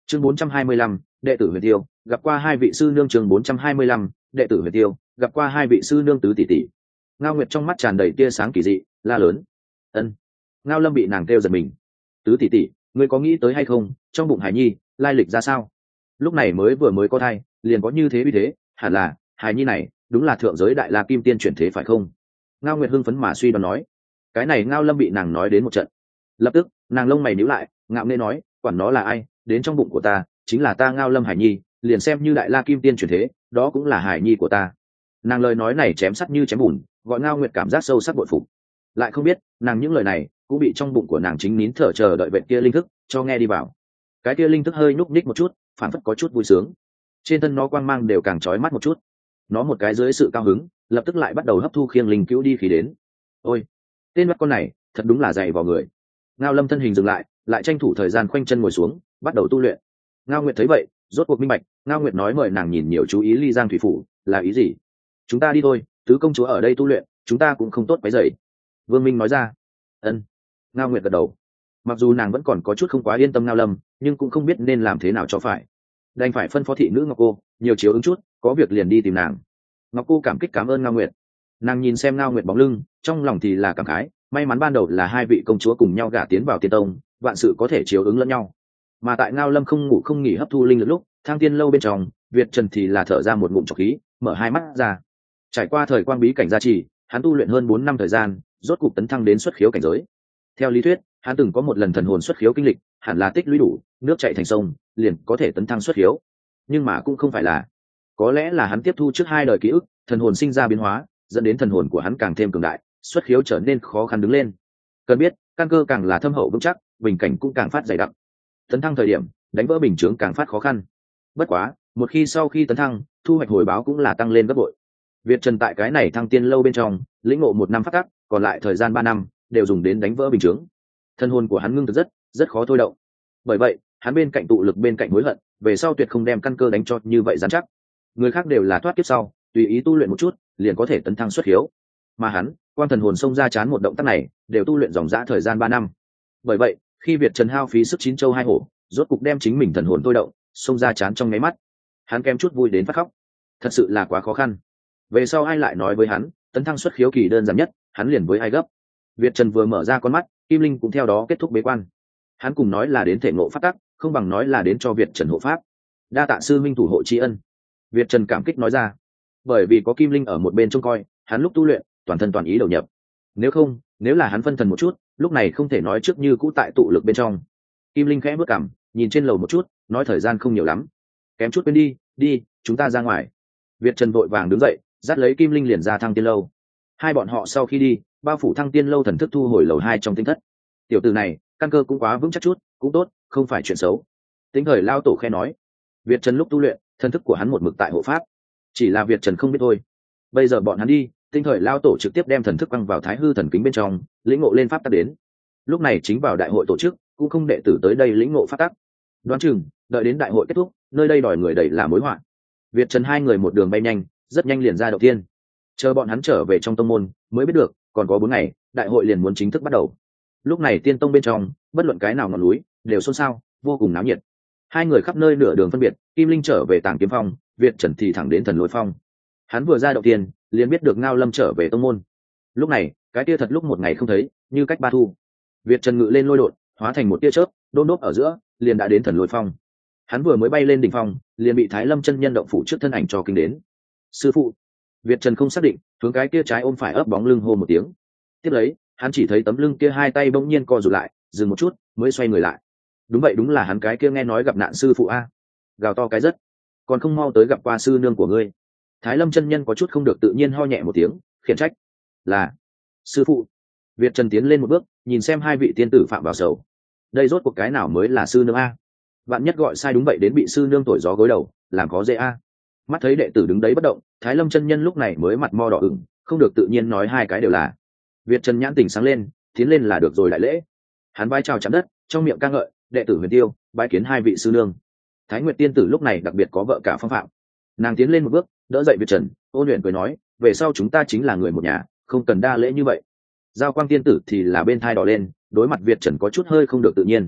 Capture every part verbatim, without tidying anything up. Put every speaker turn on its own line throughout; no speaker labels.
chương bốn trăm hai mươi lăm, đệ tử Huyền Tiêu gặp qua hai vị sư nương. chương bốn trăm hai mươi lăm, đệ tử Huyền Tiêu gặp qua hai vị sư nương. Tứ tỷ tỷ. Ngao Nguyệt trong mắt tràn đầy tia sáng kỳ dị, la lớn. Ân. Ngao Lâm bị nàng kêu giật mình. Tứ tỷ tỷ, ngươi có nghĩ tới hay không, trong bụng Hải Nhi lai lịch ra sao? Lúc này mới vừa mới có thai, liền có như thế uy thế, hẳn là Hải Nhi này đúng là thượng giới đại la kim tiên chuyển thế phải không? Ngao Nguyệt hưng phấn mà suy đoán nói. Cái này Ngao Lâm bị nàng nói đến một trận, lập tức nàng lông mày nhíu lại, ngạo nghễ nói, quản nó là ai, đến trong bụng của ta chính là ta Ngao Lâm Hải Nhi, liền xem như đại la kim tiên chuyển thế, đó cũng là Hải Nhi của ta. Nàng lời nói này chém sắt như chém bùn, gọi Ngao Nguyệt cảm giác sâu sắc bội phục. Lại không biết nàng những lời này cũng bị trong bụng của nàng chính nín thở chờ đợi vệ kia linh thức cho nghe đi vào. Cái kia linh thức hơi nhúc nhích một chút, phản phất có chút vui sướng, trên thân nó quang mang đều càng chói mắt một chút. Nó một cái dưới sự cao hứng, lập tức lại bắt đầu hấp thu khiêng linh cứu đi khí đến. Ôi, tên bắt con này thật đúng là dày vào người. Ngao Lâm thân hình dừng lại, lại tranh thủ thời gian khoanh chân ngồi xuống, bắt đầu tu luyện. Ngao Nguyệt thấy vậy, rốt cuộc minh bạch, Ngao Nguyệt nói mời nàng nhìn nhiều chú ý Ly Giang thủy phủ là ý gì. Chúng ta đi thôi, tứ công chúa ở đây tu luyện, chúng ta cũng không tốt quấy rầy. Vương Minh nói ra. Ân. Ngao Nguyệt gật đầu. Mặc dù nàng vẫn còn có chút không quá yên tâm Ngao Lâm, nhưng cũng không biết nên làm thế nào cho phải, đành phải phân phó thị nữ Ngọc Cô nhiều chiếu ứng chút, có việc liền đi tìm nàng. Ngọc Cô cảm kích cảm ơn Ngao Nguyệt. Nàng nhìn xem Ngao Nguyệt bóng lưng, trong lòng thì là cảm khái, may mắn ban đầu là hai vị công chúa cùng nhau gả tiến vào tiên tông, vạn sự có thể chiếu ứng lẫn nhau. Mà tại Ngao Lâm không ngủ không nghỉ hấp thu linh lực lúc, Thang Tiên lâu bên trong, Việt Trần thì là thở ra một ngụm trọc khí, mở hai mắt ra. Trải qua thời quang bí cảnh gia trì, hắn tu luyện hơn bốn năm thời gian, rốt cục tấn thăng đến xuất khiếu cảnh giới. Theo lý thuyết, hắn từng có một lần thần hồn xuất khiếu kinh lịch, hẳn là tích lũy đủ, nước chảy thành sông, liền có thể tấn thăng xuất khiếu. Nhưng mà cũng không phải là, có lẽ là hắn tiếp thu trước hai đời ký ức, thần hồn sinh ra biến hóa, dẫn đến thần hồn của hắn càng thêm cường đại, xuất khiếu trở nên khó khăn đứng lên. Cần biết, căn cơ càng là thâm hậu vững chắc, bình cảnh cũng càng phát dày đặc. Tấn thăng thời điểm, đánh vỡ bình chướng càng phát khó khăn. Bất quá, một khi sau khi tấn thăng, thu hoạch hồi báo cũng là tăng lên gấp bội. Việt Trần tại cái này Thăng Tiên lâu bên trong, lĩnh ngộ một năm phát tắc, còn lại thời gian ba năm đều dùng đến đánh vỡ bình chướng. Thân hồn của hắn ngưng thực rất, rất khó thôi động. Bởi vậy, hắn bên cạnh tụ lực bên cạnh hối hận, về sau tuyệt không đem căn cơ đánh cho như vậy dán chắc. Người khác đều là thoát kiếp sau, tùy ý tu luyện một chút, liền có thể tấn thăng xuất hiếu. Mà hắn, quan thần hồn xông ra chán một động tác này, đều tu luyện dòng dã thời gian ba năm. Bởi vậy, khi Việt Trần hao phí sức chín châu hai hổ, rốt cục đem chính mình thần hồn thôi động, xông ra chán trong nháy mắt, hắn kém chút vui đến phát khóc. Thật sự là quá khó khăn. Về sau ai lại nói với hắn, tấn thăng xuất khiếu kỳ đơn giản nhất, hắn liền với ai gấp. Việt Trần vừa mở ra con mắt, Kim Linh cũng theo đó kết thúc bế quan. Hắn cùng nói là đến thể ngộ pháp tắc, không bằng nói là đến cho Việt Trần hộ pháp. Đa tạ sư minh thủ hộ tri ân. Việt Trần cảm kích nói ra. Bởi vì có Kim Linh ở một bên trông coi, hắn lúc tu luyện, toàn thân toàn ý đầu nhập. Nếu không, nếu là hắn phân thần một chút, lúc này không thể nói trước như cũ tại tụ lực bên trong. Kim Linh khẽ bước cằm, nhìn trên lầu một chút, nói thời gian không nhiều lắm. Kém chút quên đi, đi, chúng ta ra ngoài. Việt Trần vội vàng đứng dậy, dắt lấy Kim Linh liền ra Thăng Tiên lâu. Hai bọn họ sau khi đi, bao phủ Thăng Tiên lâu thần thức thu hồi lầu hai trong tinh thất. Tiểu tử này, căn cơ cũng quá vững chắc chút, cũng tốt, không phải chuyện xấu. Tính thời lao tổ khe nói. Việt Trần lúc tu luyện, thần thức của hắn một mực tại hộ pháp. Chỉ là Việt Trần không biết thôi. Bây giờ bọn hắn đi, tinh thời lao tổ trực tiếp đem thần thức quăng vào Thái Hư thần kính bên trong, lĩnh ngộ lên pháp tắc đến. Lúc này chính vào đại hội tổ chức, cũng không đệ tử tới đây lĩnh ngộ pháp tắc. Đoán chừng, đợi đến đại hội kết thúc, nơi đây đòi người đầy là mối họa. Việt Trần hai người một đường bay nhanh, rất nhanh liền ra đầu tiên. Chờ bọn hắn trở về trong tông môn, mới biết được, còn có bốn ngày, đại hội liền muốn chính thức bắt đầu. Lúc này tiên tông bên trong, bất luận cái nào ngọn núi, đều xôn xao, vô cùng náo nhiệt. Hai người khắp nơi nửa đường phân biệt, Kim Linh trở về Tàng Kiếm Phong, Việt Trần thì thẳng đến Thần Lôi Phong. Hắn vừa ra đầu tiên, liền biết được Ngao Lâm trở về tông môn. Lúc này, cái tia thật lúc một ngày không thấy, như cách ba thu. Việt Trần ngự lên lôi đột, hóa thành một tia chớp, đôn đốt ở giữa, liền đã đến Thần Lôi Phong. Hắn vừa mới bay lên đỉnh phong, liền bị Thái Lâm chân nhân động phủ trước thân ảnh cho kinh đến. Sư phụ. Việt Trần không xác định, hướng cái kia trái ôm phải ấp bóng lưng hô một tiếng. Tiếp lấy, hắn chỉ thấy tấm lưng kia hai tay bỗng nhiên co rụt lại, dừng một chút, mới xoay người lại. Đúng vậy, đúng là hắn cái kia nghe nói gặp nạn sư phụ a. Gào to cái rất, còn không mau tới gặp qua sư nương của ngươi. Thái Lâm chân nhân có chút không được tự nhiên ho nhẹ một tiếng, khiển trách. Là sư phụ. Việt Trần tiến lên một bước, nhìn xem hai vị tiên tử phạm vào sầu. Đây rốt cuộc cái nào mới là sư nương a? Bạn nhất gọi sai đúng vậy đến bị sư nương thổi gió gối đầu, làm có dễ a. Mắt thấy đệ tử đứng đấy bất động, Thái Lâm chân nhân lúc này mới mặt mo đỏ ửng, không được tự nhiên nói hai cái đều là. Việt Trần nhãn tỉnh sáng lên, tiến lên là được rồi đại lễ. Hắn vai chào chạm đất, trong miệng ca ngợi, đệ tử Huyền Tiêu, bái kiến hai vị sư nương. Thái Nguyệt tiên tử lúc này đặc biệt có vợ cả phong phạm. Nàng tiến lên một bước, đỡ dậy Việt Trần, ôn luyện cười nói, về sau chúng ta chính là người một nhà, không cần đa lễ như vậy. Giao Quang tiên tử thì là bên thai đỏ lên, đối mặt Việt Trần có chút hơi không được tự nhiên.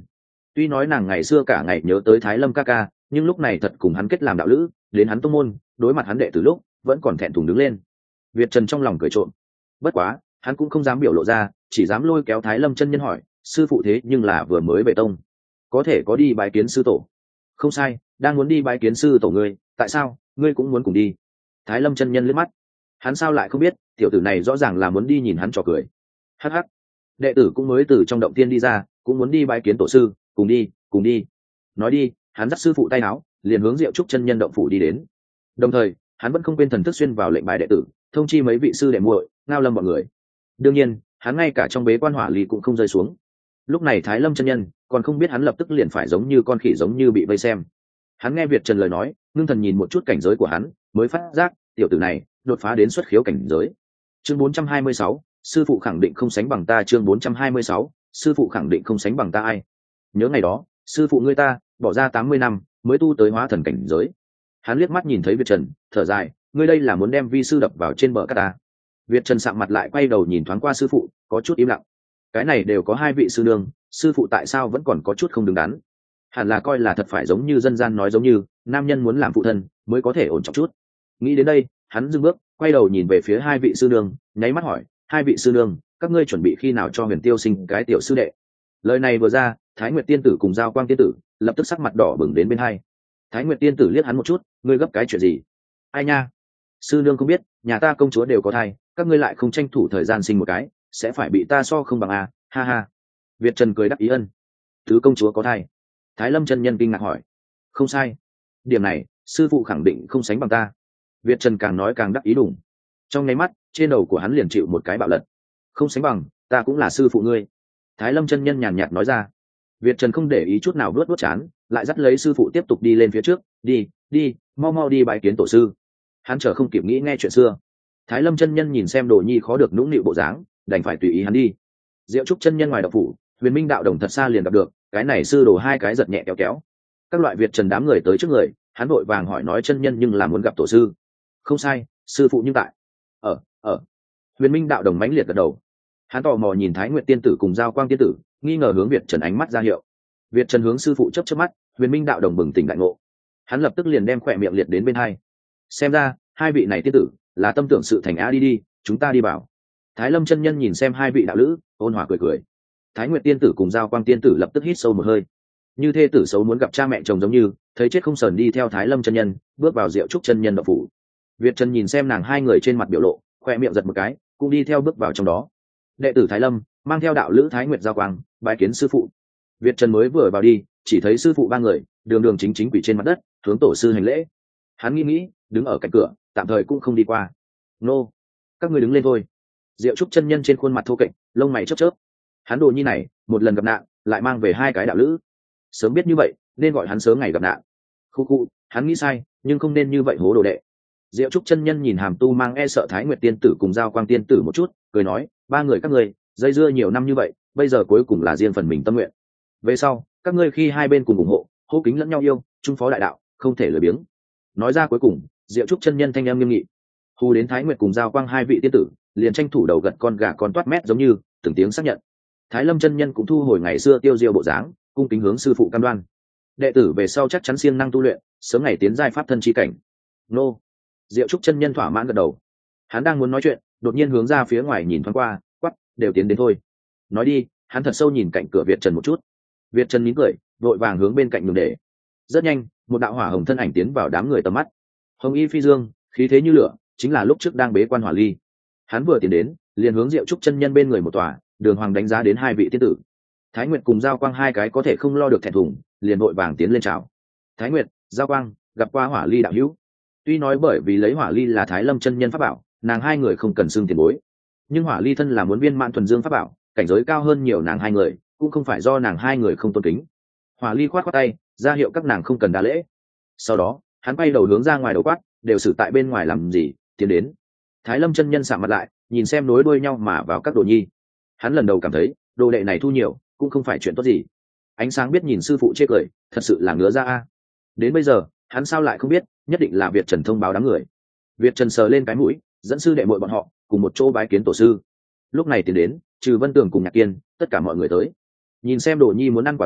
Tuy nói nàng ngày xưa cả ngày nhớ tới Thái Lâm ca ca, nhưng lúc này thật cùng hắn kết làm đạo lữ, đến hắn tông môn, đối mặt hắn đệ từ lúc vẫn còn thẹn thùng đứng lên. Việt Trần trong lòng cười trộm, bất quá hắn cũng không dám biểu lộ ra, chỉ dám lôi kéo Thái Lâm chân nhân hỏi, sư phụ thế nhưng là vừa mới về tông, có thể có đi bái kiến sư tổ? Không sai, đang muốn đi bái kiến sư tổ ngươi, tại sao ngươi cũng muốn cùng đi? Thái Lâm chân nhân liếc mắt, hắn sao lại không biết, tiểu tử này rõ ràng là muốn đi nhìn hắn trò cười. Hắc hắc, đệ tử cũng mới từ trong động tiên đi ra, cũng muốn đi bái kiến tổ sư, cùng đi, cùng đi. Nói đi, hắn dắt sư phụ tay áo, liền hướng Diệu Trúc chân nhân động phủ đi đến. Đồng thời, hắn vẫn không quên thần thức xuyên vào lệnh bài đệ tử, thông chi mấy vị sư đệ muội, Ngao Lâm bọn người. Đương nhiên, hắn ngay cả trong bế quan hỏa ly cũng không rơi xuống. Lúc này Thái Lâm chân nhân còn không biết hắn lập tức liền phải giống như con khỉ giống như bị vây xem. Hắn nghe Việt Trần lời nói, ngưng thần nhìn một chút cảnh giới của hắn, mới phát giác tiểu tử này đột phá đến xuất khiếu cảnh giới. Chương bốn trăm hai mươi sáu, sư phụ khẳng định không sánh bằng ta. Chương bốn trăm hai mươi sáu, sư phụ khẳng định không sánh bằng ta ai? Nhớ ngày đó, sư phụ ngươi ta bỏ ra tám mươi năm mới tu tới hóa thần cảnh giới. Hắn liếc mắt nhìn thấy Việt Trần, thở dài, ngươi đây là muốn đem vi sư đập vào trên bờ cát ta? Việt Trần sạm mặt lại quay đầu nhìn thoáng qua sư phụ, có chút im lặng. Cái này đều có hai vị sư nương, sư phụ tại sao vẫn còn có chút không đứng đắn? Hẳn là coi là thật phải giống như dân gian nói giống như nam nhân muốn làm phụ thân mới có thể ổn trọng chút. Nghĩ đến đây, hắn dừng bước, quay đầu nhìn về phía hai vị sư nương, nháy mắt hỏi, hai vị sư nương, các ngươi chuẩn bị khi nào cho Huyền Tiêu sinh cái tiểu sư đệ? Lời này vừa ra, Thái Nguyệt tiên tử cùng Giao Quang tiên tử lập tức sắc mặt đỏ bừng đến bên hai. Thái Nguyệt tiên tử liếc hắn một chút, ngươi gấp cái chuyện gì? Ai nha, sư nương không biết, nhà ta công chúa đều có thai, các ngươi lại không tranh thủ thời gian sinh một cái, sẽ phải bị ta so không bằng a, ha ha. Việt Trần cười đắc ý ân. Tứ công chúa có thai? Thái Lâm chân nhân kinh ngạc hỏi. Không sai, điểm này sư phụ khẳng định không sánh bằng ta. Việt Trần càng nói càng đắc ý đủng. Trong nháy mắt, trên đầu của hắn liền chịu một cái bạo lật. Không sánh bằng, ta cũng là sư phụ ngươi. Thái Lâm chân nhân nhàn nhạt nói ra. Việt Trần không để ý chút nào vuốt vuốt chán, lại dắt lấy sư phụ tiếp tục đi lên phía trước, đi, đi, mau mau đi bái kiến tổ sư. Hắn chờ không kịp nghĩ nghe chuyện xưa. Thái Lâm chân nhân nhìn xem Đồ Nhi khó được nũng nịu bộ dáng, đành phải tùy ý hắn đi. Diệu Trúc chân nhân ngoài đạo phủ, Huyền Minh đạo đồng thật xa liền gặp được, cái này sư đồ hai cái giật nhẹ kéo kéo. Các loại Việt Trần đám người tới trước người, hắn vội vàng hỏi nói chân nhân nhưng là muốn gặp tổ sư. Không sai, sư phụ nhưng tại. Ở, ở. Huyền Minh đạo đồng mãnh liệt gật đầu. Hắn tò mò nhìn Thái Nguyệt tiên tử cùng Giao Quang tiên tử, nghi ngờ hướng Việt Trần ánh mắt ra hiệu. Việt Trần hướng sư phụ chớp chớp mắt, Huyền Minh đạo đồng bừng tỉnh đại ngộ. Hắn lập tức liền đem khỏe miệng liệt đến bên hai. Xem ra, hai vị này tiên tử là tâm tưởng sự thành á, đi đi, chúng ta đi vào. Thái Lâm chân nhân nhìn xem hai vị đạo lữ, ôn hòa cười cười. Thái Nguyệt tiên tử cùng Giao Quang tiên tử lập tức hít sâu một hơi. Như thê tử xấu muốn gặp cha mẹ chồng giống như, thấy chết không sờn đi theo Thái Lâm chân nhân, bước vào Diệu Trúc chân nhân đạo phủ. Việt Trần nhìn xem nàng hai người trên mặt biểu lộ, khoe miệng giật một cái, cũng đi theo bước vào trong đó. Đệ tử Thái Lâm mang theo đạo lữ Thái Nguyệt Giao Quang bái kiến sư phụ. Việt Trần mới vừa vào đi, chỉ thấy sư phụ ba người đường đường chính chính quỳ trên mặt đất, hướng tổ sư hành lễ. Hắn nghĩ nghĩ, đứng ở cạnh cửa, tạm thời cũng không đi qua. Nô, các ngươi đứng lên thôi. Diệu Trúc chân nhân trên khuôn mặt thô kệch, lông mày chớp chớp. Hắn Đồ Nhi này một lần gặp nạn, lại mang về hai cái đạo lữ. Sớm biết như vậy, nên gọi hắn sớm ngày gặp nạn. Khu khu, hắn nghĩ sai, nhưng không nên như vậy hố đồ đệ. Diệu Trúc chân nhân nhìn Hàm Tu mang e sợ Thái Nguyệt tiên tử cùng Giao Quang tiên tử một chút, cười nói, ba người các ngươi dây dưa nhiều năm như vậy, bây giờ cuối cùng là riêng phần mình tâm nguyện. Về sau, các ngươi khi hai bên cùng ủng hộ, hô kính lẫn nhau yêu, trung phó đại đạo, không thể lười biếng. Nói ra cuối cùng, Diệu Trúc chân nhân thanh âm nghiêm nghị. Hù đến Thái Nguyệt cùng Giao Quang hai vị tiên tử, liền tranh thủ đầu gật con gà con toát mét giống như, từng tiếng xác nhận. Thái Lâm chân nhân cũng thu hồi ngày xưa tiêu diêu bộ dáng, cung kính hướng sư phụ cam đoan. Đệ tử về sau chắc chắn siêng năng tu luyện, sớm ngày tiến giai pháp thân chi cảnh. Nô. Diệu Trúc chân nhân thỏa mãn gật đầu. Hắn đang muốn nói chuyện, đột nhiên hướng ra phía ngoài nhìn thoáng qua, quắc, đều tiến đến thôi. Nói đi, hắn thật sâu nhìn cạnh cửa Việt Trần một chút. Việt Trần nín cười, vội vàng hướng bên cạnh nhường để. Rất nhanh, một đạo hỏa hồng thân ảnh tiến vào đám người tầm mắt. Hồng y phi dương, khí thế như lửa, chính là lúc trước đang bế quan hỏa ly. Hắn vừa tiến đến, liền hướng Diệu Trúc chân nhân bên người một tòa, đường hoàng đánh giá đến hai vị tiên tử. Thái Nguyệt cùng Giao Quang hai cái có thể không lo được thẹn thùng, liền vội vàng tiến lên chào. Thái Nguyệt, Giao Quang, gặp qua hỏa ly đạo hữu. Tuy nói bởi vì lấy hỏa ly là Thái Lâm chân nhân pháp bảo, nàng hai người không cần xưng tiền bối, nhưng hỏa ly thân là muốn viên mãn thuần dương pháp bảo, cảnh giới cao hơn nhiều nàng hai người, cũng không phải do nàng hai người không tôn kính. Hỏa ly khoát khoát tay, ra hiệu các nàng không cần đa lễ. Sau đó, hắn bay đầu hướng ra ngoài đầu quát, đều xử tại bên ngoài làm gì, tiến đến. Thái Lâm chân nhân sạm mặt lại, nhìn xem nối đuôi nhau mà vào các đồ nhi. Hắn lần đầu cảm thấy, đồ đệ này thu nhiều, cũng không phải chuyện tốt gì. Ánh sáng biết nhìn sư phụ chê cười, thật sự là ngứa ra a. Đến bây giờ, hắn sao lại không biết, nhất định là Việt Trần thông báo đám người. Việt Trần sờ lên cái mũi, dẫn sư đệ muội bọn họ cùng một chỗ bái kiến tổ sư. Lúc này tiến đến, trừ Vân Tường cùng Nhạc Kiên, tất cả mọi người tới. Nhìn xem Đồ Nhi muốn ăn quả đắng,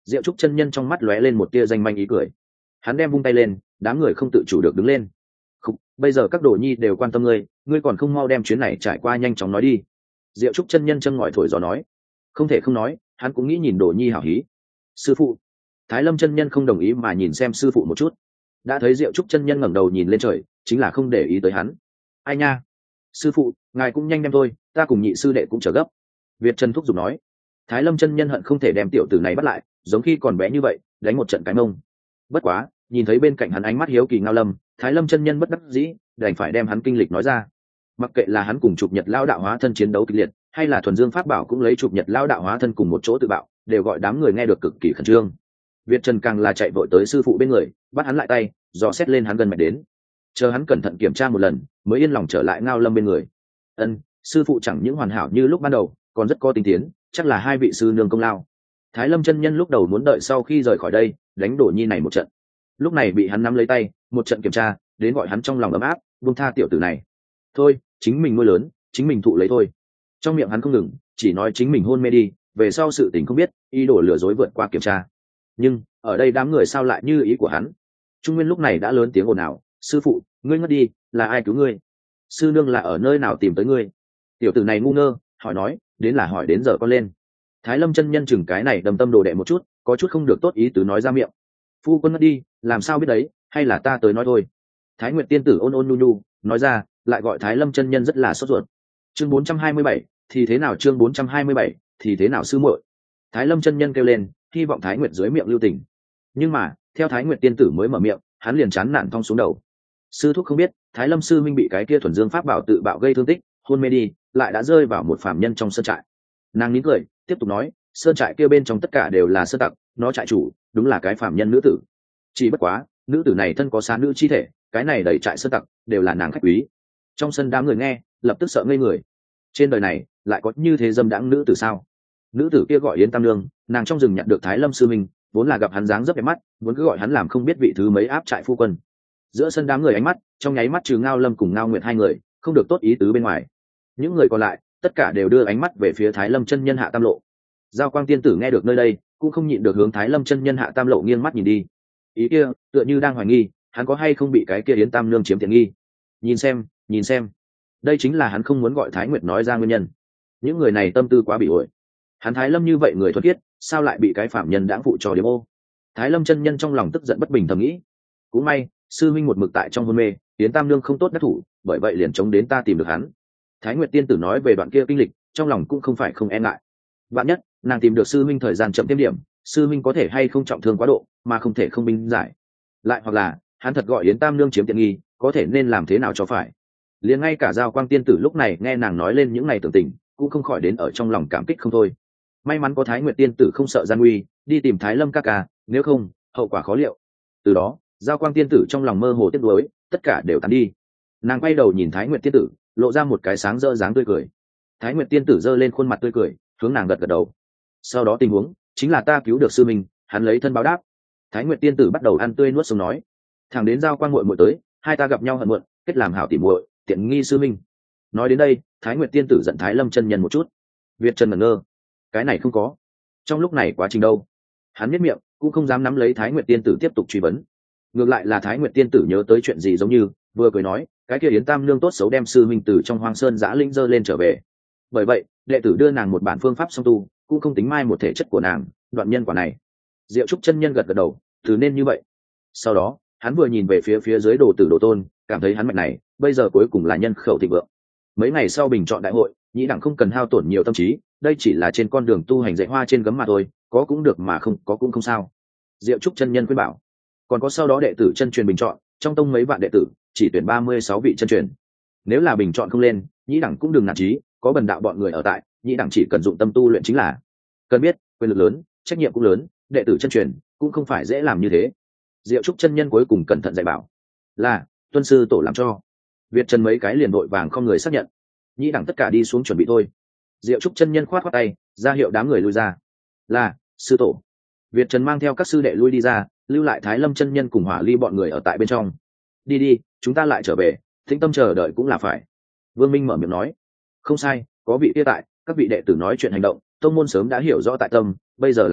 Diệu Trúc chân nhân trong mắt lóe lên một tia danh manh ý cười, hắn đem vung tay lên, đám người không tự chủ được đứng lên. Không, bây giờ các đồ nhi đều quan tâm ngươi, ngươi còn không mau đem chuyến này trải qua nhanh chóng nói đi. Diệu Trúc chân nhân châm ngòi thổi gió nói. Không thể không nói, hắn cũng nghĩ nhìn đồ nhi hảo hí. Sư phụ. Thái Lâm chân nhân không đồng ý mà nhìn xem sư phụ một chút. Đã thấy Diệu Trúc chân nhân ngẩng đầu nhìn lên trời, chính là không để ý tới hắn. Ai nha, sư phụ, ngài cũng nhanh đem thôi, ta cùng nhị sư đệ cũng chờ gấp. Việt Trần thúc giục nói. Thái Lâm chân nhân hận không thể đem tiểu tử này bắt lại, giống khi còn bé như vậy, đánh một trận cái mông. Bất quá, nhìn thấy bên cạnh hắn ánh mắt hiếu kỳ Ngao Lâm, Thái Lâm chân nhân bất đắc dĩ, đành phải đem hắn kinh lịch nói ra. Mặc kệ là hắn cùng Trục Nhật Lão đạo hóa thân chiến đấu kịch liệt, hay là thuần dương pháp bảo cũng lấy Trục Nhật Lão đạo hóa thân cùng một chỗ tự bạo, đều gọi đám người nghe được cực kỳ khẩn trương. Việt Trần càng là chạy vội tới sư phụ bên người, bắt hắn lại tay, dò xét lên hắn gần mạch đến. Chờ hắn cẩn thận kiểm tra một lần, mới yên lòng trở lại Ngao Lâm bên người. Ân, sư phụ chẳng những hoàn hảo như lúc ban đầu, còn rất có tinh tiến, chắc là hai vị sư nương công lao. Thái Lâm chân nhân lúc đầu muốn đợi sau khi rời khỏi đây, đánh Đồ Nhi này một trận. Lúc này bị hắn nắm lấy tay, một trận kiểm tra, đến gọi hắn trong lòng ấm áp, buông tha tiểu tử này. Thôi, chính mình nuôi lớn, chính mình thụ lấy thôi. Trong miệng hắn không ngừng, chỉ nói chính mình hôn mê đi, về sau sự tình không biết, ý đồ lừa dối vượt qua kiểm tra. Nhưng ở đây đám người sao lại như ý của hắn? Trung Nguyên lúc này đã lớn tiếng ồn ào, sư phụ, ngươi ngất đi, là ai cứu ngươi? Sư nương là ở nơi nào tìm tới ngươi? Tiểu tử này ngu ngơ, hỏi nói, đến là hỏi đến giờ con lên. Thái Lâm chân nhân chừng cái này đầm tâm đồ đệ một chút, có chút không được tốt ý tứ nói ra miệng. Phu quân ngất đi, làm sao biết đấy, hay là ta tới nói thôi. Thái Nguyệt tiên tử ôn ôn nhu nhu nói ra, lại gọi Thái Lâm chân nhân rất là sốt ruột. Chương bốn trăm hai mươi bảy, thì thế nào chương bốn trăm hai mươi bảy, thì thế nào sư muội? Thái Lâm chân nhân kêu lên, hy vọng Thái Nguyệt dưới miệng lưu tình. Nhưng mà, theo Thái Nguyệt tiên tử mới mở miệng, hắn liền chán nản thong xuống đầu. Sư thúc không biết, Thái Lâm sư minh bị cái kia thuần dương pháp bảo tự bạo gây thương tích, hôn mê đi, lại đã rơi vào một phàm nhân trong sơn trại. Nàng nín cười, tiếp tục nói, sơn trại kia bên trong tất cả đều là sơn tặc, nó trại chủ đúng là cái phàm nhân nữ tử. Chỉ bất quá, nữ tử này thân có xá nữ chi thể, cái này đầy trại sơn tặc đều là nàng khách quý. Trong sân đám người nghe, lập tức sợ ngây người. Trên đời này lại có như thế dâm đãng nữ tử sao? Nữ tử kia gọi Yến Tam Nương, nàng trong rừng nhận được Thái Lâm sư minh, vốn là gặp hắn dáng rất đẹp mắt, muốn cứ gọi hắn làm không biết vị thứ mấy áp trại phu quân. Giữa sân đám người ánh mắt, trong nháy mắt trừ Ngao Lâm cùng Ngao Nguyệt hai người, không được tốt ý tứ bên ngoài. Những người còn lại, tất cả đều đưa ánh mắt về phía Thái Lâm chân nhân Hạ Tam Lộ. Giao Quang tiên tử nghe được nơi đây, cũng không nhịn được hướng Thái Lâm chân nhân Hạ Tam Lộ nghiêng mắt nhìn đi. Ý kia, tựa như đang hoài nghi, hắn có hay không bị cái kia Yến Tam Nương chiếm tiện nghi. Nhìn xem, nhìn xem, đây chính là hắn không muốn gọi Thái Nguyệt nói ra nguyên nhân. Những người này tâm tư quá bị ổi. Hắn Thái Lâm như vậy người thuần khiết, sao lại bị cái phạm nhân đãng phụ trò điểm ô? Thái Lâm chân nhân trong lòng tức giận bất bình thầm nghĩ. Cũng may, sư minh một mực tại trong hôn mê, Yến Tam Nương không tốt đắc thủ, bởi vậy liền chống đến ta tìm được hắn. Thái Nguyệt tiên tử nói về đoạn kia kinh lịch, trong lòng cũng không phải không e ngại. Bạn nhất, nàng tìm được sư minh thời gian chậm thêm điểm, sư minh có thể hay không trọng thương quá độ, mà không thể không binh giải. Lại hoặc là, hắn thật gọi Yến Tam Nương chiếm tiện nghi, có thể nên làm thế nào cho phải. Liền ngay cả Giao Quang tiên tử lúc này nghe nàng nói lên những ngày tưởng tình, cũng không khỏi đến ở trong lòng cảm kích không thôi. May mắn có Thái Nguyệt tiên tử không sợ gian nguy, đi tìm Thái Lâm ca ca, nếu không, hậu quả khó liệu. Từ đó, Giao Quang tiên tử trong lòng mơ hồ tiếc nuối, tất cả đều tàn đi. Nàng quay đầu nhìn Thái Nguyệt tiên tử, lộ ra một cái sáng rỡ dáng tươi cười. Thái Nguyệt tiên tử giơ lên khuôn mặt tươi cười, hướng nàng gật gật đầu. Sau đó tình huống chính là ta cứu được sư mình, hắn lấy thân báo đáp. Thái Nguyệt tiên tử bắt đầu ăn tươi nuốt sống nói, thẳng đến Giao Quang muội muội tới, hai ta gặp nhau hận muộn, kết làm hảo tỉ muội, tiện nghi sư minh. Nói đến đây, Thái Nguyệt tiên tử giận Thái Lâm chân nhân một chút. Việt Trần ngẩn ngơ, cái này không có. Trong lúc này quá trình đâu? Hắn nhếch miệng, cũng không dám nắm lấy Thái Nguyệt tiên tử tiếp tục truy vấn. Ngược lại là Thái Nguyệt tiên tử nhớ tới chuyện gì giống như, vừa cười nói, cái kia Yến Tam Nương tốt xấu đem sư minh tử trong Hoang Sơn Giã Linh dơ lên trở về. Bởi vậy, đệ tử đưa nàng một bản phương pháp song tu, cũng không tính mai một thể chất của nàng, đoạn nhân quả này. Diệu Trúc chân nhân gật gật đầu, thứ nên như vậy. Sau đó, hắn vừa nhìn về phía phía dưới Đồ Tử Đồ Tôn, cảm thấy hắn mạch này, bây giờ cuối cùng là nhân khẩu thịnh vượng. Mấy ngày sau bình chọn đại hội, nhĩ đẳng không cần hao tổn nhiều tâm trí, đây chỉ là trên con đường tu hành dạy hoa trên gấm mà thôi, có cũng được mà không có cũng không sao. Diệu Trúc chân nhân khuyên bảo. Còn có sau đó đệ tử chân truyền bình chọn, trong tông mấy vạn đệ tử, chỉ tuyển ba mươi sáu vị chân truyền. Nếu là bình chọn không lên, nhĩ đẳng cũng đừng nản chí, có bần đạo bọn người ở tại, nhĩ đẳng chỉ cần dụng tâm tu luyện chính là. Cần biết, quyền lực lớn, trách nhiệm cũng lớn, đệ tử chân truyền cũng không phải dễ làm như thế. Diệu Trúc chân nhân cuối cùng cẩn thận dạy bảo, là tuân sư tổ làm cho. Việt Trần mấy cái liền vội vàng không người xác nhận. Nhĩ đẳng tất cả đi xuống chuẩn bị thôi. Diệu Trúc chân nhân khoát khoát tay, ra hiệu đám người lui ra. Là sư tổ. Việt Trần mang theo các sư đệ lui đi ra, lưu lại Thái Lâm chân nhân cùng Hỏa Ly bọn người ở tại bên trong. Đi đi, chúng ta lại trở về, tĩnh tâm chờ đợi cũng là phải. Vương Minh mở miệng nói. Không sai, có vị kia tại, các vị đệ tử nói chuyện hành động, tông môn sớm đã hiểu rõ tại tâm, bây giờ làm tiếp,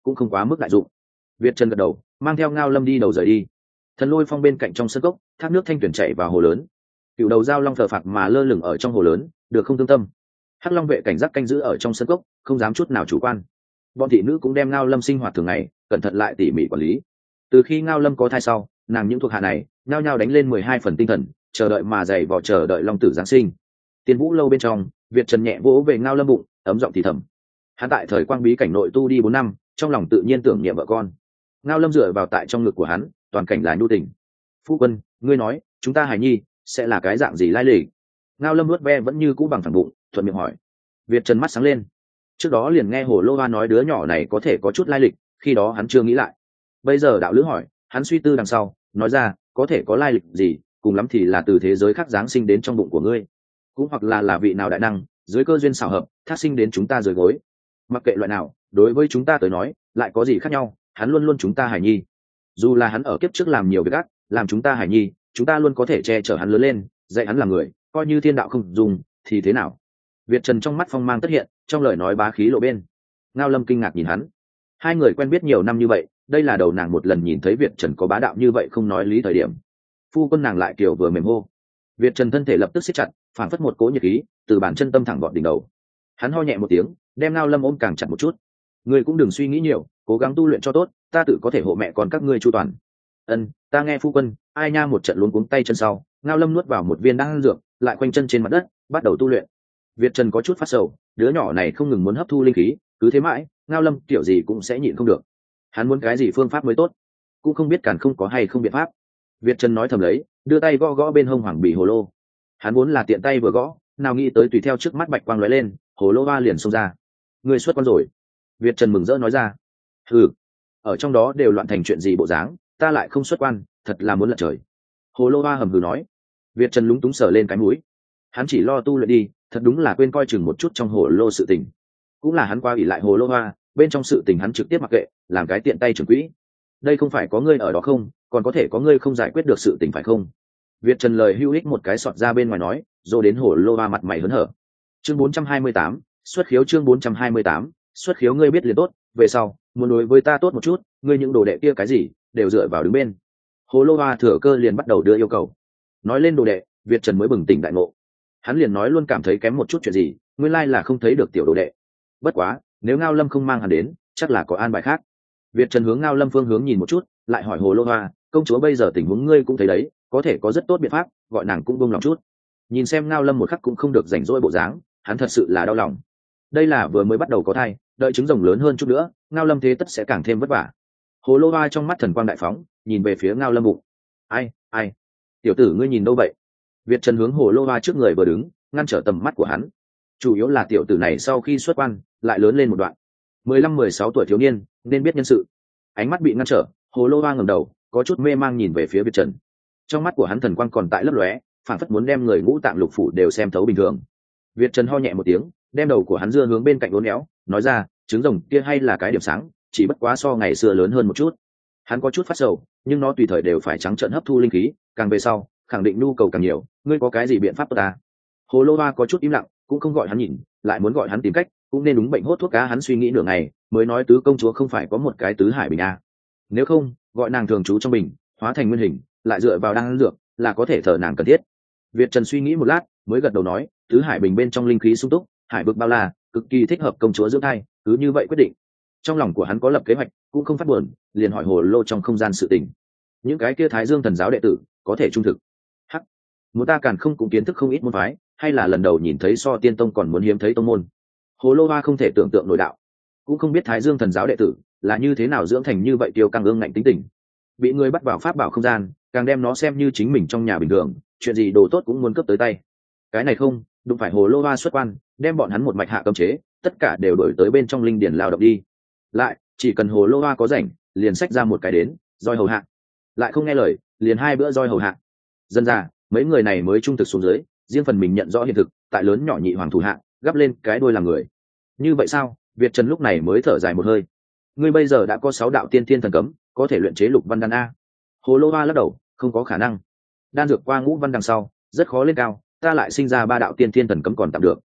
cũng không quá mức đại dụng. Việt Trần gật đầu, mang theo Ngao Lâm đi đầu rời đi. Thần Lôi Phong bên cạnh trong sân cốc, thác nước thanh tuyển chảy vào hồ lớn. Cựu đầu giao long thờ phạc mà lơ lửng ở trong hồ lớn, được không thương tâm. Hắc Long vệ cảnh giác canh giữ ở trong sân cốc, không dám chút nào chủ quan. Bọn thị nữ cũng đem Ngao Lâm sinh hoạt thường ngày cẩn thận lại tỉ mỉ quản lý. Từ khi Ngao Lâm có thai sau, nàng những thuộc hạ này nhao nhao đánh lên mười hai phần tinh thần, chờ đợi mà dày vò chờ đợi long tử giáng sinh. Tiên Vũ lâu bên trong, Việt Trần nhẹ vỗ về Ngao Lâm bụng, ấm giọng thì thầm. Hắn tại thời quang bí cảnh nội tu đi bốn năm, trong lòng tự nhiên tưởng niệm vợ con. Ngao Lâm dựa vào tại trong ngực của hắn, toàn cảnh là nhu tình. Phu quân, ngươi nói chúng ta hài nhi sẽ là cái dạng gì lai lịch? Ngao Lâm nuốt ve vẫn như cũ bằng thẳng bụng, thuận miệng hỏi. Việt Trần mắt sáng lên. Trước đó liền nghe Hồ Lô Hoa nói đứa nhỏ này có thể có chút lai lịch, khi đó hắn chưa nghĩ lại. Bây giờ đạo lữ hỏi, hắn suy tư đằng sau, nói ra, có thể có lai lịch gì, cùng lắm thì là từ thế giới khác giáng sinh đến trong bụng của ngươi, cũng hoặc là là vị nào đại năng dưới cơ duyên xảo hợp thác sinh đến chúng ta dưới gối. Mặc kệ loại nào, đối với chúng ta tới nói lại có gì khác nhau, hắn luôn luôn chúng ta hải nhi. Dù là hắn ở kiếp trước làm nhiều việc ác, làm chúng ta hải nhi, chúng ta luôn có thể che chở hắn lớn lên, dạy hắn làm người, coi như thiên đạo không dùng thì thế nào? Việt Trần trong mắt phong mang tất hiện, trong lời nói bá khí lộ bên. Ngao Lâm kinh ngạc nhìn hắn. Hai người quen biết nhiều năm như vậy, đây là đầu nàng một lần nhìn thấy Việt Trần có bá đạo như vậy không nói lý thời điểm. Phu quân nàng lại kiểu vừa mềm hô. Việt Trần thân thể lập tức siết chặt, phảng phất một cỗ nhiệt khí từ bàn chân tâm thẳng vọt đỉnh đầu. Hắn ho nhẹ một tiếng, đem Ngao Lâm ôm càng chặt một chút. Ngươi cũng đừng suy nghĩ nhiều, cố gắng tu luyện cho tốt, ta tự có thể hộ mẹ con các ngươi chu toàn. Ân, ta nghe phu quân. Ai nha một trận luống cuống tay chân sau, Ngao Lâm nuốt vào một viên đan dược, lại quanh chân trên mặt đất, bắt đầu tu luyện. Việt Trần có chút phát sầu, đứa nhỏ này không ngừng muốn hấp thu linh khí, cứ thế mãi, Ngao Lâm kiểu gì cũng sẽ nhịn không được. Hắn muốn cái gì phương pháp mới tốt, cũng không biết càn không có hay không biện pháp. Việt Trần nói thầm lấy, đưa tay gõ gõ bên hông Hoàng Bì hồ lô. Hắn vốn là tiện tay vừa gõ, nào nghĩ tới tùy theo trước mắt bạch quang lóe lên, hồ lô hoa liền xông ra. Người xuất quan rồi. Việt Trần mừng rỡ nói ra. Ừ, ở trong đó đều loạn thành chuyện gì bộ dáng, ta lại không xuất quan, thật là muốn lật trời. Hồ lô hoa hầm hừ nói. Việt Trần lúng túng sờ lên cái mũi. Hắn chỉ lo tu luyện đi, thật đúng là quên coi chừng một chút trong hồ lô sự tình. Cũng là hắn qua ủy lại hồ lô hoa, bên trong sự tình hắn trực tiếp mặc kệ, làm cái tiện tay trưởng quỹ. Đây không phải có ngươi ở đó không, còn có thể có ngươi không giải quyết được sự tình phải không? Việt Trần lời hữu ích một cái sọt ra bên ngoài nói, rồi đến hồ lô hoa mặt mày hớn hở. Chương bốn trăm hai mươi tám, xuất khiếu chương bốn trăm hai mươi tám, xuất khiếu ngươi biết liền tốt, về sau, muốn đối với ta tốt một chút, ngươi những đồ đệ kia cái gì, đều dựa vào đứng bên. Hồ lô hoa thừa cơ liền bắt đầu đưa yêu cầu. Nói lên đồ đệ, Việt Trần mới bừng tỉnh đại ngộ. Hắn liền nói luôn cảm thấy kém một chút chuyện gì, nguyên lai là không thấy được tiểu đồ đệ. Bất quá, nếu Ngao Lâm không mang hắn đến, chắc là có an bài khác. Việt Trần hướng Ngao Lâm phương hướng nhìn một chút, lại hỏi Hồ Lô Hoa, công chúa bây giờ tình huống ngươi cũng thấy đấy, có thể có rất tốt biện pháp, gọi nàng cũng buông lòng chút. Nhìn xem Ngao Lâm một khắc cũng không được rảnh rỗi bộ dáng, hắn thật sự là đau lòng. Đây là vừa mới bắt đầu có thai, đợi trứng rồng lớn hơn chút nữa, Ngao Lâm thế tất sẽ càng thêm vất vả. Hồ Lô Hoa trong mắt thần quang đại phóng, nhìn về phía Ngao Lâm bụng. Ai, ai, tiểu tử ngươi nhìn đâu vậy? Việt Trần hướng Hồ Lô Hoa trước người vừa đứng, ngăn trở tầm mắt của hắn. Chủ yếu là tiểu tử này sau khi xuất quan, lại lớn lên một đoạn. mười lăm mười sáu tuổi thiếu niên, nên biết nhân sự. Ánh mắt bị ngăn trở, Hồ Lô Hoa ngẩng đầu, có chút mê mang nhìn về phía Việt Trần. Trong mắt của hắn thần quang còn tại lấp lóe, phản phất muốn đem người ngũ tạng lục phủ đều xem thấu bình thường. Việt Trần ho nhẹ một tiếng, đem đầu của hắn dưa hướng bên cạnh uốn éo, nói ra, trứng rồng kia hay là cái điểm sáng, chỉ bất quá so ngày xưa lớn hơn một chút. Hắn có chút phát sầu, nhưng nó tùy thời đều phải trắng trợn hấp thu linh khí, càng về sau, khẳng định nhu cầu càng nhiều, ngươi có cái gì biện pháp tốt ta? Hồ Lô Hoa có chút im lặng, cũng không gọi hắn nhìn, lại muốn gọi hắn tìm cách, cũng nên đúng bệnh hốt thuốc cá. Hắn suy nghĩ nửa ngày, mới nói tứ công chúa không phải có một cái tứ hải bình à? Nếu không, gọi nàng thường trú trong bình, hóa thành nguyên hình, lại dựa vào đan dược, là có thể thờ nàng cần thiết. Việt Trần suy nghĩ một lát, mới gật đầu nói, tứ hải bình bên trong linh khí sung túc, hải vực bao la, cực kỳ thích hợp công chúa dưỡng thai, cứ như vậy quyết định. Trong lòng của hắn có lập kế hoạch, cũng không phát buồn, liền hỏi Hồ Lô trong không gian sự tình. Những cái kia Thái Dương thần giáo đệ tử, có thể trung thực. Hắc, muốn ta càn không cũng kiến thức không ít môn phái, hay là lần đầu nhìn thấy so tiên tông còn muốn hiếm thấy tông môn. Hồ Lô Hoa không thể tưởng tượng nổi đạo, cũng không biết Thái Dương thần giáo đệ tử là như thế nào dưỡng thành như vậy tiêu căng ương ngạnh tính tình, bị người bắt vào pháp bảo không gian, càng đem nó xem như chính mình trong nhà bình thường, chuyện gì đồ tốt cũng muốn cướp tới tay. Cái này không, đụng phải Hồ Lô Hoa xuất quan, đem bọn hắn một mạch hạ cấm chế, tất cả đều đổi tới bên trong linh điển lao động đi. Lại, chỉ cần Hồ Lô Hoa có rảnh, liền xách ra một cái đến, roi hầu hạ. Lại không nghe lời, liền hai bữa roi hầu hạ. Dân ra, mấy người này mới trung thực xuống dưới, riêng phần mình nhận rõ hiện thực, tại lớn nhỏ nhị hoàng thủ hạ, gắp lên cái đuôi làm người. Như vậy sao? Việt Trần lúc này mới thở dài một hơi. Ngươi bây giờ đã có sáu đạo tiên thiên thần cấm, có thể luyện chế lục văn đan a? Hồ Lô Hoa lắc đầu, không có khả năng. Đan dược qua ngũ văn đằng sau, rất khó lên cao, ta lại sinh ra ba đạo tiên thiên thần cấm còn tạm được.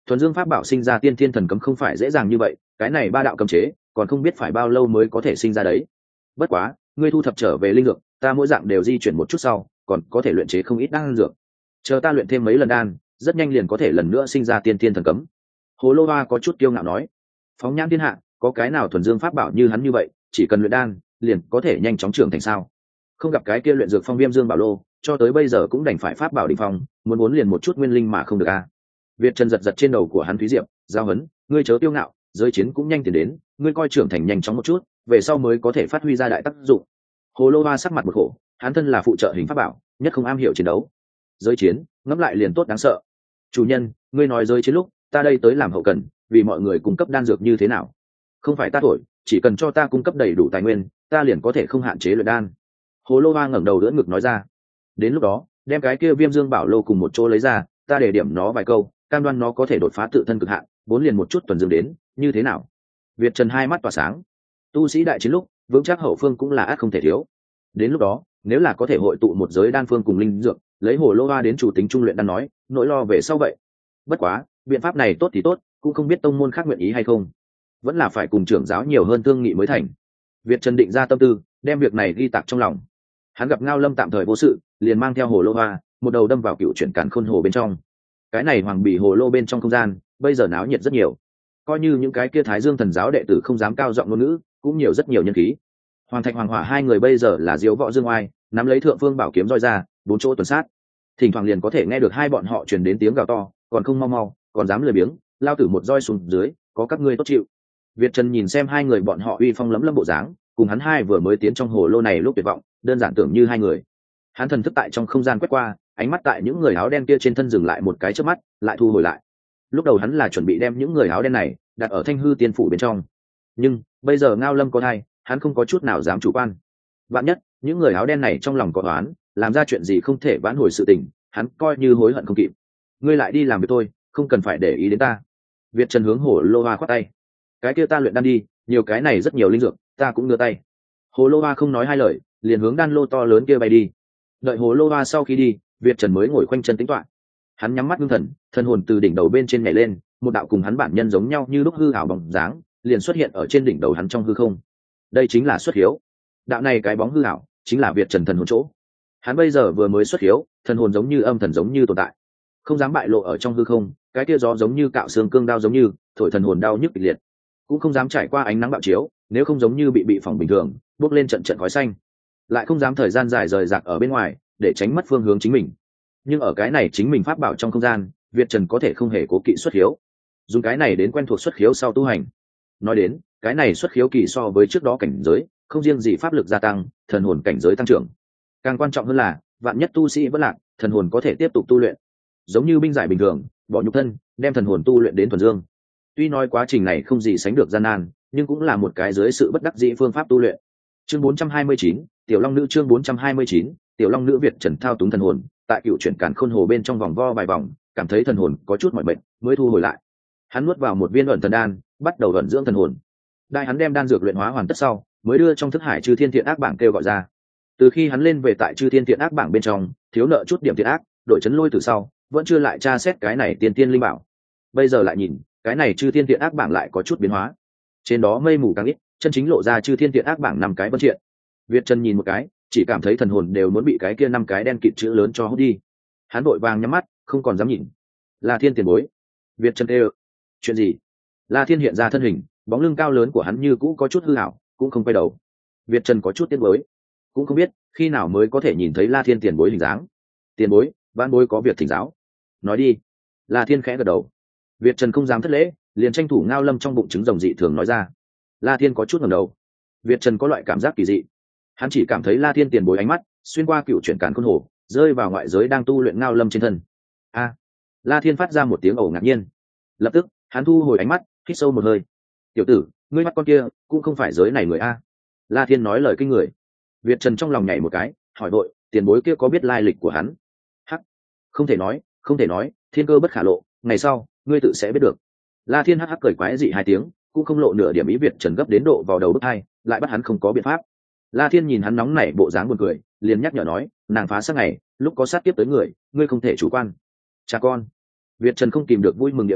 thuần dương pháp bảo sinh ra tiên thiên thần cấm không phải dễ dàng như vậy, cái này ba đạo cấm chế còn không biết phải bao lâu mới có thể sinh ra đấy. Bất quá ngươi thu thập trở về linh dược, ta mỗi dạng đều di chuyển một chút sau còn có thể luyện chế không ít đan dược, chờ ta luyện thêm mấy lần đan rất nhanh liền có thể lần nữa sinh ra tiên thiên thần cấm. Hồ Lô Hoa có chút kiêu ngạo nói, phóng nhãn thiên hạ có cái nào thuần dương pháp bảo như hắn như vậy, chỉ cần luyện đan liền có thể nhanh chóng trưởng thành sao? Không gặp cái kia luyện dược phong Viêm Dương Bảo Lô cho tới bây giờ cũng đành phải pháp bảo đỉnh phong, muốn muốn liền một chút nguyên linh mà không được a. Việt Trần giật giật trên đầu của hắn Thúy Diệp, giao hấn, ngươi chớ kiêu ngạo, giới chiến cũng nhanh tiền đến, ngươi coi trưởng thành nhanh chóng một chút, về sau mới có thể phát huy ra đại tác dụng. Hồ Lô Hoa sắc mặt một khổ, hắn thân là phụ trợ hình pháp bảo, nhất không am hiểu chiến đấu. Giới chiến, ngẫm lại liền tốt đáng sợ. Chủ nhân, ngươi nói giới chiến lúc, ta đây tới làm hậu cần, vì mọi người cung cấp đan dược như thế nào? Không phải ta thổi, chỉ cần cho ta cung cấp đầy đủ tài nguyên, ta liền có thể không hạn chế luyện đan. Hồ Lô Hoa ngẩng đầu đỡ ngực nói ra. Đến lúc đó, đem cái kia Viêm Dương Bảo Lô cùng một chỗ lấy ra, ta để điểm nó vài câu, cam đoan nó có thể đột phá tự thân cực hạn, vốn liền một chút tuần dương đến, như thế nào? Việt Trần hai mắt tỏa sáng. Tu sĩ đại chiến lúc, vững chắc hậu phương cũng là ác không thể thiếu. Đến lúc đó, nếu là có thể hội tụ một giới đan phương cùng linh dược, lấy Hồ Lô Hoa đến chủ tính trung luyện đan nói, nỗi lo về sau vậy. Bất quá, biện pháp này tốt thì tốt, cũng không biết tông môn khác nguyện ý hay không, vẫn là phải cùng trưởng giáo nhiều hơn thương nghị mới thành. Việt Trần định ra tâm tư, đem việc này ghi tạc trong lòng. Hắn gặp Ngao Lâm tạm thời vô sự, liền mang theo Hồ Lô Hoa, một đầu đâm vào cựu chuyển càn khôn hồ bên trong. Cái này hoàng bì hồ lô bên trong không gian, bây giờ náo nhiệt rất nhiều. Coi như những cái kia Thái Dương thần giáo đệ tử không dám cao giọng ngôn ngữ, cũng nhiều rất nhiều nhân khí. Hoàng Thạch Hoàng Hỏa hai người bây giờ là diếu võ dương oai, nắm lấy thượng phương bảo kiếm roi ra, bốn chỗ tuần sát. Thỉnh thoảng liền có thể nghe được hai bọn họ truyền đến tiếng gào to, còn không mau mau, còn dám lười biếng, lao tử một roi xuống dưới, có các ngươi tốt chịu. Việt Trần nhìn xem hai người bọn họ uy phong lấm lấm bộ dáng, cùng hắn hai vừa mới tiến trong hồ lô này lúc tuyệt vọng, đơn giản tưởng như hai người. Hắn thần thức tại trong không gian quét qua, ánh mắt tại những người áo đen kia trên thân dừng lại một cái chớp mắt, lại thu hồi lại. Lúc đầu hắn là chuẩn bị đem những người áo đen này đặt ở Thanh Hư Tiên phủ bên trong, nhưng bây giờ Ngao Lâm có thai, hắn không có chút nào dám chủ quan. Vạn nhất những người áo đen này trong lòng có oán, làm ra chuyện gì không thể vãn hồi sự tình, hắn coi như hối hận không kịp. Ngươi lại đi làm việc tôi, không cần phải để ý đến ta. Việt Trần hướng Hồ Lô Hoa khoát tay. Cái kia ta luyện đan đi, nhiều cái này rất nhiều linh dược, ta cũng đưa tay. Hồ Lô Hoa không nói hai lời, liền hướng đan lô to lớn kia bay đi. Đợi Hồ Lô Hoa sau khi đi, Việt Trần mới ngồi khoanh chân tĩnh tọa. Hắn nhắm mắt ngưng thần, thần hồn từ đỉnh đầu bên trên nhảy lên, một đạo cùng hắn bản nhân giống nhau như lúc hư ảo bóng dáng, liền xuất hiện ở trên đỉnh đầu hắn trong hư không. Đây chính là xuất hiếu. Đạo này cái bóng hư ảo, chính là Việt Trần thần hồn chỗ. Hắn bây giờ vừa mới xuất hiếu, thần hồn giống như âm thần giống như tồn tại, không dám bại lộ ở trong hư không, cái kia gió giống như cạo xương cương đao giống như, thổi thần hồn đau nhức kịch liệt. Cũng không dám trải qua ánh nắng bạo chiếu, nếu không giống như bị bị phỏng bình thường, bốc lên trận trận khói xanh. Lại không dám thời gian dài rời rạc ở bên ngoài, để tránh mất phương hướng chính mình. Nhưng ở cái này chính mình pháp bảo trong không gian, Việt Trần có thể không hề cố kỵ xuất hiếu, dùng cái này đến quen thuộc xuất hiếu sau tu hành. Nói đến, cái này xuất hiếu kỳ so với trước đó cảnh giới, không riêng gì pháp lực gia tăng, thần hồn cảnh giới tăng trưởng. Càng quan trọng hơn là, vạn nhất tu sĩ vẫn lạc, thần hồn có thể tiếp tục tu luyện. Giống như binh giải bình thường, bỏ nhục thân, đem thần hồn tu luyện đến thuần dương. Tuy nói quá trình này không gì sánh được gian nan, nhưng cũng là một cái dưới sự bất đắc dĩ phương pháp tu luyện. Chương bốn trăm hai mươi chín, Tiểu Long nữ chương bốn trăm hai mươi chín, Tiểu Long nữ Việt Trần thao túng thần hồn, tại cựu chuyển càn khôn hồ bên trong vòng vo vài vòng, cảm thấy thần hồn có chút mỏi mệt, mới thu hồi lại. Hắn nuốt vào một viên ẩn thần đan, bắt đầu ẩn dưỡng thần hồn. Đại hắn đem đan dược luyện hóa hoàn tất sau, mới đưa trong thức hải Chư Thiên Thiện Ác bảng kêu gọi ra. Từ khi hắn lên về tại Chư Thiên Thiện Ác bảng bên trong, thiếu nợ chút điểm thiện ác, đổi chấn lôi từ sau, vẫn chưa lại tra xét cái này tiên tiên linh bảo. Bây giờ lại nhìn, cái này Chư Thiên Thiện Ác bảng lại có chút biến hóa. Trên đó mây mù càng ít, chân chính lộ ra Chư Thiên Thiện Ác bảng năm cái vân triện. Việt Trần nhìn một cái, chỉ cảm thấy thần hồn đều muốn bị cái kia năm cái đen kịt chữ lớn cho hút đi. Hắn vội vàng nhắm mắt, không còn dám nhìn. La Thiên tiền bối. Việt Trần kêu. Chuyện gì? La Thiên hiện ra thân hình, bóng lưng cao lớn của hắn như cũ có chút hư ảo, cũng không quay đầu. Việt Trần có chút tiếc nuối, cũng không biết khi nào mới có thể nhìn thấy La Thiên tiền bối hình dáng. Tiền bối, vãn bối có việc thỉnh giáo. Nói đi. La Thiên khẽ gật đầu. Việt Trần không dám thất lễ, liền tranh thủ Ngao Lâm trong bụng trứng rồng dị thường nói ra. La Thiên có chút ngẩng đầu. Việt Trần có loại cảm giác kỳ dị. Hắn chỉ cảm thấy La Thiên tiền bối ánh mắt xuyên qua cựu chuyển càn khôn hồ, rơi vào ngoại giới đang tu luyện Ngao Lâm trên thân. A! La Thiên phát ra một tiếng ồ ngạc nhiên. Lập tức, hắn thu hồi ánh mắt, hít sâu một hơi. Tiểu tử, ngươi mắt con kia cũng không phải giới này người a. La Thiên nói lời kinh người. Việt Trần trong lòng nhảy một cái, hỏi vội, tiền bối kia có biết lai lịch của hắn? Hắc! Không thể nói, không thể nói, thiên cơ bất khả lộ, ngày sau ngươi tự sẽ biết được. La Thiên hắc hắc cười quái dị hai tiếng, cũng không lộ nửa điểm ý. Việt Trần gấp đến độ vào đầu bức hai, lại bắt hắn không có biện pháp. La Thiên nhìn hắn nóng nảy bộ dáng buồn cười, liền nhắc nhở nói, nàng phá sát ngày, lúc có sát tiếp tới người, ngươi không thể chủ quan. Cha con. Việt Trần không kìm được vui mừng địa đạo,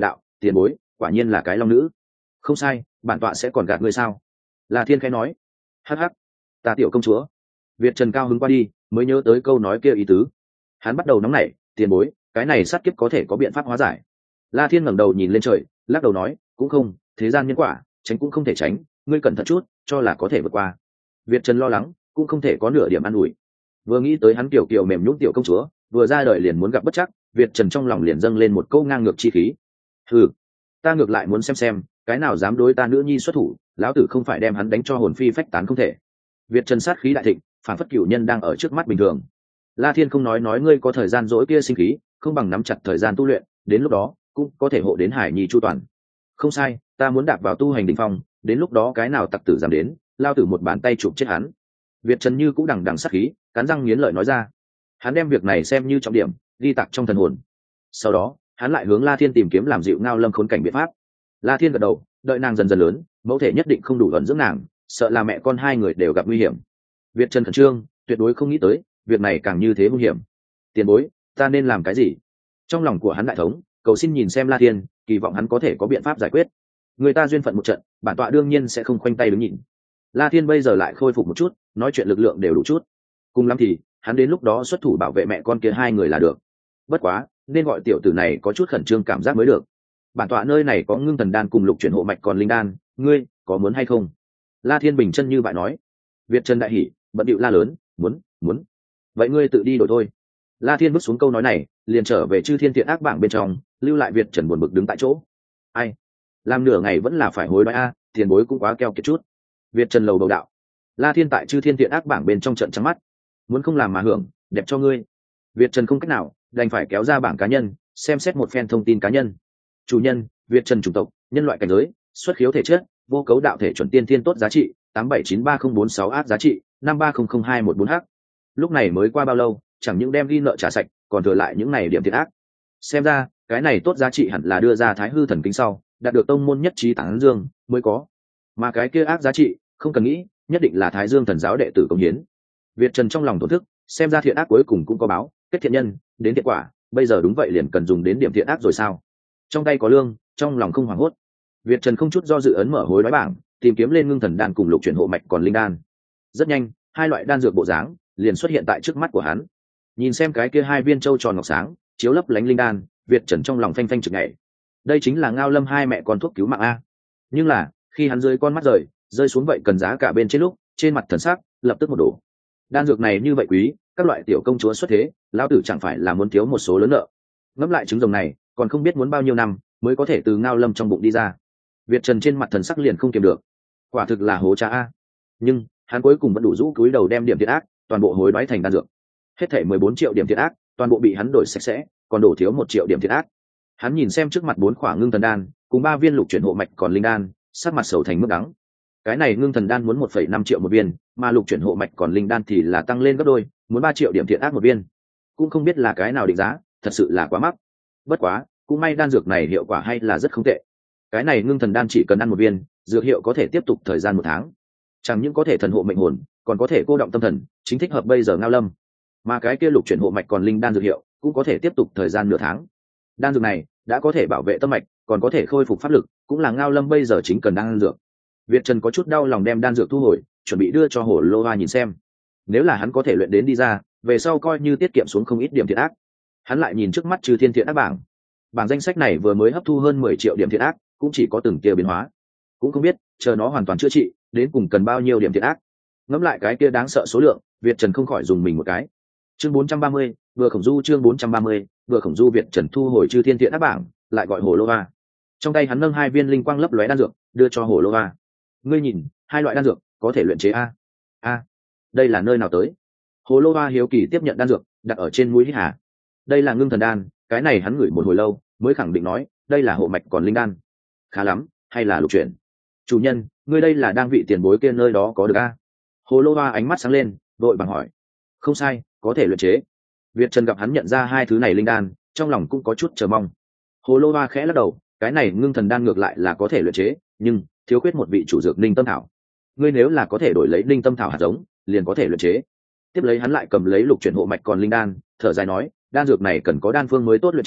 tiền bối quả nhiên là cái long nữ. Không sai, bản tọa sẽ còn gạt ngươi sao? La Thiên khẽ nói. Hắc hắc, ta tiểu công chúa. Việt Trần cao hứng qua đi, mới nhớ tới câu nói kia ý tứ. Hắn bắt đầu nóng nảy, tiền bối, cái này sát kiếp có thể có biện pháp hóa giải. La Thiên ngẩng đầu nhìn lên trời, lắc đầu nói, cũng không, thế gian nhân quả, tránh cũng không thể tránh, ngươi cẩn thận chút, cho là có thể vượt qua. Việt Trần lo lắng, cũng không thể có nửa điểm an ủi. Vừa nghĩ tới hắn tiểu kiều mềm nhũn tiểu công chúa, vừa ra đời liền muốn gặp bất chắc, Việt Trần trong lòng liền dâng lên một câu ngang ngược chi khí. Hừ, ta ngược lại muốn xem xem, cái nào dám đối ta nữ nhi xuất thủ, lão tử không phải đem hắn đánh cho hồn phi phách tán không thể. Việt Trần sát khí đại thịnh, phản phất cửu nhân đang ở trước mắt bình thường. La Thiên không nói nói ngươi có thời gian dỗi kia sinh khí, không bằng nắm chặt thời gian tu luyện, đến lúc đó cũng có thể hộ đến Hải Nhi chu toàn. Không sai, ta muốn đạp vào tu hành đỉnh phong, đến lúc đó cái nào tặc tử dám đến, lao tử một bàn tay chụp chết hắn. Việt Trần như cũng đằng đằng sát khí, cắn răng nghiến lợi nói ra. Hắn đem việc này xem như trọng điểm, ghi tạc trong thần hồn. Sau đó, hắn lại hướng La Thiên tìm kiếm làm dịu Ngao Lâm khốn cảnh biện pháp. La Thiên gật đầu, đợi nàng dần dần lớn, mẫu thể nhất định không đủ ẩn dưỡng nàng, sợ là mẹ con hai người đều gặp nguy hiểm. Việt Trần khẩn trương, tuyệt đối không nghĩ tới, việc này càng như thế nguy hiểm. Tiền bối, ta nên làm cái gì? Trong lòng của hắn đại thống, cầu xin nhìn xem La Thiên, kỳ vọng hắn có thể có biện pháp giải quyết. Người ta duyên phận một trận, bản tọa đương nhiên sẽ không khoanh tay đứng nhìn. La Thiên bây giờ lại khôi phục một chút, nói chuyện lực lượng đều đủ chút. Cùng lắm thì, hắn đến lúc đó xuất thủ bảo vệ mẹ con kia hai người là được. Bất quá, nên gọi tiểu tử này có chút khẩn trương cảm giác mới được. Bản tọa nơi này có ngưng thần đan cùng lục chuyển hộ mạch còn linh đan, ngươi có muốn hay không? La Thiên bình chân như vậy nói. Việt Trần đại hỉ, bận điệu la lớn, muốn, muốn. Vậy ngươi tự đi đổi thôi. La Thiên bước xuống câu nói này, liền trở về Chư Thiên Thiện Ác bảng bên trong, lưu lại Việt Trần buồn bực đứng tại chỗ. Ai? Làm nửa ngày vẫn là phải hối đoái a, tiền bối cũng quá keo kiệt chút. Việt Trần lầu đầu đạo. La Thiên tại Chư Thiên Thiện Ác bảng bên trong trận trắng mắt. Muốn không làm mà hưởng, đẹp cho ngươi. Việt Trần không cách nào, đành phải kéo ra bảng cá nhân, xem xét một phen thông tin cá nhân. Chủ nhân, Việt Trần chủng tộc, nhân loại cảnh giới, xuất khiếu thể chất, vô cấu đạo thể chuẩn tiên thiên tốt giá trị, tám bảy chín ba không bốn sáu ác giá trị, năm ba không không hai một bốn h. Lúc này mới qua bao lâu, chẳng những đem ghi nợ trả sạch, còn thừa lại những này điểm thiệt ác. Xem ra, cái này tốt giá trị hẳn là đưa ra Thái Hư thần kính sau, đạt được tông môn nhất trí tán dương mới có. Mà cái kia ác giá trị, không cần nghĩ, nhất định là Thái Dương thần giáo đệ tử công hiến. Việt Trần trong lòng tổn thức, xem ra thiện ác cuối cùng cũng có báo, kết thiện nhân, đến thiện quả, bây giờ đúng vậy liền cần dùng đến điểm thiện ác rồi sao? Trong tay có lương, trong lòng không hoảng hốt. Việt Trần không chút do dự ấn mở hối đoái bảng, tìm kiếm lên ngưng thần đan cùng lục chuyển hộ mạch còn linh đan. Rất nhanh, hai loại đan dược bộ dáng liền xuất hiện tại trước mắt của hắn. Nhìn xem cái kia hai viên châu tròn ngọc sáng, chiếu lấp lánh linh đan, Việt Trần trong lòng phanh phanh chực nhảy. Đây chính là Ngao Lâm hai mẹ con thuốc cứu mạng a. Nhưng là, khi hắn rơi con mắt rời, rơi xuống vậy cần giá cả bên trên lúc, trên mặt thần sắc lập tức một đổ. Đan dược này như vậy quý, các loại tiểu công chúa xuất thế, lão tử chẳng phải là muốn thiếu một số lớn nợ. Ngẫm lại trứng rồng này, còn không biết muốn bao nhiêu năm mới có thể từ Ngao Lâm trong bụng đi ra. Việt Trần trên mặt thần sắc liền không kiềm được. Quả thực là hố cha a. Nhưng, hắn cuối cùng vẫn đủ rũ cúi đầu đem điểm thiệt ác, toàn bộ hối đoái thành đan dược. Hết thảy mười bốn triệu điểm thiệt ác, toàn bộ bị hắn đổi sạch sẽ, còn đổ thiếu một triệu điểm thiệt ác. Hắn nhìn xem trước mặt bốn khỏa ngưng thần đan, cùng ba viên lục chuyển hộ mạch còn linh đan, sắc mặt sầu thành mức đắng. Cái này ngưng thần đan muốn một phẩy năm triệu một viên, mà lục chuyển hộ mạch còn linh đan thì là tăng lên gấp đôi, muốn ba triệu điểm thiện ác một viên. Cũng không biết là cái nào định giá, thật sự là quá mắc. Bất quá, cũng may đan dược này hiệu quả hay là rất không tệ. Cái này ngưng thần đan chỉ cần ăn một viên, dược hiệu có thể tiếp tục thời gian một tháng. Chẳng những có thể thần hộ mệnh hồn, còn có thể cô động tâm thần, chính thích hợp bây giờ Ngao Lâm. Mà cái kia lục chuyển hộ mạch còn linh đan dược hiệu, cũng có thể tiếp tục thời gian nửa tháng. Đan dược này đã có thể bảo vệ tâm mạch, còn có thể khôi phục pháp lực, cũng là Ngao Lâm bây giờ chính cần đan dược. Việt Trần có chút đau lòng đem đan dược thu hồi, chuẩn bị đưa cho Hổ Lô Hoa nhìn xem. Nếu là hắn có thể luyện đến đi ra, về sau coi như tiết kiệm xuống không ít điểm thiện ác. Hắn lại nhìn trước mắt Chư Thiên Thiện Ác bảng. Bảng danh sách này vừa mới hấp thu hơn mười triệu điểm thiện ác, cũng chỉ có từng tia biến hóa. Cũng không biết, chờ nó hoàn toàn chữa trị, đến cùng cần bao nhiêu điểm thiện ác. Ngẫm lại cái kia đáng sợ số lượng, Việt Trần không khỏi dùng mình một cái. Chương bốn trăm ba mươi, vừa khổng du chương bốn trăm ba mươi, vừa khổng du Việt Trần thu hồi Chư Thiên Thiện Ác bảng, lại gọi Hổ Lô Hoa. Trong tay hắn nâng hai viên linh quang lấp lóe đan dược, đưa cho Hổ Lô Hoa. Ngươi nhìn, hai loại đan dược có thể luyện chế a. A, đây là nơi nào tới? Hồ Lô Hoa hiếu kỳ tiếp nhận đan dược, đặt ở trên mũi hít hà. Đây là ngưng thần đan, cái này hắn ngửi một hồi lâu, mới khẳng định nói, đây là hộ mạch còn linh đan. Khá lắm, hay là lục chuyển? Chủ nhân, ngươi đây là đang vị tiền bối kia nơi đó có được a? Hồ Lô Hoa ánh mắt sáng lên, vội bằng hỏi. Không sai, có thể luyện chế. Việt Trần gặp hắn nhận ra hai thứ này linh đan, trong lòng cũng có chút chờ mong. Hồ Lô Hoa khẽ lắc đầu, cái này ngưng thần đan ngược lại là có thể luyện chế, nhưng thiếu khuyết một vị chủ dược ninh tâm thảo. Ngươi nếu là có thể đổi lấy ninh tâm thảo hạt giống, liền có thể luyện chế. Tiếp lấy hắn lại cầm lấy lục chuyển hộ mạch còn linh đan, thở dài nói, đan dược này cần có đan phương mới tốt luyện chế,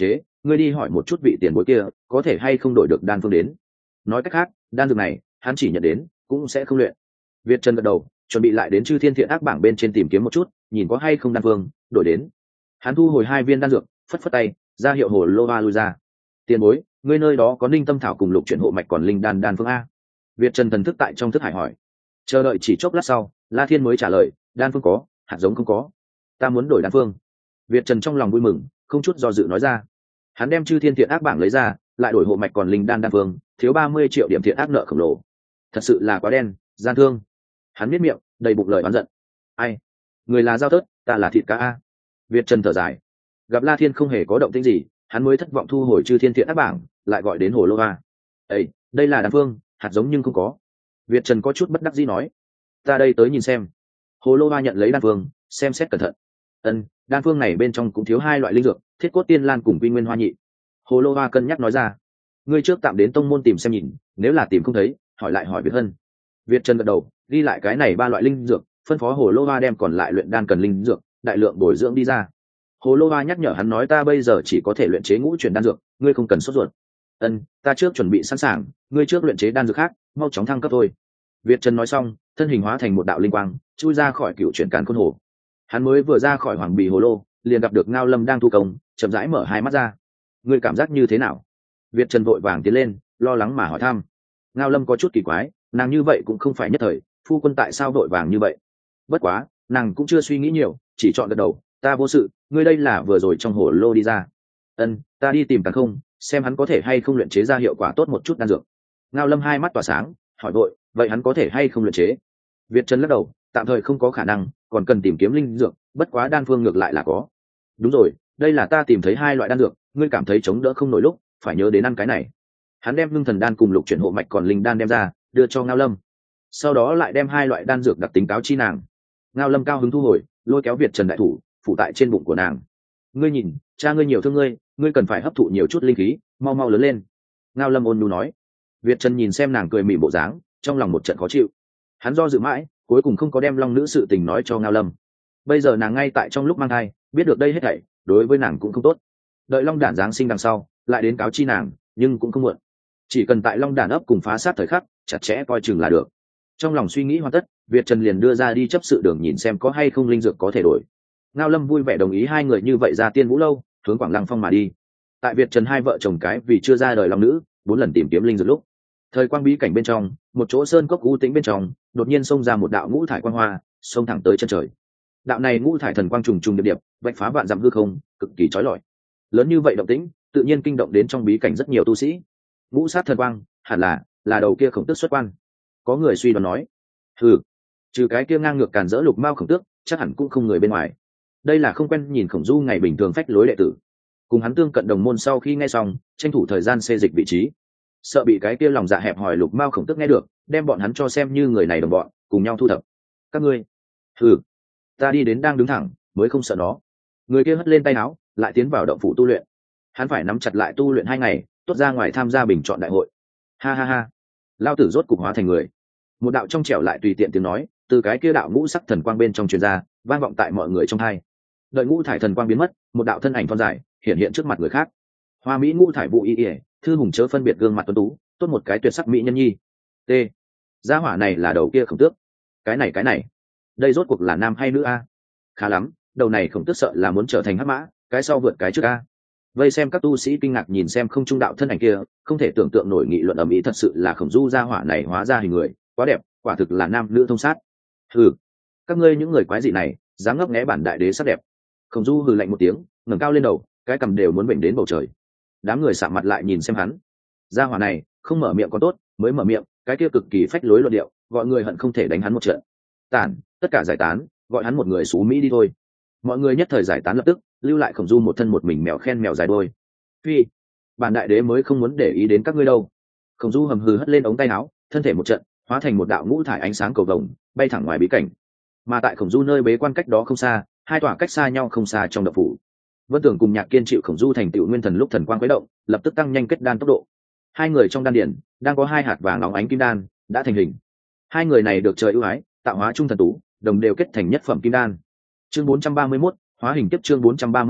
ngươi đi hỏi một chút vị tiền bối kia có thể hay không đổi được đan phương đến. Nói cách khác đan dược này hắn chỉ nhận đến cũng sẽ không luyện. Việt Trần gật đầu, chuẩn bị lại đến Chư Thiên Thiện Ác bảng bên trên tìm kiếm một chút, nhìn có hay không đan phương đổi đến. Hắn thu hồi hai viên đan dược, phất phất tay ra hiệu hồ lô hoa lui ra. Tiền bối, ngươi nơi đó có Ninh Tâm Thảo cùng Lục Chuyển Hộ Mạch còn linh đan đan phương a? Việt Trần thần thức tại trong thức hải hỏi. Chờ đợi chỉ chốc lát sau, La Thiên mới trả lời, đan phương có, hạt giống không có. Ta muốn đổi đan phương. Việt Trần trong lòng vui mừng, không chút do dự nói ra. Hắn đem Chư Thiên Thiện Ác bảng lấy ra, lại đổi hộ mạch còn linh đan đan phương, thiếu ba mươi triệu điểm thiện ác nợ khổng lồ. Thật sự là quá đen, gian thương. Hắn biết miệng, đầy bụng lời oán giận. Ai? Người là dao tớt, ta là thịt cá a. Việt Trần thở dài. Gặp La Thiên không hề có động tĩnh gì, hắn mới thất vọng thu hồi Chư Thiên Thiện Ác bảng, lại gọi đến Hồ Lô Hoa. "Ê, đây là đan phương, hạt giống nhưng không có." Việt Trần có chút bất đắc dĩ nói. "Ta đây tới nhìn xem." Hồ Lô Hoa nhận lấy đan phương, xem xét cẩn thận. Ân, đan phương này bên trong cũng thiếu hai loại linh dược, Thiết Cốt Tiên Lan cùng Quy Nguyên Hoa Nhị. Hồ Lô Hoa cân nhắc nói ra. "Ngươi trước tạm đến tông môn tìm xem nhìn, nếu là tìm không thấy, hỏi lại hỏi Việt Hân." Việt Trần gật đầu, ghi lại cái này ba loại linh dược, phân phó Hồ Lô Hoa đem còn lại luyện đan cần linh dược, đại lượng bồi dưỡng đi ra. Hồ Lô Hoa nhắc nhở hắn nói, "Ta bây giờ chỉ có thể luyện chế ngũ chuyển đan dược, ngươi không cần sốt ruột." "Ân, ta trước chuẩn bị sẵn sàng, ngươi trước luyện chế đan dược khác, mau chóng thăng cấp thôi." Việt Trần nói xong, thân hình hóa thành một đạo linh quang, chui ra khỏi cựu chuyển càn khôn hồ. Hắn mới vừa ra khỏi hoàng bì hồ lô, liền gặp được Ngao Lâm đang thu công, chậm rãi mở hai mắt ra. "Ngươi cảm giác như thế nào?" Việt Trần vội vàng tiến lên, lo lắng mà hỏi thăm. Ngao Lâm có chút kỳ quái, nàng như vậy cũng không phải nhất thời, phu quân tại sao vội vàng như vậy? Bất quá, nàng cũng chưa suy nghĩ nhiều, chỉ chọn gật đầu, "Ta vô sự, ngươi đây là vừa rồi trong hồ lô đi ra." "Ân, ta đi tìm Càn Không, xem hắn có thể hay không luyện chế ra hiệu quả tốt một chút đan dược." Ngao Lâm hai mắt tỏa sáng, hỏi vội, "Vậy hắn có thể hay không luyện chế?" Việt Trần lắc đầu, tạm thời không có khả năng, còn cần tìm kiếm linh dược, bất quá đan phương ngược lại là có. "Đúng rồi, đây là ta tìm thấy hai loại đan dược, ngươi cảm thấy chống đỡ không nổi lúc, phải nhớ đến ăn cái này." Hắn đem Ngưng Thần đan cùng Lục Chuyển Hộ Mạch còn linh đan đem ra, đưa cho Ngao Lâm. Sau đó lại đem hai loại đan dược đặc tính cáo chi nàng. Ngao Lâm cao hứng thu hồi, lôi kéo Việt Trần đại thủ, phủ tại trên bụng của nàng. "Ngươi nhìn, cha ngươi nhiều thương ngươi, ngươi cần phải hấp thụ nhiều chút linh khí, mau mau lớn lên." Ngao Lâm ôn nhu nói. Việt Trần nhìn xem nàng cười mỉm bộ dáng, trong lòng một trận khó chịu. Hắn do dự mãi, cuối cùng không có đem Long nữ sự tình nói cho Ngao Lâm. Bây giờ nàng ngay tại trong lúc mang thai, biết được đây hết thảy, đối với nàng cũng không tốt. Đợi Long đản giáng sinh đằng sau, lại đến cáo chi nàng, nhưng cũng không muộn. Chỉ cần tại Long đản ấp cùng phá sát thời khắc, chặt chẽ coi chừng là được. Trong lòng suy nghĩ hoàn tất, Việt Trần liền đưa ra đi chấp sự đường nhìn xem có hay không linh dược có thể đổi. Ngao Lâm vui vẻ đồng ý hai người như vậy ra Tiên Vũ lâu, hướng Quảng Lăng Phong mà đi. Tại Việt Trần hai vợ chồng cái vì chưa ra đời Long nữ, bốn lần tìm kiếm linh dược lúc, thời quang bí cảnh bên trong, một chỗ sơn cốc u tĩnh bên trong, đột nhiên xông ra một đạo ngũ thải quang hoa, xông thẳng tới chân trời. Đạo này ngũ thải thần quang trùng trùng điệp điệp, vạch phá vạn dặm hư không, cực kỳ chói lọi. Lớn như vậy động tĩnh, tự nhiên kinh động đến trong bí cảnh rất nhiều tu sĩ. Ngũ sát thần quang, hẳn là là đầu kia Khổng Tước xuất quan. Có người suy đoán nói, "Hừ, trừ cái kia ngang ngược càn rỡ Lục Mao Khổng Tước, chắc hẳn cũng không người bên ngoài." Đây là không quen nhìn Khổng Du ngày bình thường phách lối đệ tử. Cùng hắn tương cận đồng môn sau khi nghe xong, tranh thủ thời gian xê dịch vị trí, sợ bị cái kia lòng dạ hẹp hòi Lục Mao Khổng Tước nghe được, đem bọn hắn cho xem như người này đồng bọn, cùng nhau thu thập. "Các ngươi?" "Hừ, ta đi đến đang đứng thẳng, mới không sợ nó." Người kia hất lên tay áo, lại tiến vào động phủ tu luyện. Hắn phải nắm chặt lại tu luyện hai ngày, tốt ra ngoài tham gia bình chọn đại hội. Ha ha ha, lao tử rốt cục hóa thành người. Một đạo trong trẻo lại tùy tiện tiếng nói từ cái kia đạo ngũ sắc thần quang bên trong truyền ra, vang vọng tại mọi người trong hai. Đợi ngũ thải thần quang biến mất, một đạo thân ảnh thon dài hiện hiện trước mặt người khác. Hoa mỹ ngũ thải vụ y ỉa, thư hùng chớ phân biệt gương mặt tuấn tú, tốt một cái tuyệt sắc mỹ nhân nhi. T, gia hỏa này là đầu kia Khổng Tước. Cái này cái này, đây rốt cuộc là nam hay nữ a? Khá lắm, đầu này Khổng Tước sợ là muốn trở thành hắc mã, cái sau vượt cái trước a. Vây xem các tu sĩ kinh ngạc nhìn xem không trung đạo thân ảnh kia, không thể tưởng tượng nổi, nghị luận ầm ĩ, thật sự là Khổng Du gia hỏa này hóa ra hình người, quá đẹp, quả thực là nam nữ thông sát. Hừ, các ngươi những người quái dị này, dám ngấp nghé bản đại đế sắc đẹp. Khổng Du hừ lạnh một tiếng, ngẩng cao lên đầu, cái cằm đều muốn vểnh đến bầu trời. Đám người sạm mặt lại nhìn xem hắn. Gia hỏa này, không mở miệng còn tốt, mới mở miệng, cái kia cực kỳ phách lối luận điệu, gọi người hận không thể đánh hắn một trận. Tản, tất cả giải tán, gọi hắn một người xú mỹ đi thôi. Mọi người nhất thời giải tán lập tức, lưu lại Khổng Du một thân một mình mèo khen mèo dài đôi. Phi, bản đại đế mới không muốn để ý đến các ngươi đâu. Khổng Du hầm hừ hất lên ống tay áo, thân thể một trận hóa thành một đạo ngũ thải ánh sáng cầu vồng, bay thẳng ngoài bí cảnh. Mà tại Khổng Du nơi bế quan cách đó không xa, hai tòa cách xa nhau không xa trong động phủ, Vân Tưởng cùng Nhạc Kiên chịu Khổng Du thành tựu nguyên thần lúc thần quang quấy động, lập tức tăng nhanh kết đan tốc độ. Hai người trong đan điển đang có hai hạt vàng óng ánh kim đan đã thành hình. Hai người này được trời ưu ái, tạo hóa trung thần tú, đồng đều kết thành nhất phẩm kim đan. Chương bốn trăm ba mươi mốt, hóa hình tiếp chương bốn trăm ba mươi mốt,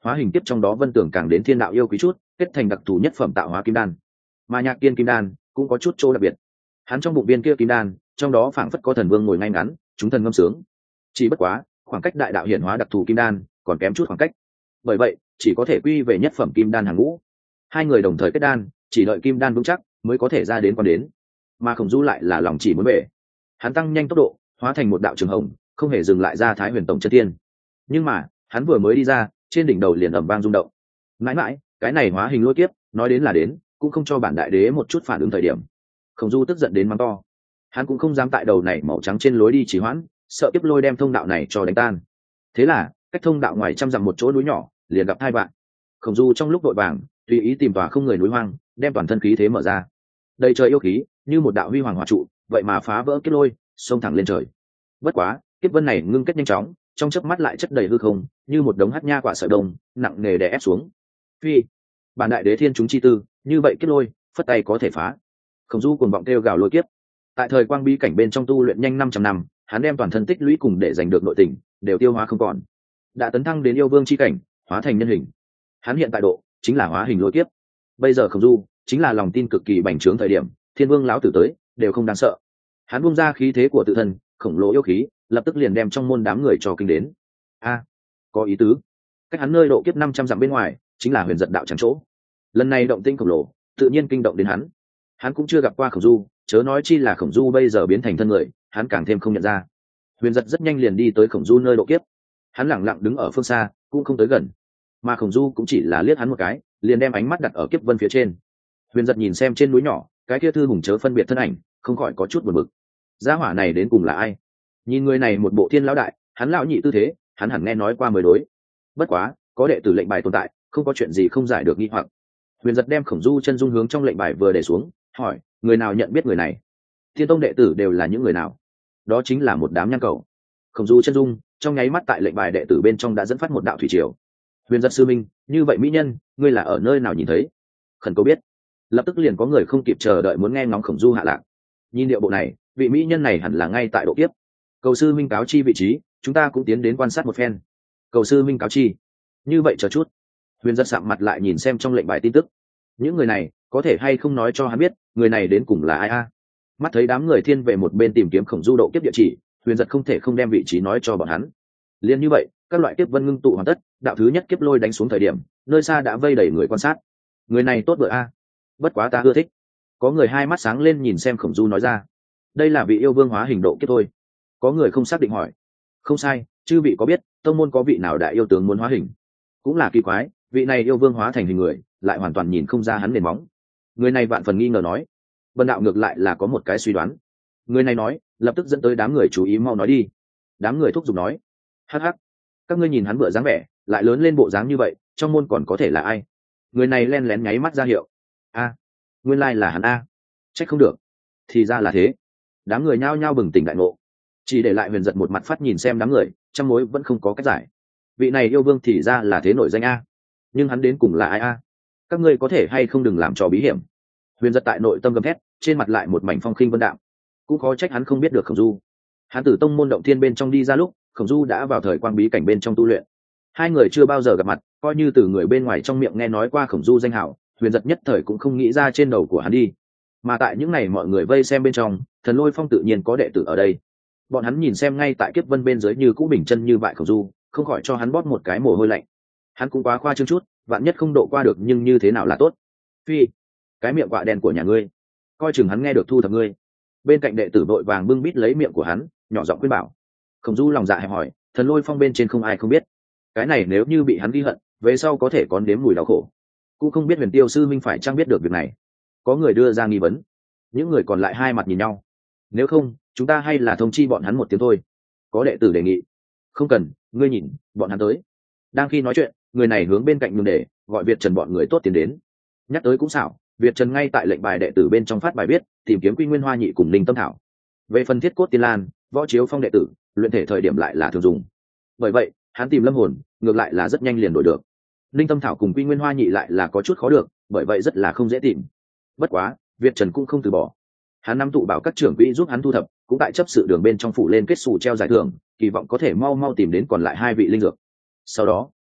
hóa hình kiếp trong đó vân tưởng càng đến thiên đạo yêu quý chút, kết thành đặc thù nhất phẩm tạo hóa kim đan. Mà Nhạc Kiên kim đan cũng có chút chỗ đặc biệt, hắn trong bụng viên kia kim đan trong đó phảng phất có thần vương ngồi ngay ngắn, chúng thần ngâm sướng. Chỉ bất quá khoảng cách đại đạo hiển hóa đặc thù kim đan còn kém chút khoảng cách, bởi vậy chỉ có thể quy về nhất phẩm kim đan hàng ngũ. Hai người đồng thời kết đan, chỉ đợi kim đan vững chắc mới có thể ra đến còn đến. Mà Khổng Du lại là lòng chỉ muốn về, hắn tăng nhanh tốc độ, hóa thành một đạo trường hồng, không hề dừng lại ra Thái Huyền Tổng chân tiên. Nhưng mà hắn vừa mới đi ra, trên đỉnh đầu liền ầm vang rung động. Mãi mãi, cái này hóa hình lôi kiếp, nói đến là đến, cũng không cho bản đại đế một chút phản ứng thời điểm. Khổng Du tức giận đến mắng to, hắn cũng không dám tại đầu này màu trắng trên lối đi trì hoãn, sợ kiếp lôi đem thông đạo này cho đánh tan. Thế là cách thông đạo ngoài trăm dặm một chỗ núi nhỏ, liền gặp hai bạn. Khổng Du trong lúc đội vàng tùy ý tìm tòa không người núi hoang, đem toàn thân khí thế mở ra, đầy trời yêu khí như một đạo huy hoàng hỏa trụ, vậy mà phá vỡ kiếp lôi, xông thẳng lên trời. Bất quá kiếp vân này ngưng kết nhanh chóng, trong chớp mắt lại chất đầy hư không, như một đống hắc nha quả sợi đông nặng nề đè ép xuống. Phi, bản đại đế thiên chúng chi tư, như vậy kiếp lôi phất tay có thể phá. Khổng Du cuồng vọng kêu gào lôi kiếp. Tại thời quang bí cảnh bên trong tu luyện nhanh năm trăm năm, hắn đem toàn thân tích lũy cùng để giành được nội tình đều tiêu hóa không còn, đã tấn thăng đến yêu vương chi cảnh, hóa thành nhân hình. Hắn hiện tại độ chính là hóa hình lôi kiếp. Bây giờ Khổng Du chính là lòng tin cực kỳ bành trướng thời điểm, thiên vương lão tử tới đều không đáng sợ. Hắn buông ra khí thế của tự thân, khổng lồ yêu khí lập tức liền đem trong môn đám người cho kinh đến. A, có ý tứ. Cách hắn nơi độ kiếp năm trăm dặm bên ngoài chính là Huyền Giật đạo trắng chỗ. Lần này động tinh khổng lồ tự nhiên kinh động đến hắn. Hắn cũng chưa gặp qua Khổng Du, chớ nói chi là Khổng Du bây giờ biến thành thân người, hắn càng thêm không nhận ra. Huyền Giật rất nhanh liền đi tới Khổng Du nơi độ kiếp. Hắn lẳng lặng đứng ở phương xa, cũng không tới gần. Mà Khổng Du cũng chỉ là liếc hắn một cái, liền đem ánh mắt đặt ở kiếp vân phía trên. Huyền Giật nhìn xem trên núi nhỏ cái kia thư hùng chớ phân biệt thân ảnh, không khỏi có chút buồn bực. Gia hỏa này đến cùng là ai? Nhìn người này một bộ thiên lão đại, hắn lão nhị tư thế, hắn hẳn nghe nói qua mới đối. Bất quá có đệ tử lệnh bài tồn tại, không có chuyện gì không giải được nghi hoặc. Huyền Giật đem Khổng Du chân dung hướng trong lệnh bài vừa để xuống, hỏi, người nào nhận biết người này? Thiên tông đệ tử đều là những người nào? Đó chính là một đám nhang cầu. Khổng Du chân dung trong nháy mắt tại lệnh bài đệ tử bên trong đã dẫn phát một đạo thủy triều. Huyền Giật sư minh, như vậy mỹ nhân, ngươi là ở nơi nào nhìn thấy? Khẩn cầu biết. Lập tức liền có người không kịp chờ đợi muốn nghe ngóng Khổng Du hạ lạc. Nhìn điệu bộ này, vị mỹ nhân này hẳn là ngay tại độ kiếp. Cầu sư minh cáo chi vị trí, chúng ta cũng tiến đến quan sát một phen. Cầu sư minh cáo chi. Như vậy chờ chút. Huyền Giật sạm mặt lại nhìn xem trong lệnh bài tin tức. Những người này có thể hay không nói cho hắn biết người này đến cùng là ai a? Mắt thấy đám người thiên về một bên tìm kiếm Khổng Du độ kiếp địa chỉ, Huyền Giật không thể không đem vị trí nói cho bọn hắn. Liên như vậy, các loại kiếp vân ngưng tụ hoàn tất, đạo thứ nhất kiếp lôi đánh xuống thời điểm, nơi xa đã vây đầy người quan sát. Người này tốt bựa a, bất quá ta ưa thích. Có người hai mắt sáng lên nhìn xem Khổng Du nói ra, đây là vị yêu vương hóa hình độ kiếp thôi. Có người không xác định hỏi, không sai, chư vị có biết tông môn có vị nào đại yêu tướng muốn hóa hình? Cũng là kỳ quái, vị này yêu vương hóa thành hình người, lại hoàn toàn nhìn không ra hắn nền móng. Người này vạn phần nghi ngờ nói. Vân đạo ngược lại là có một cái suy đoán. Người này nói, lập tức dẫn tới đám người chú ý, mau nói đi. Đám người thúc giục nói, hắc hắc, các ngươi nhìn hắn bựa dáng vẻ, lại lớn lên bộ dáng như vậy, trong môn còn có thể là ai? Người này len lén nháy mắt ra hiệu. A, nguyên lai là hắn a. Trách không được, thì ra là thế. Đám người nhao nhao bừng tỉnh đại ngộ, chỉ để lại Huyền Giật một mặt phát nhìn xem đám người, trăm mối vẫn không có cách giải. Vị này yêu vương thì ra là thế nổi danh a, nhưng hắn đến cùng là ai a? Các ngươi có thể hay không đừng làm trò bí hiểm. Huyền Giật tại nội tâm gầm thét, trên mặt lại một mảnh phong khinh vân đạm. Cũng khó trách hắn không biết được Khổng Du. Hắn từ tông môn động thiên bên trong đi ra lúc, Khổng Du đã vào thời quang bí cảnh bên trong tu luyện. Hai người chưa bao giờ gặp mặt, coi như từ người bên ngoài trong miệng nghe nói qua Khổng Du danh hảo, Huyền Giật nhất thời cũng không nghĩ ra trên đầu của hắn đi. Mà tại những ngày mọi người vây xem bên trong, Thần Lôi Phong tự nhiên có đệ tử ở đây. Bọn hắn nhìn xem ngay tại kiếp vân bên dưới như cũ bình chân như bại Khổng Du, không khỏi cho hắn bóp một cái mồ hôi lạnh. Hắn cũng quá khoa trương chút, vạn nhất không độ qua được nhưng như thế nào là tốt. Phi, cái miệng quạ đen của nhà ngươi, coi chừng hắn nghe được thu thập ngươi. Bên cạnh đệ tử vội vàng bưng bít lấy miệng của hắn, nhỏ giọng khuyên bảo. Khổng Du lòng dạ hẹp hỏi, Thần Lôi Phong bên trên không ai không biết. Cái này nếu như bị hắn ghi hận, về sau có thể có nếm mùi đau khổ. Cũng không biết Huyền Tiêu sư minh phải chăng biết được việc này. Có người đưa ra nghi vấn, những người còn lại hai mặt nhìn nhau. Nếu không, chúng ta hay là thông chi bọn hắn một tiếng thôi. Có đệ tử đề nghị. Không cần, ngươi nhìn, bọn hắn tới. Đang khi nói chuyện, người này hướng bên cạnh nhường để gọi Việt Trần bọn người tốt tiến đến. Nhắc tới cũng xảo, Việt Trần ngay tại lệnh bài đệ tử bên trong phát bài viết, tìm kiếm Quy Nguyên Hoa Nhị cùng Linh Tâm Thảo. Về phần Thiết Cốt Tiên Lan, Võ Chiếu Phong đệ tử, luyện thể thời điểm lại là thường dùng. Bởi vậy, hắn tìm Lâm Hồn, ngược lại là rất nhanh liền đổi được. Linh Tâm Thảo cùng Quy Nguyên Hoa Nhị lại là có chút khó được, bởi vậy rất là không dễ tìm. Bất quá, Việt Trần cũng không từ bỏ. Hắn nắm tụ bảo các trưởng quỹ giúp hắn thu thập, cũng tại chấp sự đường bên trong phủ lên kết xù treo giải thưởng, kỳ vọng có thể mau mau tìm đến còn lại hai vị linh dược. Sau đó,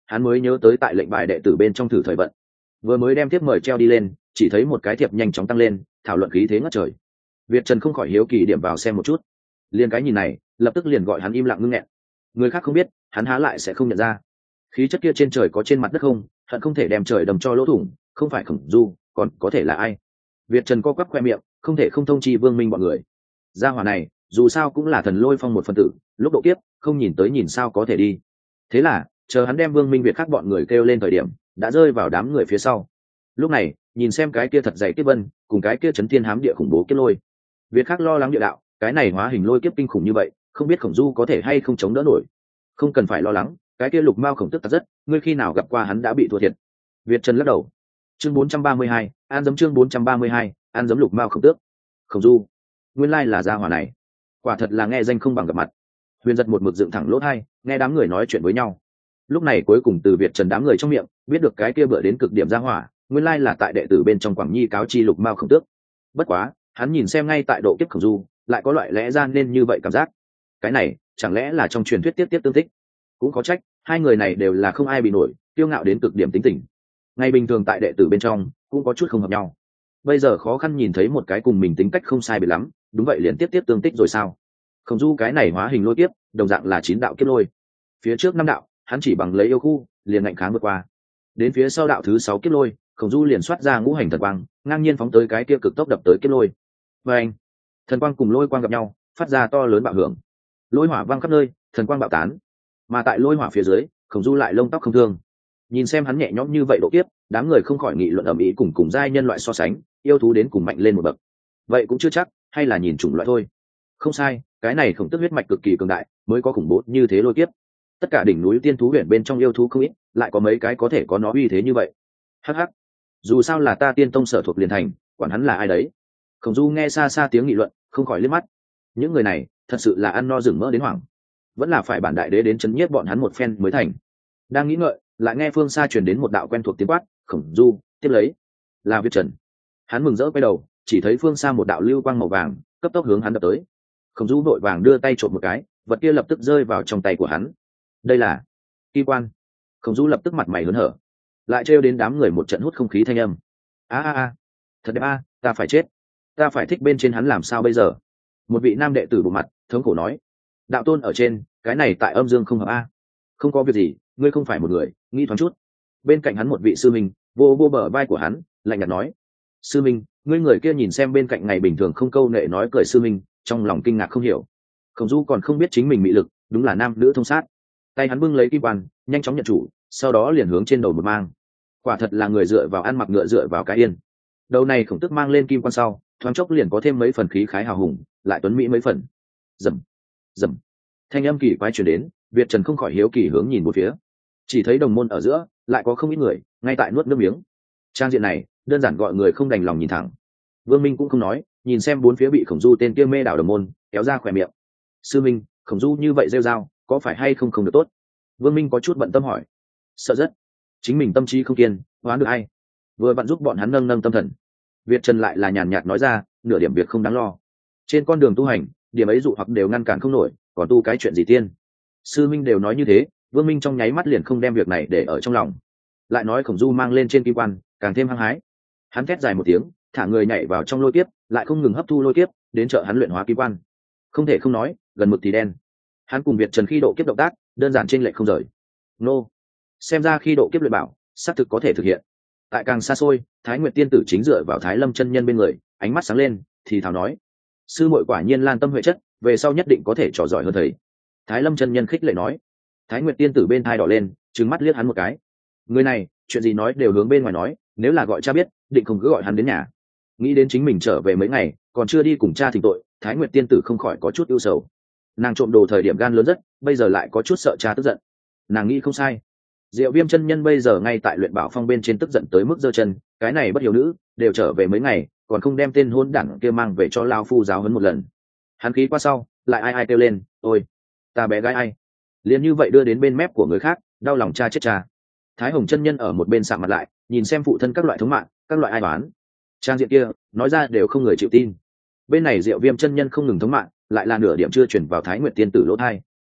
hắn mới nhớ tới tại lệnh bài đệ tử bên trong thử thời vận, vừa mới đem tiếp mời treo đi lên, chỉ thấy một cái thiệp nhanh chóng tăng lên, thảo luận khí thế ngất trời. Việt Trần không khỏi hiếu kỳ điểm vào xem một chút, liền cái nhìn này lập tức liền gọi hắn im lặng ngưng nghẹn. Người khác không biết, hắn há lại sẽ không nhận ra. Khí chất kia trên trời có trên mặt đất không, hận không thể đem trời đầm cho lỗ thủng, không phải Khổng Du còn có thể là ai? Việt Trần co quắp khoe miệng, không thể không thông chi Vương Minh bọn người. Gia hỏa này dù sao cũng là thần lôi phong một phần tử, lúc độ kiếp không nhìn tới nhìn sao có thể đi. Thế là chờ hắn đem Vương Minh Việt khác bọn người kêu lên thời điểm, đã rơi vào đám người phía sau. Lúc này nhìn xem cái kia thật dày kiếp vân cùng cái kia chấn thiên hám địa khủng bố kiếp lôi, Việt khác lo lắng địa đạo, cái này hóa hình lôi kiếp kinh khủng như vậy, không biết Khổng Du có thể hay không chống đỡ nổi. Không cần phải lo lắng, cái kia lục mao khổng tức tặc rất, ngươi khi nào gặp qua hắn đã bị thua thiệt. Việt Trần lắc đầu. Chương bốn trăm ba mươi hai, an giấm chương bốn trăm ba mươi hai, an giấm lục mao khổng tước. Khổng Du, nguyên lai là gia hỏa này, quả thật là nghe danh không bằng gặp mặt. Huyền giật một mực dựng thẳng lỗ tai, nghe đám người nói chuyện với nhau. Lúc này cuối cùng từ Việt Trần đám người trong miệng biết được cái kia bựa đến cực điểm gia hỏa, nguyên lai là tại đệ tử bên trong Quảng Nhi cáo chi lục mao khổng tước. Bất quá hắn nhìn xem ngay tại độ kiếp Khổng Du, lại có loại lẽ ra nên như vậy cảm giác. Cái này chẳng lẽ là trong truyền thuyết tiếp tiếp tương tích? Cũng có trách, hai người này đều là không ai bị nổi, kiêu ngạo đến cực điểm tính tình. Ngày bình thường tại đệ tử bên trong cũng có chút không hợp nhau, bây giờ khó khăn nhìn thấy một cái cùng mình tính cách không sai biệt lắm, đúng vậy liền tiếp tiếp tương tích rồi sao? Khổng Du cái này hóa hình lôi kiếp đồng dạng là chín đạo kiếp lôi, phía trước năm đạo hắn chỉ bằng lấy yêu khu liền ngạnh kháng vượt qua, đến phía sau đạo thứ sáu kiếp lôi, Khổng Du liền xoát ra ngũ hành thần quang, ngang nhiên phóng tới cái kia cực tốc đập tới kiếp lôi. Và anh, thần quang cùng lôi quang gặp nhau, phát ra to lớn bạo hưởng, lôi hỏa văng khắp nơi, thần quang bạo tán. Mà tại lôi hỏa phía dưới, Khổng Du lại lông tóc không thương. Nhìn xem hắn nhẹ nhõm như vậy độ kiếp, đám người không khỏi nghị luận ầm ĩ, cùng cùng giai nhân loại so sánh, yêu thú đến cùng mạnh lên một bậc. Vậy cũng chưa chắc, hay là nhìn chủng loại thôi. Không sai, cái này Khổng Tước huyết mạch cực kỳ cường đại, mới có khủng bố như thế lôi kiếp. Tất cả đỉnh núi tiên thú huyền bên trong yêu thú không ít, lại có mấy cái có thể có nó uy thế như vậy. Hắc hắc, dù sao là ta Tiên Tông sở thuộc liền thành, quản hắn là ai đấy. Khổng Du nghe xa xa tiếng nghị luận, không khỏi liếc mắt. Những người này thật sự là ăn no rừng mỡ đến hoảng, vẫn là phải bản đại đế đến chấn nhiếp bọn hắn một phen mới thành. Đang nghĩ ngợi, lại nghe phương xa truyền đến một đạo quen thuộc tiếng quát, Khổng Du, tiếp lấy là Việt Trần. Hắn mừng rỡ quay đầu, chỉ thấy phương xa một đạo lưu quang màu vàng cấp tốc hướng hắn đập tới. Khổng Du vội vàng đưa tay trộm một cái, vật kia lập tức rơi vào trong tay của hắn. Đây là kim quan. Khổng Du lập tức mặt mày hớn hở, lại trêu đến đám người một trận hút không khí thanh âm. A a a, thật đẹp a, ta phải chết, ta phải thích bên trên hắn làm sao bây giờ? Một vị nam đệ tử bộ mặt thống khổ nói. Đạo tôn ở trên, cái này tại âm dương không hợp a. Không có việc gì, ngươi không phải một người, nghĩ thoáng chút. Bên cạnh hắn một vị sư minh vô vô bờ vai của hắn, lạnh nhạt nói. Sư minh, ngươi người kia nhìn xem bên cạnh ngày bình thường không câu nệ nói cười sư minh, trong lòng kinh ngạc không hiểu. Khổng Du còn không biết chính mình mị lực đúng là nam nữ thông sát. Tay hắn bưng lấy kim quan, nhanh chóng nhận chủ, sau đó liền hướng trên đầu một mang. Quả thật là người dựa vào ăn mặc ngựa dựa vào cái yên. Đầu này Khổng Tước mang lên kim quan sau, thoáng chốc liền có thêm mấy phần khí khái hào hùng, lại tuấn mỹ mấy phần. Rầm, rầm, thanh âm kỳ quái truyền đến, Việt Trần không khỏi hiếu kỳ hướng nhìn một phía, chỉ thấy đồng môn ở giữa lại có không ít người ngay tại nuốt nước miếng. Trang diện này đơn giản gọi người không đành lòng nhìn thẳng. Vương Minh cũng không nói, nhìn xem bốn phía bị Khổng Du tên kia mê đảo đồng môn, kéo ra khỏe miệng. Sư minh, Khổng Du như vậy rêu rao, có phải hay không không được tốt? Vương Minh có chút bận tâm hỏi. Sợ rất, chính mình tâm trí không kiên, hoán được ai? Vừa vặn giúp bọn hắn nâng nâng tâm thần. Việt Trần lại là nhàn nhạt nói ra, nửa điểm việc không đáng lo. Trên con đường tu hành, điểm ấy dụ hoặc đều ngăn cản không nổi, còn tu cái chuyện gì tiên? Sư minh đều nói như thế, Vương Minh trong nháy mắt liền không đem việc này để ở trong lòng. Lại nói Khổng Du mang lên trên kim quan, càng thêm hăng hái. Hắn thét dài một tiếng, thả người nhảy vào trong lôi kiếp, lại không ngừng hấp thu lôi kiếp, đến trợ hắn luyện hóa kim quan. Không thể không nói, gần mực thì đen. Hắn cùng Việt Trần khi độ kiếp động tác, đơn giản chênh lệch không rời. Nô, xem ra khi độ kiếp luyện bảo, xác thực có thể thực hiện. Tại càng xa xôi, Thái Nguyệt tiên tử chính dựa vào Thái Lâm chân nhân bên người, ánh mắt sáng lên, thì thào nói: sư muội quả nhiên lan tâm huệ chất, về sau nhất định có thể trò giỏi hơn thầy. Thái Lâm chân nhân khích lệ nói. Thái Nguyệt tiên tử bên thai đỏ lên, trừng mắt liếc hắn một cái. Người này chuyện gì nói đều hướng bên ngoài nói, nếu là gọi cha biết, định không cứ gọi hắn đến nhà. Nghĩ đến chính mình trở về mấy ngày còn chưa đi cùng cha thỉnh tội, Thái Nguyệt tiên tử không khỏi có chút ưu sầu. Nàng trộm đồ thời điểm gan lớn rất, bây giờ lại có chút sợ cha tức giận. Nàng nghĩ không sai, Diệu Viêm chân nhân bây giờ ngay tại luyện bảo phong bên trên tức giận tới mức giơ chân, cái này bất hiếu nữ đều trở về mấy ngày còn không đem tên hôn đảng kia mang về cho lao phu giáo huấn một lần. Hắn khí qua sau lại ai ai kêu lên, ôi ta bé gái ai, liền như vậy đưa đến bên mép của người khác, đau lòng cha chết cha. Thái Hồng chân nhân ở một bên sạm mặt lại, nhìn xem phụ thân các loại thống mạng, các loại ai đoán. Trang diện kia nói ra đều không người chịu tin. Bên này Diệu Viêm chân nhân không ngừng thống mạng, lại là nửa điểm chưa chuyển vào Thái Nguyệt tiên tử lỗ thai.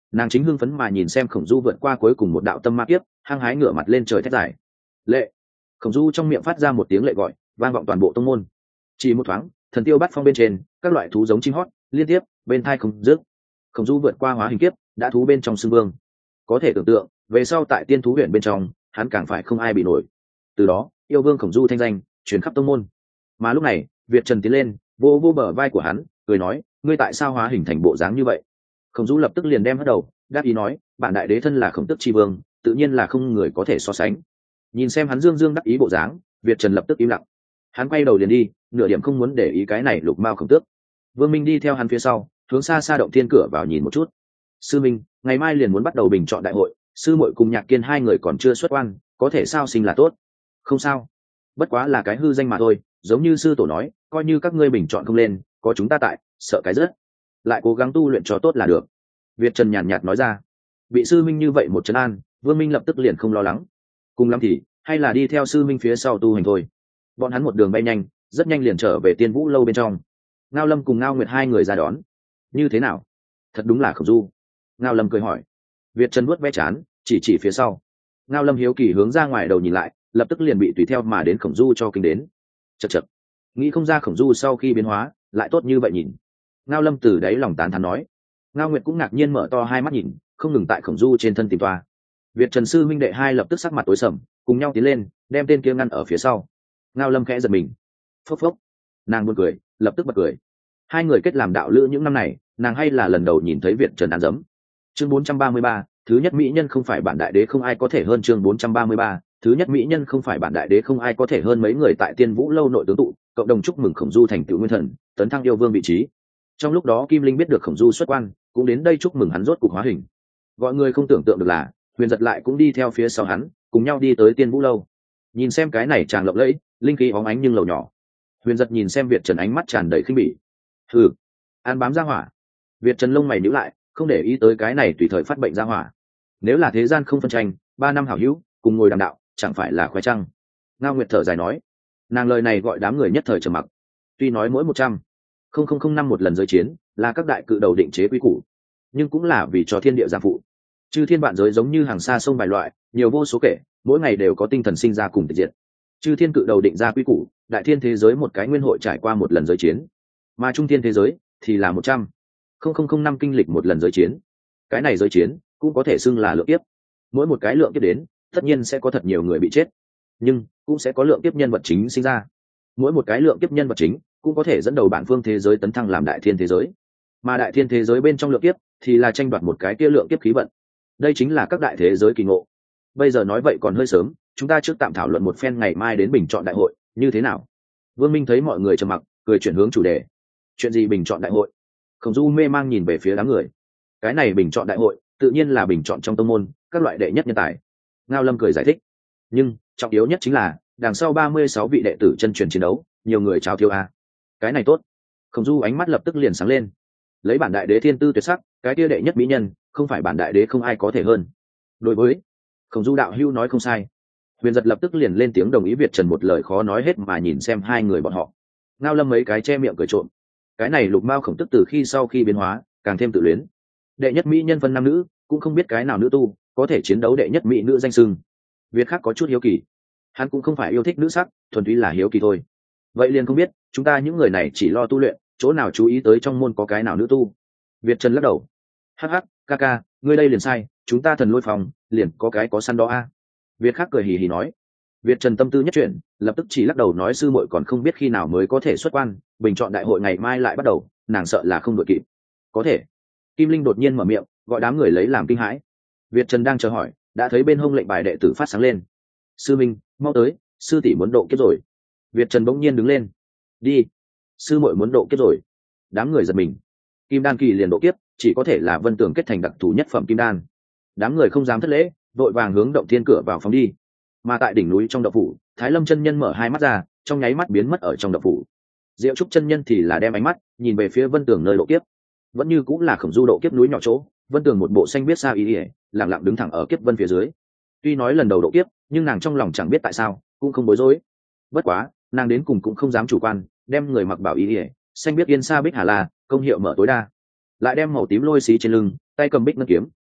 nàng chính hưng phấn mà nhìn xem khổng du vượt qua cuối cùng một đạo tâm ma kiếp, hăng hái ngửa mặt lên trời thét dài. Lệ! Khổng du trong miệng phát ra một tiếng lệ gọi, vang vọng toàn bộ tông môn. Chỉ một thoáng, thần tiêu bát phong bên trên, các loại thú giống chim hót liên tiếp bên thai không dứt. Khổng du vượt qua hóa hình kiếp, đã thú bên trong xương vương. Có thể tưởng tượng, về sau tại tiên thú huyện bên trong, hắn càng phải không ai bị nổi. Từ đó, yêu vương khổng du thanh danh truyền khắp tông môn. Mà lúc này, Việt Trần tiến lên, vô vô bờ vai của hắn, cười nói, ngươi tại sao hóa hình thành bộ dáng như vậy? Khổng du lập tức liền đem hất đầu, đáp ý nói, bản đại đế thân là khổng tước tri vương, tự nhiên là không người có thể so sánh. Nhìn xem hắn dương dương đắc ý bộ dáng, Việt Trần lập tức im lặng. Hắn quay đầu liền đi, nửa điểm không muốn để ý cái này lục mao khổng tước. Vương Minh đi theo hắn phía sau, hướng xa xa động thiên cửa vào nhìn một chút. Sư Minh, ngày mai liền muốn bắt đầu bình chọn đại hội, sư muội cùng Nhạc Kiên hai người còn chưa xuất quan, có thể sao sinh là tốt. Không sao, bất quá là cái hư danh mà thôi, giống như sư tổ nói, coi như các ngươi bình chọn không lên, có chúng ta tại, sợ cái rớt, lại cố gắng tu luyện cho tốt là được. Việt Trần nhàn nhạt nói ra. Bị sư minh như vậy một trấn an, Vương Minh lập tức liền không lo lắng. Cùng lắm thì hay là đi theo sư minh phía sau tu hành thôi. Bọn hắn một đường bay nhanh, rất nhanh liền trở về Tiên Vũ lâu bên trong. Ngao Lâm cùng Ngao Nguyệt hai người ra đón. Như thế nào? Thật đúng là Khổng Du. Ngao Lâm cười hỏi. Việt Trần vuốt ve chán, chỉ chỉ phía sau. Ngao Lâm hiếu kỳ hướng ra ngoài đầu nhìn lại, lập tức liền bị tùy theo mà đến Khổng Du cho kinh đến. Chậc chậc, nghĩ không ra Khổng Du sau khi biến hóa lại tốt như vậy nhìn. Ngao Lâm từ đáy lòng tán thán nói. Ngao Nguyệt cũng ngạc nhiên mở to hai mắt nhìn, không ngừng tại Khổng Du trên thân tìm toa. Việt Trần sư huynh đệ hai lập tức sắc mặt tối sầm, cùng nhau tiến lên, đem tên kia ngăn ở phía sau. Ngao Lâm khẽ giật mình. Phốc phốc, nàng buồn cười, lập tức bật cười. Hai người kết làm đạo lữ những năm này, nàng hay là lần đầu nhìn thấy Việt Trần ăn dấm. Chương bốn trăm ba mươi ba, thứ nhất mỹ nhân không phải bản đại đế không ai có thể hơn. Chương bốn trăm ba mươi ba, thứ nhất mỹ nhân không phải bản đại đế không ai có thể hơn. Mấy người tại Tiên Vũ lâu nội tướng tụ, cộng đồng chúc mừng Khổng Du thành tựu nguyên thần, tấn thăng yêu vương vị trí. Trong lúc đó Kim Linh biết được Khổng Du xuất quan, cũng đến đây chúc mừng hắn rốt cục hóa hình. Gọi người không tưởng tượng được là, Huyền Giật lại cũng đi theo phía sau hắn, cùng nhau đi tới Tiên Vũ lâu. Nhìn xem cái này chàng lộng lẫy, linh khí óng ánh nhưng lầu nhỏ. Huyền Giật nhìn xem Việt Trần ánh mắt tràn đầy khinh bỉ. Hừ, an bám ra hỏa. Việt Trần lông mày nhíu lại, không để ý tới cái này tùy thời phát bệnh ra hỏa. Nếu là thế gian không phân tranh, ba năm hảo hữu, cùng ngồi đàm đạo, chẳng phải là khoái trăng. Ngao Nguyệt thở dài nói. Nàng lời này gọi đám người nhất thời trầm mặc. Tuy nói mỗi một trăm không không không năm một lần giới chiến là các đại cự đầu định chế quy củ, nhưng cũng là vì cho thiên địa gia phụ. Chư thiên vạn giới giống như hàng xa sông bài loại, nhiều vô số kể, mỗi ngày đều có tinh thần sinh ra cùng tịch diệt. Chư thiên cự đầu định ra quy củ, đại thiên thế giới một cái nguyên hội trải qua một lần giới chiến, mà trung thiên thế giới thì là một trăm không không không năm kinh lịch một lần giới chiến. Cái này giới chiến cũng có thể xưng là lượng kiếp. Mỗi một cái lượng kiếp đến, tất nhiên sẽ có thật nhiều người bị chết, nhưng cũng sẽ có lượng kiếp nhân vật chính sinh ra. Mỗi một cái lượng kiếp nhân vật chính cũng có thể dẫn đầu bản phương thế giới tấn thăng làm đại thiên thế giới, mà đại thiên thế giới bên trong lượng kiếp thì là tranh đoạt một cái kia lượng kiếp khí vận. Đây chính là các đại thế giới kỳ ngộ. Bây giờ nói vậy còn hơi sớm, chúng ta trước tạm thảo luận một phen ngày mai đến bình chọn đại hội như thế nào. Vương Minh thấy mọi người trầm mặc, cười chuyển hướng chủ đề. Chuyện gì bình chọn đại hội? Khổng Du mê mang nhìn về phía đám người. Cái này bình chọn đại hội tự nhiên là bình chọn trong tông môn các loại đệ nhất nhân tài. Ngao Lâm cười giải thích. Nhưng trọng yếu nhất chính là đằng sau ba mươi sáu vị đệ tử chân truyền chiến đấu, nhiều người chào thiếu a. Cái này tốt. Khổng Du ánh mắt lập tức liền sáng lên. Lấy bản đại đế thiên tư tuyệt sắc, cái kia đệ nhất mỹ nhân, không phải bản đại đế không ai có thể hơn. Đối với Khổng Du đạo hữu nói không sai. Huyền Giật lập tức liền lên tiếng đồng ý. Việt Trần một lời khó nói hết mà nhìn xem hai người bọn họ. Ngao Lâm mấy cái che miệng cười trộm. Cái này lục mao khổng tức từ khi sau khi biến hóa càng thêm tự luyến. Đệ nhất mỹ nhân phân nam nữ, cũng không biết cái nào nữ tu có thể chiến đấu đệ nhất mỹ nữ danh xưng. Việt khác có chút hiếu kỳ. Hắn cũng không phải yêu thích nữ sắc, thuần túy là hiếu kỳ thôi. Vậy liền không biết chúng ta những người này chỉ lo tu luyện, chỗ nào chú ý tới trong môn có cái nào nữ tu. Việt Trần lắc đầu. Hắc hắc, ca ca, ngươi đây liền sai, chúng ta thần lôi phòng liền có cái có săn đó a. Việt khác cười hì hì nói. Việt Trần tâm tư nhất chuyển, lập tức chỉ lắc đầu nói sư muội còn không biết khi nào mới có thể xuất quan, bình chọn đại hội ngày mai lại bắt đầu, nàng sợ là không đội kịp. Có thể. Kim Linh đột nhiên mở miệng, gọi đám người lấy làm kinh hãi. Việt Trần đang chờ hỏi, đã thấy bên hông lệnh bài đệ tử phát sáng lên. Sư Minh, mau tới, sư tỷ muốn độ kiếp rồi. Việt Trần bỗng nhiên đứng lên. Đi. Sư muội muốn độ kiếp rồi. Đám người giật mình. Kim Đan kỳ liền độ kiếp, chỉ có thể là Vân Tường kết thành đặc thù nhất phẩm kim đan. Đám người không dám thất lễ, vội vàng hướng động thiên cửa vào phóng đi. Mà tại đỉnh núi trong động phủ, Thái Lâm chân nhân mở hai mắt ra, trong nháy mắt biến mất ở trong động phủ. Diệu Trúc chân nhân thì là đem ánh mắt nhìn về phía Vân Tường nơi độ kiếp. Vẫn như cũng là Khổng Du độ kiếp núi nhỏ chỗ, Vân Tường một bộ xanh biết sao ý ỉa, lặng lặng đứng thẳng ở kiếp vân phía dưới. Tuy nói lần đầu độ kiếp, nhưng nàng trong lòng chẳng biết tại sao, cũng không bối rối. Bất quá, nàng đến cùng cũng không dám chủ quan, đem người mặc bảo ý ỉa, xanh biết yên sa bích hà la, công hiệu mở tối đa. Lại đem màu tím lôi xí trên lưng, tay cầm bích ngân kiếm,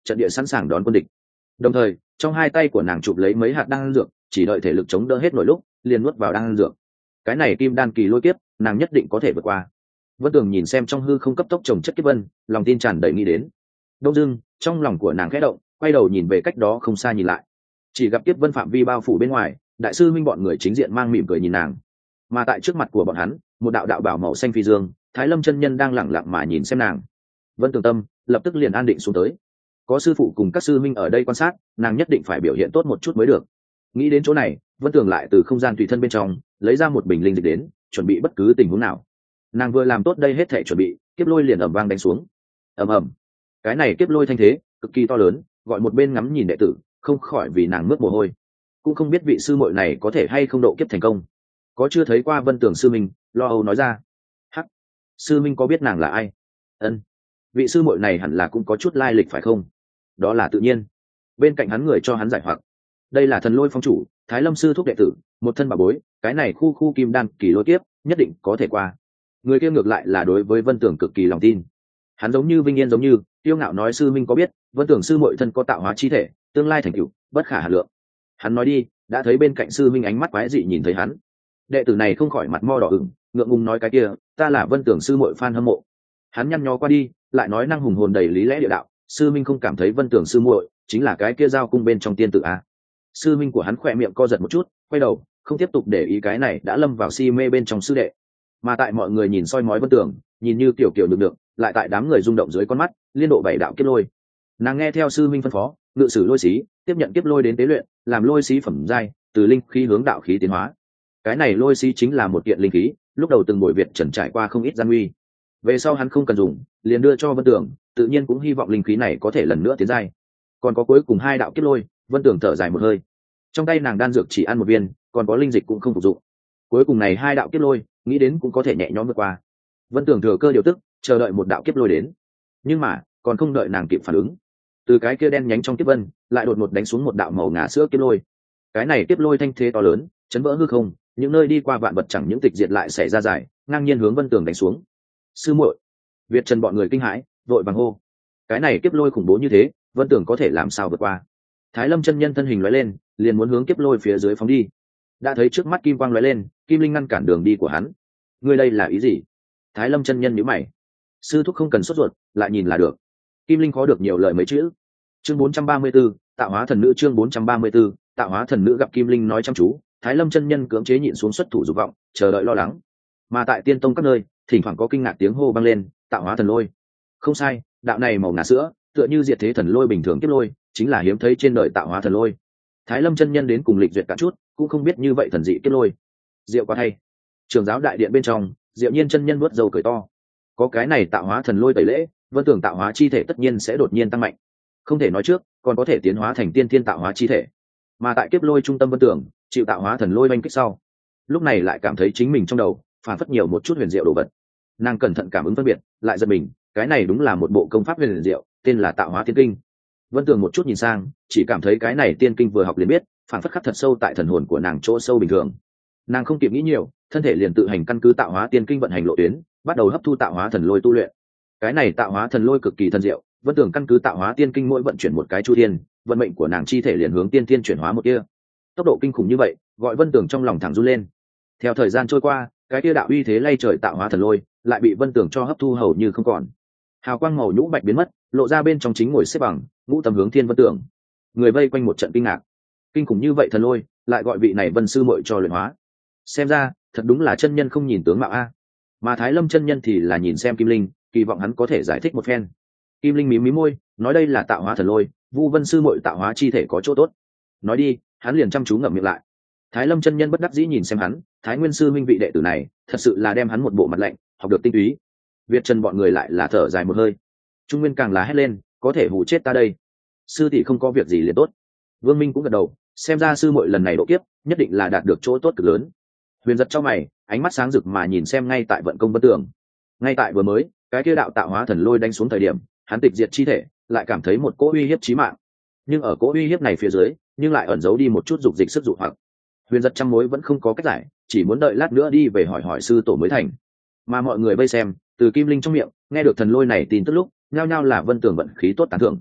trận địa sẵn sàng đón quân địch. Đồng thời trong hai tay của nàng chụp lấy mấy hạt đan dược, chỉ đợi thể lực chống đỡ hết nổi lúc liền nuốt vào đan dược. Cái này kim đan kỳ lôi kiếp nàng nhất định có thể vượt qua. Vân Tường nhìn xem trong hư không cấp tốc trồng chất kiếp vân, lòng tin tràn đầy nghĩ đến. Đông dưng trong lòng của nàng khẽ động, quay đầu nhìn về cách đó không xa nhìn lại, chỉ gặp kiếp vân phạm vi bao phủ bên ngoài, đại sư minh bọn người chính diện mang mỉm cười nhìn nàng, mà tại trước mặt của bọn hắn một đạo đạo bảo màu xanh phi dương, Thái Lâm chân nhân đang lẳng lặng mà nhìn xem nàng. Vân Tường tâm lập tức liền an định xuống tới, có sư phụ cùng các sư minh ở đây quan sát, nàng nhất định phải biểu hiện tốt một chút mới được. Nghĩ đến chỗ này, Vân Tường lại từ không gian tùy thân bên trong lấy ra một bình linh dịch đến, chuẩn bị bất cứ tình huống nào. Nàng vừa làm tốt đây hết thể chuẩn bị, kiếp lôi liền ầm vang đánh xuống. Ầm ầm, cái này kiếp lôi thanh thế cực kỳ to lớn, gọi một bên ngắm nhìn đệ tử không khỏi vì nàng mướt mồ hôi, cũng không biết vị sư muội này có thể hay không độ kiếp thành công. Có chưa thấy qua Vân Tường sư minh, lo âu nói ra. Hắc, sư minh có biết nàng là ai? Ân, vị sư muội này hẳn là cũng có chút lai lịch phải không? Đó là tự nhiên. Bên cạnh hắn người cho hắn giải hoặc, đây là Thần Lôi Phong chủ Thái Lâm sư thúc đệ tử, một thân bảo bối, cái này khu khu kim đan kỳ lôi kiếp nhất định có thể qua. Người kia ngược lại là đối với Vân Tường cực kỳ lòng tin, hắn giống như vinh yên giống như tiêu ngạo nói sư minh có biết Vân Tường sư muội thân có tạo hóa chi thể, tương lai thành tựu bất khả hà lượng. Hắn nói đi, đã thấy bên cạnh sư minh ánh mắt quái dị nhìn thấy hắn, đệ tử này không khỏi mặt mo đỏ ửng, ngượng ngùng nói cái kia ta là Vân Tường sư muội fan hâm mộ. Hắn nhăn nhó qua đi, lại nói năng hùng hồn đầy lý lẽ địa đạo, sư minh không cảm thấy Vân Tường sư muội chính là cái kia giao cung bên trong tiên tử à? Sư minh của hắn khỏe miệng co giật một chút, quay đầu không tiếp tục để ý cái này đã lâm vào si mê bên trong sư đệ. Mà tại mọi người nhìn soi mói Vân Tường, nhìn như kiểu kiểu được được, lại tại đám người rung động dưới con mắt liên độ bảy đạo kiếp lôi. Nàng nghe theo sư minh phân phó, ngự sử lôi xí, tiếp nhận kiếp lôi đến tế luyện, làm lôi xí phẩm giai, từ linh khí hướng đạo khí tiến hóa. Cái này lôi xí chính là một kiện linh khí, lúc đầu từng buổi việt trần trải qua không ít gian nguy, về sau hắn không cần dùng, liền đưa cho Vân Tường, tự nhiên cũng hy vọng linh khí này có thể lần nữa tiến giai. Còn có cuối cùng hai đạo kiếp lôi, Vân Tường thở dài một hơi, trong tay nàng đan dược chỉ ăn một viên, còn có linh dịch cũng không phục dụng. Cuối cùng này hai đạo kiếp lôi, nghĩ đến cũng có thể nhẹ nhõm vượt qua. Vân Tường thừa cơ điều tức, chờ đợi một đạo kiếp lôi đến. Nhưng mà còn không đợi nàng kịp phản ứng, từ cái kia đen nhánh trong kiếp vân lại đột ngột đánh xuống một đạo màu ngà sữa kiếp lôi. Cái này kiếp lôi thanh thế to lớn, chấn vỡ hư không, những nơi đi qua vạn vật chẳng những tịch diệt lại xảy ra giải, ngang nhiên hướng Vân Tường đánh xuống. Sư muội, Việt Trần bọn người kinh hãi, vội vàng hô. Cái này kiếp lôi khủng bố như thế, Vân Tường có thể làm sao vượt qua? Thái Lâm chân nhân thân hình lóe lên, liền muốn hướng kiếp lôi phía dưới phóng đi. Đã thấy trước mắt kim quang lóe lên, kim linh ngăn cản đường đi của hắn. Ngươi đây là ý gì? Thái Lâm chân nhân nhíu mày. Sư thúc không cần sốt ruột, lại nhìn là được. Kim linh khó được nhiều lời mấy chữ. Chương bốn trăm ba mươi 4, tạo hóa thần nữ. Chương bốn trăm ba mươi 4, tạo hóa thần nữ. Gặp kim linh nói chăm chú, Thái Lâm chân nhân cưỡng chế nhịn xuống xuất thủ dục vọng, chờ đợi lo lắng. Mà tại tiên tông các nơi, thỉnh thoảng có kinh ngạc tiếng hô vang lên, tạo hóa thần lôi. Không sai, đạo này màu ngà sữa, tựa như diệt thế thần lôi bình thường kiếp lôi, chính là hiếm thấy trên đời tạo hóa thần lôi. Thái Lâm chân nhân đến cùng lịch duyệt cả chút, cũng không biết như vậy thần dị kiếp lôi. Diệu quá thay. Trường giáo đại điện bên trong, Diệu Nhiên chân nhân vuốt râu cười to. Có cái này tạo hóa thần lôi tẩy lễ, Vân Tường tạo hóa chi thể tất nhiên sẽ đột nhiên tăng mạnh. Không thể nói trước, còn có thể tiến hóa thành tiên thiên tạo hóa chi thể. Mà tại kiếp lôi trung tâm Vân Tường, chịu tạo hóa thần lôi oanh kích sau, lúc này lại cảm thấy chính mình trong đầu phản phất nhiều một chút huyền diệu đồ vật. Nàng cẩn thận cảm ứng phân biệt, lại giật mình, cái này đúng là một bộ công pháp huyền diệu, tên là Tạo Hóa Tiên Kinh. Vân Tường một chút nhìn sang, chỉ cảm thấy cái này tiên kinh vừa học liền biết, phản phất khắc thật sâu tại thần hồn của nàng chỗ sâu bình thường. Nàng không kịp nghĩ nhiều, thân thể liền tự hành căn cứ Tạo Hóa Tiên Kinh vận hành lộ tuyến, bắt đầu hấp thu tạo hóa thần lôi tu luyện. Cái này tạo hóa thần lôi cực kỳ thần diệu, Vân Tường căn cứ Tạo Hóa Tiên Kinh mỗi vận chuyển một cái chu thiên, vận mệnh của nàng chi thể liền hướng tiên thiên chuyển hóa một kia. Tốc độ kinh khủng như vậy, gọi Vân Tường trong lòng thẳng run lên. Theo thời gian trôi qua, cái kia đạo uy thế lay trời tạo hóa thần lôi lại bị Vân Tường cho hấp thu hầu như không còn. Hào quang màu nhũ bạch biến mất, lộ ra bên trong chính ngồi xếp bằng ngũ tầm hướng thiên Vân Tường. Người vây quanh một trận kinh ngạc, kinh khủng như vậy thần lôi lại gọi vị này Vân sư muội cho luyện hóa. Xem ra thật đúng là chân nhân không nhìn tướng mạo a. Mà Thái Lâm chân nhân thì là nhìn xem Kim Linh, kỳ vọng hắn có thể giải thích một phen. Kim Linh mím mím môi, nói đây là tạo hóa thần lôi, Vu Vân sư muội tạo hóa chi thể có chỗ tốt. Nói đi, hắn liền chăm chú ngậm miệng lại. Thái Lâm chân nhân bất đắc dĩ nhìn xem hắn, Thái Nguyên sư minh vị đệ tử này, thật sự là đem hắn một bộ mặt lạnh, học được tinh túy. Việt Trần bọn người lại là thở dài một hơi. Trung Nguyên càng là hét lên, có thể hù chết ta đây. Sư tỷ không có việc gì liền tốt. Vương Minh cũng gật đầu, xem ra sư muội lần này độ kiếp, nhất định là đạt được chỗ tốt cực lớn. Huyền giật trong mày, ánh mắt sáng rực mà nhìn xem ngay tại vận công Vân Tường. Ngay tại vừa mới, cái kia đạo tạo hóa thần lôi đánh xuống thời điểm, hắn tịch diệt chi thể, lại cảm thấy một cỗ uy hiếp chí mạng. Nhưng ở cỗ uy hiếp này phía dưới, nhưng lại ẩn giấu đi một chút dục dịch sức dụ hoặc. Huyền giật trăm mối vẫn không có cách giải, chỉ muốn đợi lát nữa đi về hỏi hỏi sư tổ mới thành. Mà mọi người vây xem, từ Kim Linh trong miệng nghe được thần lôi này tin tức lúc, nhao nhao là Vân Tường vận khí tốt tán thưởng.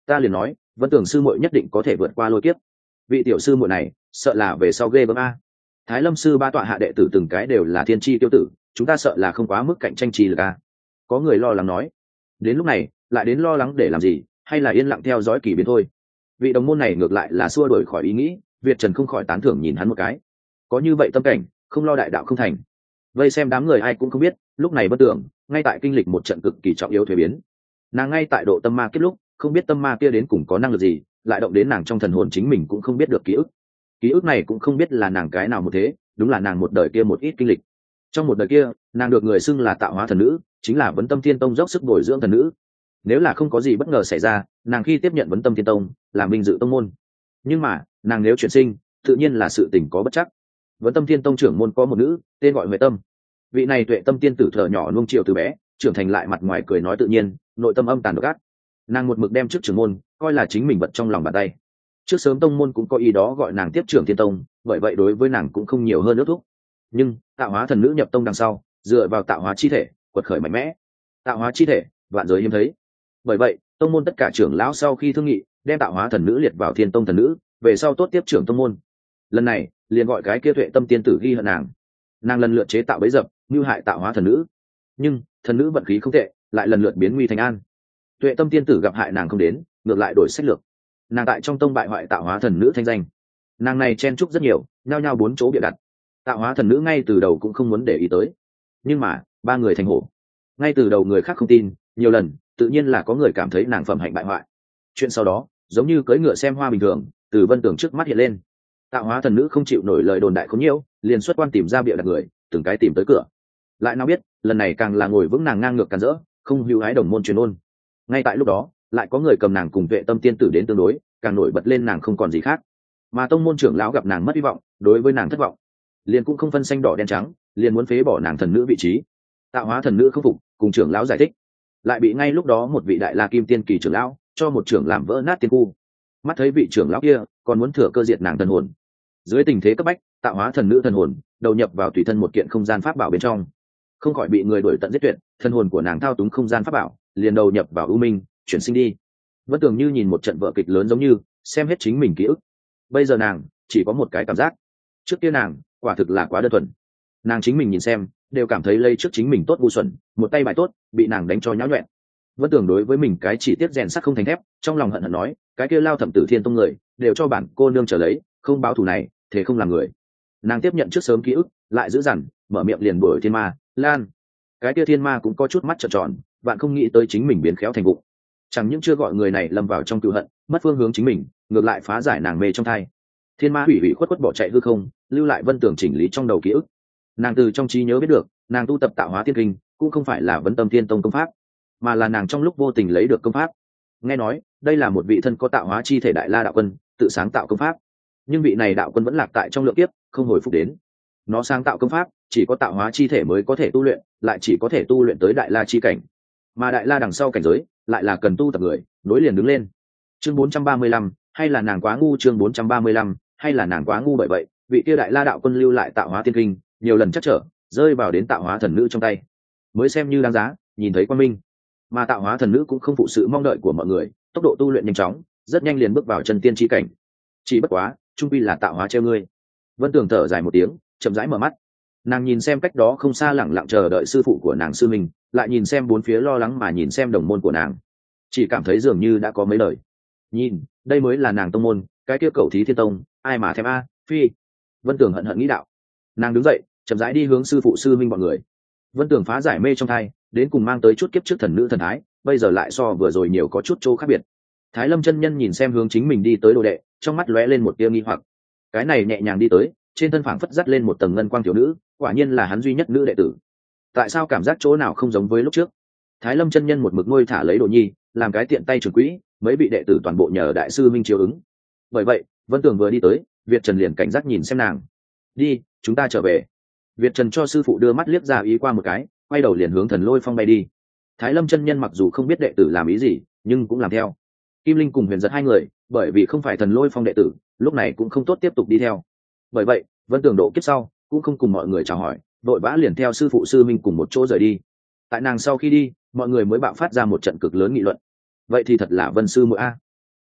ta liền nói Vân Tường sư muội nhất định có thể vượt qua lôi kiếp. Vị tiểu sư muội này sợ là về sau ghê gớm a. Thái Lâm sư ba tọa hạ đệ tử từng cái đều là thiên chi tiêu tử, chúng ta sợ là không quá mức cạnh tranh chi lực a. Có người lo lắng nói. Đến lúc này lại đến lo lắng để làm gì, hay là yên lặng theo dõi kỳ biến thôi. Vị đồng môn này ngược lại là xua đuổi khỏi ý nghĩ, Việt Trần không khỏi tán thưởng nhìn hắn một cái. Có như vậy tâm cảnh, không lo đại đạo không thành. Vây xem đám người ai cũng không biết, lúc này Vân Tường ngay tại kinh lịch một trận cực kỳ trọng yếu thuế biến. Nàng ngay tại độ tâm ma kết lúc, không biết tâm ma kia đến cùng có năng lực gì, lại động đến nàng trong thần hồn chính mình cũng không biết được ký ức. Ký ức này cũng không biết là nàng cái nào một thế, đúng là nàng một đời kia một ít kinh lịch. Trong một đời kia, nàng được người xưng là tạo hóa thần nữ, chính là Vấn Tâm Thiên Tông dốc sức bồi dưỡng thần nữ. Nếu là không có gì bất ngờ xảy ra, nàng khi tiếp nhận Vấn Tâm Thiên Tông, làm vinh dự tông môn. Nhưng mà, nàng nếu chuyển sinh, tự nhiên là sự tình có bất chắc. Vấn Tâm Thiên Tông trưởng môn có một nữ, tên gọi Huệ Tâm. Vị này Tuệ Tâm tiên tử thở nhỏ nuông chiều từ bé, trưởng thành lại mặt ngoài cười nói tự nhiên, nội tâm âm tàn độc ác. Nàng một mực đem trước trưởng môn coi là chính mình vật trong lòng bàn tay. Trước sớm tông môn cũng có ý đó gọi nàng tiếp trưởng Thiên Tông, bởi vậy đối với nàng cũng không nhiều hơn ước thúc. Nhưng tạo hóa thần nữ nhập tông đằng sau, dựa vào tạo hóa chi thể quật khởi mạnh mẽ. Tạo hóa chi thể vạn giới hiếm thấy, bởi vậy tông môn tất cả trưởng lão sau khi thương nghị, đem tạo hóa thần nữ liệt vào Thiên Tông thần nữ, về sau tốt tiếp trưởng tông môn. Lần này liền gọi cái kia Tuệ Tâm tiên tử ghi hận nàng. Nàng lần lượt chế tạo bẫy dập, mưu hại tạo hóa thần nữ, nhưng thần nữ vận khí không tệ, lại lần lượt biến nguy thành an. Tuệ Tâm tiên tử gặp hại nàng không đến, ngược lại đổi sách lược. Nàng tại trong tông bại hoại tạo hóa thần nữ thanh danh. Nàng này chen chúc rất nhiều, nhao nhao bốn chỗ bịa đặt. Tạo hóa thần nữ ngay từ đầu cũng không muốn để ý tới, nhưng mà ba người thành hổ. Ngay từ đầu người khác không tin, nhiều lần tự nhiên là có người cảm thấy nàng phẩm hạnh bại hoại. Chuyện sau đó giống như cưỡi ngựa xem hoa bình thường, từ Vân Tường trước mắt hiện lên. Tạo hóa thần nữ không chịu nổi lời đồn đại không nhiễu, liền xuất quan tìm ra bịa đặt người, từng cái tìm tới cửa. Lại nào biết lần này càng là ngồi vững nàng ngang ngược càn rỡ, không hữu hái đồng môn truyền ôn. Ngay tại lúc đó lại có người cầm nàng cùng Tuệ Tâm tiên tử đến tương đối, càng nổi bật lên nàng không còn gì khác. Mà tông môn trưởng lão gặp nàng mất hy vọng, đối với nàng thất vọng, liền cũng không phân xanh đỏ đen trắng, liền muốn phế bỏ nàng thần nữ vị trí. Tạo hóa thần nữ không phục, cùng trưởng lão giải thích, lại bị ngay lúc đó một vị đại la kim tiên kỳ trưởng lão cho một trưởng làm vỡ nát tiên khu. Mắt thấy vị trưởng lão kia còn muốn thừa cơ diệt nàng thần hồn, dưới tình thế cấp bách, tạo hóa thần nữ thần hồn đầu nhập vào tùy thân một kiện không gian pháp bảo bên trong, không khỏi bị người đuổi tận giết tuyệt. Thần hồn của nàng thao túng không gian pháp bảo, liền đầu nhập vào u minh, chuyển sinh đi. Vẫn tưởng như nhìn một trận vở kịch lớn, giống như xem hết chính mình ký ức. Bây giờ nàng chỉ có một cái cảm giác, trước kia nàng quả thực là quá đơn thuần. Nàng chính mình nhìn xem đều cảm thấy lây trước chính mình tốt ngu xuẩn, một tay bài tốt bị nàng đánh cho nhão nhoẹn. Vẫn tưởng đối với mình cái chỉ tiết rèn sắt không thành thép, trong lòng hận hận nói, cái kia lao thẩm tử Thiên Tông người đều cho bản cô nương trở lấy, không báo thù này thế không làm người. Nàng tiếp nhận trước sớm ký ức, lại giữ dằn, mở miệng liền đuổi thiên ma lan. Cái kia thiên ma cũng có chút mắt trợn tròn, bạn không nghĩ tới chính mình biến khéo thành vụ, chẳng những chưa gọi người này lâm vào trong cựu hận, mất phương hướng chính mình, ngược lại phá giải nàng mê trong thai. Thiên ma hủy hủy khuất khuất bỏ chạy hư không, lưu lại Vân Tường chỉnh lý trong đầu ký ức. Nàng từ trong trí nhớ biết được, nàng tu tập tạo hóa tiên kinh cũng không phải là Vấn Tâm Thiên Tông công pháp, mà là nàng trong lúc vô tình lấy được công pháp. Nghe nói đây là một vị thân có tạo hóa chi thể đại la đạo quân tự sáng tạo công pháp, nhưng vị này đạo quân vẫn lạc tại trong lượng kiếp, không hồi phục đến. Nó sáng tạo công pháp chỉ có tạo hóa chi thể mới có thể tu luyện, lại chỉ có thể tu luyện tới đại la chi cảnh, mà đại la đằng sau cảnh giới lại là cần tu tập người nối liền đứng lên. Chương bốn trăm ba mươi lăm, hay là nàng quá ngu. Chương bốn trăm ba mươi lăm, hay là nàng quá ngu. Bởi vậy vị kia đại la đạo quân lưu lại tạo hóa tiên kinh, nhiều lần chắc trở rơi vào đến tạo hóa thần nữ trong tay, mới xem như đáng giá nhìn thấy quan minh. Mà tạo hóa thần nữ cũng không phụ sự mong đợi của mọi người, tốc độ tu luyện nhanh chóng, rất nhanh liền bước vào chân tiên chi cảnh. Chỉ bất quá trung quy là tạo hóa treo ngươi. Vân Tường thở dài một tiếng, chậm rãi mở mắt. Nàng nhìn xem cách đó không xa lẳng lặng chờ đợi sư phụ của nàng sư mình, lại nhìn xem bốn phía lo lắng mà nhìn xem đồng môn của nàng, chỉ cảm thấy dường như đã có mấy lời. Nhìn, đây mới là nàng tông môn, cái kia cầu thí Thiên Tông, ai mà thèm a, phi. Vân Tường hận hận nghĩ đạo. Nàng đứng dậy, chậm rãi đi hướng sư phụ sư minh bọn người. Vân Tường phá giải mê trong thai, đến cùng mang tới chút kiếp trước thần nữ thần thái, bây giờ lại so vừa rồi nhiều có chút chỗ khác biệt. Thái Lâm chân nhân nhìn xem hướng chính mình đi tới đồ đệ, trong mắt lóe lên một tia nghi hoặc. Cái này nhẹ nhàng đi tới, trên thân phảng phất dắt lên một tầng ngân quang thiếu nữ, quả nhiên là hắn duy nhất nữ đệ tử. Tại sao cảm giác chỗ nào không giống với lúc trước? Thái Lâm chân nhân một mực nuôi thả lấy Đồ Nhi, làm cái tiện tay trưởng quỹ, mấy vị đệ tử toàn bộ nhờ đại sư minh chiếu ứng. Bởi vậy, Vân Tường vừa đi tới, Việt Trần liền cảnh giác nhìn xem nàng. Đi, chúng ta trở về. Việt Trần cho sư phụ đưa mắt liếc ra ý qua một cái, quay đầu liền hướng Thần Lôi Phong bay đi. Thái Lâm chân nhân mặc dù không biết đệ tử làm ý gì, nhưng cũng làm theo. Kim Linh cùng Huyền Giật hai người, bởi vì không phải Thần Lôi Phong đệ tử, lúc này cũng không tốt tiếp tục đi theo. Bởi vậy, Vân Tường độ kiếp sau, cũng không cùng mọi người chào hỏi, đội vã liền theo sư phụ sư minh cùng một chỗ rời đi. Tại nàng sau khi đi, mọi người mới bạo phát ra một trận cực lớn nghị luận. Vậy thì thật là Vân sư muội a.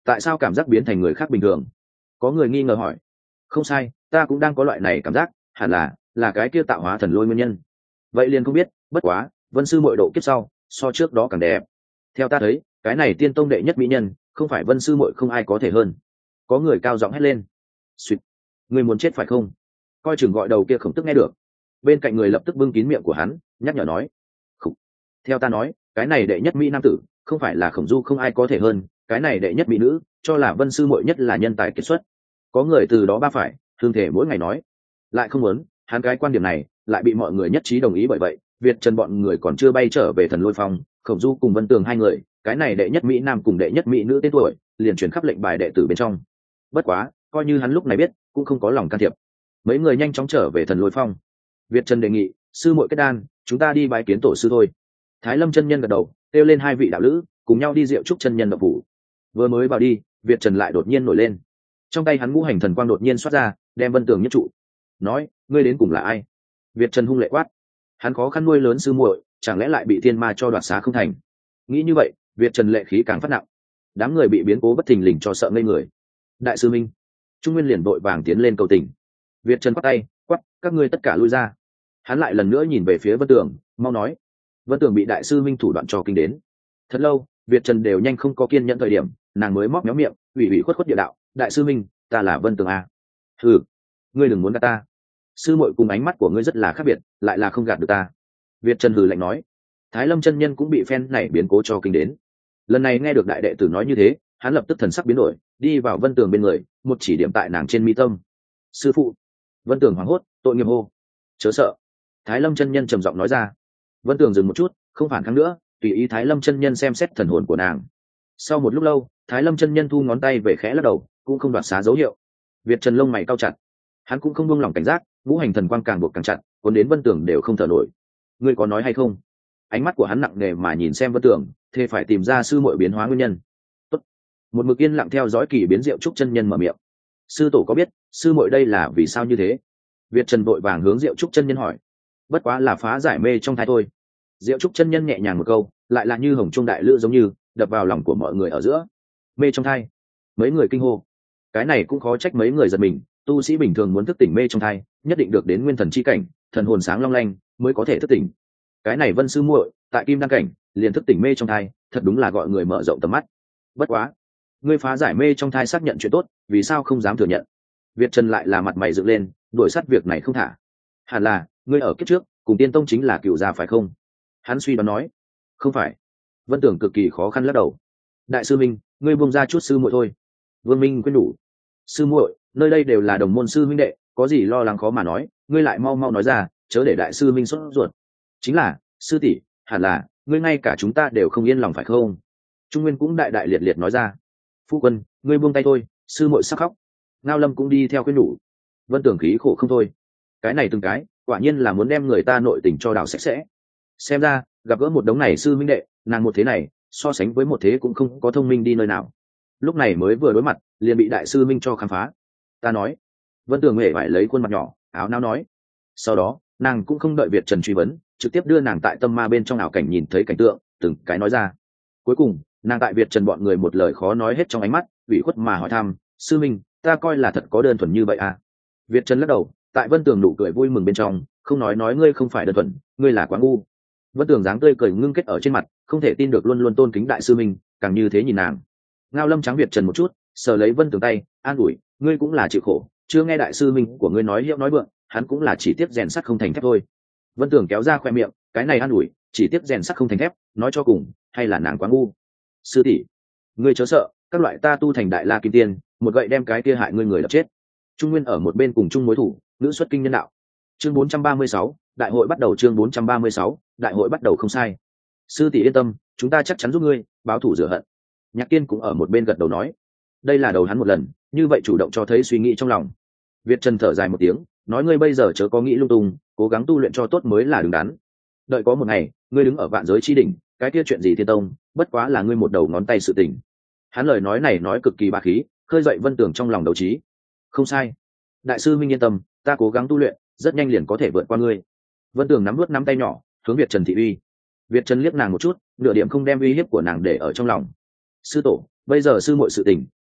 tại sao cảm giác biến thành người khác bình thường? Có người nghi ngờ hỏi. Không sai, ta cũng đang có loại này cảm giác, hẳn là là cái kia tạo hóa thần lôi nguyên nhân. Vậy liền không biết, bất quá Vân sư muội độ kiếp sau so trước đó càng đẹp. Theo ta thấy, cái này tiên tông đệ nhất mỹ nhân không phải Vân sư muội không ai có thể hơn. Có người cao giọng hét lên. Xuyệt, người muốn chết phải không? Coi chừng gọi đầu kia Khổng Tức nghe được, bên cạnh người lập tức bưng kín miệng của hắn, nhắc nhở nói. Khổng. Theo ta nói, cái này đệ nhất mỹ nam tử không phải là Khổng Du không ai có thể hơn, cái này đệ nhất mỹ nữ cho là Vân sư muội nhất là nhân tài kiệt xuất. Có người từ đó ba phải thương thể mỗi ngày nói, lại không muốn hắn cái quan điểm này lại bị mọi người nhất trí đồng ý. Bởi vậy Việt Trần bọn người còn chưa bay trở về Thần Lôi Phong, Khổng Du cùng Vân Tường hai người, cái này đệ nhất mỹ nam cùng đệ nhất mỹ nữ tên tuổi liền truyền khắp lệnh bài đệ tử bên trong. Bất quá coi như hắn lúc này biết cũng không có lòng can thiệp. Mấy người nhanh chóng trở về Thần Lôi Phong. Việt Trần đề nghị, sư muội kết đan, chúng ta đi bái kiến tổ sư thôi. Thái Lâm chân nhân gật đầu, kêu lên hai vị đạo lữ cùng nhau đi rượu trúc chân nhân động phủ. Vừa mới vào đi, Việt Trần lại đột nhiên nổi lên, trong tay hắn ngũ hành thần quang đột nhiên xoát ra, đem Vân Tường nhất trụ. Nói, ngươi đến cùng là ai? Việt Trần hung lệ quát. Hắn khó khăn nuôi lớn sư muội, chẳng lẽ lại bị thiên ma cho đoạt xá không thành? Nghĩ như vậy, Việt Trần lệ khí càng phát nặng. Đám người bị biến cố bất thình lình cho sợ ngây người. Đại sư Minh, Trung Nguyên liền vội vàng tiến lên cầu tình. Việt Trần quát tay, quát, các ngươi tất cả lui ra. Hắn lại lần nữa nhìn về phía Vân Tường, mau nói. Vân Tường bị đại sư Minh thủ đoạn cho kinh đến. Thật lâu, Việt Trần đều nhanh không có kiên nhẫn thời điểm, nàng mới móc méo miệng, ủy ủy khuất khuất địa đạo, đại sư Minh, ta là Vân Tường a. Hừ, ngươi đừng muốn gạt ta. Sư muội cùng ánh mắt của ngươi rất là khác biệt, lại là không gạt được ta. Việt Trần hừ lạnh nói. Thái Lâm chân nhân cũng bị phen này biến cố cho kinh đến. Lần này nghe được đại đệ tử nói như thế, hắn lập tức thần sắc biến đổi, đi vào Vân Tường bên người, một chỉ điểm tại nàng trên mi tâm. Sư phụ. Vân Tường hoảng hốt, tội nghiệp hô. Chớ sợ. Thái Lâm chân nhân trầm giọng nói ra. Vân Tường dừng một chút, không phản kháng nữa, tùy ý Thái Lâm chân nhân xem xét thần hồn của nàng. Sau một lúc lâu, Thái Lâm chân nhân thu ngón tay về khẽ lắc đầu, cũng không đoạt xá dấu hiệu. Việt Trần lông mày cau chặt, hắn cũng không buông lỏng cảnh giác, ngũ hành thần quang càng buộc càng chặt, cuốn đến Vân Tường đều không thở nổi. Ngươi có nói hay không? Ánh mắt của hắn nặng nề mà nhìn xem Vân Tường, thế phải tìm ra sư muội biến hóa nguyên nhân. Tốt. Một mực yên lặng theo dõi kỳ biến diệu trúc chân nhân mở miệng. Sư tổ có biết sư muội đây là vì sao như thế? Việt Trần vội vàng hướng diệu trúc chân nhân hỏi. Bất quá là phá giải mê trong thai thôi. Diệu trúc chân nhân nhẹ nhàng một câu, lại là như hồng trung đại lữ giống như đập vào lòng của mọi người ở giữa. Mê trong thai. Mấy người kinh hô. Cái này cũng khó trách mấy người giật mình, tu sĩ bình thường muốn thức tỉnh mê trong thai, nhất định được đến nguyên thần chi cảnh, thần hồn sáng long lanh mới có thể thức tỉnh. Cái này Vân sư muội tại kim đăng cảnh liền thức tỉnh mê trong thai, thật đúng là gọi người mở rộng tầm mắt. Bất quá, ngươi phá giải mê trong thai xác nhận chuyện tốt, vì sao không dám thừa nhận? Việt Trần lại là mặt mày dựng lên, đuổi sát việc này không thả. Hẳn là ngươi ở kiếp trước cùng tiên tông chính là cựu gia phải không? Hắn suy đoán nói. Không phải. Vân Tưởng cực kỳ khó khăn lắc đầu. Đại sư Minh, ngươi buông ra chút sư muội thôi. Vương Minh khuyên đủ. Sư muội, nơi đây đều là đồng môn sư huynh đệ, có gì lo lắng khó mà nói, ngươi lại mau mau nói ra, chớ để đại sư Minh sốt ruột. Chính là, sư tỷ, hẳn là ngươi ngay cả chúng ta đều không yên lòng phải không? Trung Nguyên cũng đại đại liệt liệt nói ra. Phu quân, ngươi buông tay thôi, sư muội sắp khóc. Ngao Lâm cũng đi theo khuyên nhủ. Vân Tưởng khí khổ không thôi. Cái này từng cái, quả nhiên là muốn đem người ta nội tình cho đào sạch sẽ. Xem ra, gặp gỡ một đống này sư minh đệ, nàng một thế này, so sánh với một thế cũng không có thông minh đi nơi nào. Lúc này mới vừa đối mặt, liền bị đại sư minh cho khám phá. Ta nói. Vân Tường hề phải lấy khuôn mặt nhỏ, áo nao nói. Sau đó, nàng cũng không đợi Việt Trần truy vấn, trực tiếp đưa nàng tại tâm ma bên trong ảo cảnh nhìn thấy cảnh tượng, từng cái nói ra. Cuối cùng, nàng tại Việt Trần bọn người một lời khó nói hết trong ánh mắt, ủy khuất mà hỏi thăm, sư minh, ta coi là thật có đơn thuần như vậy à? Việt Trần lắc đầu, tại Vân Tường nụ cười vui mừng bên trong, không nói nói ngươi không phải đơn thuần, ngươi là quá ngu. Vân Tường dáng tươi cười ngưng kết ở trên mặt, không thể tin được luôn luôn tôn kính đại sư minh, càng như thế nhìn nàng. Ngao Lâm trắng Việt Trần một chút, sờ lấy Vân Tường tay, an ủi, ngươi cũng là chịu khổ, chưa nghe đại sư minh của ngươi nói hiệu nói vượng, hắn cũng là chỉ tiếp rèn sắt không thành thép thôi. Vân Tường kéo ra khoe miệng, cái này an ủi, chỉ tiếp rèn sắt không thành thép, nói cho cùng, hay là nàng quá ngu. Sư tỷ, ngươi chớ sợ, các loại ta tu thành đại la kim tiên, một gậy đem cái kia hại ngươi người đập chết. Trung Nguyên ở một bên cùng chung mối thủ, nữ xuất kinh nhân đạo. Chương bốn trăm ba mươi sáu, đại hội bắt đầu. Chương bốn trăm ba mươi sáu, đại hội bắt đầu. Không sai. Sư tỷ yên tâm, chúng ta chắc chắn giúp ngươi báo thù rửa hận. Nhạc Tiên cũng ở một bên gật đầu nói, đây là đầu hắn một lần, như vậy chủ động cho thấy suy nghĩ trong lòng. Việt Trần thở dài một tiếng, nói ngươi bây giờ chớ có nghĩ lung tung, cố gắng tu luyện cho tốt mới là đứng đắn. Đợi có một ngày, ngươi đứng ở vạn giới chi đỉnh, cái kia chuyện gì thiên tông, bất quá là ngươi một đầu ngón tay sự tình. Hắn lời nói này nói cực kỳ bá khí, khơi dậy Vân Tường trong lòng đấu trí. Không sai. Đại sư minh yên tâm, ta cố gắng tu luyện, rất nhanh liền có thể vượt qua ngươi. Vân Tường nắm nuốt nắm tay nhỏ, hướng Việt Trần thị uy. Việt Trần liếc nàng một chút, nửa điểm không đem uy hiếp của nàng để ở trong lòng. Sư tổ, bây giờ sư muội sự tình,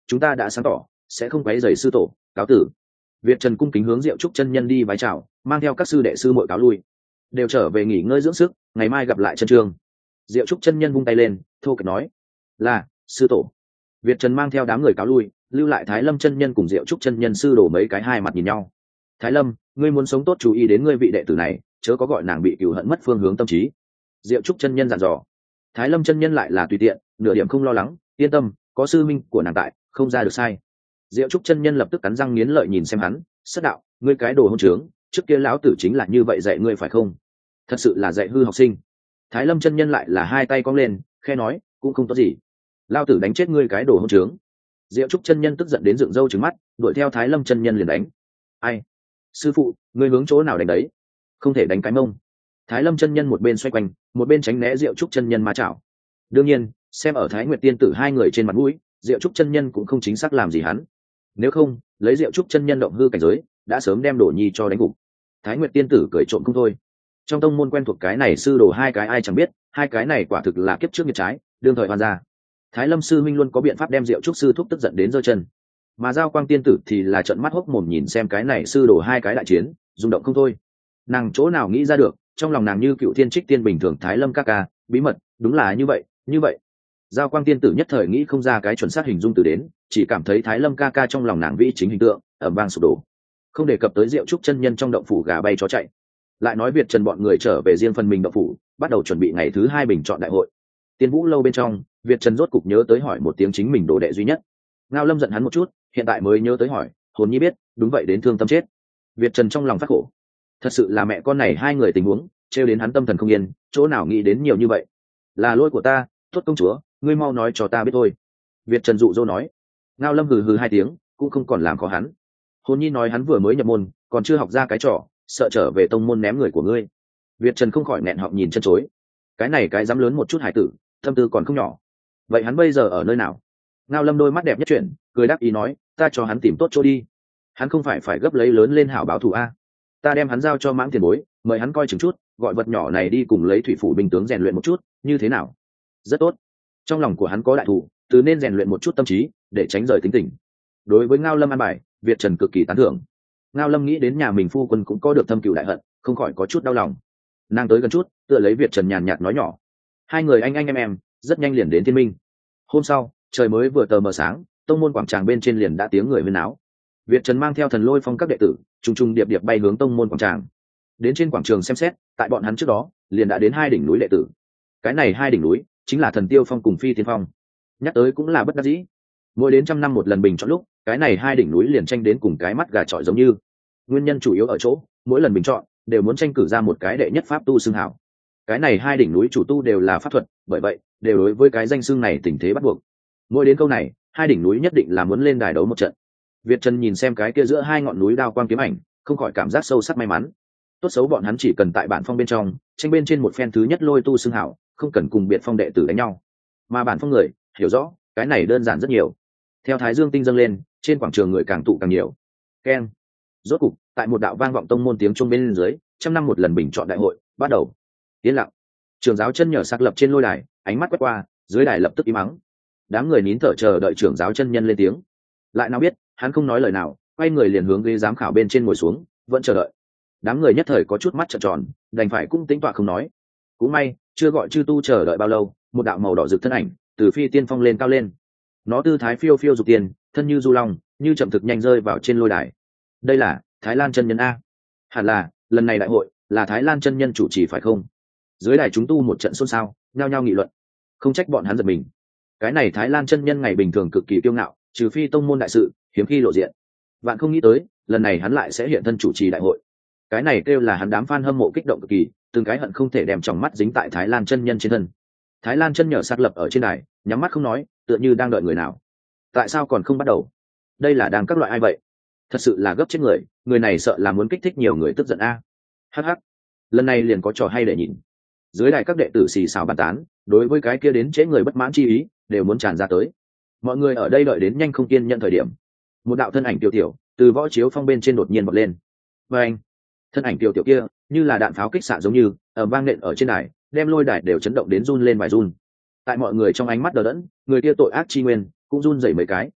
chúng ta đã sáng tỏ sẽ không quấy rầy sư tổ, cáo tử. Việt Trần cung kính hướng Diệu Trúc chân nhân đi vái chào, mang theo các sư đệ sư muội cáo lui, đều trở về nghỉ ngơi dưỡng sức, ngày mai gặp lại chân trường. Diệu Trúc chân nhân vung tay lên, thô kệch nói: "Là, sư tổ." Việt Trần mang theo đám người cáo lui, lưu lại Thái Lâm chân nhân cùng Diệu Trúc chân nhân sư đổ mấy cái hai mặt nhìn nhau. "Thái Lâm, ngươi muốn sống tốt chú ý đến ngươi vị đệ tử này, chớ có gọi nàng bị cừu hận mất phương hướng tâm trí." Diệu Trúc chân nhân dặn dò. Thái Lâm chân nhân lại là tùy tiện, nửa điểm không lo lắng, yên tâm, có sư minh của nàng tại, không ra được sai. Diệu Trúc chân nhân lập tức cắn răng nghiến lợi nhìn xem hắn, "Sất đạo, ngươi cái đồ hỗn trướng, trước kia lão tử chính là như vậy dạy ngươi phải không? Thật sự là dạy hư học sinh." Thái Lâm chân nhân lại là hai tay cong lên, khe nói, "Cũng không tốt gì, lão tử đánh chết ngươi cái đồ hỗn trướng." Diệu Trúc chân nhân tức giận đến dựng râu trừng mắt, đuổi theo Thái Lâm chân nhân liền đánh. "Ai? Sư phụ, ngươi hướng chỗ nào đánh đấy? Không thể đánh cái mông." Thái Lâm chân nhân một bên xoay quanh, một bên tránh né Diệu Trúc chân nhân ma chảo. Đương nhiên, xem ở Thái Nguyệt tiên tử hai người trên mặt mũi, Diệu Trúc chân nhân cũng không chính xác làm gì hắn. Nếu không, lấy Diệu Trúc chân nhân động hư cảnh giới, đã sớm đem Đổ Nhi cho đánh gục. Thái Nguyệt tiên tử cười trộm không thôi. Trong tông môn quen thuộc cái này sư đồ hai cái ai chẳng biết, hai cái này quả thực là kiếp trước nghiệt trái, đương thời hoàn ra. Thái Lâm sư minh luôn có biện pháp đem Diệu Trúc sư thúc tức giận đến giơ chân. Mà Giao Quang tiên tử thì là trợn mắt hốc mồm nhìn xem cái này sư đồ hai cái đại chiến, rung động không thôi. Nàng chỗ nào nghĩ ra được, trong lòng nàng như cựu thiên trích tiên bình thường Thái Lâm ca ca, bí mật, đúng là như vậy, như vậy. Giao Quang tiên tử nhất thời nghĩ không ra cái chuẩn xác hình dung từ đến, chỉ cảm thấy Thái Lâm ca ca trong lòng nàng vĩ chính hình tượng, ầm vang sụp đổ. Không đề cập tới Diệu Trúc chân nhân trong động phủ gà bay chó chạy. Lại nói Việt Trần bọn người trở về riêng phần mình động phủ, bắt đầu chuẩn bị ngày thứ hai bình chọn đại hội. Tiên Vũ lâu bên trong, Việt Trần rốt cục nhớ tới hỏi một tiếng chính mình đồ đệ duy nhất. Ngao Lâm giận hắn một chút, hiện tại mới nhớ tới hỏi, hồn nhi biết, đúng vậy đến thương tâm chết. Việt Trần trong lòng phát khổ. Thật sự là mẹ con này hai người tình huống, trêu đến hắn tâm thần không yên, chỗ nào nghĩ đến nhiều như vậy. Là lỗi của ta, tốt công chúa, ngươi mau nói cho ta biết thôi. Việt Trần dụ dỗ nói. Ngao Lâm hừ hừ hai tiếng, cũng không còn làm khó hắn. Hồn nhi nói hắn vừa mới nhập môn, còn chưa học ra cái trò, sợ trở về tông môn ném người của ngươi. Việt Trần không khỏi nghẹn họng nhìn chân chối. Cái này cái dám lớn một chút hải tử, tâm tư còn không nhỏ. Vậy hắn bây giờ ở nơi nào? Ngao Lâm đôi mắt đẹp nhất chuyển, cười đáp ý nói, ta cho hắn tìm tốt chỗ đi. Hắn không phải phải gấp lấy lớn lên hảo báo thù a. Ta đem hắn giao cho Mãng tiền bối, mời hắn coi chừng chút, gọi vật nhỏ này đi cùng lấy thủy phủ binh tướng rèn luyện một chút, như thế nào? Rất tốt. Trong lòng của hắn có đại thù, từ nên rèn luyện một chút tâm trí, để tránh rời tính tình. Đối với Ngao Lâm an bài, Việt Trần cực kỳ tán thưởng. Ngao Lâm nghĩ đến nhà mình phu quân cũng có được thâm cừu đại hận, không khỏi có chút đau lòng. Nàng tới gần chút, tựa lấy Việt Trần nhàn nhạt nói nhỏ. Hai người anh anh em em, rất nhanh liền đến thiên minh. Hôm sau, trời mới vừa tờ mờ sáng, tông môn quảng tràng bên trên liền đã tiếng người huyên náo. Việt Trần mang theo Thần Lôi Phong các đệ tử, trùng trùng điệp điệp bay hướng tông môn quảng tràng. Đến trên quảng trường xem xét, tại bọn hắn trước đó, liền đã đến hai đỉnh núi đệ tử. Cái này hai đỉnh núi, chính là Thần Tiêu Phong cùng Phi Tiên Phong. Nhắc tới cũng là bất đắc dĩ. Mỗi đến trăm năm một lần bình chọn lúc, cái này hai đỉnh núi liền tranh đến cùng cái mắt gà chọi giống như. Nguyên nhân chủ yếu ở chỗ, mỗi lần bình chọn đều muốn tranh cử ra một cái đệ nhất pháp tu xưng hảo. Cái này hai đỉnh núi chủ tu đều là pháp thuật, bởi vậy đều đối với cái danh xưng này tình thế bắt buộc. Mỗi đến câu này, hai đỉnh núi nhất định là muốn lên đài đấu một trận. Việt Trần nhìn xem cái kia giữa hai ngọn núi đao quang kiếm ảnh, không khỏi cảm giác sâu sắc may mắn. Tốt xấu bọn hắn chỉ cần tại bản phong bên trong, tranh bên trên một phen thứ nhất lôi tu xưng hảo, không cần cùng biệt phong đệ tử đánh nhau. Mà bản phong người hiểu rõ, cái này đơn giản rất nhiều. Theo Thái Dương tinh dâng lên, trên quảng trường người càng tụ càng nhiều. Keng. Rốt cục, tại một đạo vang vọng tông môn tiếng chuông bên dưới, trăm năm một lần bình chọn đại hội bắt đầu. Yên lặng. Trưởng giáo chân nhở sắc lập trên lôi đài, ánh mắt quét qua, dưới đài lập tức im mắng. Đám người nín thở chờ đợi trưởng giáo chân nhân lên tiếng. Lại nào biết, hắn không nói lời nào, quay người liền hướng ghế giám khảo bên trên ngồi xuống, vẫn chờ đợi. Đám người nhất thời có chút mắt trợn tròn, đành phải cũng tính tọa không nói. Cũng may, chưa gọi chư tu chờ đợi bao lâu, một đạo màu đỏ rực thân ảnh từ Phi Tiên Phong lên cao lên. Nó tư thái phiêu phiêu dục tiền, thân như du long, như chậm thực nhanh rơi vào trên lôi đài. Đây là Thái Lan chân nhân a. Hẳn là, lần này đại hội là Thái Lan chân nhân chủ trì phải không? Dưới đài chúng tu một trận xôn xao, nhao nhao nghị luận. Không trách bọn hắn giật mình. Cái này Thái Lan chân nhân ngày bình thường cực kỳ kiêu ngạo, trừ phi tông môn đại sự, hiếm khi lộ diện. Bạn không nghĩ tới, lần này hắn lại sẽ hiện thân chủ trì đại hội. Cái này kêu là hắn đám fan hâm mộ kích động cực kỳ, từng cái hận không thể đem tròng mắt dính tại Thái Lan chân nhân trên thân. Thái Lan chân nhở xác lập ở trên đài, nhắm mắt không nói, tựa như đang đợi người nào. Tại sao còn không bắt đầu? Đây là đang các loại ai vậy? Thật sự là gấp chết người, người này sợ là muốn kích thích nhiều người tức giận a. Hắc hắc, lần này liền có trò hay để nhìn. Dưới đài các đệ tử xì xào bàn tán, đối với cái kia đến chế người bất mãn chi ý, đều muốn tràn ra tới. Mọi người ở đây đợi đến nhanh không kiên nhận thời điểm, một đạo thân ảnh tiểu tiểu từ võ chiếu phong bên trên đột nhiên bật lên. Và anh, thân ảnh tiểu tiểu kia như là đạn pháo kích xạ giống như ở vang nện ở trên đài, đem lôi đài đều chấn động đến run lên vài run. Tại mọi người trong ánh mắt đờ đẫn, người kia tội ác chi nguyên cũng run rẩy mấy cái.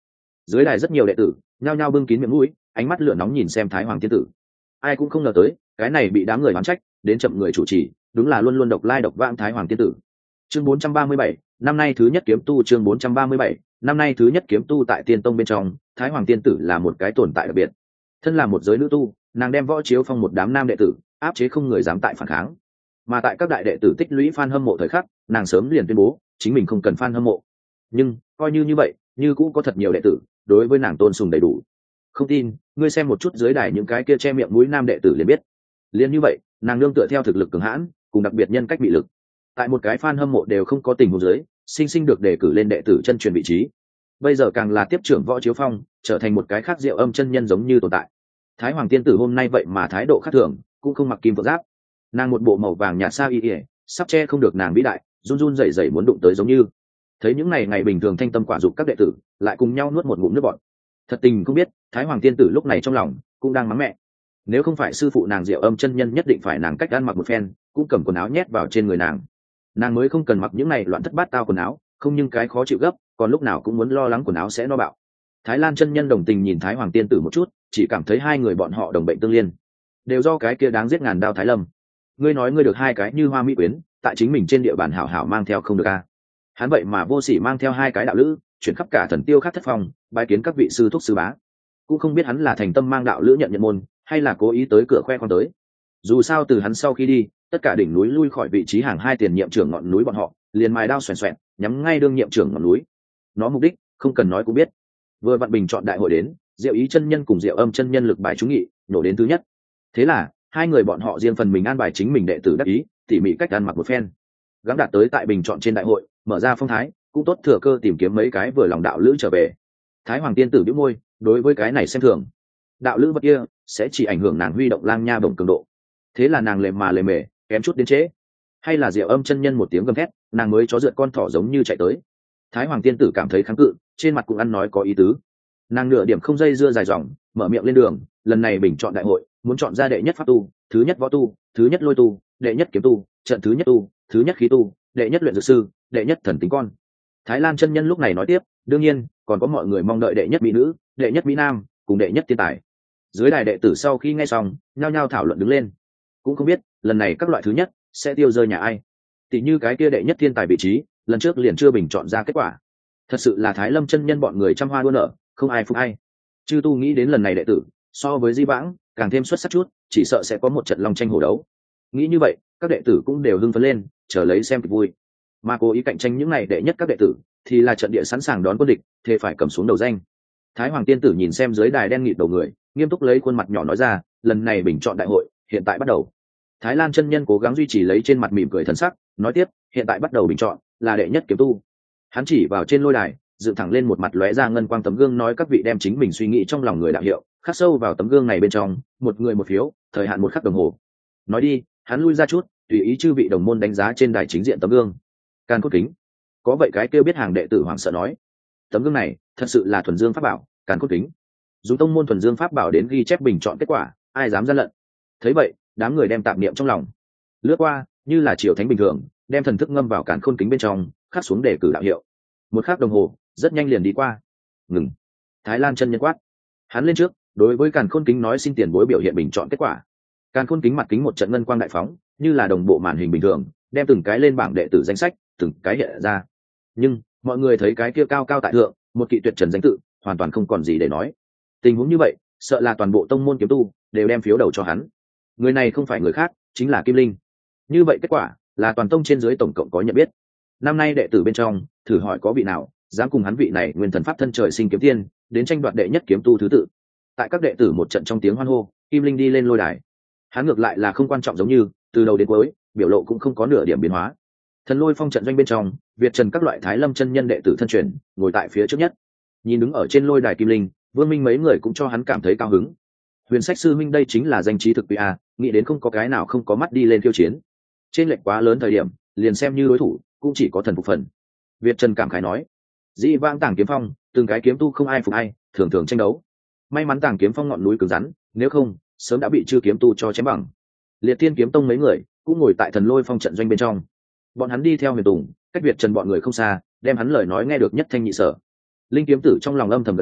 Dưới đài rất nhiều đệ tử nhao nhao bưng kín miệng mũi, ánh mắt lửa nóng nhìn xem Thái Hoàng tiên tử. Ai cũng không ngờ tới cái này bị đám người oán trách đến chậm người chủ trì đúng là luôn luôn độc lai độc vãng Thái Hoàng tiên tử. Chương bốn trăm ba mươi bảy, năm nay thứ nhất kiếm tu. Chương bốn trăm ba mươi bảy, năm nay thứ nhất kiếm tu. Tại Tiên Tông bên trong, Thái Hoàng tiên tử là một cái tồn tại đặc biệt. Thân là một giới nữ tu, nàng đem võ chiếu phong một đám nam đệ tử áp chế không người dám tại phản kháng. Mà tại các đại đệ tử tích lũy fan hâm mộ thời khắc, nàng sớm liền tuyên bố chính mình không cần fan hâm mộ. Nhưng coi như như vậy, như cũng có thật nhiều đệ tử đối với nàng tôn sùng đầy đủ. Không tin, ngươi xem một chút dưới đài những cái kia che miệng mũi nam đệ tử liền biết. Liền như vậy, nàng nương tựa theo thực lực cường hãn, cùng đặc biệt nhân cách bị lực. Tại một cái fan hâm mộ đều không có tình huống dưới, sinh sinh được đề cử lên đệ tử chân truyền vị trí. Bây giờ càng là tiếp trưởng võ chiếu phong, trở thành một cái khác diệu âm chân nhân giống như tồn tại. Thái Hoàng tiên tử hôm nay vậy mà thái độ khác thường, cũng không mặc kim phượng giáp, nàng một bộ màu vàng nhạt sa y ỉa, sắp che không được nàng vĩ đại, run run rẩy rẩy muốn đụng tới giống như. Thấy những ngày ngày bình thường thanh tâm quả dục các đệ tử lại cùng nhau nuốt một ngụm nước bọt. Thật tình không biết Thái Hoàng tiên tử lúc này trong lòng cũng đang mắng mẹ. Nếu không phải sư phụ nàng diệu âm chân nhân nhất định phải nàng cách ăn mặc một phen, cũng cầm quần áo nhét vào trên người nàng, nàng mới không cần mặc những này loạn thất bát tao quần áo, không nhưng cái khó chịu gấp, còn lúc nào cũng muốn lo lắng quần áo sẽ no bạo. Thái Lan chân nhân đồng tình nhìn Thái Hoàng tiên tử một chút, chỉ cảm thấy hai người bọn họ đồng bệnh tương liên, đều do cái kia đáng giết ngàn đao Thái Lâm. Ngươi nói ngươi được hai cái như hoa mỹ quyến, tại chính mình trên địa bàn hảo hảo mang theo không được à? Hắn vậy mà vô sỉ mang theo hai cái đạo lữ, chuyển khắp cả thần tiêu khắc thất phòng, bái kiến các vị sư thúc sư bá. Cũng không biết hắn là thành tâm mang đạo lữ nhận nhận môn, hay là cố ý tới cửa khoe khoang tới. Dù sao từ hắn sau khi đi, tất cả đỉnh núi lui khỏi vị trí hàng hai tiền nhiệm trưởng ngọn núi bọn họ, liền mài đao xoèn xoẹn, nhắm ngay đương nhiệm trưởng ngọn núi. Nó mục đích, không cần nói cũng biết. Vừa vặn bình chọn đại hội đến, Diệu Ý chân nhân cùng Diệu Âm chân nhân lực bài trúng nghị, nổ đến thứ nhất. Thế là, hai người bọn họ riêng phần mình an bài chính mình đệ tử đắc ý, tỉ mỉ cách ăn mặc một phen. Gắng đạt tới tại bình chọn trên đại hội, mở ra phong thái, cũng tốt thừa cơ tìm kiếm mấy cái vừa lòng đạo lữ trở về. Thái Hoàng tiên tử bĩu môi, đối với cái này xem thường. Đạo lữ vật kia sẽ chỉ ảnh hưởng nàng huy động lang nha bổng cường độ. Thế là nàng lề mà lề mề, kém chút đến trễ. Hay là Diệu Âm chân nhân một tiếng gầm thét, nàng mới chó rượt con thỏ giống như chạy tới. Thái Hoàng tiên tử cảm thấy kháng cự, trên mặt cũng ăn nói có ý tứ. Nàng nửa điểm không dây dưa dài dòng, mở miệng lên đường, lần này bình chọn đại hội, muốn chọn ra đệ nhất pháp tu, thứ nhất võ tu, thứ nhất lôi tu, đệ nhất kiếm tu, trận thứ nhất tu, thứ nhất khí tu, đệ nhất luyện dược sư, đệ nhất thần tính con. Thái Lan chân nhân lúc này nói tiếp, đương nhiên còn có mọi người mong đợi đệ nhất mỹ nữ, đệ nhất mỹ nam, cùng đệ nhất thiên tài. Dưới đài đệ tử sau khi nghe xong, nhao nhao thảo luận đứng lên. Cũng không biết lần này các loại thứ nhất sẽ tiêu rơi nhà ai. Tỷ như cái kia đệ nhất thiên tài vị trí, lần trước liền chưa bình chọn ra kết quả. Thật sự là Thái Lâm chân nhân bọn người trăm hoa đua nở, không ai phục ai. Chư tu nghĩ đến lần này đệ tử so với Di Vãng càng thêm xuất sắc chút, chỉ sợ sẽ có một trận long tranh hổ đấu. Nghĩ như vậy, các đệ tử cũng đều hưng phấn lên, chờ lấy xem kịch vui. Mà cố ý cạnh tranh những này đệ nhất các đệ tử, thì là trận địa sẵn sàng đón quân địch, thế phải cầm xuống đầu danh. Thái Hoàng tiên tử nhìn xem dưới đài đen nghịt đầu người, nghiêm túc lấy khuôn mặt nhỏ nói ra, lần này bình chọn đại hội, hiện tại bắt đầu. Thái Lan chân nhân cố gắng duy trì lấy trên mặt mỉm cười thần sắc, nói tiếp, hiện tại bắt đầu bình chọn, là đệ nhất kiếm tu. Hắn chỉ vào trên lôi đài, dựng thẳng lên một mặt lóe ra ngân quang tấm gương, nói các vị đem chính mình suy nghĩ trong lòng người đạo hiệu khắc sâu vào tấm gương này bên trong, một người một phiếu, thời hạn một khắc đồng hồ. Nói đi, hắn lui ra chút, tùy ý chư vị đồng môn đánh giá trên đài chính diện tấm gương. Can cốt kính. Có vậy cái kêu biết hàng đệ tử hoảng sợ nói, tấm gương này thật sự là thuần dương pháp bảo, Can cốt kính. Dùng tông môn thuần dương pháp bảo đến ghi chép bình chọn kết quả, ai dám gian lận. Thấy vậy, đám người đem tạp niệm trong lòng lướt qua, như là triều thánh bình thường, đem thần thức ngâm vào càn khôn kính bên trong, khắc xuống để cử đạo hiệu. Một khắc đồng hồ rất nhanh liền đi qua. Ngừng. Thái Lan chân nhân quát. Hắn lên trước, đối với càn khôn kính nói xin tiền bối biểu hiện bình chọn kết quả. Càn khôn kính mặt kính một trận ngân quang đại phóng, như là đồng bộ màn hình bình thường, đem từng cái lên bảng đệ tử danh sách, từng cái hiện ra. Nhưng mọi người thấy cái kia cao cao tại thượng, một kỵ tuyệt trần danh tự, hoàn toàn không còn gì để nói. Tình huống như vậy, sợ là toàn bộ tông môn kiếm tu đều đem phiếu đầu cho hắn. Người này không phải người khác, chính là Kim Linh. Như vậy kết quả là toàn tông trên dưới tổng cộng có nhận biết. Năm nay đệ tử bên trong, thử hỏi có vị nào dám cùng hắn vị này nguyên thần pháp thân trời sinh kiếm tiên đến tranh đoạt đệ nhất kiếm tu thứ tự. Tại các đệ tử một trận trong tiếng hoan hô, Kim Linh đi lên lôi đài. Hắn ngược lại là không quan trọng, giống như từ đầu đến cuối biểu lộ cũng không có nửa điểm biến hóa. Thần lôi phong trận doanh bên trong, Việt Trần các loại Thái Lâm chân nhân đệ tử thân truyền ngồi tại phía trước nhất, nhìn đứng ở trên lôi đài Kim Linh, Vương Minh mấy người cũng cho hắn cảm thấy cao hứng. Huyền Sách sư minh đây chính là danh trí thực quý a, nghĩ đến không có cái nào không có mắt đi lên khiêu chiến. Trên lệch quá lớn thời điểm, liền xem như đối thủ cũng chỉ có thần phục phần. Việt Trần cảm khái nói, dĩ vãng Tàng Kiếm Phong, từng cái kiếm tu không ai phục ai, thường thường tranh đấu. May mắn Tàng Kiếm Phong ngọn núi cứng rắn, nếu không sớm đã bị chư kiếm tu cho chém bằng. Liệt Thiên kiếm tông mấy người cũng ngồi tại thần lôi phong trận doanh bên trong. Bọn hắn đi theo Huyền Tùng, cách Việt Trần bọn người không xa, đem hắn lời nói nghe được nhất thanh nhị sở. Linh kiếm tử trong lòng âm thầm gật đầu,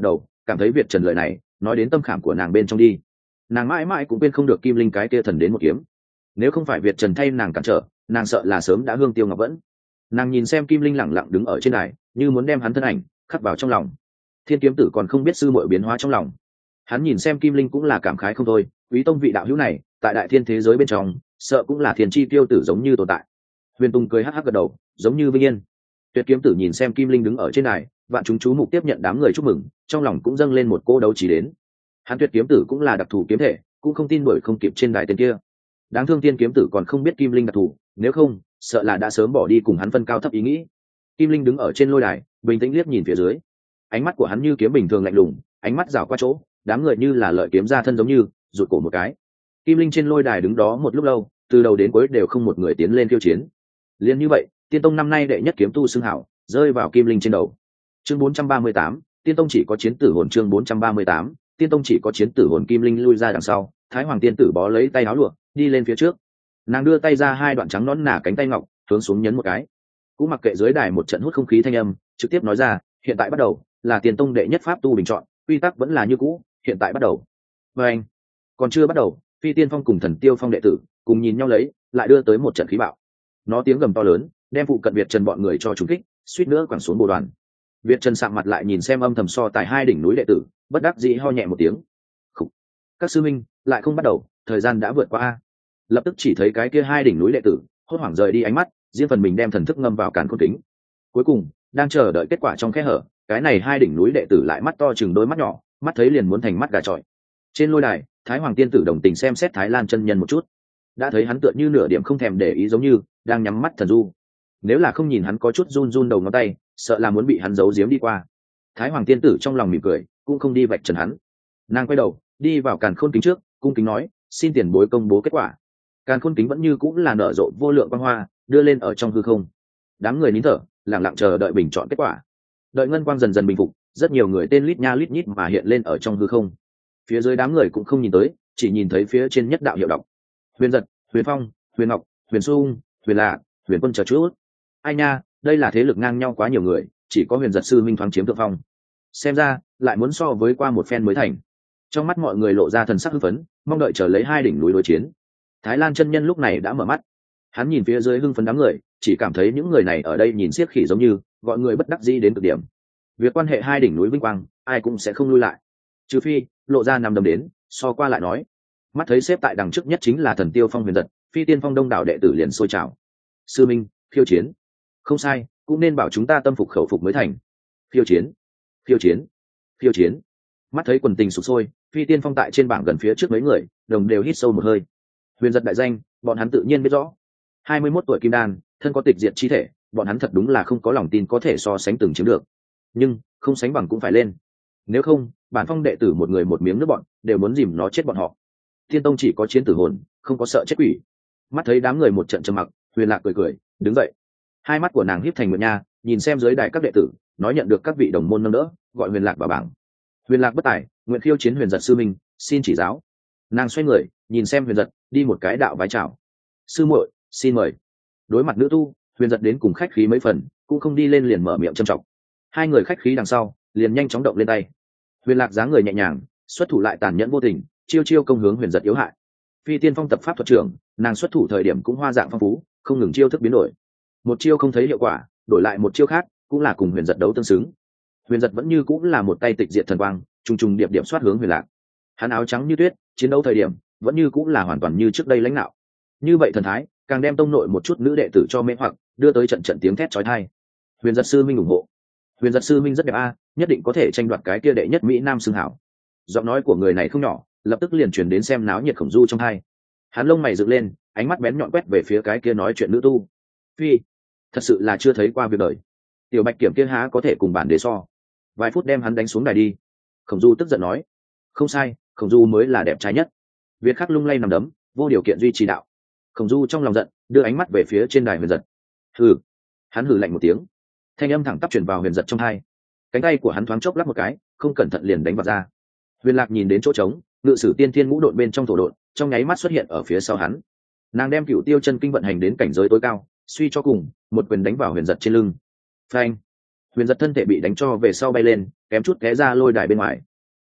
cảm thấy Việt Trần lời này nói đến tâm khảm của nàng bên trong đi. Nàng mãi mãi cũng quên không được Kim Linh cái kia thần đến một kiếm. Nếu không phải Việt Trần thay nàng cản trở, nàng sợ là sớm đã hương tiêu ngọc vẫn. Nàng nhìn xem Kim Linh lẳng lặng đứng ở trên đài, như muốn đem hắn thân ảnh khắc vào trong lòng. Thiên kiếm tử còn không biết sư muội biến hóa trong lòng. Hắn nhìn xem Kim Linh cũng là cảm khái không thôi, Quý tông vị đạo hữu này tại đại thiên thế giới bên trong sợ cũng là thiên chi tiêu tử giống như tồn tại. Huyền Tùng cười hắc hắc gật đầu, giống như vinh yên. Tuyệt kiếm tử nhìn xem Kim Linh đứng ở trên đài, vạn chúng chú mục tiếp nhận đám người chúc mừng, trong lòng cũng dâng lên một cô đấu trí đến. Hắn Tuyệt kiếm tử cũng là đặc thù kiếm thể, cũng không tin đuổi không kịp trên đài tên kia. Đáng thương Tiên kiếm tử còn không biết Kim Linh đặc thù, nếu không sợ là đã sớm bỏ đi cùng hắn phân cao thấp ý nghĩ. Kim Linh đứng ở trên lôi đài, bình tĩnh liếc nhìn phía dưới, ánh mắt của hắn như kiếm bình thường lạnh lùng, ánh mắt rảo qua chỗ, đám người như là lợi kiếm ra thân giống như rụt cổ một cái. Kim Linh trên lôi đài đứng đó một lúc lâu, từ đầu đến cuối đều không một người tiến lên khiêu chiến. Liên như vậy, Tiên tông năm nay đệ nhất kiếm tu xưng hảo rơi vào Kim Linh trên đầu. Chương bốn trăm ba mươi tám, Tiên tông chỉ có chiến tử hồn. Chương bốn trăm ba mươi tám, Tiên tông chỉ có chiến tử hồn. Kim Linh lui ra đằng sau, Thái Hoàng tiên tử bó lấy tay áo lụa, đi lên phía trước. Nàng đưa tay ra hai đoạn trắng nõn nà cánh tay ngọc, hướng xuống nhấn một cái. Cũng mặc kệ dưới đài một trận hút không khí thanh âm, trực tiếp nói ra, hiện tại bắt đầu là Tiên tông đệ nhất pháp tu bình chọn, quy tắc vẫn là như cũ, hiện tại bắt đầu. Và anh, còn chưa bắt đầu, Phi Tiên Phong cùng Thần Tiêu Phong đệ tử cùng nhìn nhau lấy, lại đưa tới một trận khí bạo. Nó tiếng gầm to lớn, đem phụ cận Việt Trần bọn người cho trúng kích, suýt nữa quẳng xuống bồ đoàn. Việt Trần sạm mặt lại nhìn xem âm thầm so tài hai đỉnh núi đệ tử, bất đắc dĩ ho nhẹ một tiếng. Khủ. Các sư minh lại không bắt đầu, thời gian đã vượt qua a. Lập tức chỉ thấy cái kia hai đỉnh núi đệ tử hốt hoảng rời đi ánh mắt, riêng phần mình đem thần thức ngâm vào càn khôn kính. Cuối cùng đang chờ đợi kết quả trong khe hở, cái này hai đỉnh núi đệ tử lại mắt to chừng đôi mắt nhỏ, mắt thấy liền muốn thành mắt gà trọi. Trên lôi đài, Thái Hoàng tiên tử đồng tình xem xét Thái Lan chân nhân một chút, đã thấy hắn tựa như nửa điểm không thèm để ý giống như đang nhắm mắt thần du. Nếu là không nhìn hắn có chút run run đầu ngón tay, sợ là muốn bị hắn giấu giếm đi qua. Thái Hoàng tiên tử trong lòng mỉm cười, cũng không đi vạch trần hắn. Nàng quay đầu đi vào càn khôn kính trước, cung kính nói, xin tiền bối công bố kết quả. Càn khôn kính vẫn như cũng là nở rộ vô lượng quang hoa, đưa lên ở trong hư không. Đám người nín thở, lặng lặng chờ đợi bình chọn kết quả. Đợi ngân quang dần dần bình phục, rất nhiều người tên lít nha lít nhít mà hiện lên ở trong hư không. Phía dưới đám người cũng không nhìn tới, chỉ nhìn thấy phía trên nhất đạo hiệu đọc: Huyền Giật, Huyền Phong, Huyền Ngọc, Huyền Sung, Huyền Lạ, Huyền Quân chờ chút. Ai nha, đây là thế lực ngang nhau quá nhiều người, chỉ có Huyền Giật sư minh thoáng chiếm thượng phong. Xem ra lại muốn so với qua một phen mới thành. Trong mắt mọi người lộ ra thần sắc hưng phấn, mong đợi chờ lấy hai đỉnh núi đối chiến. Thái Lan chân nhân lúc này đã mở mắt, hắn nhìn phía dưới hưng phấn đám người, chỉ cảm thấy những người này ở đây nhìn xiếc khỉ giống như, gọi người bất đắc dĩ đến cực điểm. Việc quan hệ hai đỉnh núi vinh quang, ai cũng sẽ không lui lại, trừ phi lộ ra nằm đầm đến, so qua lại nói. Mắt thấy xếp tại đằng trước nhất chính là Thần Tiêu Phong Huyền Giật, Phi Tiên Phong đông đảo đệ tử liền sôi trào. Sư minh, khiêu chiến. Không sai, cũng nên bảo chúng ta tâm phục khẩu phục mới thành. Khiêu chiến, khiêu chiến, khiêu chiến. Mắt thấy quần tình sục sôi, Phi Tiên Phong tại trên bảng gần phía trước mấy người, đồng đều hít sâu một hơi. Huyền Giật đại danh, bọn hắn tự nhiên biết rõ. hai mươi mốt tuổi kim đan, thân có tịch diệt chi thể, bọn hắn thật đúng là không có lòng tin có thể so sánh từng chiếm được. Nhưng không sánh bằng cũng phải lên. Nếu không, bản phong đệ tử một người một miếng nước bọn, đều muốn dìm nó chết bọn họ. Thiên tông chỉ có chiến tử hồn, không có sợ chết quỷ. Mắt thấy đám người một trận trầm mặc, Huyền Lạc cười cười, đứng dậy. Hai mắt của nàng híp thành nguyệt nha, nhìn xem dưới đài các đệ tử, nói nhận được các vị đồng môn nâng đỡ, gọi Huyền Lạc vào bảng. Huyền Lạc bất tài, nguyện khiêu chiến Huyền Giật sư minh, xin chỉ giáo. Nàng xoay người, nhìn xem Huyền Giật, đi một cái đạo vái chào. Sư muội, xin mời. Đối mặt nữ tu, Huyền Giật đến cùng khách khí mấy phần, cũng không đi lên liền mở miệng trầm trọng. Hai người khách khí đằng sau, liền nhanh chóng động lên tay. Huyền Lạc dáng người nhẹ nhàng, xuất thủ lại tàn nhẫn vô tình, chiêu chiêu công hướng Huyền Giật yếu hại. Phi Tiên Phong tập pháp thuật trưởng, nàng xuất thủ thời điểm cũng hoa dạng phong phú, không ngừng chiêu thức biến đổi. Một chiêu không thấy hiệu quả, đổi lại một chiêu khác, cũng là cùng Huyền Giật đấu tương xứng. Huyền Giật vẫn như cũng là một tay tịch diệt thần quang, trùng trùng điệp điệp xoát hướng Huyền Lạc. Hắn áo trắng như tuyết, chiến đấu thời điểm vẫn như cũng là hoàn toàn như trước đây lãnh đạo. Như vậy thần thái, càng đem tông nội một chút nữ đệ tử cho mê hoặc, đưa tới trận trận tiếng thét chói tai. Huyền Giật sư minh ủng hộ. Huyền Giật sư minh rất đẹp a, nhất định có thể tranh đoạt cái kia đệ nhất mỹ nam xưng hảo. Giọng nói của người này không nhỏ, lập tức liền truyền đến xem náo nhiệt Khổng Du trong hai. Hắn lông mày dựng lên, ánh mắt bén nhọn quét về phía cái kia nói chuyện nữ tu. Phi, thật sự là chưa thấy qua việc đời. Tiểu Bạch Kiểm kia há có thể cùng bản đề so. Vài phút đem hắn đánh xuống đài đi. Khổng Du tức giận nói, không sai, Khổng Du mới là đẹp trai nhất. Việt Khắc lung lay nằm đấm, vô điều kiện duy trì đạo. Khổng Du trong lòng giận, đưa ánh mắt về phía trên đài Huyền Giật. Hừ. Hắn hừ lạnh một tiếng, thanh âm thẳng tắp truyền vào Huyền Giật trong hai. Cánh tay của hắn thoáng chốc lắc một cái, không cẩn thận liền đánh vào ra. Huyền Lạc nhìn đến chỗ trống, ngự sử tiên thiên ngũ độn bên trong thổ độn, trong nháy mắt xuất hiện ở phía sau hắn. Nàng đem Cửu Tiêu chân kinh vận hành đến cảnh giới tối cao, suy cho cùng, một quyền đánh vào Huyền Giật trên lưng. Phanh! Huyền Giật thân thể bị đánh cho về sau bay lên, kém chút té ra lôi đài bên ngoài,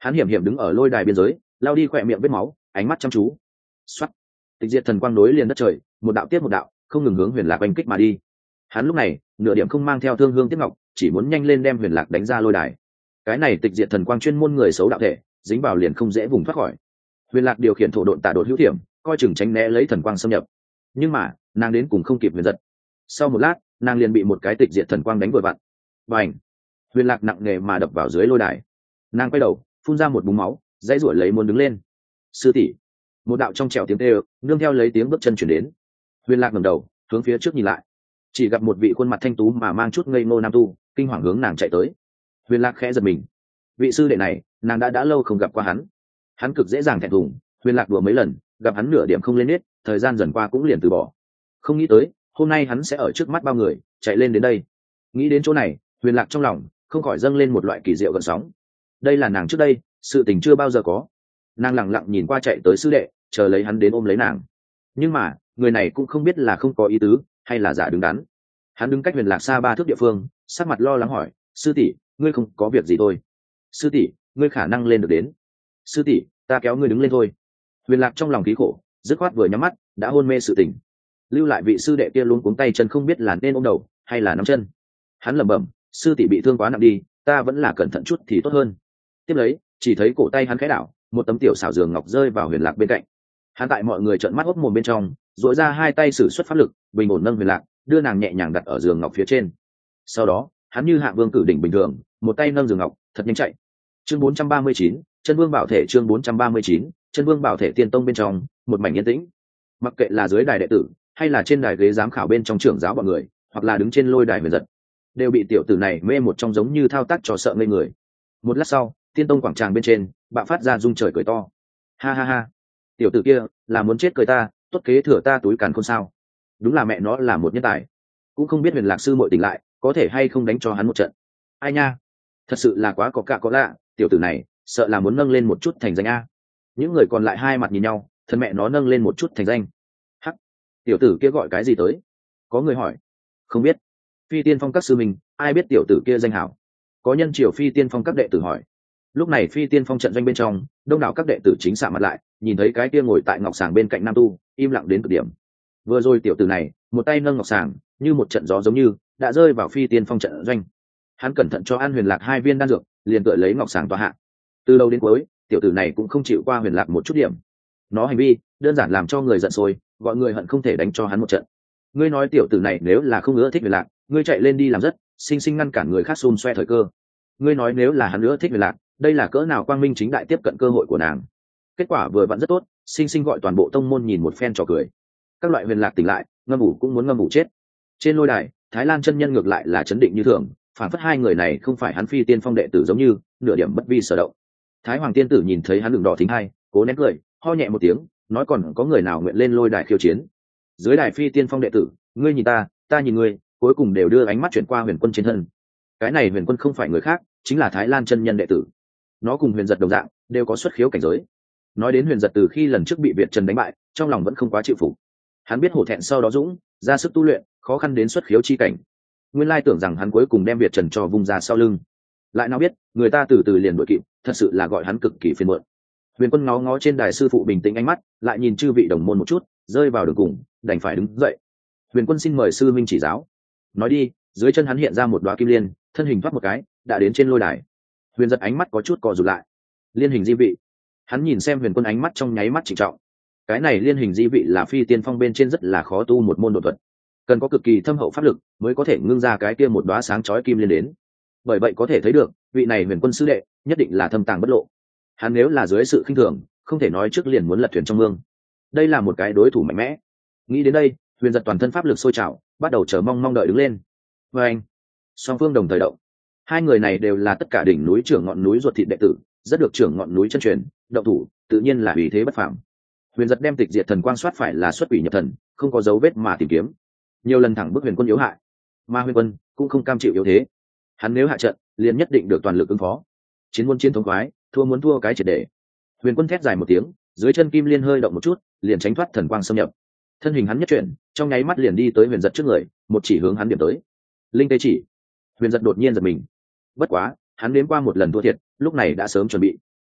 hắn hiểm hiểm đứng ở lôi đài biên giới, lao đi khỏe miệng vết máu, ánh mắt chăm chú. Xoắt, tịch diệt thần quang nối liền đất trời, một đạo tiếp một đạo, không ngừng hướng Huyền Lạc oanh kích mà đi. Hắn lúc này nửa điểm không mang theo thương hương tiếc ngọc, chỉ muốn nhanh lên đem Huyền Lạc đánh ra lôi đài. Cái này tịch diệt thần quang chuyên môn người xấu đạo thể, dính vào liền không dễ vùng thoát khỏi. Huyền Lạc điều khiển thổ độn tạ đột hữu thiểm, coi chừng tránh né lấy thần quang xâm nhập, nhưng mà nàng đến cùng không kịp huyền giật. Sau một lát nàng liền bị một cái tịch diệt thần quang đánh vội vặn, và ảnh Huyền Lạc nặng nề mà đập vào dưới lôi đài. Nàng quay đầu phun ra một búng máu, dãy ruổi lấy muốn đứng lên. Sư tỷ, một đạo trong trẻo tiếng kêu nương theo lấy tiếng bước chân chuyển đến. Huyền Lạc ngẩng đầu hướng phía trước nhìn lại, chỉ gặp một vị khuôn mặt thanh tú mà mang chút ngây ngô nam tu kinh hoàng hướng nàng chạy tới. Huyền Lạc khẽ giật mình, vị sư đệ này nàng đã đã lâu không gặp qua hắn. Hắn cực dễ dàng thẹn thùng, Huyền Lạc đùa mấy lần, gặp hắn nửa điểm không lên nết, thời gian dần qua cũng liền từ bỏ. Không nghĩ tới hôm nay hắn sẽ ở trước mắt bao người chạy lên đến đây. Nghĩ đến chỗ này, Huyền Lạc trong lòng không khỏi dâng lên một loại kỳ diệu gợn sóng. Đây là nàng trước đây sự tình chưa bao giờ có. Nàng lặng lặng nhìn qua chạy tới sư đệ, chờ lấy hắn đến ôm lấy nàng. Nhưng mà người này cũng không biết là không có ý tứ hay là giả đứng đắn. Hắn đứng cách Huyền Lạc xa ba thước địa phương, sắc mặt lo lắng hỏi, sư tỷ, ngươi không có việc gì thôi? Sư tỷ, ngươi khả năng lên được đến. Sư tỷ, ta kéo ngươi đứng lên thôi. Huyền Lạc trong lòng khí khổ, dứt khoát vừa nhắm mắt đã hôn mê sự tỉnh. Lưu lại vị sư đệ kia luôn cuống tay chân không biết là nên ôm đầu hay là nắm chân. Hắn lẩm bẩm, sư tỷ bị thương quá nặng đi, ta vẫn là cẩn thận chút thì tốt hơn. Tiếp lấy chỉ thấy cổ tay hắn khẽ đảo, một tấm tiểu xảo giường ngọc rơi vào Huyền Lạc bên cạnh. Hắn tại mọi người trợn mắt hốc mồm bên trong duỗi ra hai tay sử xuất pháp lực, bình ổn nâng Huyền Lạc, đưa nàng nhẹ nhàng đặt ở giường ngọc phía trên. Sau đó hắn như hạ vương cử đỉnh bình thường, một tay nâng giường ngọc thật nhanh chạy. Chương bốn trăm ba mươi chín, chân vương bảo thể. Chương bốn trăm ba mươi chín, chân vương bảo thể. Tiên tông bên trong một mảnh yên tĩnh. Mặc kệ là dưới đài đệ tử hay là trên đài ghế giám khảo bên trong trưởng giáo bọn người, hoặc là đứng trên lôi đài Huyền Giật, đều bị tiểu tử này mê một trong giống như thao tác trò sợ ngây người. Một lát sau, Tiên tông quảng tràng bên trên bạo phát ra rung trời cười to. Ha ha ha, tiểu tử kia là muốn chết cười ta, tốt kế thừa ta túi càn khôn sao? Đúng là mẹ nó là một nhân tài, cũng không biết Huyền Lạc sư muội tỉnh lại có thể hay không đánh cho hắn một trận. Ai nha, thật sự là quá có cạ có lạ, tiểu tử này sợ là muốn nâng lên một chút thành danh a. Những người còn lại hai mặt nhìn nhau, thân mẹ nó nâng lên một chút thành danh. Hắc, tiểu tử kia gọi cái gì tới? Có người hỏi. Không biết. Phi Tiên Phong các sư mình, ai biết tiểu tử kia danh hảo? Có nhân triều Phi Tiên Phong các đệ tử hỏi. Lúc này Phi Tiên Phong trận doanh bên trong, đông đảo các đệ tử chính xạ mặt lại, nhìn thấy cái kia ngồi tại ngọc sàng bên cạnh nam tu, im lặng đến cực điểm. Vừa rồi tiểu tử này một tay nâng ngọc sàng, như một trận gió giống như đã rơi vào Phi Tiên Phong trận doanh. Hắn cẩn thận cho An Huyền Lạc hai viên đan dược, liền tựa lấy ngọc sàng tọa hạ. Từ đầu đến cuối tiểu tử này cũng không chịu qua Huyền Lạc một chút điểm. Nó hành vi đơn giản làm cho người giận sôi, gọi người hận không thể đánh cho hắn một trận. Ngươi nói tiểu tử này nếu là không ưa thích Huyền Lạc, ngươi chạy lên đi làm rất, sinh sinh ngăn cản người khác xôn xoe thời cơ. Ngươi nói nếu là hắn ưa thích Huyền Lạc, đây là cỡ nào quang minh chính đại tiếp cận cơ hội của nàng. Kết quả vừa vặn rất tốt, sinh sinh gọi toàn bộ tông môn nhìn một phen trò cười. Các loại Huyền Lạc tỉnh lại, ngâm ngủ cũng muốn ngâm ngủ chết. Trên lôi đài, Thái Lan chân nhân ngược lại là chấn định như thường, phản phất hai người này không phải hắn Phi Tiên Phong đệ tử giống như nửa điểm bất vi sở động. Thái Hoàng tiên tử nhìn thấy hắn đường đỏ thính hai, cố nén cười, ho nhẹ một tiếng, nói còn có người nào nguyện lên lôi đài khiêu chiến. Dưới đài Phi Tiên Phong đệ tử, ngươi nhìn ta, ta nhìn ngươi, cuối cùng đều đưa ánh mắt chuyển qua Huyền Quân trên thân. Cái này Huyền Quân không phải người khác, chính là Thái Lan chân nhân đệ tử. Nó cùng Huyền Giật đồng dạng, đều có xuất khiếu cảnh giới. Nói đến Huyền Giật từ khi lần trước bị Việt Trần đánh bại, trong lòng vẫn không quá chịu phục. Hắn biết hổ thẹn sau đó dũng, ra sức tu luyện, khó khăn đến xuất khiếu chi cảnh. Nguyên lai tưởng rằng hắn cuối cùng đem Việt Trần cho vung ra sau lưng, lại nào biết người ta từ từ liền đuổi kịp, thật sự là gọi hắn cực kỳ phiền muộn. Huyền Quân ngó ngó trên đài sư phụ bình tĩnh ánh mắt, lại nhìn chư vị đồng môn một chút, rơi vào đường cùng, đành phải đứng dậy. Huyền Quân xin mời sư minh chỉ giáo. Nói đi, dưới chân hắn hiện ra một đóa kim liên, thân hình thoát một cái, đã đến trên lôi đài. Huyền Giật ánh mắt có chút co rụt lại. Liên hình di vị. Hắn nhìn xem Huyền Quân ánh mắt trong nháy mắt trịnh trọng. Cái này liên hình di vị là Phi Tiên Phong bên trên rất là khó tu một môn độ thuật, cần có cực kỳ thâm hậu pháp lực mới có thể ngưng ra cái kia một đóa sáng chói kim liên đến. Bởi vậy có thể thấy được, vị này Huyền Quân sư đệ nhất định là thâm tàng bất lộ. Hắn nếu là dưới sự khinh thường, không thể nói trước liền muốn lật thuyền trong mương. Đây là một cái đối thủ mạnh mẽ. Nghĩ đến đây, Huyền Giật toàn thân pháp lực sôi trào, bắt đầu chờ mong mong đợi đứng lên. Và anh, song phương đồng thời động. Hai người này đều là tất cả đỉnh núi trưởng ngọn núi ruột thịt đệ tử, rất được trưởng ngọn núi chân truyền, động thủ, tự nhiên là uy thế bất phàm. Huyền Giật đem tịch diệt thần quang soát phải là xuất quỷ nhập thần, không có dấu vết mà tìm kiếm. Nhiều lần thẳng bức Huyền Quân yếu hại, mà Huyền Quân cũng không cam chịu yếu thế. Hắn nếu hạ trận, liền nhất định được toàn lực ứng phó. Chiến muốn chiến thống khoái, thua muốn thua cái triệt để. Huyền Quân thét dài một tiếng, dưới chân kim liên hơi động một chút, liền tránh thoát thần quang xâm nhập. Thân hình hắn nhất chuyển, trong nháy mắt liền đi tới Huyền Giật trước người, một chỉ hướng hắn điểm tới. Linh tê chỉ. Huyền Giật đột nhiên giật mình. Bất quá, hắn đến qua một lần thua thiệt, lúc này đã sớm chuẩn bị.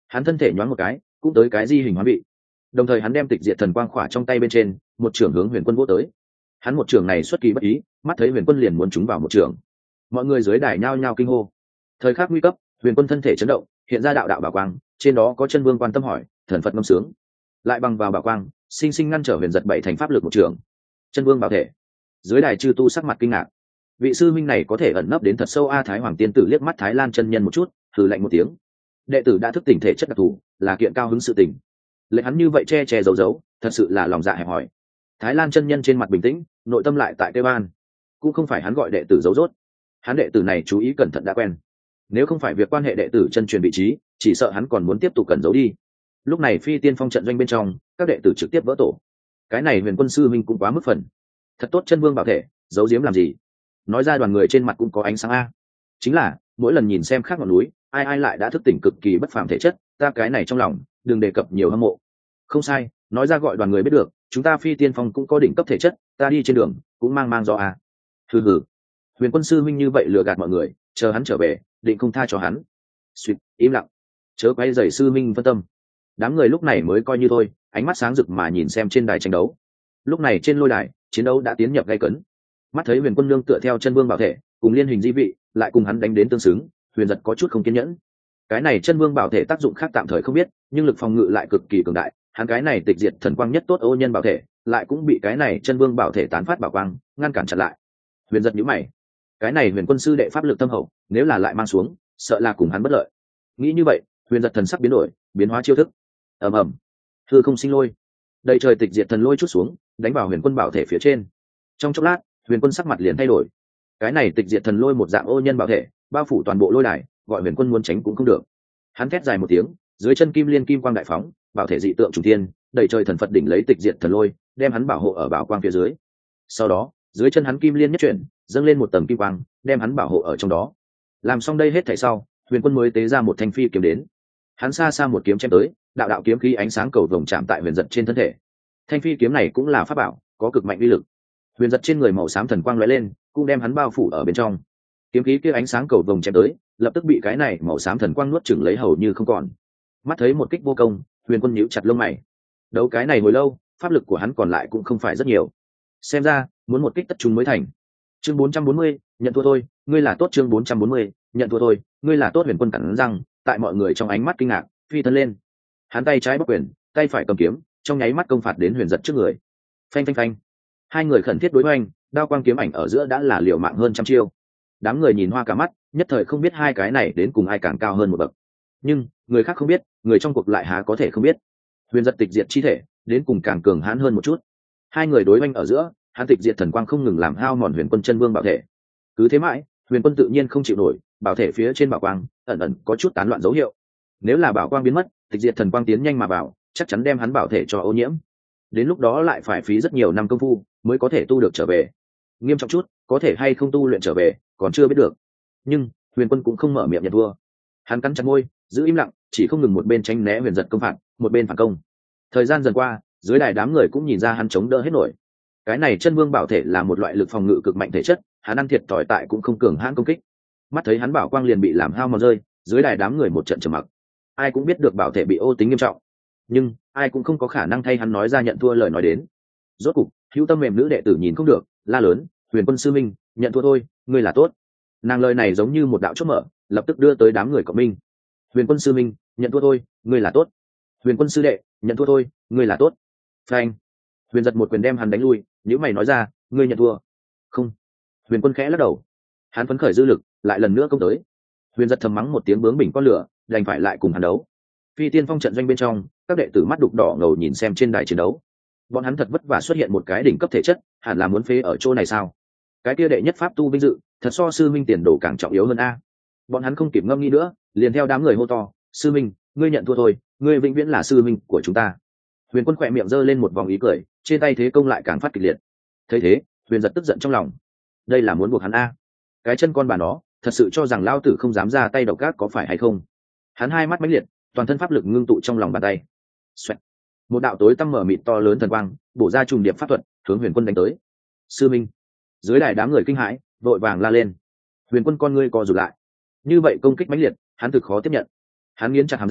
hắn thân thể nhoáng một cái cũng tới cái di hình hóa vị, đồng thời hắn đem tịch diệt thần quang khỏa trong tay bên trên, một trưởng hướng huyền quân vô tới. Hắn một trưởng này xuất kỳ bất ý, mắt thấy huyền quân liền muốn trúng vào một trưởng, mọi người dưới đài nhao nhao kinh hô. Thời khắc nguy cấp, huyền quân thân thể chấn động, hiện ra đạo đạo bảo quang, trên đó có chân vương quan tâm hỏi, thần phật ngâm sướng, lại bằng vào bảo quang sinh sinh ngăn trở huyền giật bảy thành pháp lực một trường. Chân vương bảo thể. Dưới đài chư tu sắc mặt kinh ngạc, vị sư minh này có thể ẩn nấp đến thật sâu a. Thái hoàng tiên tử liếc mắt Thái Lan chân nhân một chút, thử lạnh một tiếng, đệ tử đã thức tỉnh thể chất đặc thù, là kiện cao hứng sự tình, lệnh hắn như vậy che che giấu giấu, thật sự là lòng dạ hẹp hòi. Thái Lan chân nhân trên mặt bình tĩnh, nội tâm lại tại tây ban, cũng không phải hắn gọi đệ tử giấu rốt, hắn đệ tử này chú ý cẩn thận đã quen, nếu không phải việc quan hệ đệ tử chân truyền vị trí, chỉ sợ hắn còn muốn tiếp tục cẩn giấu đi. Lúc này phi tiên phong trận doanh bên trong, các đệ tử trực tiếp vỡ tổ. Cái này huyền quân sư minh cũng quá mức phần, thật tốt chân vương bảo thể, giấu giếm làm gì? Nói ra đoàn người trên mặt cũng có ánh sáng a. Chính là mỗi lần nhìn xem khác ngọn núi, ai ai lại đã thức tỉnh cực kỳ bất phàm thể chất, ta cái này trong lòng đừng đề cập nhiều hâm mộ. Không sai, nói ra gọi đoàn người biết được, chúng ta phi tiên phong cũng có đỉnh cấp thể chất, ta đi trên đường cũng mang mang do a. Hừ hừ, huyền quân sư minh như vậy lừa gạt mọi người, chờ hắn trở về định không tha cho hắn. Suýt, im lặng, chớ quay dày sư minh phân tâm. Đám người lúc này mới coi như thôi, ánh mắt sáng rực mà nhìn xem trên đài tranh đấu. Lúc này trên lôi đài chiến đấu đã tiến nhập gay cấn, mắt thấy huyền quân lương tựa theo chân vương bảo thể cùng liên hình di vị, lại cùng hắn đánh đến tương xứng, huyền giật có chút không kiên nhẫn. Cái này chân vương bảo thể tác dụng khác tạm thời không biết, nhưng lực phòng ngự lại cực kỳ cường đại, hắn cái này tịch diệt thần quang nhất tốt ô nhân bảo thể lại cũng bị cái này chân vương bảo thể tán phát bảo quang ngăn cản chặn lại. Huyền giật nhíu mày, cái này huyền quân sư đệ pháp lực thâm hậu, nếu là lại mang xuống, sợ là cùng hắn bất lợi. Nghĩ như vậy, huyền giật thần sắc biến đổi, biến hóa chiêu thức. Ầm ầm, hư không sinh lôi, đầy trời tịch diệt thần lôi chút xuống, đánh vào huyền quân bảo thể phía trên. Trong chốc lát, huyền quân sắc mặt liền thay đổi. Cái này tịch diệt thần lôi một dạng ô nhân bảo thể bao phủ toàn bộ lôi đài, gọi huyền quân muốn tránh cũng không được. Hắn thét dài một tiếng, dưới chân kim liên kim quang đại phóng, bảo thể dị tượng trùng thiên, đầy trời thần phật đỉnh lấy tịch diệt thần lôi, đem hắn bảo hộ ở bảo quang phía dưới. Sau đó, dưới chân hắn kim liên nhất chuyển, dâng lên một tầng kim quang, đem hắn bảo hộ ở trong đó. Làm xong đây hết thảy sau, huyền quân mới tế ra một thanh phi kiếm đến. Hắn xa xa một kiếm chém tới, đạo đạo kiếm khí ánh sáng cầu vồng chạm tại huyền giật trên thân thể. Thanh phi kiếm này cũng là pháp bảo, có cực mạnh uy lực. Huyền giật trên người màu xám thần quang lóe lên, cũng đem hắn bao phủ ở bên trong. Kiếm khí kia ánh sáng cầu vồng chém tới, lập tức bị cái này màu xám thần quang nuốt chửng lấy hầu như không còn. Mắt thấy một kích vô công, huyền quân nhíu chặt lông mày. Đấu cái này hồi lâu, pháp lực của hắn còn lại cũng không phải rất nhiều, xem ra muốn một kích tất chúng mới thành. Chương bốn trăm bốn mươi, nhận thua thôi, ngươi là tốt. Chương bốn trăm bốn mươi, nhận thua thôi, ngươi là tốt. Huyền quân cắn răng, tại mọi người trong ánh mắt kinh ngạc, phi thân lên. Hắn tay trái bắc quyền, tay phải cầm kiếm, trong nháy mắt công phạt đến huyền giật trước người. Phanh phanh phanh, hai người khẩn thiết đối hoành, đao quang kiếm ảnh ở giữa đã là liều mạng hơn trăm chiêu. Đám người nhìn hoa cả mắt, nhất thời không biết hai cái này đến cùng ai càng cao hơn một bậc. Nhưng người khác không biết, người trong cuộc lại há có thể không biết. Huyền giật tịch diệt chi thể đến cùng càng cường hãn hơn một chút. Hai người đối oanh ở giữa, hắn tịch diệt thần quang không ngừng làm hao mòn huyền quân chân vương bảo thể. Cứ thế mãi, huyền quân tự nhiên không chịu nổi, bảo thể phía trên bảo quang ẩn ẩn có chút tán loạn dấu hiệu. Nếu là bảo quang biến mất, tịch diệt thần quang tiến nhanh mà vào, chắc chắn đem hắn bảo thể cho ô nhiễm. Đến lúc đó lại phải phí rất nhiều năm công phu mới có thể tu được trở về. Nghiêm trọng chút, có thể hay không tu luyện trở về còn chưa biết được. Nhưng huyền quân cũng không mở miệng nhận thua. Hắn cắn chặt môi, giữ im lặng, chỉ không ngừng một bên tránh né huyền giật công phạt, một bên phản công. Thời gian dần qua, dưới đài đám người cũng nhìn ra hắn chống đỡ hết nổi. Cái này chân vương bảo thể là một loại lực phòng ngự cực mạnh thể chất, hắn ăn thiệt thòi tại cũng không cường hãn công kích. Mắt thấy hắn bảo quang liền bị làm hao mòn rơi, dưới đài đám người một trận trầm mặc. Ai cũng biết được bảo thể bị ô tính nghiêm trọng, nhưng ai cũng không có khả năng thay hắn nói ra nhận thua lời nói đến. Rốt cục, hữu tâm mềm nữ đệ tử nhìn không được, la lớn, huyền quân sư minh, nhận thua thôi, ngươi là tốt. Nàng lời này giống như một đạo chốt mở, lập tức đưa tới đám người cộng minh. Huyền quân sư minh, nhận thua thôi, ngươi là tốt. Huyền quân sư đệ, nhận thua thôi, ngươi là tốt. Phanh. Huyền giật một quyền đem hắn đánh lui, nếu mày nói ra, ngươi nhận thua. Không. Huyền quân khẽ lắc đầu. Hắn phấn khởi dư lực, lại lần nữa công tới. Huyền giật thầm mắng một tiếng bướng bỉnh con lửa, đành phải lại cùng hắn đấu. Phi tiên phong trận doanh bên trong, các đệ tử mắt đục đỏ ngầu nhìn xem trên đài chiến đấu. Bọn hắn thật vất vả xuất hiện một cái đỉnh cấp thể chất, hẳn là muốn phế ở chỗ này sao? Cái kia đệ nhất pháp tu vinh dự, thật so sư minh tiền đồ càng trọng yếu hơn a. Bọn hắn không kịp ngâm nghĩ nữa, liền theo đám người hô to, sư minh, ngươi nhận thua thôi, ngươi vĩnh viễn là sư minh của chúng ta. Huyền quân khỏe miệng giơ lên một vòng ý cười, trên tay thế công lại càng phát kịch liệt. Thấy thế, huyền giật tức giận trong lòng. Đây là muốn buộc hắn a. Cái chân con bà nó, thật sự cho rằng lao tử không dám ra tay độc ác có phải hay không? Hắn hai mắt mãnh liệt, toàn thân pháp lực ngưng tụ trong lòng bàn tay. Xoẹt. Một đạo tối tăm mở mịt to lớn thần quang, bổ ra trùng điệp pháp thuật, hướng huyền quân đánh tới. Sư minh. Dưới đài đám người kinh hãi, vội vàng la lên. Huyền quân con ngươi co rụt lại. Như vậy công kích mãnh liệt, hắn thực khó tiếp nhận. Hắn nghiến chặt hàm răng,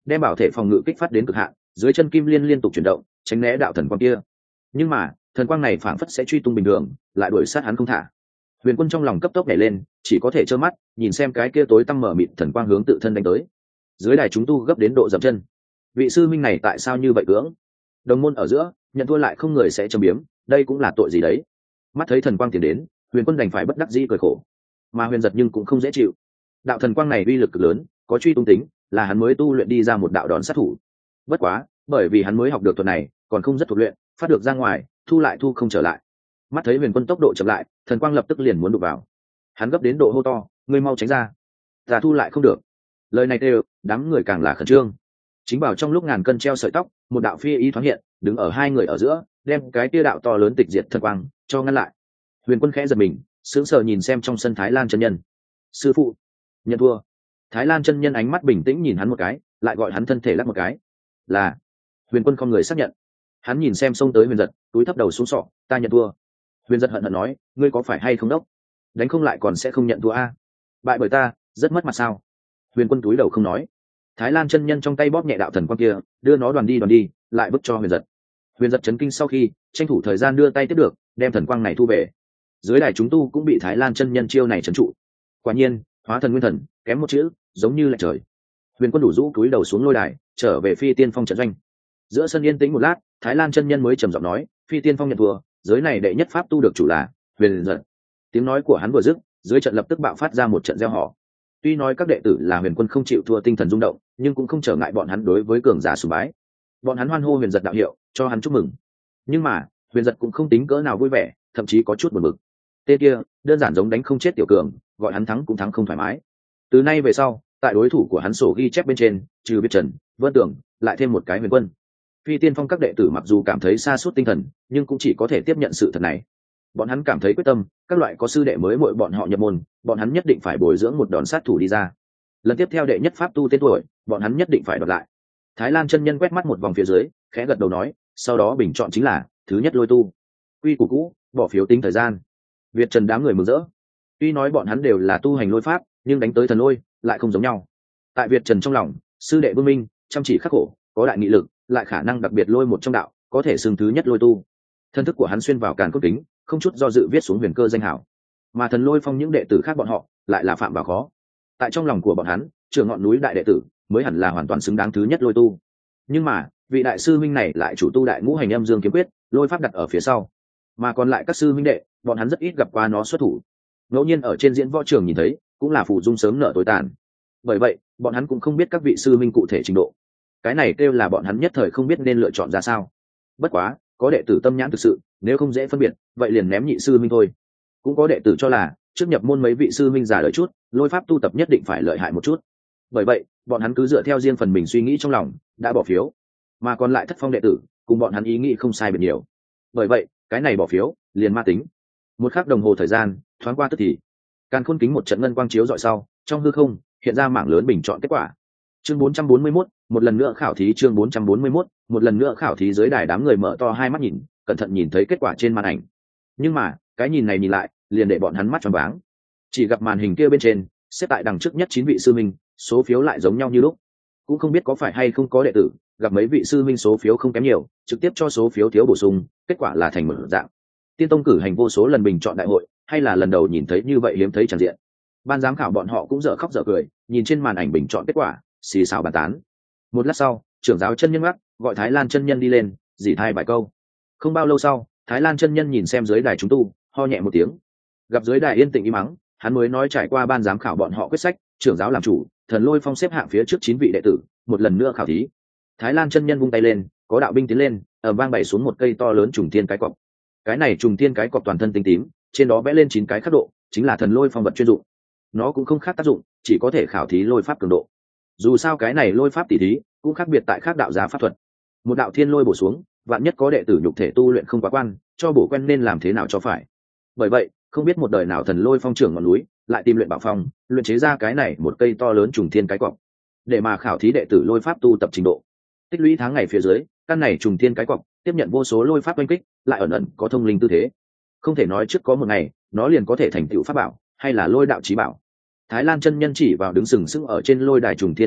đem bảo thể phòng ngự kích phát đến cực hạn, dưới chân kim liên liên tục chuyển động tránh né đạo thần quang kia. Nhưng mà thần quang này phảng phất sẽ truy tung bình thường, lại đuổi sát hắn không thả. Huyền Quân trong lòng cấp tốc nhảy lên, chỉ có thể trơ mắt nhìn xem cái kia tối tăm mở mịt thần quang hướng tự thân đánh tới. Dưới đài chúng tu gấp đến độ dậm chân. Vị sư minh này tại sao như vậy cưỡng? Đồng môn ở giữa, nhận thua lại không người sẽ châm biếm, đây cũng là tội gì đấy. Mắt thấy thần quang tiến đến, Huyền Quân đành phải bất đắc dĩ cười khổ. Mà Huyền Giật nhưng cũng không dễ chịu. Đạo thần quang này uy lực cực lớn, có truy tung tính, là hắn mới tu luyện đi ra một đạo đòn sát thủ. Bất quá, bởi vì hắn mới học được thuật này, còn không rất thuộc luyện, phát được ra ngoài, thu lại thu không trở lại. Mắt thấy Huyền Quân tốc độ chậm lại, thần quang lập tức liền muốn đụng vào. Hắn gấp đến độ hô to, ngươi mau tránh ra, ta thu lại không được. Lời này đều, đám người càng là khẩn trương. Chính bảo trong lúc ngàn cân treo sợi tóc, một đạo phi ý thoáng hiện, đứng ở hai người ở giữa, đem cái tia đạo to lớn tịch diệt thần quang cho ngăn lại. Huyền Quân khẽ giật mình, sững sờ nhìn xem trong sân Thái Lan chân nhân. Sư phụ, nhận thua. Thái Lan chân nhân ánh mắt bình tĩnh nhìn hắn một cái, lại gọi hắn thân thể lắc một cái. Là. Huyền Quân không người xác nhận. Hắn nhìn xem xông tới Huyền Giật, túi thấp đầu xuống sọ, ta nhận thua. Huyền Giật hận hận nói, ngươi có phải hay không đốc? Đánh không lại còn sẽ không nhận thua a? Bại bởi ta, rất mất mặt sao? Huyền Quân túi đầu không nói. Thái Lan chân nhân trong tay bóp nhẹ đạo thần quang kia, đưa nó đoàn đi đoàn đi, lại vứt cho Huyền Giật. Huyền Giật chấn kinh sau khi tranh thủ thời gian đưa tay tiếp được, đem thần quang này thu về. Dưới đài chúng tu cũng bị Thái Lan chân nhân chiêu này trấn trụ. Quả nhiên, hóa thần nguyên thần, kém một chữ, giống như là trời. Huyền Quân đủ rũ cúi đầu xuống lôi đài, trở về Phi Tiên Phong trận doanh. Giữa sân yên tĩnh một lát, Thái Lan chân nhân mới trầm giọng nói, Phi Tiên Phong nhận thua, giới này đệ nhất pháp tu được chủ là Huyền Giật. Tiếng nói của hắn vừa dứt, dưới trận lập tức bạo phát ra một trận reo hò. Tuy nói các đệ tử là Huyền Quân không chịu thua tinh thần rung động, nhưng cũng không trở ngại bọn hắn đối với cường giả sùng bái. Bọn hắn hoan hô Huyền Giật đạo hiệu, cho hắn chúc mừng. Nhưng mà, Huyền Giật cũng không tính cỡ nào vui vẻ, thậm chí có chút buồn bực. Tên kia, đơn giản giống đánh không chết tiểu cường, gọi hắn thắng cũng thắng không thoải mái. Từ nay về sau, tại đối thủ của hắn sổ ghi chép bên trên, trừ biết Trần, Vân Tưởng, lại thêm một cái Huyền Quân. Phi Tiên Phong các đệ tử mặc dù cảm thấy sa sút tinh thần, nhưng cũng chỉ có thể tiếp nhận sự thật này. Bọn hắn cảm thấy quyết tâm, các loại có sư đệ mới muội bọn họ nhập môn, bọn hắn nhất định phải bồi dưỡng một đòn sát thủ đi ra. Lần tiếp theo đệ nhất pháp tu tên tuổi, bọn hắn nhất định phải đoạt lại. Thái Lan chân nhân quét mắt một vòng phía dưới, khẽ gật đầu nói, sau đó bình chọn chính là thứ nhất lôi tu. Quy củ cũ, bỏ phiếu tính thời gian. Việt Trần đám người mừng rỡ. Tuy nói bọn hắn đều là tu hành lôi pháp, nhưng đánh tới thần lôi lại không giống nhau. Tại Việt Trần trong lòng, sư đệ Vương Minh chăm chỉ khắc khổ, có đại nghị lực, lại khả năng đặc biệt lôi một trong đạo, có thể xưng thứ nhất lôi tu. Thân thức của hắn xuyên vào càn cốt kính, không chút do dự viết xuống huyền cơ danh hảo. Mà thần lôi phong những đệ tử khác bọn họ lại là phạm vào khó. Tại trong lòng của bọn hắn, trưởng ngọn núi đại đệ tử mới hẳn là hoàn toàn xứng đáng thứ nhất lôi tu. Nhưng mà vị đại sư minh này lại chủ tu đại ngũ hành âm dương kiếm quyết, lôi pháp đặt ở phía sau. Mà còn lại các sư minh đệ, bọn hắn rất ít gặp qua nó xuất thủ. Ngẫu nhiên ở trên diễn võ trường nhìn thấy, cũng là phù dung sớm nở tối tàn. Bởi vậy, bọn hắn cũng không biết các vị sư minh cụ thể trình độ. Cái này kêu là bọn hắn nhất thời không biết nên lựa chọn ra sao. Bất quá, có đệ tử tâm nhãn thực sự, nếu không dễ phân biệt, vậy liền ném nhị sư minh thôi. Cũng có đệ tử cho là, trước nhập môn mấy vị sư minh già đợi chút, lôi pháp tu tập nhất định phải lợi hại một chút. Bởi vậy, bọn hắn cứ dựa theo riêng phần mình suy nghĩ trong lòng, đã bỏ phiếu. Mà còn lại thất phong đệ tử, cùng bọn hắn ý nghĩ không sai biệt nhiều. Bởi vậy, cái này bỏ phiếu, liền ma tính. Một khắc đồng hồ thời gian, thoáng qua tức thì. Càn khôn kính một trận ngân quang chiếu dọi sau, trong hư không hiện ra mảng lớn bình chọn kết quả. Chương bốn trăm bốn mươi mốt, một lần nữa khảo thí chương bốn trăm bốn mươi mốt, một lần nữa khảo thí dưới đài đám người mở to hai mắt nhìn, cẩn thận nhìn thấy kết quả trên màn ảnh. Nhưng mà, cái nhìn này nhìn lại, liền để bọn hắn mắt tròn váng. Chỉ gặp màn hình kia bên trên, xếp tại đằng trước nhất chín vị sư minh, số phiếu lại giống nhau như lúc. Cũng không biết có phải hay không có đệ tử, gặp mấy vị sư minh số phiếu không kém nhiều, trực tiếp cho số phiếu thiếu bổ sung, kết quả là thành một dạng. Tiên Tông cử hành vô số lần bình chọn đại hội, hay là lần đầu nhìn thấy như vậy hiếm thấy tràn diện. Ban giám khảo bọn họ cũng dở khóc dở cười, nhìn trên màn ảnh bình chọn kết quả, xì xào bàn tán. Một lát sau, trưởng giáo chân nhân ngắc gọi Thái Lan chân nhân đi lên, dỉ thai vài câu. Không bao lâu sau, Thái Lan chân nhân nhìn xem dưới đài chúng tu, ho nhẹ một tiếng. Gặp dưới đài yên tĩnh im mắng, hắn mới nói trải qua ban giám khảo bọn họ quyết sách, trưởng giáo làm chủ, thần lôi phong xếp hạng phía trước chín vị đệ tử, một lần nữa khảo thí. Thái Lan chân nhân vung tay lên, có đạo binh tiến lên, ở vang bày xuống một cây to lớn trùng thiên cái cọc. Cái này trùng thiên cái cọc toàn thân tinh tím, trên đó vẽ lên chín cái khắc độ, chính là thần lôi phong vật chuyên dụng. Nó cũng không khác tác dụng, chỉ có thể khảo thí lôi pháp cường độ. Dù sao cái này lôi pháp tỷ thí cũng khác biệt tại khác đạo giá pháp thuật. Một đạo thiên lôi bổ xuống, vạn nhất có đệ tử nhục thể tu luyện không quá quan, cho bổ quen nên làm thế nào cho phải. Bởi vậy, không biết một đời nào thần lôi phong trưởng ngọn núi lại tìm luyện bảo phong, luyện chế ra cái này một cây to lớn trùng thiên cái cọc, để mà khảo thí đệ tử lôi pháp tu tập trình độ. Tích lũy tháng ngày phía dưới, căn này trùng thiên cái cọc tiếp nhận vô số lôi pháp oanh kích, lại ẩn ẩn có thông linh tư thế. Không thể nói trước có một ngày nó liền có thể thành tựu pháp bảo, hay là lôi đạo chí bảo. Thái Lan chân nhân chỉ vào đứng sừng sững ở trên lôi đài trùng thiên cái cọc,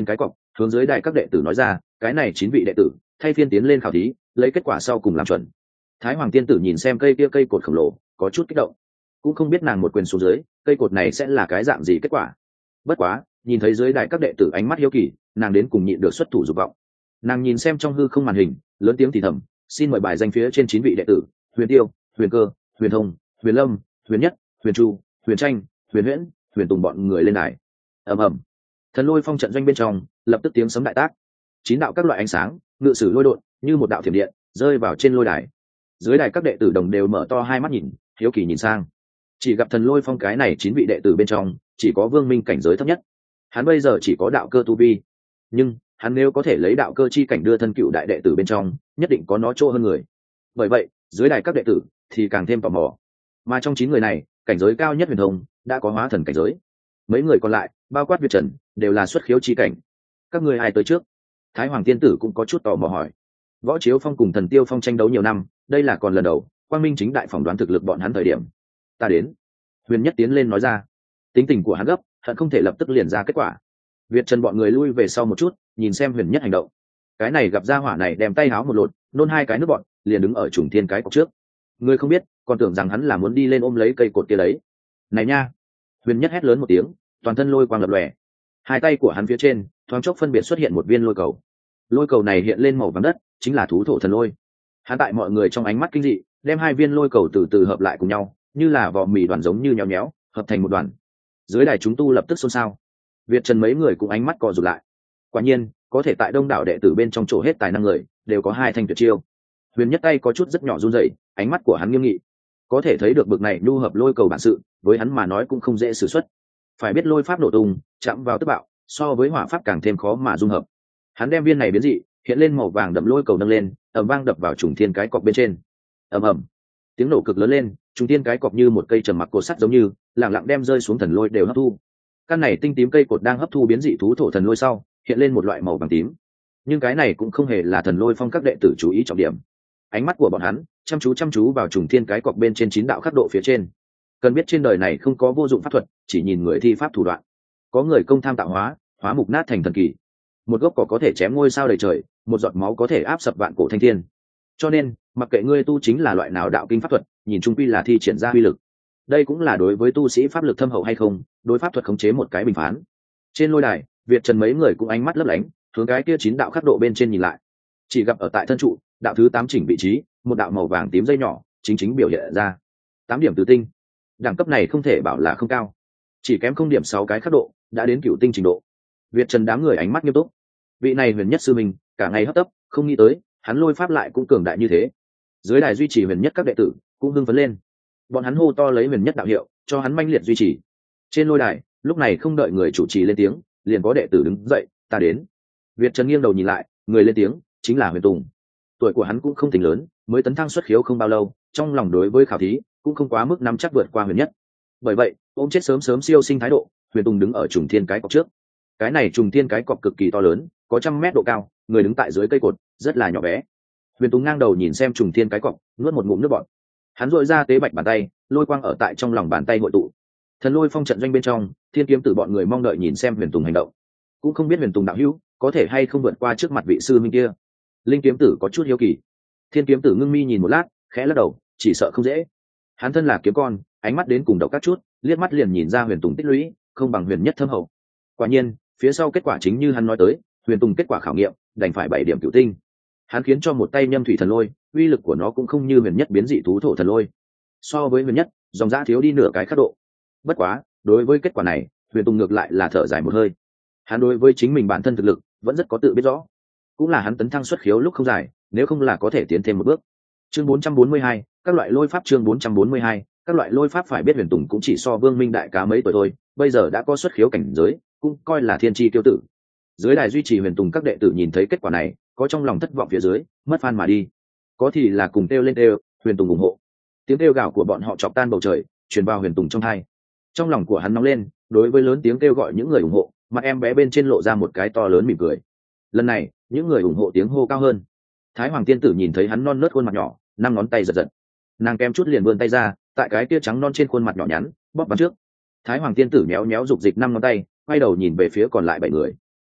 hướng dưới đài các đệ tử nói ra, cái này chín vị đệ tử thay phiên tiến lên khảo thí, lấy kết quả sau cùng làm chuẩn. Thái Hoàng tiên tử nhìn xem cây kia cây cột khổng lồ, có chút kích động, cũng không biết nàng một quyền xuống dưới, cây cột này sẽ là cái dạng gì kết quả. Bất quá, nhìn thấy dưới đài các đệ tử ánh mắt hiếu kỳ, nàng đến cùng nhịn được xuất thủ dục vọng. Nàng nhìn xem trong hư không màn hình, lớn tiếng thì thầm, xin mời bài danh phía trên chín vị đệ tử: Huyền Tiêu, Huyền Cơ, Huyền Thông, Huyền Lâm, Huyền Nhất, Huyền Chu, Huyền Tranh, Huyền Huyễn, Huyền Tùng bọn người lên đài. Ầm ầm, thần lôi phong trận doanh bên trong lập tức tiếng sấm đại tác, chín đạo các loại ánh sáng ngự sử lôi đột như một đạo thiểm điện rơi vào trên lôi đài. Dưới đài các đệ tử đồng đều mở to hai mắt nhìn, hiếu kỳ nhìn sang. Chỉ gặp thần lôi phong cái này chín vị đệ tử bên trong chỉ có Vương Minh cảnh giới thấp nhất, hắn bây giờ chỉ có đạo cơ tu vi, nhưng hắn nếu có thể lấy đạo cơ chi cảnh đưa thân cựu đại đệ tử bên trong, nhất định có nó chỗ hơn người. Bởi vậy dưới đài các đệ tử thì càng thêm tò mò, mà trong chín người này cảnh giới cao nhất Huyền Thông đã có hóa thần cảnh giới, mấy người còn lại bao quát Việt Trần đều là xuất khiếu chi cảnh. Các người ai tới trước? Thái Hoàng tiên tử cũng có chút tò mò hỏi. Võ Chiếu Phong cùng Thần Tiêu Phong tranh đấu nhiều năm, đây là còn lần đầu Quang Minh chính đại phỏng đoán thực lực bọn hắn thời điểm. Ta đến. Huyền Nhất tiến lên nói ra. Tính tình của hắn gấp, hận không thể lập tức liền ra kết quả. Việt Trần bọn người lui về sau một chút, nhìn xem Huyền Nhất hành động. Cái này gặp ra hỏa này đem tay háo một lột, nôn hai cái nước bọn, liền đứng ở trùng thiên cái cọc trước. Người không biết, còn tưởng rằng hắn là muốn đi lên ôm lấy cây cột kia lấy. Này nha! Huyền Nhất hét lớn một tiếng, toàn thân lôi quang lập lòe. Hai tay của hắn phía trên thoáng chốc phân biệt xuất hiện một viên lôi cầu. Lôi cầu này hiện lên màu vàng đất, chính là thú thổ thần lôi. Hắn tại mọi người trong ánh mắt kinh dị, đem hai viên lôi cầu từ từ hợp lại cùng nhau, như là vỏ mì đoàn giống như nhéo nhéo, hợp thành một đoàn. Dưới đài chúng tu lập tức xôn xao. Việt Trần mấy người cũng ánh mắt co rụt lại. Quả nhiên, có thể tại đông đảo đệ tử bên trong chỗ hết tài năng người, đều có hai thanh tuyệt chiêu. Huyền Nhất tay có chút rất nhỏ run rẩy, ánh mắt của hắn nghiêm nghị. Có thể thấy được bực này nhu hợp lôi cầu bản sự, với hắn mà nói cũng không dễ sử xuất. Phải biết lôi pháp nổ tung, chạm vào tức bạo, so với hỏa pháp càng thêm khó mà dung hợp. Hắn đem viên này biến dị, hiện lên màu vàng đậm lôi cầu nâng lên, ầm vang đập vào trùng thiên cái cọc bên trên. Ầm ầm, tiếng nổ cực lớn lên, trùng thiên cái cọc như một cây trầm mặc cột sắt giống như, lặng lặng đem rơi xuống thần lôi đều hấp thu. Căn này tinh tím cây cột đang hấp thu biến dị thú thổ thần lôi sau, hiện lên một loại màu vàng tím. Nhưng cái này cũng không hề là thần lôi phong các đệ tử chú ý trọng điểm. Ánh mắt của bọn hắn chăm chú chăm chú vào trùng thiên cái cọc bên trên chín đạo khắc độ phía trên. Cần biết trên đời này không có vô dụng pháp thuật, chỉ nhìn người thi pháp thủ đoạn. Có người công tham tạo hóa, hóa mục nát thành thần kỳ. Một gốc cỏ có thể chém ngôi sao đầy trời, một giọt máu có thể áp sập vạn cổ thanh thiên. Cho nên, mặc kệ ngươi tu chính là loại nào đạo kinh pháp thuật, nhìn chung quy là thi triển ra uy lực. Đây cũng là đối với tu sĩ pháp lực thâm hậu hay không, đối pháp thuật khống chế một cái bình phán. Trên lôi đài, Việt Trần mấy người cũng ánh mắt lấp lánh, hướng cái kia chín đạo khắc độ bên trên nhìn lại. Chỉ gặp ở tại thân trụ, đạo thứ tám chỉnh vị trí, một đạo màu vàng tím dây nhỏ, chính chính biểu hiện ra. tám điểm tứ tinh. Đẳng cấp này không thể bảo là không cao, chỉ kém không điểm sáu cái khắc độ, đã đến cửu tinh trình độ. Việt Trần đám người ánh mắt nghiêm túc. Vị này Huyền Nhất sư mình, cả ngày hấp tấp, không nghĩ tới, hắn lôi pháp lại cũng cường đại như thế. Dưới đài duy trì Huyền Nhất các đệ tử cũng hưng phấn lên. Bọn hắn hô to lấy Huyền Nhất đạo hiệu, cho hắn manh liệt duy trì. Trên lôi đài, lúc này không đợi người chủ trì lên tiếng, liền có đệ tử đứng dậy, ta đến. Việt Trần nghiêng đầu nhìn lại, người lên tiếng chính là Huyền Tùng. Tuổi của hắn cũng không tính lớn, mới tấn thăng xuất khiếu không bao lâu, trong lòng đối với khảo thí cũng không quá mức nắm chắc vượt qua Huyền Nhất. Bởi vậy, ôm chết sớm sớm siêu sinh thái độ, Huyền Tùng đứng ở trùng thiên cái cọc trước. Cái này trùng thiên cái cọc cực kỳ to lớn, có trăm mét độ cao, người đứng tại dưới cây cột rất là nhỏ bé. Huyền Tùng ngang đầu nhìn xem trùng thiên cái cọc, nuốt một ngụm nước bọt. Hắn dội ra tế bạch bàn tay, lôi quang ở tại trong lòng bàn tay hội tụ. Thần lôi phong trận doanh bên trong, Thiên Kiếm Tử bọn người mong đợi nhìn xem Huyền Tùng hành động. Cũng không biết Huyền Tùng đạo hữu có thể hay không vượt qua trước mặt vị sư minh kia. Linh Kiếm Tử có chút hiếu kỳ. Thiên Kiếm Tử ngưng mi nhìn một lát, khẽ lắc đầu, chỉ sợ không dễ. Hắn thân là kiếm con, ánh mắt đến cùng độc các chút, liếc mắt liền nhìn ra Huyền Tùng tích lũy không bằng Huyền Nhất thâm hậu. Quả nhiên, phía sau kết quả chính như hắn nói tới, Huyền Tùng kết quả khảo nghiệm đành phải bảy điểm cửu tinh. Hắn khiến cho một tay Nhâm Thủy thần lôi, uy lực của nó cũng không như Huyền Nhất biến dị thú thổ thần lôi. So với Huyền Nhất, dòng dã thiếu đi nửa cái khắc độ. Bất quá, đối với kết quả này, Huyền Tùng ngược lại là thở dài một hơi. Hắn đối với chính mình bản thân thực lực vẫn rất có tự biết rõ, cũng là hắn tấn thăng xuất khiếu lúc không dài, nếu không là có thể tiến thêm một bước. Chương bốn trăm bốn mươi hai, các loại lôi pháp. Chương bốn trăm bốn mươi hai, các loại lôi pháp. Phải biết Huyền Tùng cũng chỉ so Vương Minh đại cá mấy tuổi thôi, bây giờ đã có xuất khiếu cảnh giới, cũng coi là thiên chi tiêu tử. Dưới đài duy trì Huyền Tùng các đệ tử nhìn thấy kết quả này, có trong lòng thất vọng phía dưới, mất phan mà đi. Có thì là cùng kêu lên kêu, Huyền Tùng ủng hộ. Tiếng kêu gào của bọn họ chọc tan bầu trời, truyền vào Huyền Tùng trong tai. Trong lòng của hắn nóng lên, đối với lớn tiếng kêu gọi những người ủng hộ, mặt em bé bên trên lộ ra một cái to lớn mỉm cười. Lần này, những người ủng hộ tiếng hô cao hơn. Thái Hoàng tiên tử nhìn thấy hắn non nớt khuôn mặt nhỏ, năm ngón tay giật giật. Nàng kem chút liền vươn tay ra, tại cái tia trắng non trên khuôn mặt nhỏ nhắn, bóp bắn trước. Thái Hoàng tiên tử méo méo dục dịch năm ngón tay, quay đầu nhìn về phía còn lại bảy người.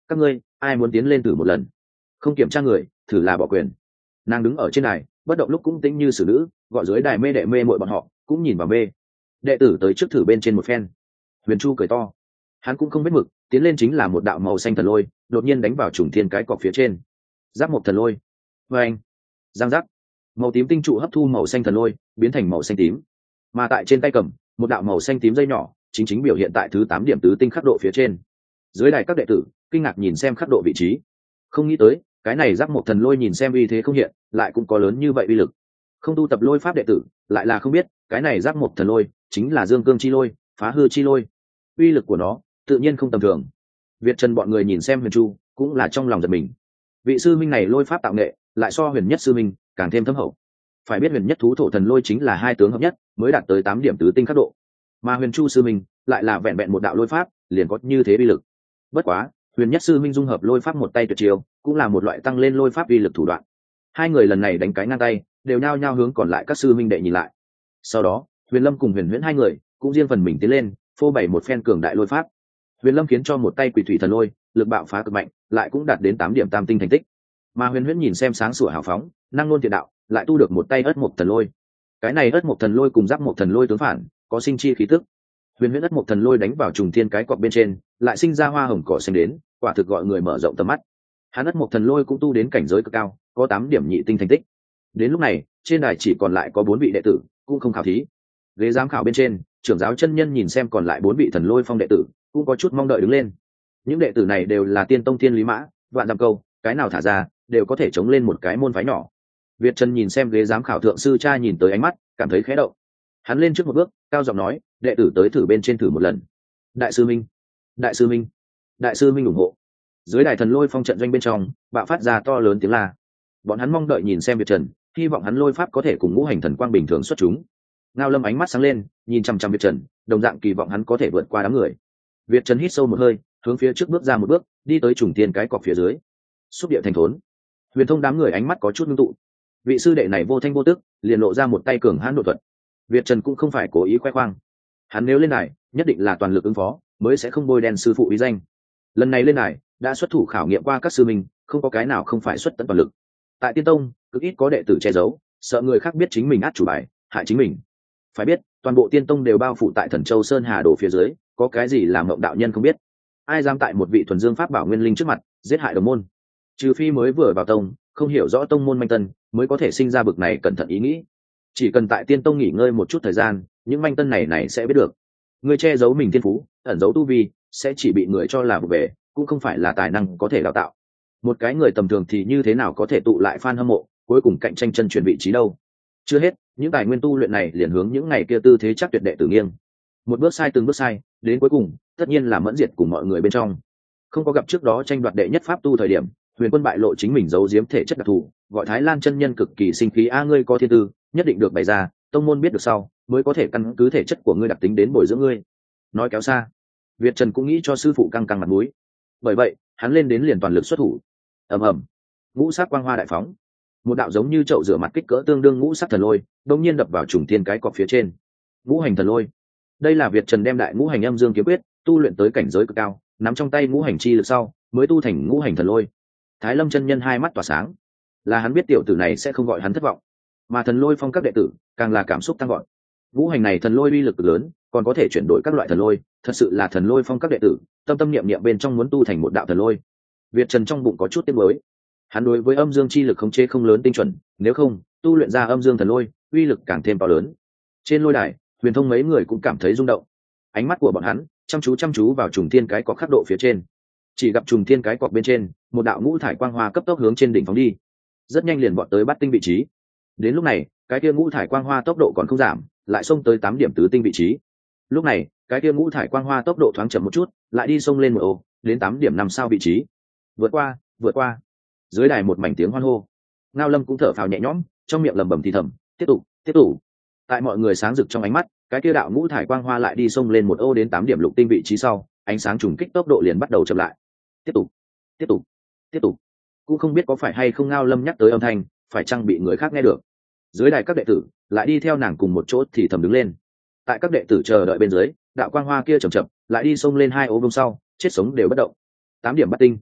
các ngươi ai muốn tiến lên thử một lần? Không kiểm tra người thử là bỏ quyền. Nàng đứng ở trên đài bất động lúc cũng tĩnh như xử nữ, gọi dưới đài mê đệ mê mội bọn họ cũng nhìn vào mê. Đệ tử tới trước thử bên trên một phen. Huyền Chu cười to, hắn cũng không biết mực, tiến lên chính là một đạo màu xanh thần lôi đột nhiên đánh vào trùng thiên cái cọc phía trên. Giáp một thần lôi. Vê anh. Giang giác. Màu tím tinh trụ hấp thu màu xanh thần lôi biến thành màu xanh tím, mà tại trên tay cầm một đạo màu xanh tím dây nhỏ chính chính biểu hiện tại thứ tám điểm tứ tinh khắc độ phía trên. Dưới đài các đệ tử kinh ngạc nhìn xem khắc độ vị trí, không nghĩ tới cái này giáp một thần lôi nhìn xem uy thế không hiện lại cũng có lớn như vậy uy lực. Không tu tập lôi pháp đệ tử lại là không biết cái này giáp một thần lôi chính là dương cương chi lôi, phá hư chi lôi, uy lực của nó tự nhiên không tầm thường. Việt Trần bọn người nhìn xem Huyền Chu cũng là trong lòng giật mình. Vị sư minh này lôi pháp tạo nghệ lại so Huyền Nhất sư minh càng thêm thâm hậu. Phải biết Huyền Nhất thú thổ thần lôi chính là hai tướng hợp nhất mới đạt tới tám điểm tứ tinh khắc độ, mà Huyền Chu sư minh lại là vẹn vẹn một đạo lôi pháp liền có như thế uy lực. Bất quá Huyền Nhất sư minh dung hợp lôi pháp một tay tuyệt chiêu cũng là một loại tăng lên lôi pháp uy lực thủ đoạn. Hai người lần này đánh cái ngang tay đều nhao nhao hướng còn lại các sư minh đệ nhìn lại. Sau đó Huyền Lâm cùng Huyền Huyễn hai người cũng riêng phần mình tiến lên phô bày một phen cường đại lôi pháp. Huyền Lâm khiến cho một tay quỷ thủy thần lôi lực bạo phá cực mạnh, lại cũng đạt đến tám điểm tam tinh thành tích. Mà Huyền Huyễn nhìn xem sáng sủa hào phóng, năng luôn thiện đạo, lại tu được một tay ất mộc thần lôi. Cái này ất mộc thần lôi cùng giáp mộc thần lôi tướng phản, có sinh chi khí tức. Huyền Huyễn ất mộc thần lôi đánh vào trùng thiên cái cọp bên trên, lại sinh ra hoa hồng cỏ xanh đến, quả thực gọi người mở rộng tầm mắt. Hắn ất mộc thần lôi cũng tu đến cảnh giới cực cao, có tám điểm nhị tinh thành tích. Đến lúc này, trên đài chỉ còn lại có bốn vị đệ tử, cũng không khảo thí. Ghế giám khảo bên trên, trưởng giáo chân nhân nhìn xem còn lại bốn vị thần lôi phong đệ tử, cũng có chút mong đợi đứng lên. Những đệ tử này đều là tiên tông thiên lý mã, vạn dặm câu, cái nào thả ra đều có thể chống lên một cái môn phái nhỏ. Việt Trần nhìn xem ghế giám khảo thượng sư cha nhìn tới ánh mắt, cảm thấy khẽ động. Hắn lên trước một bước, cao giọng nói, đệ tử tới thử bên trên thử một lần. Đại sư minh, đại sư minh, đại sư minh ủng hộ. Dưới đài thần lôi phong trận doanh bên trong bạo phát ra to lớn tiếng la. Bọn hắn mong đợi nhìn xem Việt Trần, hy vọng hắn lôi pháp có thể cùng ngũ hành thần quang bình thường xuất chúng. Ngao Lâm ánh mắt sáng lên, nhìn chăm chăm Việt Trần, đồng dạng kỳ vọng hắn có thể vượt qua đám người. Việt Trần hít sâu một hơi, hướng phía trước bước ra một bước, đi tới trùng tiên cái cọc phía dưới. Xúc địa thành thốn. Huyền Thông đám người ánh mắt có chút ngưng tụ. Vị sư đệ này vô thanh vô tức, liền lộ ra một tay cường hãn độ thuật. Việt Trần cũng không phải cố ý khoe khoang, hắn nếu lên này, nhất định là toàn lực ứng phó, mới sẽ không bôi đen sư phụ uy danh. Lần này lên này, đã xuất thủ khảo nghiệm qua các sư mình, không có cái nào không phải xuất tận toàn lực. Tại Tiên Tông, cực ít có đệ tử che giấu, sợ người khác biết chính mình át chủ bài, hại chính mình. Phải biết, toàn bộ Tiên Tông đều bao phủ tại Thần Châu Sơn Hà Đồ phía dưới, có cái gì làm mộng đạo nhân không biết. Ai dám tại một vị thuần dương pháp bảo nguyên linh trước mặt giết hại đồng môn? Trừ phi mới vừa vào tông, không hiểu rõ tông môn manh tân, mới có thể sinh ra bực này cẩn thận ý nghĩ. Chỉ cần tại Tiên Tông nghỉ ngơi một chút thời gian, những manh tân này này sẽ biết được. Người che giấu mình thiên phú, ẩn giấu tu vi, sẽ chỉ bị người cho là vụ về, cũng không phải là tài năng có thể đào tạo. Một cái người tầm thường thì như thế nào có thể tụ lại fan hâm mộ, cuối cùng cạnh tranh chân truyền vị trí đâu? Chưa hết, những tài nguyên tu luyện này liền hướng những ngày kia tư thế chắc tuyệt đệ tử nghiêng. Một bước sai từng bước sai, đến cuối cùng, tất nhiên là mẫn diệt cùng mọi người bên trong. Không có gặp trước đó tranh đoạt đệ nhất pháp tu thời điểm, Huyền Quân bại lộ chính mình giấu giếm thể chất đặc thù, gọi Thái Lan chân nhân cực kỳ sinh khí, a ngươi có thiên tư, nhất định được bày ra, tông môn biết được sau, mới có thể căn cứ thể chất của ngươi đặc tính đến bồi dưỡng ngươi. Nói kéo xa, Việt Trần cũng nghĩ cho sư phụ căng căng mặt mũi. Bởi vậy, hắn lên đến liền toàn lực xuất thủ. Ầm ầm, ngũ sắc quang hoa đại phóng, một đạo giống như chậu rửa mặt kích cỡ tương đương ngũ sắc thần lôi, đột nhiên đập vào trùng thiên cái cọc phía trên. Ngũ hành thần lôi. Đây là Việt Trần đem đại ngũ hành âm dương kiếm quyết tu luyện tới cảnh giới cực cao, nắm trong tay ngũ hành chi lực sau, mới tu thành ngũ hành thần lôi. Thái Lâm chân nhân hai mắt tỏa sáng, là hắn biết tiểu tử này sẽ không gọi hắn thất vọng, mà thần lôi phong các đệ tử càng là cảm xúc tăng gọn. Ngũ hành này thần lôi uy lực lớn, còn có thể chuyển đổi các loại thần lôi, thật sự là thần lôi phong các đệ tử tâm tâm niệm niệm bên trong muốn tu thành một đạo thần lôi. Việt Trần trong bụng có chút tiếc mới, hắn đối với âm dương chi lực khống chế không lớn tinh chuẩn, nếu không tu luyện ra âm dương thần lôi uy lực càng thêm to lớn. Trên lôi đài, Huyền Thông mấy người cũng cảm thấy rung động, ánh mắt của bọn hắn chăm chú chăm chú vào trùng thiên cái cọc khắc độ phía trên. Chỉ gặp trùng thiên cái cọc bên trên, một đạo ngũ thải quang hoa cấp tốc hướng trên đỉnh phóng đi, rất nhanh liền bọn tới bắt tinh vị trí. Đến lúc này, cái kia ngũ thải quang hoa tốc độ còn không giảm, lại xông tới tám điểm tứ tinh vị trí. Lúc này, cái kia ngũ thải quang hoa tốc độ thoáng chậm một chút, lại đi xông lên một ô, đến tám điểm năm sao vị trí. Vượt qua, vượt qua. Dưới đài một mảnh tiếng hoan hô. Ngao Lâm cũng thở phào nhẹ nhõm, trong miệng lẩm bẩm thì thầm, tiếp tục, tiếp tục. Tại mọi người sáng rực trong ánh mắt, cái kia đạo ngũ thải quang hoa lại đi xông lên một ô đến tám điểm lục tinh vị trí sau, ánh sáng trùng kích tốc độ liền bắt đầu chậm lại. Tiếp tục, tiếp tục, tiếp tục. Cũng không biết có phải hay không Ngao Lâm nhắc tới âm thanh, phải chăng bị người khác nghe được. Dưới đài các đệ tử lại đi theo nàng cùng một chỗ thì thầm đứng lên. Tại các đệ tử chờ đợi bên dưới, đạo quang hoa kia chậm chậm lại đi xông lên hai ô vông sau, chết sống đều bất động. Tám điểm bắt tinh,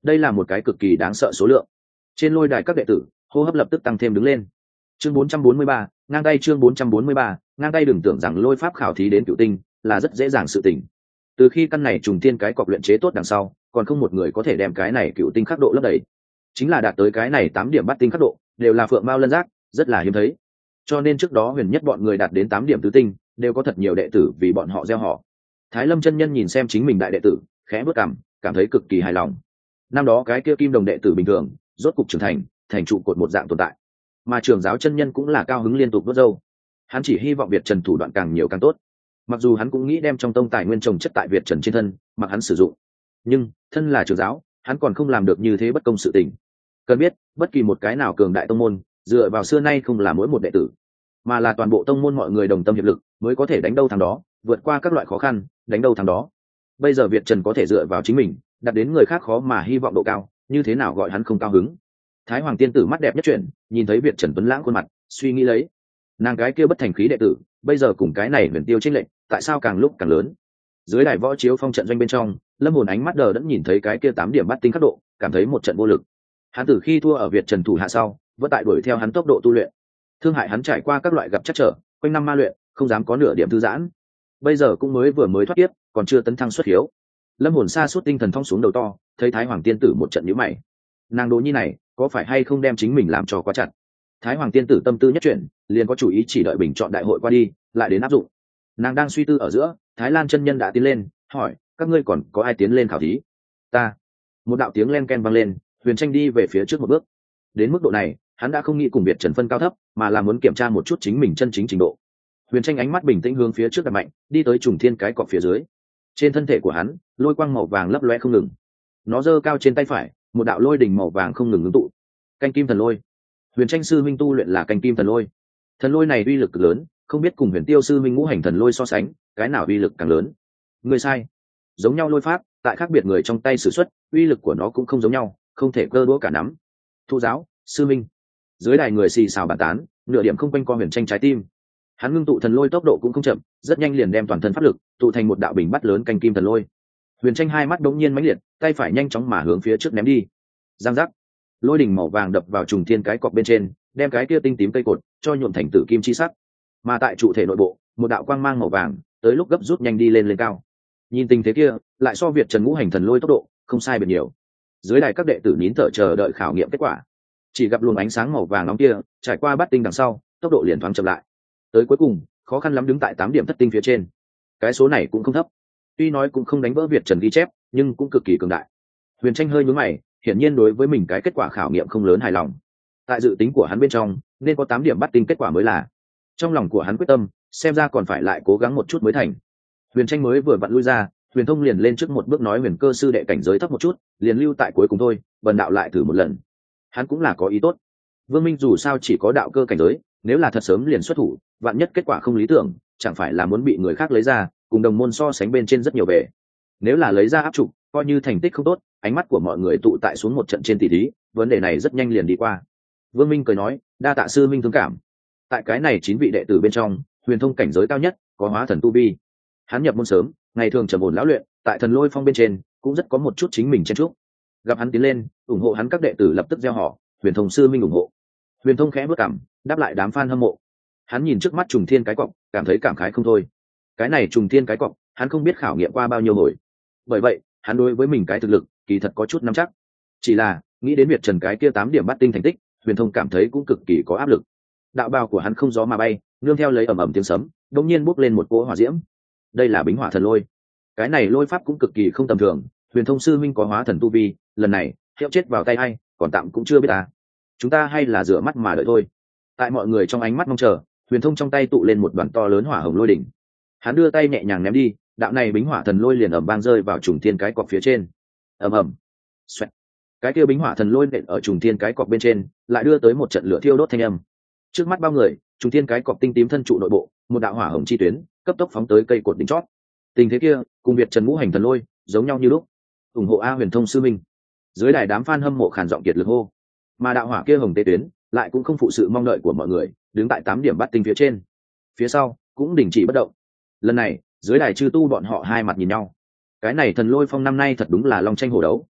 đây là một cái cực kỳ đáng sợ số lượng. Trên lôi đài các đệ tử hô hấp lập tức tăng thêm đứng lên. Chương bốn trăm bốn mươi ba, ngang tay. Chương bốn trăm bốn mươi ba, ngang tay. Đừng tưởng rằng lôi pháp khảo thí đến cựu tinh là rất dễ dàng sự tình. Từ khi căn này trùng thiên cái cọc luyện chế tốt đằng sau, còn không một người có thể đem cái này cựu tinh khắc độ lấp đầy. Chính là đạt tới cái này tám điểm bắt tinh khắc độ, đều là phượng mao lân giác, rất là hiếm thấy. Cho nên trước đó huyền nhất bọn người đạt đến tám điểm tứ tinh, đều có thật nhiều đệ tử vì bọn họ gieo họ. Thái Lâm chân nhân nhìn xem chính mình đại đệ tử, khẽ bước cằm, cảm thấy cực kỳ hài lòng. Năm đó cái kia kim đồng đệ tử bình thường, rốt cục trưởng thành, thành trụ cột một dạng tồn tại. Mà trưởng giáo chân nhân cũng là cao hứng liên tục vớt râu. Hắn chỉ hy vọng Việt Trần thủ đoạn càng nhiều càng tốt. Mặc dù hắn cũng nghĩ đem trong tông tài nguyên trồng chất tại Việt Trần trên thân, mặc hắn sử dụng. Nhưng, thân là trưởng giáo, hắn còn không làm được như thế bất công sự tình. Cần biết, bất kỳ một cái nào cường đại tông môn, dựa vào xưa nay không là mỗi một đệ tử, mà là toàn bộ tông môn mọi người đồng tâm hiệp lực, mới có thể đánh đâu thắng đó, vượt qua các loại khó khăn, đánh đâu thắng đó. Bây giờ Việt Trần có thể dựa vào chính mình, đạt đến người khác khó mà hy vọng độ cao, như thế nào gọi hắn không cao hứng. Thái Hoàng tiên tử mắt đẹp nhất chuyển, nhìn thấy Việt Trần tuấn lãng khuôn mặt, suy nghĩ lấy, nàng cái kia bất thành khí đệ tử, bây giờ cùng cái này huyền tiêu chênh lệch, tại sao càng lúc càng lớn. Dưới đài võ chiếu phong trận doanh bên trong, Lâm Hồn ánh mắt đờ đẫn nhìn thấy cái kia tám điểm bắt tinh khắc độ, cảm thấy một trận vô lực. Hắn từ khi thua ở Việt Trần thủ hạ sau, vẫn tại đuổi theo hắn tốc độ tu luyện, thương hại hắn trải qua các loại gặp chắc trở, quanh năm ma luyện, không dám có nửa điểm thư giãn. Bây giờ cũng mới vừa mới thoát tiếp, còn chưa tấn thăng xuất hiếu. Lâm Hồn sa suốt tinh thần thong xuống đầu to, thấy Thái Hoàng tiên tử một trận nhíu mày. Nàng Đỗ Nhi này, có phải hay không đem chính mình làm cho quá chặt? Thái Hoàng tiên tử tâm tư nhất chuyển, liền có chủ ý chỉ đợi bình chọn đại hội qua đi, lại đến áp dụng. Nàng đang suy tư ở giữa, Thái Lan chân nhân đã tiến lên, hỏi: các ngươi còn có ai tiến lên khảo thí? Ta. Một đạo tiếng len ken vang lên, Huyền Tranh đi về phía trước một bước. Đến mức độ này, hắn đã không nghĩ cùng Việt Trần phân cao thấp, mà là muốn kiểm tra một chút chính mình chân chính trình độ. Huyền Tranh ánh mắt bình tĩnh hướng phía trước đặt mạnh, đi tới trùng thiên cái cọc phía dưới. Trên thân thể của hắn, lôi quang màu vàng lấp loe không ngừng. Nó giơ cao trên tay phải, một đạo lôi đỉnh màu vàng không ngừng ngưng tụ. Canh kim thần lôi. Huyền Tranh sư minh tu luyện là canh kim thần lôi. Thần lôi này uy lực cực lớn, không biết cùng Huyền Tiêu sư minh ngũ hành thần lôi so sánh, cái nào uy lực càng lớn. Người sai. Giống nhau lôi pháp, tại khác biệt người trong tay sử xuất, uy lực của nó cũng không giống nhau, không thể cơ đũa cả nắm. Thu giáo, sư minh. Dưới đài người xì xào bàn tán, nửa điểm không quanh co Huyền Tranh trái tim. Hắn ngưng tụ thần lôi tốc độ cũng không chậm, rất nhanh liền đem toàn thân pháp lực tụ thành một đạo bình bắt lớn canh kim thần lôi. Huyền Tranh hai mắt đống nhiên mãnh liệt, tay phải nhanh chóng mà hướng phía trước ném đi. Giang giác, lôi đỉnh màu vàng đập vào trùng thiên cái cọc bên trên, đem cái kia tinh tím cây cột cho nhuộm thành tử kim chi sắc. Mà tại trụ thể nội bộ, một đạo quang mang màu vàng tới lúc gấp rút nhanh đi lên lên cao. Nhìn tình thế kia, lại so Việt Trần ngũ hành thần lôi tốc độ không sai biệt nhiều. Dưới đài các đệ tử nín thở chờ đợi khảo nghiệm kết quả. Chỉ gặp luồng ánh sáng màu vàng nóng kia trải qua bát tinh đằng sau, tốc độ liền thoáng chậm lại. Tới cuối cùng, khó khăn lắm đứng tại tám điểm thất tinh phía trên. Cái số này cũng không thấp, tuy nói cũng không đánh vỡ Việt Trần ghi chép, nhưng cũng cực kỳ cường đại. Huyền Tranh hơi nhướng mày, hiển nhiên đối với mình cái kết quả khảo nghiệm không lớn hài lòng. Tại dự tính của hắn bên trong, nên có tám điểm bắt tinh kết quả mới là. Trong lòng của hắn quyết tâm, xem ra còn phải lại cố gắng một chút mới thành. Huyền Tranh mới vừa vặn lui ra, Huyền Thông liền lên trước một bước nói Huyền Cơ sư đệ cảnh giới thấp một chút, liền lưu tại cuối cùng thôi, bần đạo lại thử một lần. Hắn cũng là có ý tốt. Vương Minh dù sao chỉ có đạo cơ cảnh giới, nếu là thật sớm liền xuất thủ, vạn nhất kết quả không lý tưởng, chẳng phải là muốn bị người khác lấy ra, cùng đồng môn so sánh bên trên rất nhiều về. Nếu là lấy ra áp trụ, coi như thành tích không tốt, ánh mắt của mọi người tụ tại xuống một trận trên tỷ thí, vấn đề này rất nhanh liền đi qua. Vương Minh cười nói, đa tạ sư minh thương cảm. Tại cái này chín vị đệ tử bên trong, Huyền Thông cảnh giới cao nhất, có hóa thần tu vi. Hắn nhập môn sớm, ngày thường trầm ổn lão luyện, tại thần lôi phong bên trên cũng rất có một chút chính mình chen chúc. Gặp hắn tiến lên, ủng hộ hắn các đệ tử lập tức gieo họ, Huyền Thông sư minh ủng hộ. Huyền Thông khẽ bước cằm, đáp lại đám fan hâm mộ. Hắn nhìn trước mắt trùng thiên cái cọc, cảm thấy cảm khái không thôi. Cái này trùng thiên cái cọc, hắn không biết khảo nghiệm qua bao nhiêu hồi. Bởi vậy, hắn đối với mình cái thực lực, kỳ thật có chút nắm chắc. Chỉ là, nghĩ đến Việt Trần cái kia tám điểm bắt tinh thành tích, Huyền Thông cảm thấy cũng cực kỳ có áp lực. Đạo bào của hắn không gió mà bay, nương theo lấy ầm ầm tiếng sấm, đột nhiên bốc lên một cỗ hỏa diễm. Đây là Bính Hỏa Thần Lôi. Cái này lôi pháp cũng cực kỳ không tầm thường, Huyền Thông sư minh có hóa thần tu vi, lần này, hiệu chết vào tay ai, còn tạm cũng chưa biết ta. Chúng ta hay là rửa mắt mà đợi thôi. Tại mọi người trong ánh mắt mong chờ, Huyền Thông trong tay tụ lên một đoàn to lớn hỏa hồng lôi đỉnh. Hắn đưa tay nhẹ nhàng ném đi, đạo này Bính Hỏa Thần Lôi liền ầm vang rơi vào trùng thiên cái cọc phía trên. Ầm ầm. Xoẹt. Cái kia Bính Hỏa Thần Lôi nện ở trùng thiên cái cọc bên trên, lại đưa tới một trận lửa thiêu đốt thanh âm. Trước mắt bao người, trùng thiên cái cọc tinh tím thân trụ nội bộ, một đạo hỏa hồng chi tuyến, cấp tốc phóng tới cây cột đỉnh chót. Tình thế kia, cùng Việt Trần ngũ hành thần lôi, giống nhau như lúc. Ủng hộ A Huyền Thông sư minh. Dưới đài đám fan hâm mộ khàn giọng kiệt lực hô. Mà đạo hỏa kia hồng tê tuyến, lại cũng không phụ sự mong đợi của mọi người, đứng tại tám điểm bắt tinh phía trên. Phía sau, cũng đình chỉ bất động. Lần này, dưới đài chư tu bọn họ hai mặt nhìn nhau. Cái này thần lôi phong năm nay thật đúng là long tranh hổ đấu,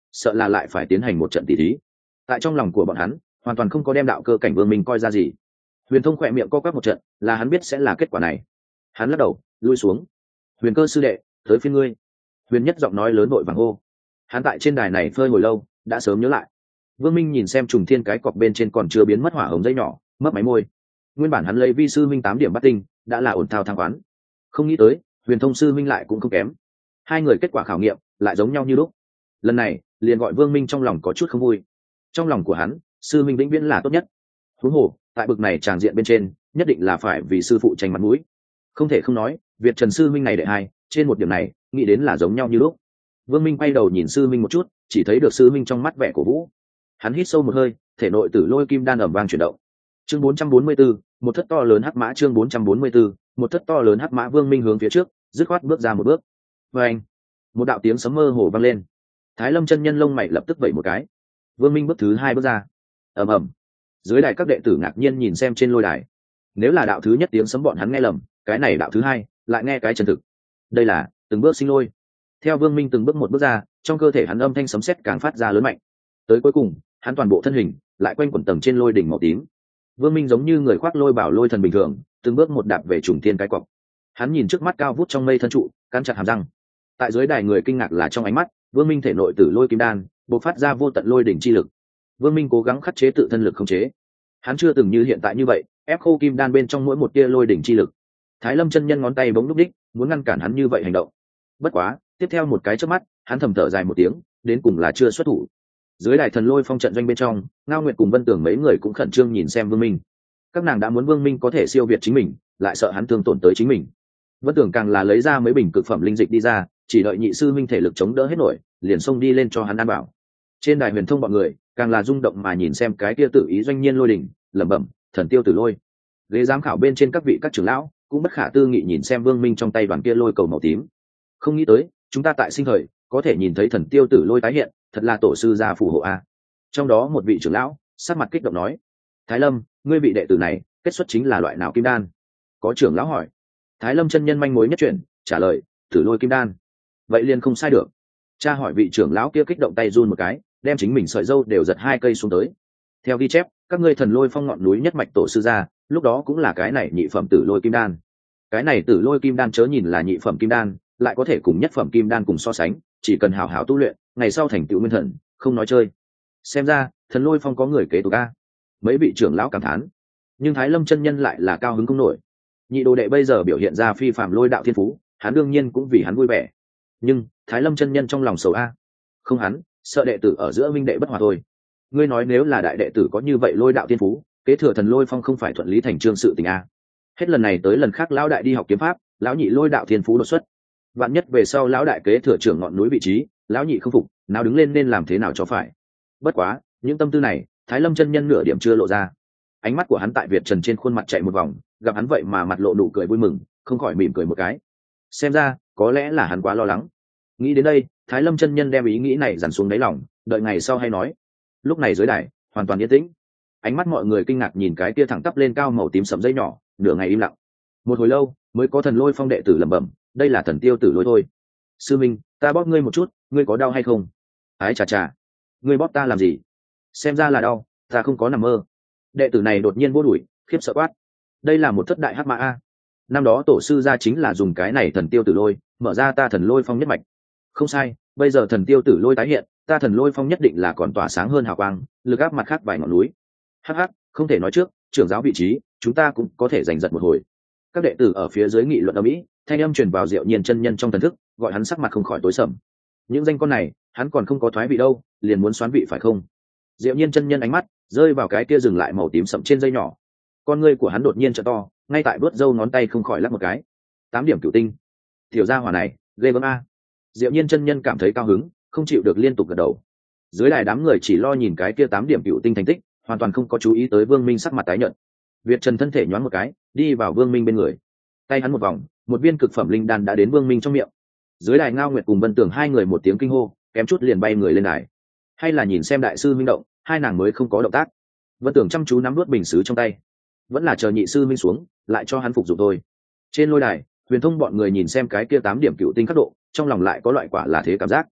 sợ là lại phải tiến hành một trận tỷ thí. Tại trong lòng của bọn hắn hoàn toàn không có đem đạo cơ cảnh vương minh coi ra gì. Huyền Thông khỏe miệng co quắp một trận, là hắn biết sẽ là kết quả này. Hắn lắc đầu lui xuống. Huyền Cơ sư đệ, tới phiên ngươi. Huyền Nhất giọng nói lớn vội vàng hô. Hắn tại trên đài này phơi hồi lâu, đã sớm nhớ lại. Vương Minh nhìn xem trùng thiên cái cọc bên trên còn chưa biến mất hỏa hồng dây nhỏ, mấp máy môi. Nguyên bản hắn lấy vi sư minh tám điểm bắt tinh, đã là ổn thao thang quán. Không nghĩ tới, Huyền Thông sư minh lại cũng không kém. Hai người kết quả khảo nghiệm lại giống nhau như lúc. Lần này, liền gọi Vương Minh trong lòng có chút không vui. Trong lòng của hắn, sư minh vĩnh viễn là tốt nhất. Huống hồ, tại bực này tràng diện bên trên, nhất định là phải vì sư phụ tranh mặt mũi. Không thể không nói, Việt Trần sư minh này đệ hai, trên một điểm này, nghĩ đến là giống nhau như lúc. Vương Minh quay đầu nhìn sư minh một chút, chỉ thấy được sư minh trong mắt vẻ cổ vũ. Hắn hít sâu một hơi, thể nội tử lôi kim đan ầm vang chuyển động. Chương bốn trăm bốn mươi tư, một thất to lớn hắc mã. Chương bốn trăm bốn mươi tư, một thất to lớn hắc mã. Vương Minh hướng phía trước, dứt khoát bước ra một bước. Và anh, một đạo tiếng sấm mơ hồ vang lên. Thái Lâm chân nhân lông mày lập tức vẩy một cái. Vương Minh bước thứ hai bước ra. Ầm ầm. Dưới đài các đệ tử ngạc nhiên nhìn xem trên lôi đài. Nếu là đạo thứ nhất tiếng sấm bọn hắn nghe lầm, cái này đạo thứ hai lại nghe cái chân thực. Đây là từng bước sinh lôi. Theo Vương Minh từng bước một bước ra, trong cơ thể hắn âm thanh sấm sét càng phát ra lớn mạnh. Tới cuối cùng, hắn toàn bộ thân hình lại quanh quẩn tầng trên lôi đỉnh màu tím. Vương Minh giống như người khoác lôi bảo lôi thần bình thường, từng bước một đạp về trùng thiên cái cọc. Hắn nhìn trước mắt cao vút trong mây thân trụ, cắn chặt hàm răng. Tại dưới đài người kinh ngạc là trong ánh mắt, Vương Minh thể nội tử lôi kim đan bộc phát ra vô tận lôi đỉnh chi lực. Vương Minh cố gắng khắc chế tự thân lực không chế. Hắn chưa từng như hiện tại như vậy, ép khô kim đan bên trong mỗi một tia lôi đỉnh chi lực. Thái Lâm chân nhân ngón tay bỗng lúc đích, muốn ngăn cản hắn như vậy hành động. Bất quá, tiếp theo một cái chớp mắt, hắn thầm thở dài một tiếng, đến cùng là chưa xuất thủ. Dưới đài thần lôi phong trận doanh bên trong, Ngao Nguyệt cùng Vân Tưởng mấy người cũng khẩn trương nhìn xem Vương Minh. Các nàng đã muốn Vương Minh có thể siêu việt chính mình, lại sợ hắn thương tổn tới chính mình. Vân Tưởng càng là lấy ra mấy bình cực phẩm linh dịch đi ra, chỉ đợi nhị sư minh thể lực chống đỡ hết nổi, liền xông đi lên cho hắn ăn bảo. Trên đài Huyền Thông bọn người càng là rung động mà nhìn xem cái kia tự ý doanh nhiên lôi đỉnh, lẩm bẩm, thần tiêu tử lôi. Ghế giám khảo bên trên các vị các trưởng lão cũng bất khả tư nghị nhìn xem Vương Minh trong tay đoàn kia lôi cầu màu tím. Không nghĩ tới, chúng ta tại sinh thời có thể nhìn thấy thần tiêu tử lôi tái hiện, thật là tổ sư gia phù hộ a. Trong đó một vị trưởng lão sắc mặt kích động nói: Thái Lâm, ngươi vị đệ tử này kết xuất chính là loại nào kim đan? Có trưởng lão hỏi. Thái Lâm chân nhân manh mối nhất chuyển, trả lời: tử lôi kim đan. Vậy liền không sai được. Cha hỏi vị trưởng lão kia kích động tay run một cái, đem chính mình sợi dâu đều giật hai cây xuống tới. Theo ghi chép, các ngươi thần lôi phong ngọn núi nhất mạch tổ sư gia, lúc đó cũng là cái này nhị phẩm tử lôi kim đan. Cái này tử lôi kim đan chớ nhìn là nhị phẩm kim đan, lại có thể cùng nhất phẩm kim đan cùng so sánh, chỉ cần hào hào tu luyện, ngày sau thành tựu nguyên thần, không nói chơi. Xem ra, thần lôi phong có người kế tục a. Mấy vị trưởng lão cảm thán. Nhưng Thái Lâm chân nhân lại là cao hứng không nổi. Nhị đồ đệ bây giờ biểu hiện ra phi phàm lôi đạo thiên phú, hắn đương nhiên cũng vì hắn vui vẻ. Nhưng Thái Lâm chân nhân trong lòng sầu a. Không hắn, sợ đệ tử ở giữa minh đệ bất hòa thôi. Ngươi nói nếu là đại đệ tử có như vậy lôi đạo thiên phú, kế thừa thần lôi phong không phải thuận lý thành trương sự tình a. Hết lần này tới lần khác lão đại đi học kiếm pháp, lão nhị lôi đạo thiên phú đột xuất. Vạn nhất về sau lão đại kế thừa trưởng ngọn núi vị trí, lão nhị không phục, nào đứng lên nên làm thế nào cho phải. Bất quá, những tâm tư này, Thái Lâm chân nhân nửa điểm chưa lộ ra. Ánh mắt của hắn tại Việt Trần trên khuôn mặt chạy một vòng, gặp hắn vậy mà mặt lộ nụ cười vui mừng, không khỏi mỉm cười một cái. Xem ra, có lẽ là hắn quá lo lắng. Nghĩ đến đây, Thái Lâm chân nhân đem ý nghĩ này dằn xuống đáy lòng, đợi ngày sau hay nói. Lúc này dưới đài hoàn toàn yên tĩnh. Ánh mắt mọi người kinh ngạc nhìn cái kia thẳng tắp lên cao màu tím sẫm dây nhỏ, nửa ngày im lặng. Một hồi lâu, mới có thần lôi phong đệ tử lẩm bẩm, đây là thần tiêu tử lôi thôi. Sư minh, ta bóp ngươi một chút, ngươi có đau hay không? Ái chà chà, ngươi bóp ta làm gì? Xem ra là đau, ta không có nằm mơ. Đệ tử này đột nhiên vô đuổi, khiếp sợ quát. Đây là một thất đại hắc mã a. Năm đó tổ sư gia chính là dùng cái này thần tiêu tử lôi, mở ra ta thần lôi phong nhất mạch. Không sai, bây giờ thần tiêu tử lôi tái hiện, ta thần lôi phong nhất định là còn tỏa sáng hơn hào quang, lực áp mặt khác vài ngọn núi. Hắc hắc, không thể nói trước, trưởng giáo vị trí, chúng ta cũng có thể giành giật một hồi. Các đệ tử ở phía dưới nghị luận ầm ĩ, thanh âm truyền vào Diệu Nhiên chân nhân trong thần thức, gọi hắn sắc mặt không khỏi tối sầm. Những danh con này, hắn còn không có thoái vị đâu, liền muốn xoán vị phải không? Diệu Nhiên chân nhân ánh mắt rơi vào cái kia dừng lại màu tím sậm trên dây nhỏ. Con ngươi của hắn đột nhiên trợ to, ngay tại bước râu ngón tay không khỏi lắc một cái. Tám điểm cửu tinh. Tiểu gia hỏa này, ghê gớm a. Diệu Nhiên chân nhân cảm thấy cao hứng, không chịu được liên tục gật đầu. Dưới đài đám người chỉ lo nhìn cái kia tám điểm cửu tinh thành tích, hoàn toàn không có chú ý tới Vương Minh sắc mặt tái nhợt. Việt Trần thân thể nhoáng một cái, đi vào Vương Minh bên người. Tay hắn một vòng, một viên cực phẩm linh đan đã đến Vương Minh trong miệng. Dưới đài Ngao Nguyệt cùng Vân Tường hai người một tiếng kinh hô, kém chút liền bay người lên đài. Hay là nhìn xem đại sư minh động, hai nàng mới không có động tác. Vân Tường chăm chú nắm nuốt bình sứ trong tay, vẫn là chờ nhị sư minh xuống, lại cho hắn phục dụng thôi. Trên lôi đài, Huyền Thông bọn người nhìn xem cái kia tám điểm cựu tinh khắc độ, trong lòng lại có loại quả là thế cảm giác.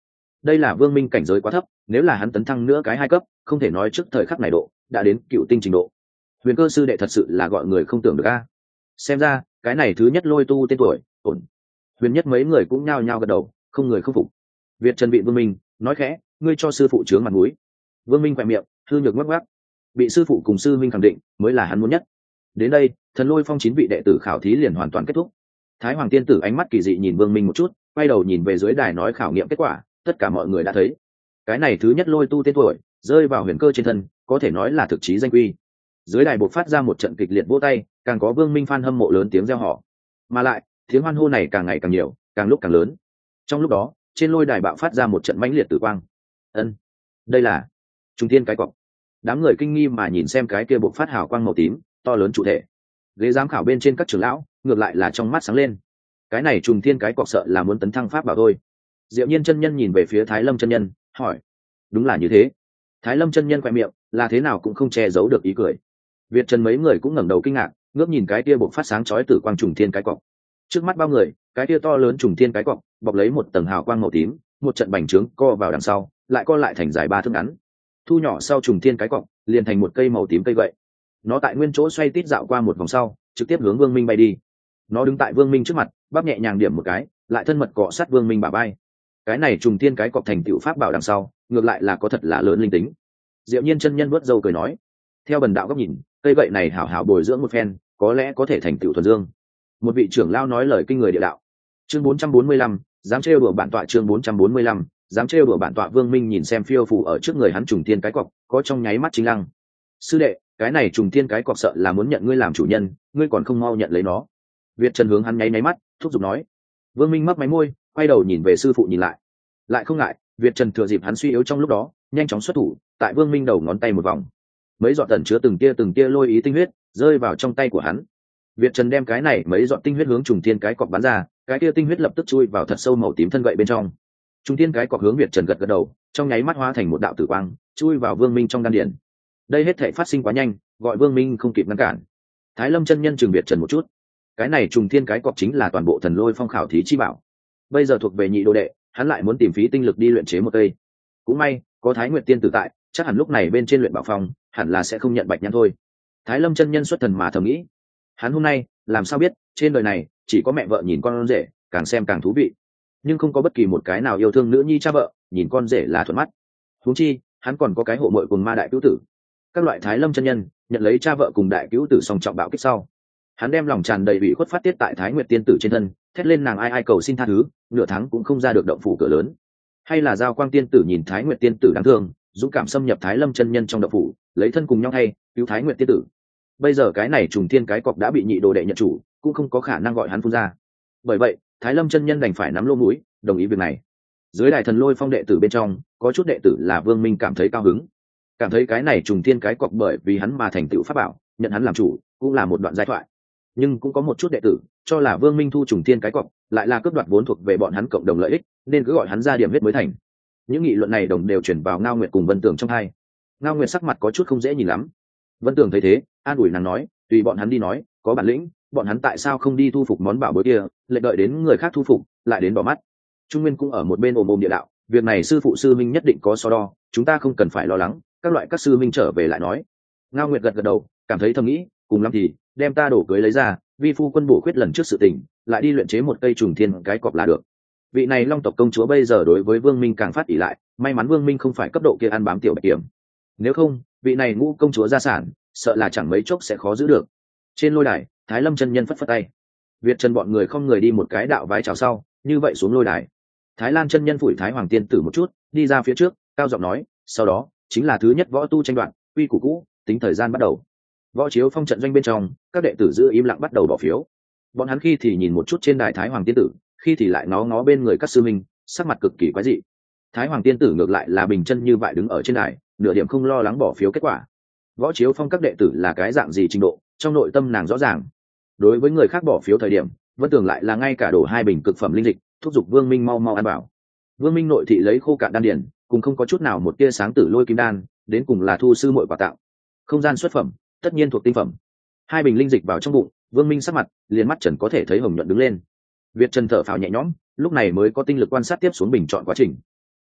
đây là vương minh cảnh giới quá thấp, nếu là hắn tấn thăng nữa cái hai cấp, không thể nói trước thời khắc này độ đã đến cựu tinh trình độ. Huyền Cơ sư đệ thật sự là gọi người không tưởng được a. Xem ra cái này thứ nhất lôi tu tên tuổi ổn. Huyền Nhất mấy người cũng nhao nhao gật đầu, không người không phục. Việt Trần bị Vương Minh nói khẽ, ngươi cho sư phụ chướng mặt mũi. Vương Minh quẹt miệng, hư nhược ngắc ngắc. Bị sư phụ cùng sư minh khẳng định mới là hắn muốn nhất. Đến đây, Thần Lôi Phong chín vị đệ tử khảo thí liền hoàn toàn kết thúc. Thái Hoàng tiên tử ánh mắt kỳ dị nhìn Vương Minh một chút, quay đầu nhìn về dưới đài nói khảo nghiệm kết quả, tất cả mọi người đã thấy. Cái này thứ nhất lôi tu tên tuổi, rơi vào Huyền Cơ trên thân, có thể nói là thực chí danh quy. Dưới đài bộc phát ra một trận kịch liệt vỗ tay, càng có Vương Minh fan hâm mộ lớn tiếng reo hò. Mà lại, tiếng hoan hô này càng ngày càng nhiều, càng lúc càng lớn. Trong lúc đó, trên lôi đài bạo phát ra một trận mãnh liệt tử quang. Ân, đây là Trùng Thiên cái cọc. Đám người kinh nghi mà nhìn xem cái kia bộc phát hào quang màu tím, to lớn chủ thể. Ghế giám khảo bên trên các trưởng lão, ngược lại là trong mắt sáng lên. Cái này Trùng Thiên cái cọc sợ là muốn tấn thăng pháp bảo thôi. Diệu Nhiên chân nhân nhìn về phía Thái Lâm chân nhân, hỏi: "Đúng là như thế?" Thái Lâm chân nhân quẹt miệng, là thế nào cũng không che giấu được ý cười. Việt Trần mấy người cũng ngẩng đầu kinh ngạc, ngước nhìn cái kia bộc phát sáng chói tử quang Trùng Thiên cái cọc. Trước mắt bao người, cái kia to lớn Trùng Thiên cái cọc bọc lấy một tầng hào quang màu tím, một trận bành trướng co vào đằng sau, lại co lại thành dài ba thước ngắn. Thu nhỏ sau Trùng Thiên cái cọc, liền thành một cây màu tím cây gậy. Nó tại nguyên chỗ xoay tít dạo qua một vòng sau, trực tiếp hướng Vương Minh bay đi. Nó đứng tại Vương Minh trước mặt, bắp nhẹ nhàng điểm một cái, lại thân mật cọ sát Vương Minh bả vai. Cái này Trùng Thiên cái cọc thành tựu pháp bảo đằng sau, ngược lại là có thật là lớn linh tính. Diệu Nhiên chân nhân vớt râu cười nói: "Theo bần đạo góc nhìn, cây gậy này hảo hảo bồi dưỡng một phen, có lẽ có thể thành tựu thuần dương." Một vị trưởng lao nói lời kinh người địa đạo. Chương bốn trăm bốn mươi lăm, dám trêu đùa bản tọa. Chương bốn trăm bốn mươi lăm, dám trêu đùa bản tọa. Vương Minh nhìn xem phiêu phù ở trước người hắn Trùng Thiên cái cọc, có trong nháy mắt chính lăng. "Sư đệ, cái này Trùng Thiên cái cọc sợ là muốn nhận ngươi làm chủ nhân, ngươi còn không mau nhận lấy nó." Việt Trần hướng hắn nháy nháy mắt, thúc giục nói. Vương Minh mấp máy môi, quay đầu nhìn về sư phụ nhìn lại. Lại không ngại, Việt Trần thừa dịp hắn suy yếu trong lúc đó, nhanh chóng xuất thủ, tại Vương Minh đầu ngón tay một vòng. Mấy giọt tẩn chứa từng tia từng tia lôi ý tinh huyết rơi vào trong tay của hắn. Việt Trần đem cái này mấy giọt tinh huyết hướng Trùng Thiên cái cọc bắn ra, cái tia tinh huyết lập tức chui vào thật sâu màu tím thân gậy bên trong. Trùng Thiên cái cọc hướng Việt Trần gật gật đầu, trong nháy mắt hóa thành một đạo tử quang, chui vào Vương Minh trong đan điền. Đây hết thảy phát sinh quá nhanh, gọi Vương Minh không kịp ngăn cản. Thái Lâm chân nhân chừng Việt Trần một chút. Cái này Trùng Thiên cái cọc chính là toàn bộ Thần Lôi Phong khảo thí chi bảo. Bây giờ thuộc về nhị đồ đệ, hắn lại muốn tìm phí tinh lực đi luyện chế một cây. Cũng may, có Thái Nguyệt tiên tử tại, chắc hẳn lúc này bên trên luyện bảo phong, hẳn là sẽ không nhận bạch nhãn thôi. Thái Lâm chân nhân xuất thần mà thầm nghĩ. Hắn hôm nay, làm sao biết, trên đời này, chỉ có mẹ vợ nhìn con rể, càng xem càng thú vị. Nhưng không có bất kỳ một cái nào yêu thương nữ nhi cha vợ, nhìn con rể là thuận mắt. Huống chi, hắn còn có cái hộ muội cùng ma đại cứu tử. Các loại Thái Lâm chân nhân, nhận lấy cha vợ cùng đại cứu tử song trọng bạo kích sau. Hắn đem lòng tràn đầy ủy khuất phát tiết tại Thái Nguyệt tiên tử trên thân, thét lên nàng ai ai cầu xin tha thứ, nửa tháng cũng không ra được động phủ cửa lớn. Hay là Giao Quang tiên tử nhìn Thái Nguyệt tiên tử đáng thương, dũng cảm xâm nhập Thái Lâm chân nhân trong động phủ, lấy thân cùng nhau thay cứu Thái Nguyệt tiên tử. Bây giờ cái này Trùng Thiên cái cọc đã bị nhị đồ đệ nhận chủ, cũng không có khả năng gọi hắn phun ra. Bởi vậy, Thái Lâm chân nhân đành phải nắm lô mũi, đồng ý việc này. Dưới đài Thần Lôi Phong đệ tử bên trong, có chút đệ tử là Vương Minh cảm thấy cao hứng, cảm thấy cái này Trùng Thiên cái cọc bởi vì hắn mà thành tựu pháp bảo, nhận hắn làm chủ, cũng là một đoạn giai thoại. Nhưng cũng có một chút đệ tử cho là Vương Minh thu Trùng Thiên cái cọc, lại là cướp đoạt vốn thuộc về bọn hắn cộng đồng lợi ích, nên cứ gọi hắn ra điểm huyết mới thành. Những nghị luận này đồng đều chuyển vào Ngao Nguyệt cùng Vân Tường trong hai. Ngao Nguyệt sắc mặt có chút không dễ nhìn lắm. Vân Tường thấy thế, an ủi nàng nói, tùy bọn hắn đi nói, có bản lĩnh, bọn hắn tại sao không đi thu phục món bảo bối kia, lại đợi đến người khác thu phục, lại đến bỏ mắt. Trung Nguyên cũng ở một bên ồm ồm địa đạo, việc này sư phụ sư minh nhất định có so đo, chúng ta không cần phải lo lắng, các loại các sư minh trở về lại nói. Ngao Nguyệt gật gật đầu, cảm thấy thầm nghĩ, cùng lắm thì đem ta đổ cưới lấy ra, vi phu quân bổ khuyết lần trước sự tình, lại đi luyện chế một cây Trùng Thiên cái cọc là được. Vị này Long tộc công chúa bây giờ đối với Vương Minh càng phát ỷ lại, may mắn Vương Minh không phải cấp độ kia ăn bám tiểu bạch kiểm. Nếu không, vị này ngũ công chúa gia sản, sợ là chẳng mấy chốc sẽ khó giữ được. Trên lôi đài, Thái Lâm chân nhân phất phất tay. Việt Trần bọn người không người đi một cái đạo vái chào sau, như vậy xuống lôi đài. Thái Lan chân nhân phủi Thái Hoàng tiên tử một chút, đi ra phía trước, cao giọng nói, sau đó chính là thứ nhất võ tu tranh đoạt, quy củ cũ, tính thời gian bắt đầu. Võ chiếu phong trận doanh bên trong, các đệ tử giữ im lặng bắt đầu bỏ phiếu. Bọn hắn khi thì nhìn một chút trên đài Thái Hoàng tiên tử, khi thì lại ngó ngó bên người các sư minh, sắc mặt cực kỳ quái dị. Thái Hoàng tiên tử ngược lại là bình chân như vậy đứng ở trên đài, nửa điểm không lo lắng bỏ phiếu kết quả. Võ chiếu phong các đệ tử là cái dạng gì trình độ, trong nội tâm nàng rõ ràng. Đối với người khác bỏ phiếu thời điểm, Vân Tường lại là ngay cả đổ hai bình cực phẩm linh dịch, thúc giục Vương Minh mau mau ăn bảo. Vương Minh nội thị lấy khô cạn đan điển, cùng không có chút nào một tia sáng tử lôi kim đan, đến cùng là thu sư muội quà tặng. Không gian xuất phẩm, tất nhiên thuộc tinh phẩm. Hai bình linh dịch vào trong bụng, Vương Minh sắc mặt liền mắt trần có thể thấy hồng nhuận đứng lên. Việt Trần thở phào nhẹ nhõm, lúc này mới có tinh lực quan sát tiếp xuống bình chọn quá trình.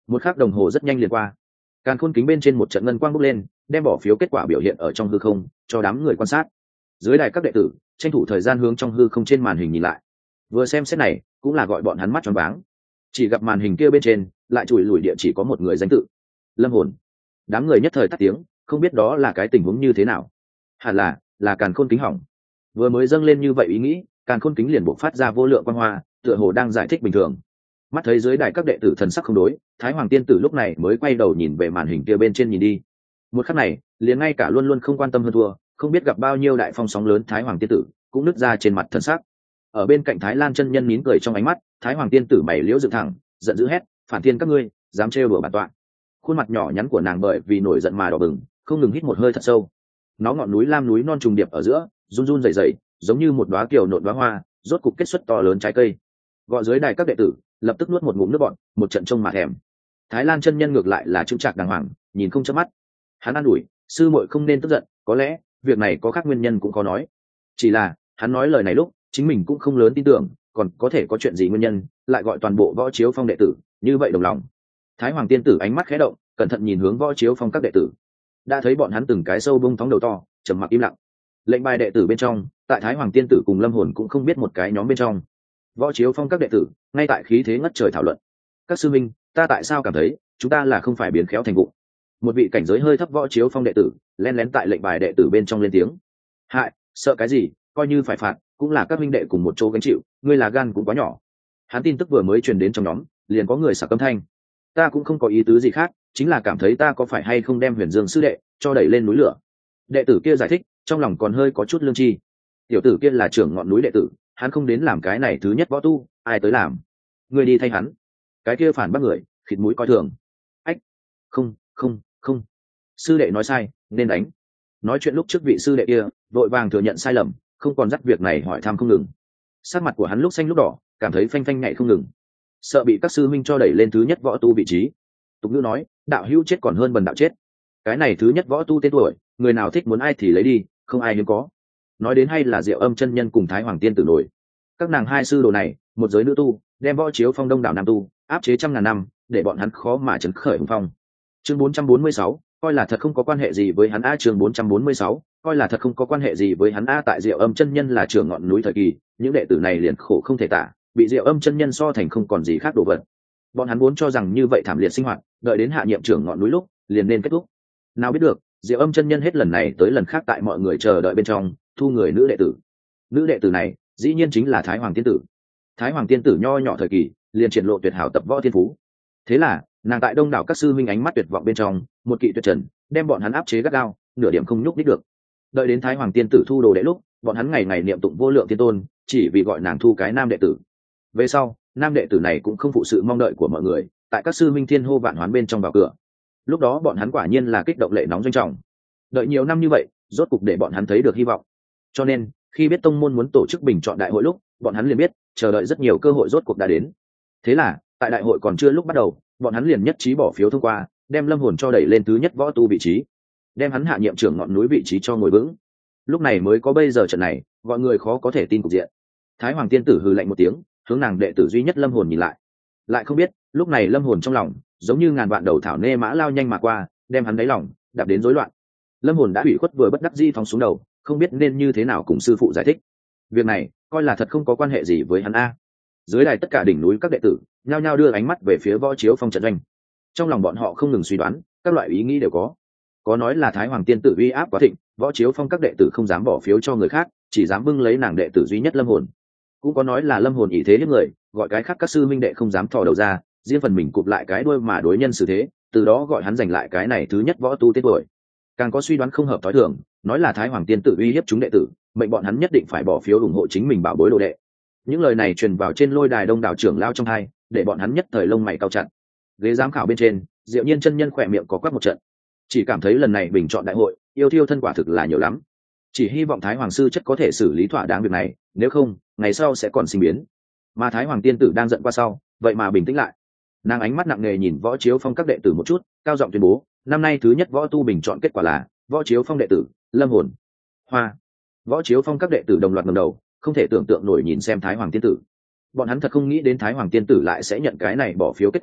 Một khắc đồng hồ rất nhanh liền qua. Càn khôn kính bên trên một trận ngân quang bốc lên, đem bỏ phiếu kết quả biểu hiện ở trong hư không cho đám người quan sát. Dưới đài các đệ tử tranh thủ thời gian hướng trong hư không trên màn hình nhìn lại. Vừa xem xét này cũng là gọi bọn hắn mắt tròn váng. Chỉ gặp màn hình kia bên trên lại chùi lùi địa chỉ có một người danh tự: Lâm Hồn. Đám người nhất thời tắt tiếng, không biết đó là cái tình huống như thế nào. Hẳn là là càn khôn kính hỏng. Vừa mới dâng lên như vậy ý nghĩ, càn khôn kính liền bộc phát ra vô lượng quang hoa, tựa hồ đang giải thích bình thường. Mắt thấy dưới đài các đệ tử thần sắc không đối, Thái Hoàng tiên tử lúc này mới quay đầu nhìn về màn hình kia bên trên nhìn đi. Một khắc này, liền ngay cả luôn luôn không quan tâm hơn thua, không biết gặp bao nhiêu đại phong sóng lớn Thái Hoàng tiên tử cũng nứt ra trên mặt thần sắc. Ở bên cạnh Thái Lan chân nhân nín cười trong ánh mắt, Thái Hoàng tiên tử mày liễu dựng thẳng, giận dữ hét: phản thiên các ngươi, dám trêu đùa bản tọa! Khuôn mặt nhỏ nhắn của nàng bởi vì nổi giận mà đỏ bừng, không ngừng hít một hơi thật sâu. Nó ngọn núi lam núi non trùng điệp ở giữa, run run rẩy rẩy, giống như một đóa kiều nộn đóa hoa, rốt cục kết xuất to lớn trái cây. Gọi dưới đài các đệ tử lập tức nuốt một ngụm nước bọt, một trận trông mà thèm. Thái Lan chân nhân ngược lại là chững chạc đàng hoàng, nhìn không chớp mắt. Hắn an ủi sư muội không nên tức giận, có lẽ việc này có khác nguyên nhân cũng có nói. Chỉ là hắn nói lời này lúc chính mình cũng không lớn tin tưởng, còn có thể có chuyện gì nguyên nhân lại gọi toàn bộ Võ Chiếu Phong đệ tử như vậy đồng lòng. Thái Hoàng tiên tử ánh mắt khẽ động, cẩn thận nhìn hướng Võ Chiếu Phong các đệ tử, đã thấy bọn hắn từng cái sâu bung thóng đầu to, trầm mặc im lặng. Lệnh bài đệ tử bên trong, tại Thái Hoàng tiên tử cùng Lâm Hồn cũng không biết một cái nhóm bên trong. Võ Chiếu Phong các đệ tử ngay tại khí thế ngất trời thảo luận: các sư minh, ta tại sao cảm thấy chúng ta là không phải biến khéo thành vụ? Một vị cảnh giới hơi thấp Võ Chiếu Phong đệ tử len lén tại lệnh bài đệ tử bên trong lên tiếng: hại, sợ cái gì, coi như phải phạt cũng là các minh đệ cùng một chỗ gánh chịu, ngươi là gan cũng quá nhỏ. Hắn tin tức vừa mới truyền đến trong nhóm, liền có người sặc âm thanh: ta cũng không có ý tứ gì khác, chính là cảm thấy ta có phải hay không đem Huyền Dương sư đệ cho đẩy lên núi lửa. Đệ tử kia giải thích, trong lòng còn hơi có chút lương tri. Tiểu tử kia là trưởng ngọn núi đệ tử, hắn không đến làm cái này thứ nhất võ tu, ai tới làm? Ngươi đi thay hắn. Cái kia phản bác người khịt mũi coi thường: ách, không không không, sư đệ nói sai, nên đánh. Nói chuyện lúc trước vị sư đệ kia vội vàng thừa nhận sai lầm, không còn dắt việc này hỏi thăm không ngừng. Sắc mặt của hắn lúc xanh lúc đỏ, cảm thấy phanh phanh nhạy không ngừng, sợ bị các sư minh cho đẩy lên thứ nhất võ tu vị trí. Tục ngữ nói, đạo hữu chết còn hơn bần đạo chết. Cái này thứ nhất võ tu tên tuổi, người nào thích muốn ai thì lấy đi, không ai hiếm có. Nói đến hay là Diệu Âm chân nhân cùng Thái Hoàng tiên tử nổi. Các nàng hai sư đồ này, một giới nữ tu, đem Võ Chiếu Phong đông đảo nam tu áp chế trăm ngàn năm, để bọn hắn khó mà chấn khởi hùng phong. Chương bốn trăm bốn mươi sáu, coi là thật không có quan hệ gì với hắn a. Chương bốn trăm bốn mươi sáu, coi là thật không có quan hệ gì với hắn a. Tại Diệu Âm chân nhân là trưởng ngọn núi thời kỳ, những đệ tử này liền khổ không thể tả, bị Diệu Âm chân nhân so thành không còn gì khác đồ vật. Bọn hắn vốn cho rằng như vậy thảm liệt sinh hoạt, đợi đến hạ nhiệm trưởng ngọn núi lúc liền nên kết thúc. Nào biết được, Diệu Âm chân nhân hết lần này tới lần khác tại mọi người chờ đợi bên trong thu người nữ đệ tử. Nữ đệ tử này dĩ nhiên chính là Thái Hoàng tiên tử. Thái Hoàng tiên tử nho nhỏ thời kỳ liền triển lộ tuyệt hảo tập võ thiên phú. Thế là nàng tại đông đảo các sư minh ánh mắt tuyệt vọng bên trong, một kỵ tuyệt trần đem bọn hắn áp chế gắt gao, nửa điểm không nhúc nhích được. Đợi đến Thái Hoàng tiên tử thu đồ đệ lúc, bọn hắn ngày ngày niệm tụng vô lượng thiên tôn, chỉ vì gọi nàng thu cái nam đệ tử. Về sau, nam đệ tử này cũng không phụ sự mong đợi của mọi người, tại các sư minh thiên hô vạn hoán bên trong vào cửa. Lúc đó bọn hắn quả nhiên là kích động lệ nóng doanh trọng. Đợi nhiều năm như vậy, rốt cục để bọn hắn thấy được hy vọng. Cho nên, khi biết tông môn muốn tổ chức bình chọn đại hội lúc, bọn hắn liền biết, chờ đợi rất nhiều cơ hội rốt cuộc đã đến. Thế là, tại đại hội còn chưa lúc bắt đầu, bọn hắn liền nhất trí bỏ phiếu thông qua, đem Lâm Hồn cho đẩy lên thứ nhất võ tu vị trí, đem hắn hạ nhiệm trưởng ngọn núi vị trí cho ngồi vững. Lúc này mới có bây giờ trận này, gọi người khó có thể tin cục diện. Thái Hoàng tiên tử hừ lạnh một tiếng, hướng nàng đệ tử duy nhất Lâm Hồn nhìn lại. Lại không biết, lúc này Lâm Hồn trong lòng, giống như ngàn vạn đầu thảo nê mã lao nhanh mà qua, đem hắn đáy lòng đạp đến rối loạn. Lâm Hồn đã bị khuất vừa bất đắc dĩ phóng xuống đầu, không biết nên như thế nào cùng sư phụ giải thích. Việc này, coi là thật không có quan hệ gì với hắn a. Dưới đài tất cả đỉnh núi các đệ tử nhao nhao đưa ánh mắt về phía Võ Chiếu Phong trận doanh. Trong lòng bọn họ không ngừng suy đoán, các loại ý nghĩ đều có. Có nói là Thái Hoàng tiên tử uy áp quá thịnh, Võ Chiếu Phong các đệ tử không dám bỏ phiếu cho người khác, chỉ dám bưng lấy nàng đệ tử duy nhất Lâm Hồn. Cũng có nói là Lâm Hồn ý thế hiếp người, gọi cái khác các sư minh đệ không dám thò đầu ra, riêng phần mình cụp lại cái đuôi mà đối nhân xử thế, từ đó gọi hắn giành lại cái này thứ nhất võ tu tiết tuổi. Càng có suy đoán không hợp tối thường, nói là Thái Hoàng tiên tử uy hiếp chúng đệ tử, mệnh bọn hắn nhất định phải bỏ phiếu ủng hộ chính mình bảo bối đồ đệ. Những lời này truyền vào trên lôi đài đông đảo trưởng lao trong hai, để bọn hắn nhất thời lông mày cao chặt. Ghế giám khảo bên trên, Diệu Nhiên chân nhân khỏe miệng có quắc một trận, chỉ cảm thấy lần này bình chọn đại hội, yêu thiêu thân quả thực là nhiều lắm. Chỉ hy vọng Thái Hoàng sư chất có thể xử lý thỏa đáng việc này, nếu không, ngày sau sẽ còn sinh biến. Mà Thái Hoàng tiên tử đang giận qua sau, vậy mà bình tĩnh lại. Nàng ánh mắt nặng nề nhìn Võ Chiếu Phong các đệ tử một chút, cao giọng tuyên bố, năm nay thứ nhất võ tu bình chọn kết quả là Võ Chiếu Phong đệ tử Lâm Hồn. Hoa. Võ Chiếu Phong các đệ tử đồng loạt ngẩng đầu, không thể tưởng tượng nổi nhìn xem Thái Hoàng tiên tử. Bọn hắn thật không nghĩ đến Thái Hoàng tiên tử lại sẽ nhận cái này bỏ phiếu kết quả,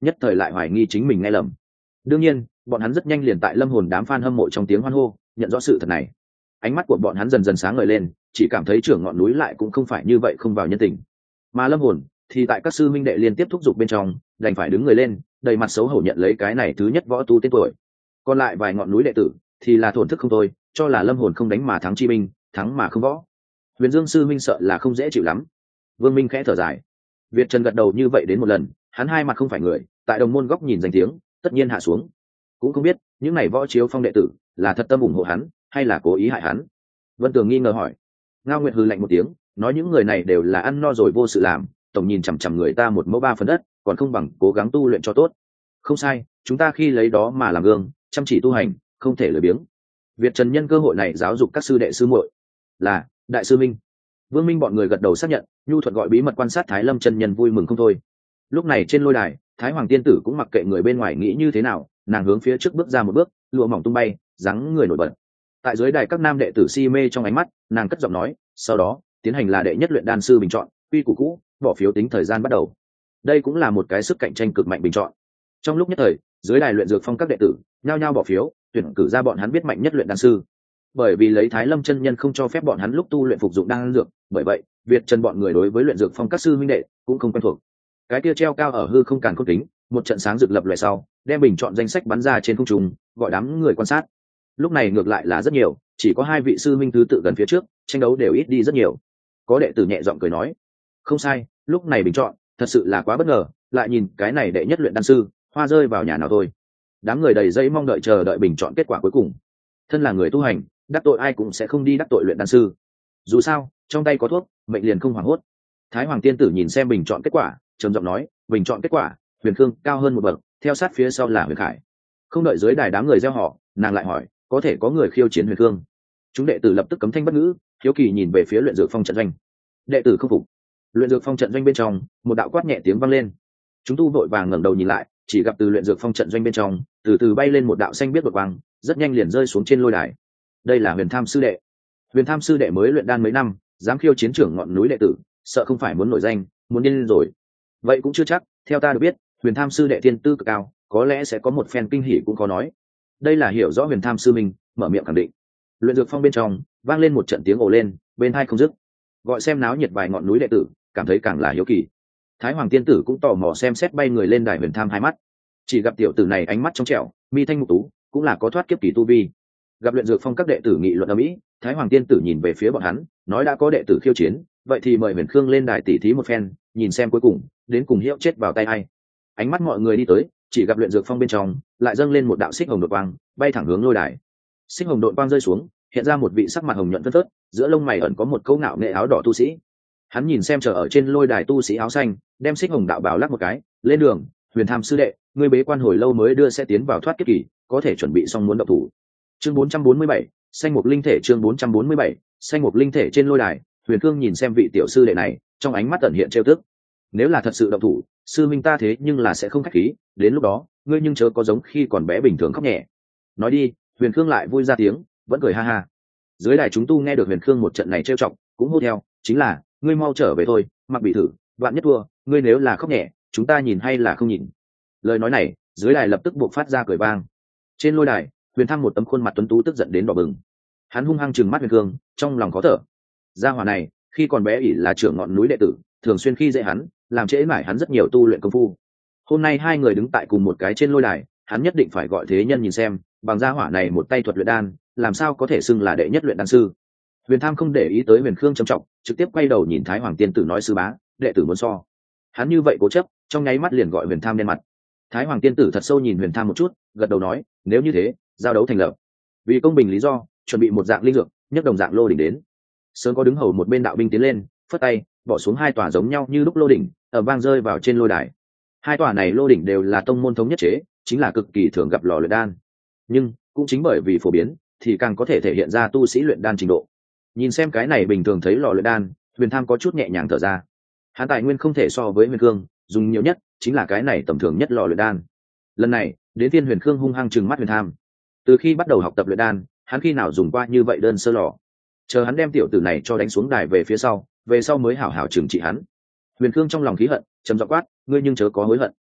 nhất thời lại hoài nghi chính mình nghe lầm. Đương nhiên bọn hắn rất nhanh liền tại lâm hồn đám fan hâm mộ trong tiếng hoan hô nhận rõ sự thật này. Ánh mắt của bọn hắn dần dần sáng ngời lên, chỉ cảm thấy trưởng ngọn núi lại cũng không phải như vậy không vào nhân tình. Mà lâm hồn thì tại các sư minh đệ liên tiếp thúc giục bên trong đành phải đứng người lên, đầy mặt xấu hổ nhận lấy cái này thứ nhất võ tu tên tuổi. Còn lại vài ngọn núi đệ tử thì là thổn thức không thôi, cho là lâm hồn không đánh mà thắng chi minh, thắng mà không võ. Huyền Dương sư minh sợ là không dễ chịu lắm. Vương Minh khẽ thở dài. Việt Trần gật đầu như vậy đến một lần, hắn hai mặt không phải người, tại đồng môn góc nhìn danh tiếng tất nhiên hạ xuống. Cũng không biết những này võ chiếu phong đệ tử là thật tâm ủng hộ hắn hay là cố ý hại hắn. Vân Tường nghi ngờ hỏi. Ngao Nguyệt hừ lạnh một tiếng, nói những người này đều là ăn no rồi vô sự làm, tổng nhìn chằm chằm người ta một mẫu ba phần đất, còn không bằng cố gắng tu luyện cho tốt. Không sai, chúng ta khi lấy đó mà làm gương, chăm chỉ tu hành, không thể lười biếng. Việt Trần nhân cơ hội này giáo dục các sư đệ sư muội. Là đại sư Minh. Vương Minh bọn người gật đầu xác nhận, nhu thuận gọi bí mật quan sát Thái Lâm chân nhân vui mừng không thôi. Lúc này trên lôi đài, Thái Hoàng tiên tử cũng mặc kệ người bên ngoài nghĩ như thế nào, nàng hướng phía trước bước ra một bước, lụa mỏng tung bay, dáng người nổi bật. Tại dưới đài các nam đệ tử si mê trong ánh mắt, nàng cất giọng nói, sau đó tiến hành là đệ nhất luyện đan sư bình chọn, quy củ cũ, bỏ phiếu tính thời gian bắt đầu. Đây cũng là một cái sức cạnh tranh cực mạnh bình chọn. Trong lúc nhất thời, dưới đài luyện dược phong các đệ tử nhao nhao bỏ phiếu, tuyển cử ra bọn hắn biết mạnh nhất luyện đan sư. Bởi vì lấy Thái Lâm chân nhân không cho phép bọn hắn lúc tu luyện phục dụng đan dược, bởi vậy Việt Trần bọn người đối với luyện dược phong các sư huynh đệ cũng không quen thuộc. Cái kia treo cao ở hư không càn khôn kính, một trận sáng rực lập loại sau, đem bình chọn danh sách bắn ra trên không trung, gọi đám người quan sát. Lúc này ngược lại là rất nhiều, chỉ có hai vị sư minh thứ tự gần phía trước, tranh đấu đều ít đi rất nhiều. Có đệ tử nhẹ giọng cười nói, không sai, lúc này bình chọn thật sự là quá bất ngờ, lại nhìn cái này đệ nhất luyện đan sư, hoa rơi vào nhà nào thôi. Đám người đầy dây mong đợi chờ đợi bình chọn kết quả cuối cùng. Thân là người tu hành, đắc tội ai cũng sẽ không đi đắc tội luyện đan sư. Dù sao trong tay có thuốc, mệnh liền không hoảng hốt. Thái Hoàng tiên tử nhìn xem bình chọn kết quả, trầm giọng nói, bình chọn kết quả, Huyền Khương cao hơn một bậc, theo sát phía sau là Huyền Khải. Không đợi dưới đài đám người gieo họ, nàng lại hỏi, có thể có người khiêu chiến Huyền Khương? Chúng đệ tử lập tức cấm thanh bất ngữ, hiếu kỳ nhìn về phía luyện dược phong trận doanh. Đệ tử không phục. Luyện dược phong trận doanh bên trong, một đạo quát nhẹ tiếng vang lên. Chúng tu vội vàng ngẩng đầu nhìn lại, chỉ gặp từ luyện dược phong trận doanh bên trong, từ từ bay lên một đạo xanh biết đột quang, rất nhanh liền rơi xuống trên lôi đài. Đây là Huyền Tham sư đệ. Huyền Tham sư đệ mới luyện đan mấy năm, dám khiêu chiến trưởng ngọn núi đệ tử, sợ không phải muốn nổi danh, muốn điên lên rồi. Vậy cũng chưa chắc, theo ta được biết, Huyền Tham sư đệ thiên tư cực cao, có lẽ sẽ có một phen kinh hỉ cũng khó nói. Đây là hiểu rõ Huyền Tham sư mình, mở miệng khẳng định. Luyện dược phong bên trong vang lên một trận tiếng ồ lên, bên hai không dứt. Gọi xem náo nhiệt vài ngọn núi đệ tử, cảm thấy càng là hiếu kỳ. Thái Hoàng tiên tử cũng tò mò xem xét bay người lên đài Huyền Tham hai mắt. Chỉ gặp tiểu tử này ánh mắt trong trẻo, mi thanh mục tú, cũng là có thoát kiếp kỳ tu vi. Gặp luyện dược phong các đệ tử nghị luận ở mỹ, Thái Hoàng tiên tử nhìn về phía bọn hắn, nói đã có đệ tử khiêu chiến, vậy thì mời Huyền Khương lên đài tỉ thí một phen, nhìn xem cuối cùng đến cùng hiệu chết vào tay ai. Ánh mắt mọi người đi tới, chỉ gặp luyện dược phong bên trong lại dâng lên một đạo xích hồng đột quang, bay thẳng hướng lôi đài. Xích hồng đột quang rơi xuống, hiện ra một vị sắc mặt hồng nhuận phớt phớt, giữa lông mày ẩn có một câu ngạo nghệ áo đỏ tu sĩ. Hắn nhìn xem chờ ở trên lôi đài tu sĩ áo xanh, đem xích hồng đạo bảo lắc một cái, lên đường, Huyền Tham sư đệ, ngươi bế quan hồi lâu mới đưa sẽ tiến vào thoát kiếp kỳ, có thể chuẩn bị xong muốn động thủ. Chương bốn trăm bốn mươi bảy, xanh mục linh thể. Chương bốn trăm bốn mươi bảy, xanh mục linh thể. Trên lôi đài, Huyền Khương nhìn xem vị tiểu sư đệ này, trong ánh mắt ẩn hiện trêu tức. Nếu là thật sự động thủ, sư minh ta thế nhưng là sẽ không khách khí, đến lúc đó ngươi nhưng chớ có giống khi còn bé bình thường khóc nhẹ. Nói đi, Huyền Khương lại vui ra tiếng, vẫn cười ha ha. Dưới đài chúng tu nghe được Huyền Khương một trận này trêu chọc, cũng hô theo, chính là, ngươi mau trở về thôi, mặc bị thử, vạn nhất thua, ngươi nếu là khóc nhẹ, chúng ta nhìn hay là không nhìn. Lời nói này, dưới đài lập tức buộc phát ra cười vang. Trên lôi đài, Huyền Thăng một tấm khuôn mặt tuấn tú tức giận đến đỏ bừng. Hắn hung hăng trừng mắt Huyền Khương, trong lòng khó thở. Gia hỏa này, khi còn bé ỷ là trưởng ngọn núi đệ tử, thường xuyên khi dễ hắn, làm trễ mãi hắn rất nhiều tu luyện công phu. Hôm nay hai người đứng tại cùng một cái trên lôi đài, hắn nhất định phải gọi thế nhân nhìn xem, bằng gia hỏa này một tay thuật luyện đan, làm sao có thể xưng là đệ nhất luyện đan sư. Huyền Tham không để ý tới Huyền Khương trầm trọng, trực tiếp quay đầu nhìn Thái Hoàng tiên tử nói, sư bá, đệ tử muốn so. Hắn như vậy cố chấp, trong nháy mắt liền gọi Huyền Tham đen mặt. Thái Hoàng tiên tử thật sâu nhìn Huyền Tham một chút, gật đầu nói, nếu như thế, giao đấu thành lập. Vì công bình lý do, chuẩn bị một dạng linh dược, nhất đồng dạng lô đỉnh đến. Sớm có đứng hầu một bên đạo binh tiến lên, phất tay, bỏ xuống hai tòa giống nhau như lúc lô đỉnh, ở vang rơi vào trên lôi đài. Hai tòa này lô đỉnh đều là tông môn thống nhất chế, chính là cực kỳ thường gặp lò luyện đan. Nhưng cũng chính bởi vì phổ biến, thì càng có thể thể hiện ra tu sĩ luyện đan trình độ. Nhìn xem cái này bình thường thấy lò luyện đan, Huyền Tham có chút nhẹ nhàng thở ra. Hắn tài nguyên không thể so với Huyền Khương, dùng nhiều nhất chính là cái này tầm thường nhất lò luyện đan. Lần này, đến phiên Huyền Khương hung hăng trừng mắt Huyền Tham. Từ khi bắt đầu học tập luyện đan, hắn khi nào dùng qua như vậy đơn sơ lò? Chờ hắn đem tiểu tử này cho đánh xuống đài về phía sau, về sau mới hảo hảo trừng trị hắn. Huyền Khương trong lòng khí hận, trầm giọng quát, ngươi nhưng chớ có hối hận.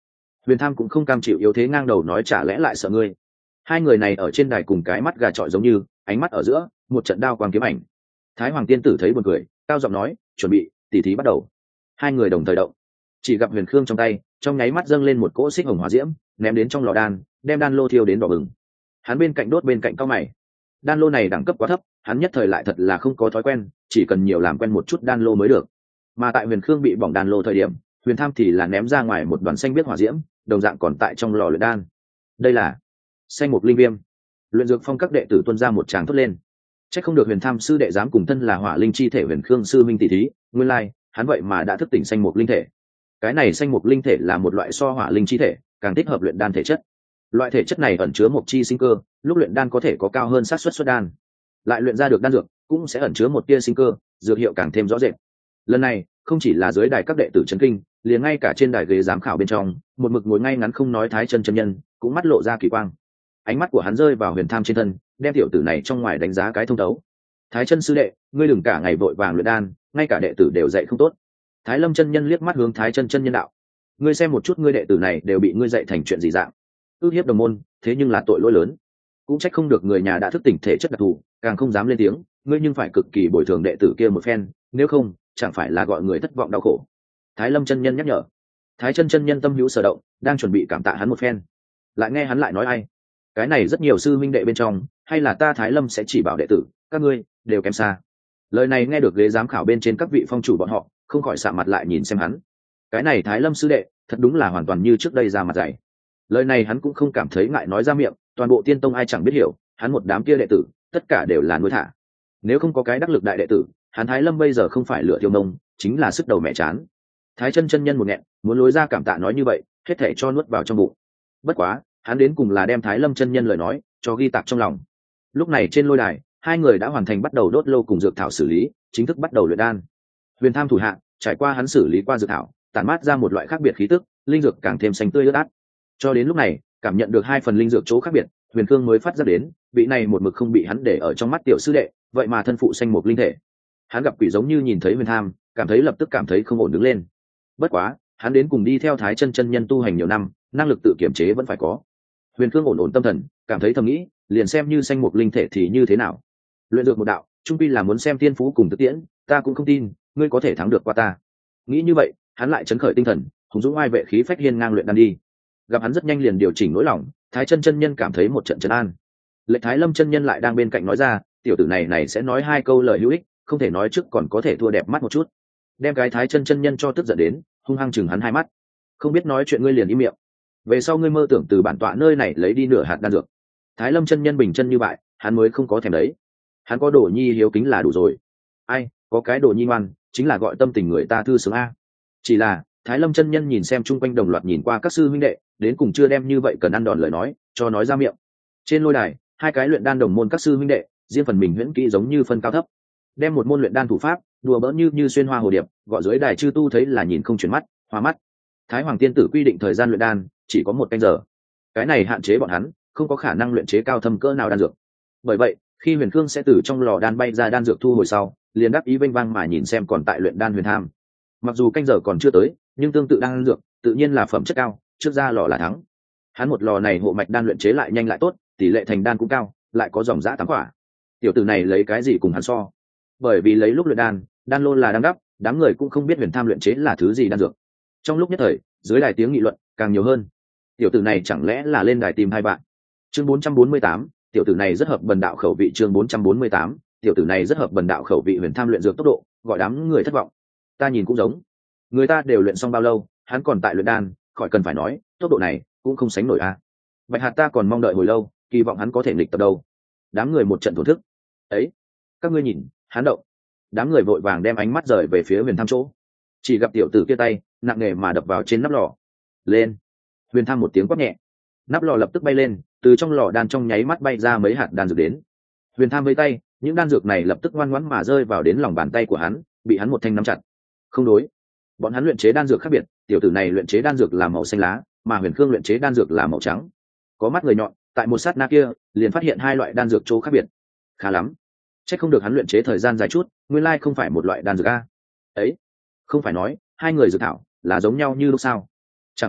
Huyền Tham cũng không cam chịu yếu thế, ngang đầu nói chả lẽ lại sợ ngươi. Hai người này ở trên đài cùng cái mắt gà trọi giống như, ánh mắt ở giữa một trận đao quang kiếm ảnh. Thái Hoàng tiên tử thấy buồn cười, cao giọng nói chuẩn bị, tỉ thí bắt đầu. Hai người đồng thời động, chỉ gặp Huyền Khương trong tay trong nháy mắt dâng lên một cỗ xích hồng hỏa diễm, ném đến trong lò đan, đem đan lô thiêu đến đỏ bừng. Hắn bên cạnh đốt bên cạnh cao mày, đan lô này đẳng cấp quá thấp, hắn nhất thời lại thật là không có thói quen, chỉ cần nhiều làm quen một chút đan lô mới được. Mà tại Huyền Khương bị bỏng đan lô thời điểm, Huyền Tham thì là ném ra ngoài một đoàn xanh biếc hỏa diễm, đồng dạng còn tại trong lò luyện đan. Đây là xanh mục linh viêm. Luyện dược phong các đệ tử tuân ra một tràng thốt lên. Chắc không được Huyền Tham sư đệ dám cùng thân là hỏa linh chi thể Huyền Khương sư minh tỷ thí, nguyên lai hắn vậy mà đã thức tỉnh xanh mục linh thể. Cái này xanh mục linh thể là một loại so hỏa linh chi thể, càng thích hợp luyện đan thể chất. Loại thể chất này ẩn chứa mộc chi sinh cơ, lúc luyện đan có thể có cao hơn xác suất xuất đan. Lại luyện ra được đan dược, cũng sẽ ẩn chứa một tia sinh cơ, dược hiệu càng thêm rõ rệt. Lần này, không chỉ là dưới đài các đệ tử chấn kinh, liền ngay cả trên đài ghế giám khảo bên trong, một mực ngồi ngay ngắn không nói Thái Chân chân nhân, cũng mắt lộ ra kỳ quang. Ánh mắt của hắn rơi vào Huyền Tham trên thân, đem tiểu tử này trong ngoài đánh giá cái thông thấu. Thái Chân sư đệ, ngươi đừng cả ngày vội vàng luyện đan, ngay cả đệ tử đều dạy không tốt. Thái Lâm chân nhân liếc mắt hướng Thái Chân chân nhân đạo, ngươi xem một chút ngươi đệ tử này đều bị ngươi dạy thành chuyện gì dạng. Ước hiếp đồng môn, thế nhưng là tội lỗi lớn. Cũng trách không được người nhà đã thức tỉnh thể chất đặc thù, càng không dám lên tiếng, ngươi nhưng phải cực kỳ bồi thường đệ tử kia một phen, nếu không, chẳng phải là gọi người thất vọng đau khổ. Thái Lâm chân nhân nhắc nhở. Thái Chân chân nhân tâm hữu sở động, đang chuẩn bị cảm tạ hắn một phen, lại nghe hắn lại nói ai, cái này rất nhiều sư minh đệ bên trong, hay là ta Thái Lâm sẽ chỉ bảo đệ tử, các ngươi đều kém xa. Lời này nghe được ghế giám khảo bên trên các vị phong chủ bọn họ, không khỏi sạm mặt lại nhìn xem hắn. Cái này Thái Lâm sư đệ, thật đúng là hoàn toàn như trước đây ra mặt dày. Lời này hắn cũng không cảm thấy ngại nói ra miệng, toàn bộ Tiên Tông ai chẳng biết hiểu, hắn một đám kia đệ tử, tất cả đều là nuôi thả. Nếu không có cái đắc lực đại đệ tử, hắn Thái Lâm bây giờ không phải lửa tiêu nông, chính là sức đầu mẹ chán. Thái Chân chân nhân một nghẹn, muốn lối ra cảm tạ nói như vậy, hết thảy cho nuốt vào trong bụng. Bất quá, hắn đến cùng là đem Thái Lâm chân nhân lời nói cho ghi tạc trong lòng. Lúc này trên lôi đài, hai người đã hoàn thành bắt đầu đốt lô cùng dược thảo xử lý, chính thức bắt đầu luyện đan. Huyền Tham thủ hạ, trải qua hắn xử lý qua dược thảo, tản mát ra một loại khác biệt khí tức, linh dược càng thêm xanh tươi ướt át. Cho đến lúc này, cảm nhận được hai phần linh dược chỗ khác biệt, Huyền Khương mới phát ra đến, vị này một mực không bị hắn để ở trong mắt tiểu sư đệ, vậy mà thân phụ xanh một linh thể. Hắn gặp quỷ giống như nhìn thấy Huyền Tham, cảm thấy lập tức cảm thấy không ổn đứng lên. Bất quá, hắn đến cùng đi theo Thái Chân chân nhân tu hành nhiều năm, năng lực tự kiểm chế vẫn phải có. Huyền Khương ổn ổn tâm thần, cảm thấy thầm nghĩ, liền xem như xanh một linh thể thì như thế nào? Luyện dược một đạo, trung quy là muốn xem thiên phú cùng thực tiễn, ta cũng không tin, ngươi có thể thắng được qua ta. Nghĩ như vậy, hắn lại chấn khởi tinh thần, hùng dũng ai vệ khí phách hiên ngang luyện đan đi. Gặp hắn rất nhanh liền điều chỉnh nỗi lòng, Thái Chân chân nhân cảm thấy một trận trấn an. Lệnh Thái Lâm chân nhân lại đang bên cạnh nói ra, tiểu tử này này sẽ nói hai câu lời hữu ích, không thể nói trước còn có thể thua đẹp mắt một chút. Đem cái Thái Chân chân nhân cho tức giận đến, hung hăng chừng hắn hai mắt. Không biết nói chuyện ngươi liền im miệng. Về sau ngươi mơ tưởng từ bản tọa nơi này lấy đi nửa hạt đan dược. Thái Lâm chân nhân bình chân như vậy, hắn mới không có thèm đấy. Hắn có đồ nhi hiếu kính là đủ rồi. Ai, có cái đồ nhi ngoan, chính là gọi tâm tình người ta thư sướng a. Chỉ là, Thái Lâm chân nhân nhìn xem chung quanh đồng loạt nhìn qua các sư huynh đệ, đến cùng chưa đem như vậy cần ăn đòn lời nói, cho nói ra miệng. Trên lôi đài, hai cái luyện đan đồng môn các sư huynh đệ, riêng phần mình huyễn kỹ giống như phân cao thấp. Đem một môn luyện đan thủ pháp, đùa bỡn như như xuyên hoa hồ điệp, gọi dưới đài chư tu thấy là nhìn không chuyển mắt, hoa mắt. Thái Hoàng tiên tử quy định thời gian luyện đan chỉ có một canh giờ. Cái này hạn chế bọn hắn, không có khả năng luyện chế cao thâm cỡ nào đan dược. Bởi vậy, khi Huyền Khương sẽ từ trong lò đan bay ra đan dược thu hồi sau, liền đáp ý vênh vang mà nhìn xem còn tại luyện đan Huyền Tham. Mặc dù canh giờ còn chưa tới, nhưng tương tự đan dược, tự nhiên là phẩm chất cao, trước ra lò là thắng. Hắn một lò này hộ mạch đan luyện chế lại nhanh lại tốt, tỷ lệ thành đan cũng cao, lại có dòng dã tám quả. Tiểu tử này lấy cái gì cùng hắn so? Bởi vì lấy lúc luyện đan, đan lô là đang đắp, đám người cũng không biết Huyền Tham luyện chế là thứ gì đan dược. Trong lúc nhất thời, dưới đài tiếng nghị luận càng nhiều hơn. Tiểu tử này chẳng lẽ là lên đài tìm hai bạn? Chương bốn trăm bốn mươi tám, tiểu tử này rất hợp bần đạo khẩu vị. Chương bốn trăm bốn mươi tám, tiểu tử này rất hợp bần đạo khẩu vị. Huyền Tham luyện dược tốc độ, gọi đám người thất vọng. Ta nhìn cũng giống, người ta đều luyện xong bao lâu, hắn còn tại luyện đan, khỏi cần phải nói, tốc độ này cũng không sánh nổi a. Bạch hạt ta còn mong đợi hồi lâu, kỳ vọng hắn có thể nghịch tập đâu. Đám người một trận thổn thức. Ấy, các ngươi nhìn, hắn động. Đám người vội vàng đem ánh mắt rời về phía Huyền Tham chỗ. Chỉ gặp tiểu tử kia tay nặng nề mà đập vào trên nắp lò. Lên. Huyền Tham một tiếng quát nhẹ, nắp lò lập tức bay lên, từ trong lò đan trong nháy mắt bay ra mấy hạt đan dược đến. Huyền Tham với tay, những đan dược này lập tức ngoan ngoãn mà rơi vào đến lòng bàn tay của hắn, bị hắn một thanh nắm chặt. Không đối, bọn hắn luyện chế đan dược khác biệt, tiểu tử này luyện chế đan dược là màu xanh lá, mà Huyền Khương luyện chế đan dược là màu trắng. Có mắt người nhọn, tại một sát na kia, liền phát hiện hai loại đan dược chỗ khác biệt. Khá lắm, chắc không được hắn luyện chế thời gian dài chút, nguyên lai không phải một loại đan dược a. Ấy, không phải nói hai người dược thảo là giống nhau như lúc sao? Chẳng lẽ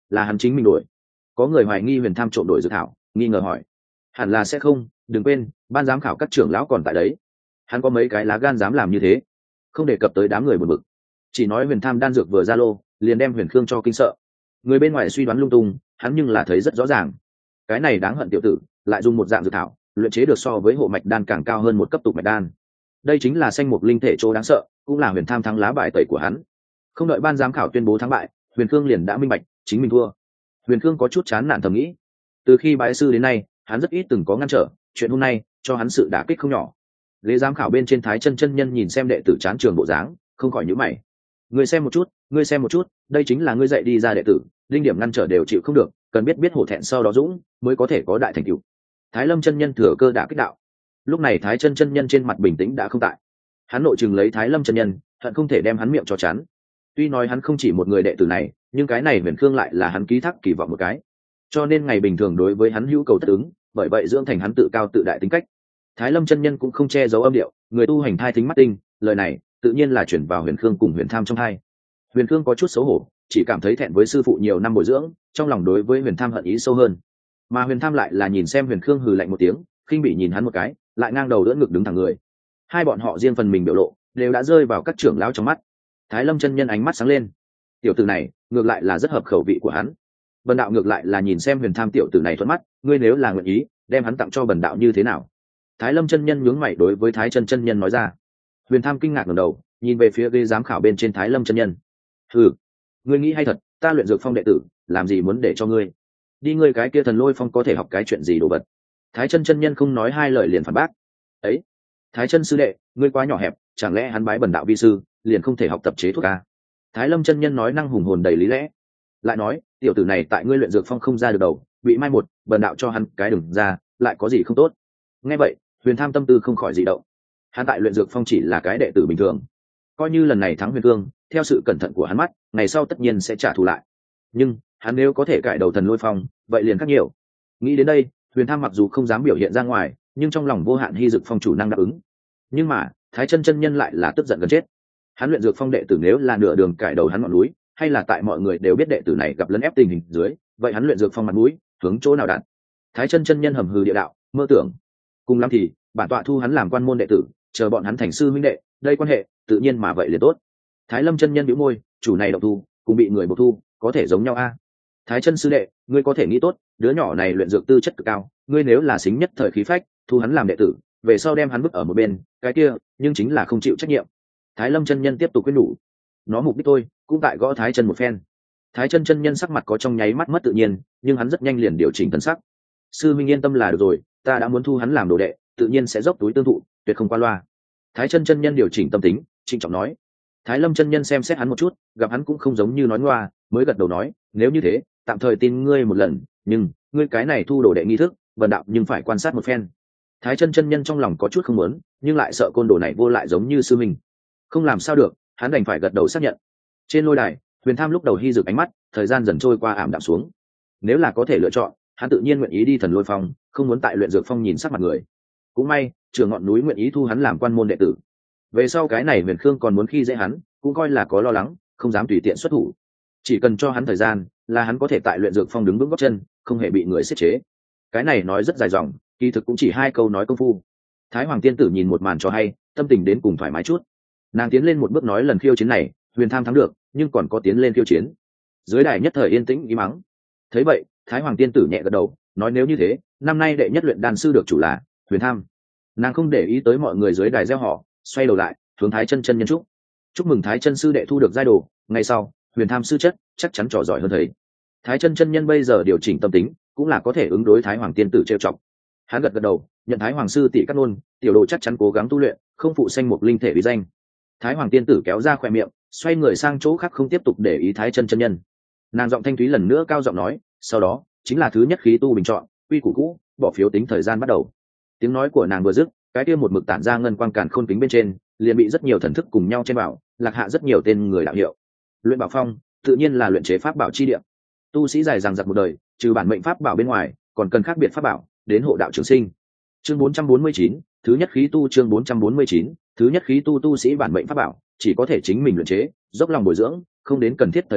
là hắn chính mình đổi. Có người hoài nghi Huyền Tham trộm đổi dược thảo, nghi ngờ hỏi. Hẳn là sẽ không, đừng quên ban giám khảo các trưởng lão còn tại đấy, hắn có mấy cái lá gan dám làm như thế. Không đề cập tới đám người buồn bực, chỉ nói Huyền Tham đan dược vừa ra lô liền đem Huyền Khương cho kinh sợ. Người bên ngoài suy đoán lung tung, hắn nhưng là thấy rất rõ ràng. Cái này đáng hận tiểu tử lại dùng một dạng dược thảo luyện chế được so với hộ mạch đan càng cao hơn một cấp tục mạch đan. Đây chính là sanh mục linh thể chỗ đáng sợ, cũng là Huyền Tham thắng lá bài tẩy của hắn. Không đợi ban giám khảo tuyên bố thắng bại, Huyền Khương liền đã minh bạch chính mình thua. Huyền Khương có chút chán nản thầm nghĩ, từ khi bái sư đến nay hắn rất ít từng có ngăn trở, chuyện hôm nay cho hắn sự đả kích không nhỏ. Ghế giám khảo bên trên Thái Chân chân nhân nhìn xem đệ tử chán trường bộ dáng, không khỏi nhíu mày. Ngươi xem một chút, ngươi xem một chút, đây chính là ngươi dạy đi ra đệ tử, linh điểm ngăn trở đều chịu không được, cần biết biết hổ thẹn sau đó dũng, mới có thể có đại thành tựu. Thái Lâm chân nhân thừa cơ đã kích đạo. Lúc này Thái Chân chân nhân trên mặt bình tĩnh đã không tại, hắn nội chừng lấy Thái Lâm chân nhân, hận không thể đem hắn miệng cho chắn. Tuy nói hắn không chỉ một người đệ tử này, nhưng cái này Huyền Khương lại là hắn ký thác kỳ vọng một cái, cho nên ngày bình thường đối với hắn hữu cầu tất ứng, bởi vậy dưỡng thành hắn tự cao tự đại tính cách. Thái Lâm chân nhân cũng không che giấu âm điệu, người tu hành thai thính mắt tinh, lời này tự nhiên là chuyển vào Huyền Khương cùng Huyền Tham trong hai. Huyền Khương có chút xấu hổ, chỉ cảm thấy thẹn với sư phụ nhiều năm bồi dưỡng, trong lòng đối với Huyền Tham hận ý sâu hơn. Mà Huyền Tham lại là nhìn xem Huyền Khương hừ lạnh một tiếng, khinh bỉ nhìn hắn một cái, lại ngang đầu đỡ ngực đứng thẳng người. Hai bọn họ riêng phần mình biểu lộ đều đã rơi vào các trưởng lão trong mắt. Thái Lâm chân nhân ánh mắt sáng lên, tiểu tử này ngược lại là rất hợp khẩu vị của hắn. Bần đạo ngược lại là nhìn xem Huyền Tham tiểu tử này thuận mắt, ngươi nếu là nguyện ý đem hắn tặng cho bần đạo như thế nào? Thái Lâm chân nhân nhướng mày đối với Thái Chân chân nhân nói ra. Huyền Tham kinh ngạc ngẩng đầu nhìn về phía ghế giám khảo bên trên Thái Lâm chân nhân. Ừ, ngươi nghĩ hay thật, ta luyện dược phong đệ tử làm gì muốn để cho ngươi đi, ngươi cái kia thần lôi phong có thể học cái chuyện gì đồ vật? Thái Chân chân nhân không nói hai lời liền phản bác. Ấy, Thái Chân sư đệ, ngươi quá nhỏ hẹp, chẳng lẽ hắn bái bần đạo vi sư liền không thể học tập chế thuốc à? Thái Lâm chân nhân nói năng hùng hồn đầy lý lẽ, lại nói tiểu tử này tại ngươi luyện dược phong không ra được đầu, bị mai một, bần đạo cho hắn cái đừng ra lại có gì không tốt? Nghe vậy Huyền Tham tâm tư không khỏi dị động. Hắn tại luyện dược phong chỉ là cái đệ tử bình thường, coi như lần này thắng Huyền Cương, theo sự cẩn thận của hắn mắt, ngày sau tất nhiên sẽ trả thù lại. Nhưng hắn nếu có thể cải đầu thần lôi phong, vậy liền khác nhiều. Nghĩ đến đây, Huyền Tham mặc dù không dám biểu hiện ra ngoài, nhưng trong lòng vô hạn hy dược phong chủ năng đáp ứng. Nhưng mà Thái Chân chân nhân lại là tức giận gần chết. Hắn luyện dược phong đệ tử nếu là nửa đường cải đầu hắn ngọn núi, hay là tại mọi người đều biết đệ tử này gặp lấn ép tình hình dưới, vậy hắn luyện dược phong mặt mũi hướng chỗ nào đặt? Thái Chân chân nhân hầm hừ địa đạo, mơ tưởng. Cùng lắm thì bản tọa thu hắn làm quan môn đệ tử, chờ bọn hắn thành sư huynh đệ, đây quan hệ tự nhiên mà vậy liền tốt. Thái Lâm chân nhân bĩu môi, chủ này động thu cùng bị người buộc thu có thể giống nhau a? À? Thái Chân sư đệ, ngươi có thể nghĩ tốt, đứa nhỏ này luyện dược tư chất cực cao, ngươi nếu là xính nhất thời khí phách thu hắn làm đệ tử, về sau đem hắn vứt ở một bên, cái kia nhưng chính là không chịu trách nhiệm. Thái Lâm chân nhân tiếp tục khuyên nhủ. Nó mục đích thôi, cũng tại gõ Thái Chân một phen. Thái Chân chân nhân sắc mặt có trong nháy mắt mất tự nhiên, nhưng hắn rất nhanh liền điều chỉnh thần sắc. Sư minh yên tâm là được rồi, ta đã muốn thu hắn làm đồ đệ, tự nhiên sẽ dốc túi tương thụ, tuyệt không qua loa. Thái Chân chân nhân điều chỉnh tâm tính, trịnh trọng nói. Thái Lâm chân nhân xem xét hắn một chút, gặp hắn cũng không giống như nói ngoa, mới gật đầu nói, nếu như thế, tạm thời tin ngươi một lần, nhưng ngươi cái này thu đồ đệ nghi thức, bần đạo nhưng phải quan sát một phen. Thái Chân chân nhân trong lòng có chút không muốn, nhưng lại sợ côn đồ này vô lại giống như sư mình, không làm sao được, hắn đành phải gật đầu xác nhận. Trên lôi đài, Huyền Tham lúc đầu hy rực ánh mắt, thời gian dần trôi qua ảm đạm xuống. Nếu là có thể lựa chọn, hắn tự nhiên nguyện ý đi thần lôi phong, không muốn tại luyện dược phong nhìn sắc mặt người. Cũng may trưởng ngọn núi nguyện ý thu hắn làm quan môn đệ tử. Về sau cái này Huyền Khương còn muốn khi dễ hắn, cũng coi là có lo lắng, không dám tùy tiện xuất thủ. Chỉ cần cho hắn thời gian, là hắn có thể tại luyện dược phong đứng vững gót chân, không hề bị người xiết chế. Cái này nói rất dài dòng, kỳ thực cũng chỉ hai câu nói công phu. Thái Hoàng tiên tử nhìn một màn cho hay, tâm tình đến cùng thoải mái chút. Nàng tiến lên một bước nói lần khiêu chiến này, Huyền Tham thắng được, nhưng còn có tiến lên khiêu chiến. Dưới đài nhất thời yên tĩnh im mắng. Thấy vậy, Thái Hoàng tiên tử nhẹ gật đầu, nói nếu như thế, năm nay đệ nhất luyện đan sư được chủ là Huyền Tham. Nàng không để ý tới mọi người dưới đài reo hò, xoay đầu lại hướng Thái Chân chân nhân chúc chúc mừng Thái Chân sư đệ thu được giai đồ, ngày sau Huyền Tham sư chất chắc chắn trò giỏi hơn thầy. Thái Chân chân nhân bây giờ điều chỉnh tâm tính, cũng là có thể ứng đối Thái Hoàng tiên tử trêu chọc. Hắn gật gật đầu, nhận Thái Hoàng sư tỷ cắt ngôn, tiểu đồ chắc chắn cố gắng tu luyện, không phụ sanh một linh thể vì danh. Thái Hoàng tiên tử kéo ra khóe miệng, xoay người sang chỗ khác không tiếp tục để ý Thái Chân chân nhân. Nàng giọng thanh thúy lần nữa cao giọng nói, sau đó chính là thứ nhất khí tu bình chọn, quy củ cũ, bỏ phiếu tính thời gian bắt đầu. Tiếng nói của nàng vừa dứt, cái kia một mực tản ra ngân quang càn khôn kính bên trên, liền bị rất nhiều thần thức cùng nhau chen vào, lạc hạ rất nhiều tên người đạo hiệu. Luyện bảo phong, tự nhiên là luyện chế pháp bảo chi địa. Tu sĩ dài dằng dặc một đời, trừ bản mệnh pháp bảo bên ngoài, còn cần khác biệt pháp bảo đến hộ đạo trường sinh. Chương bốn trăm bốn mươi chín, thứ nhất khí tu chương bốn trăm bốn mươi chín, thứ nhất khí tu tu sĩ bản mệnh pháp bảo, chỉ có thể chính mình luyện chế, dốc lòng bồi dưỡng, không đến cần thiết thời khắc,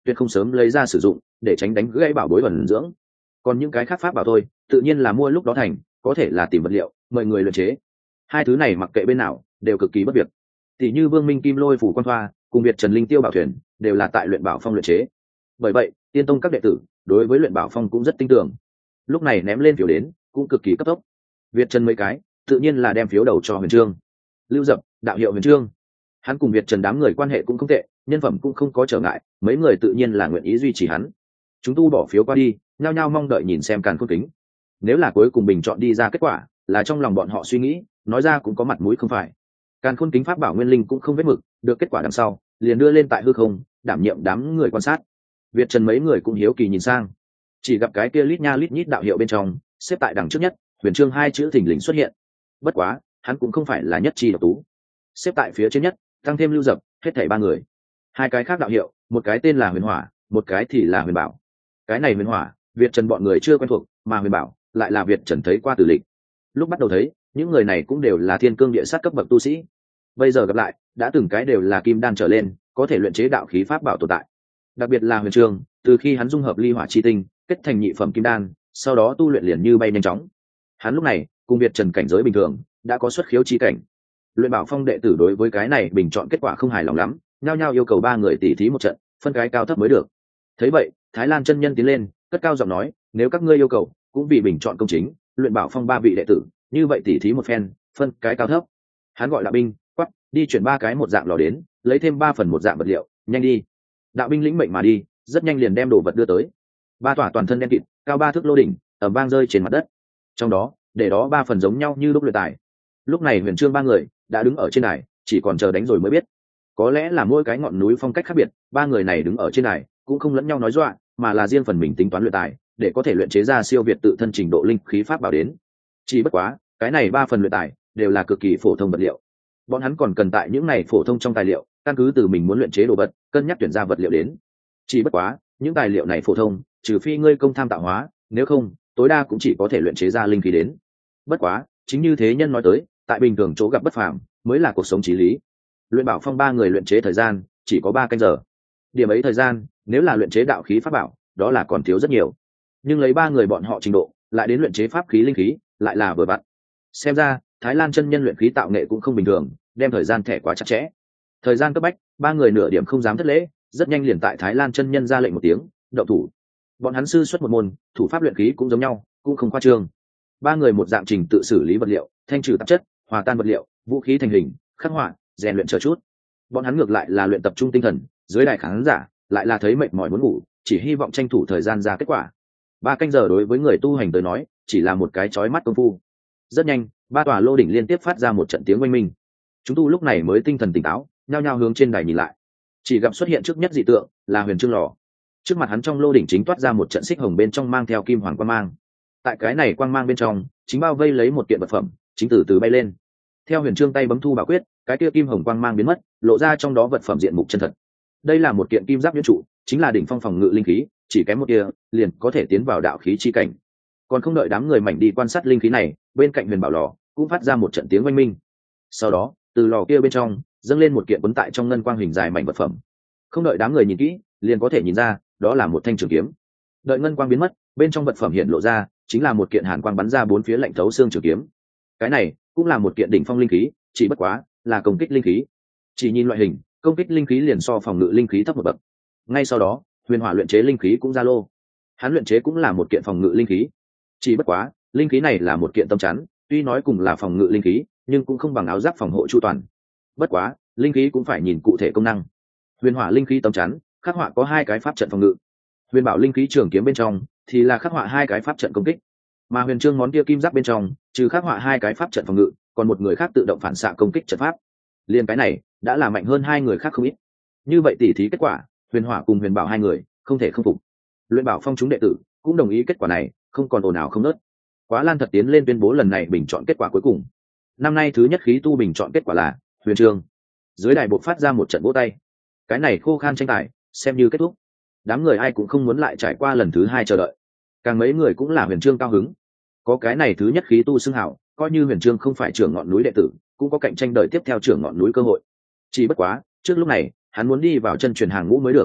tuyệt không sớm lấy ra sử dụng để tránh đánh gãy bảo bối vần dưỡng. Còn những cái khác pháp bảo thôi tự nhiên là mua lúc đó thành, có thể là tìm vật liệu mời người luyện chế. Hai thứ này mặc kệ bên nào đều cực kỳ bất việc. Tỷ như Vương Minh Kim Lôi phủ quan thoa cùng Việt Trần Linh Tiêu bảo thuyền đều là tại luyện bảo phong luyện chế. Bởi vậy Tiên Tông các đệ tử đối với luyện bảo phong cũng rất tin tưởng. Lúc này ném lên phiếu đến cũng cực kỳ cấp tốc. Việt Trần mấy cái tự nhiên là đem phiếu đầu cho Huyền Trương. Lưu Dập, đạo hiệu Huyền Trương, hắn cùng Việt Trần đám người quan hệ cũng không tệ, nhân phẩm cũng không có trở ngại, mấy người tự nhiên là nguyện ý duy trì hắn. Chúng tu bỏ phiếu qua đi, nhao nhao mong đợi nhìn xem Càn Khôn Kính. Nếu là cuối cùng bình chọn đi ra kết quả là trong lòng bọn họ suy nghĩ, nói ra cũng có mặt mũi không phải. Càn Khôn Kính pháp bảo nguyên linh cũng không vết mực, được kết quả đằng sau liền đưa lên tại hư không, đảm nhiệm đám người quan sát. Việt Trần mấy người cũng hiếu kỳ nhìn sang, chỉ gặp cái kia lít nha lít nhít đạo hiệu bên trong xếp tại đằng trước nhất Huyền Trương hai chữ thình lình xuất hiện. Bất quá hắn cũng không phải là nhất chi độc tú, xếp tại phía trên nhất tăng thêm Lưu Dập, hết thảy ba người. Hai cái khác đạo hiệu, một cái tên là Huyền Hỏa, một cái thì là Huyền Bảo. Cái này Huyền Hỏa Việt Trần bọn người chưa quen thuộc, mà Huyền Bảo lại là Việt Trần thấy qua từ lịch. Lúc bắt đầu thấy những người này cũng đều là thiên cương địa sát cấp bậc tu sĩ, bây giờ gặp lại đã từng cái đều là kim đan trở lên, có thể luyện chế đạo khí pháp bảo tồn tại. Đặc biệt là Huyền Trương, từ khi hắn dung hợp ly hỏa chi tinh kết thành nhị phẩm kim đan, sau đó tu luyện liền như bay nhanh chóng. Hắn lúc này cùng Việt Trần cảnh giới bình thường đã có xuất khiếu chi cảnh. Luyện bảo phong đệ tử đối với cái này bình chọn kết quả không hài lòng lắm, nhao nhao yêu cầu ba người tỉ thí một trận, phân cái cao thấp mới được. Thấy vậy Thái Lan chân nhân tiến lên cất cao giọng nói, nếu các ngươi yêu cầu cũng vì bình chọn công chính, luyện bảo phong ba vị đệ tử như vậy tỉ thí một phen, phân cái cao thấp. Hắn gọi đạo binh quắp đi chuyển ba cái một dạng lò đến, lấy thêm ba phần một dạng vật liệu, nhanh đi. Đạo binh lĩnh mệnh mà đi, rất nhanh liền đem đồ vật đưa tới. Ba tòa toàn thân đen kịt cao ba thước lô đỉnh ẩm vang rơi trên mặt đất, trong đó để đó ba phần giống nhau như lúc luyện tài. Lúc này Huyền Trương ba người đã đứng ở trên đài, chỉ còn chờ đánh rồi mới biết. Có lẽ là mỗi cái ngọn núi phong cách khác biệt, ba người này đứng ở trên đài cũng không lẫn nhau nói dọa, mà là riêng phần mình tính toán luyện tài để có thể luyện chế ra siêu việt tự thân trình độ linh khí pháp bảo đến. Chỉ bất quá cái này ba phần luyện tài đều là cực kỳ phổ thông vật liệu, bọn hắn còn cần tại những này phổ thông trong tài liệu căn cứ từ mình muốn luyện chế đồ vật cân nhắc tuyển ra vật liệu đến. Chỉ bất quá những tài liệu này phổ thông, trừ phi ngươi công tham tạo hóa, nếu không tối đa cũng chỉ có thể luyện chế ra linh khí đến. Bất quá chính như thế nhân nói tới, tại bình thường chỗ gặp bất phàm mới là cuộc sống chí lý. Luyện bảo phong ba người luyện chế thời gian chỉ có ba canh giờ, điểm ấy thời gian nếu là luyện chế đạo khí pháp bảo đó là còn thiếu rất nhiều, nhưng lấy ba người bọn họ trình độ lại đến luyện chế pháp khí linh khí lại là vừa vặn. Xem ra Thái Lan chân nhân luyện khí tạo nghệ cũng không bình thường, đem thời gian thẻ quá chặt chẽ. Thời gian cấp bách, ba người nửa điểm không dám thất lễ, rất nhanh liền tại Thái Lan chân nhân ra lệnh một tiếng, động thủ. Bọn hắn sư xuất một môn, thủ pháp luyện khí cũng giống nhau, cũng không khoa trương. Ba người một dạng trình tự xử lý vật liệu, thanh trừ tạp chất, hòa tan vật liệu, vũ khí thành hình, khắc họa, rèn luyện chờ chút. Bọn hắn ngược lại là luyện tập trung tinh thần, dưới đài khán giả lại là thấy mệt mỏi muốn ngủ, chỉ hy vọng tranh thủ thời gian ra kết quả. Ba canh giờ đối với người tu hành tới nói chỉ là một cái chói mắt công phu. Rất nhanh ba tòa lô đỉnh liên tiếp phát ra một trận tiếng oanh minh. Chúng tu lúc này mới tinh thần tỉnh táo, nhao nhao hướng trên đài nhìn lại, chỉ gặp xuất hiện trước nhất dị tượng là Huyền Trương lò. Trước mặt hắn trong lô đỉnh chính toát ra một trận xích hồng bên trong mang theo kim hoàng quang mang. Tại cái này quang mang bên trong chính bao vây lấy một kiện vật phẩm, chính từ từ bay lên. Theo Huyền Trương tay bấm thu bảo quyết, cái kia kim hồng quang mang biến mất, lộ ra trong đó vật phẩm diện mục chân thật. Đây là một kiện kim giáp nhuyễn trụ, chính là đỉnh phong phòng ngự linh khí, chỉ kém một tia liền có thể tiến vào đạo khí chi cảnh. Còn không đợi đám người mảnh đi quan sát linh khí này, bên cạnh Huyền Bảo lò cũng phát ra một trận tiếng oanh minh. Sau đó từ lò kia bên trong dâng lên một kiện quấn tại trong ngân quang hình dài mảnh vật phẩm. Không đợi đám người nhìn kỹ liền có thể nhìn ra đó là một thanh trường kiếm. Đợi ngân quang biến mất, bên trong vật phẩm hiện lộ ra chính là một kiện hàn quang bắn ra bốn phía lạnh thấu xương trường kiếm. Cái này cũng là một kiện đỉnh phong linh khí, chỉ bất quá là công kích linh khí. Chỉ nhìn loại hình, công kích linh khí liền so phòng ngự linh khí thấp một bậc. Ngay sau đó Huyền Hỏa luyện chế linh khí cũng ra lô. Hắn luyện chế cũng là một kiện phòng ngự linh khí, chỉ bất quá linh khí này là một kiện tâm chắn, tuy nói cùng là phòng ngự linh khí nhưng cũng không bằng áo giáp phòng hộ chu toàn. Bất quá linh khí cũng phải nhìn cụ thể công năng. Huyền Hỏa linh khí tâm chắn khắc họa có hai cái pháp trận phòng ngự, Huyền Bảo linh khí trường kiếm bên trong thì là khắc họa hai cái pháp trận công kích, mà Huyền Trương món kia kim giáp bên trong trừ khắc họa hai cái pháp trận phòng ngự, còn một người khác tự động phản xạ công kích trận pháp. Liên cái này đã là mạnh hơn hai người khác không ít. Như vậy tỉ thí kết quả, Huyền Hỏa cùng Huyền Bảo hai người không thể không phục. Luyện bảo phong chúng đệ tử cũng đồng ý kết quả này, không còn ồn ào không nớt. Quá Lan thật tiến lên tuyên bố lần này bình chọn kết quả cuối cùng. Năm nay thứ nhất khí tu bình chọn kết quả là Huyền Trương. Dưới đài buộc phát ra một trận vỗ tay. Cái này khô khan tranh tài xem như kết thúc. Đám người ai cũng không muốn lại trải qua lần thứ hai chờ đợi. Càng mấy người cũng là Huyền Trương cao hứng. Có cái này thứ nhất khí tu xưng hảo, coi như Huyền Trương không phải trưởng ngọn núi đệ tử, cũng có cạnh tranh đời tiếp theo trưởng ngọn núi cơ hội. Chỉ bất quá, trước lúc này, hắn muốn đi vào chân truyền hàng ngũ mới được.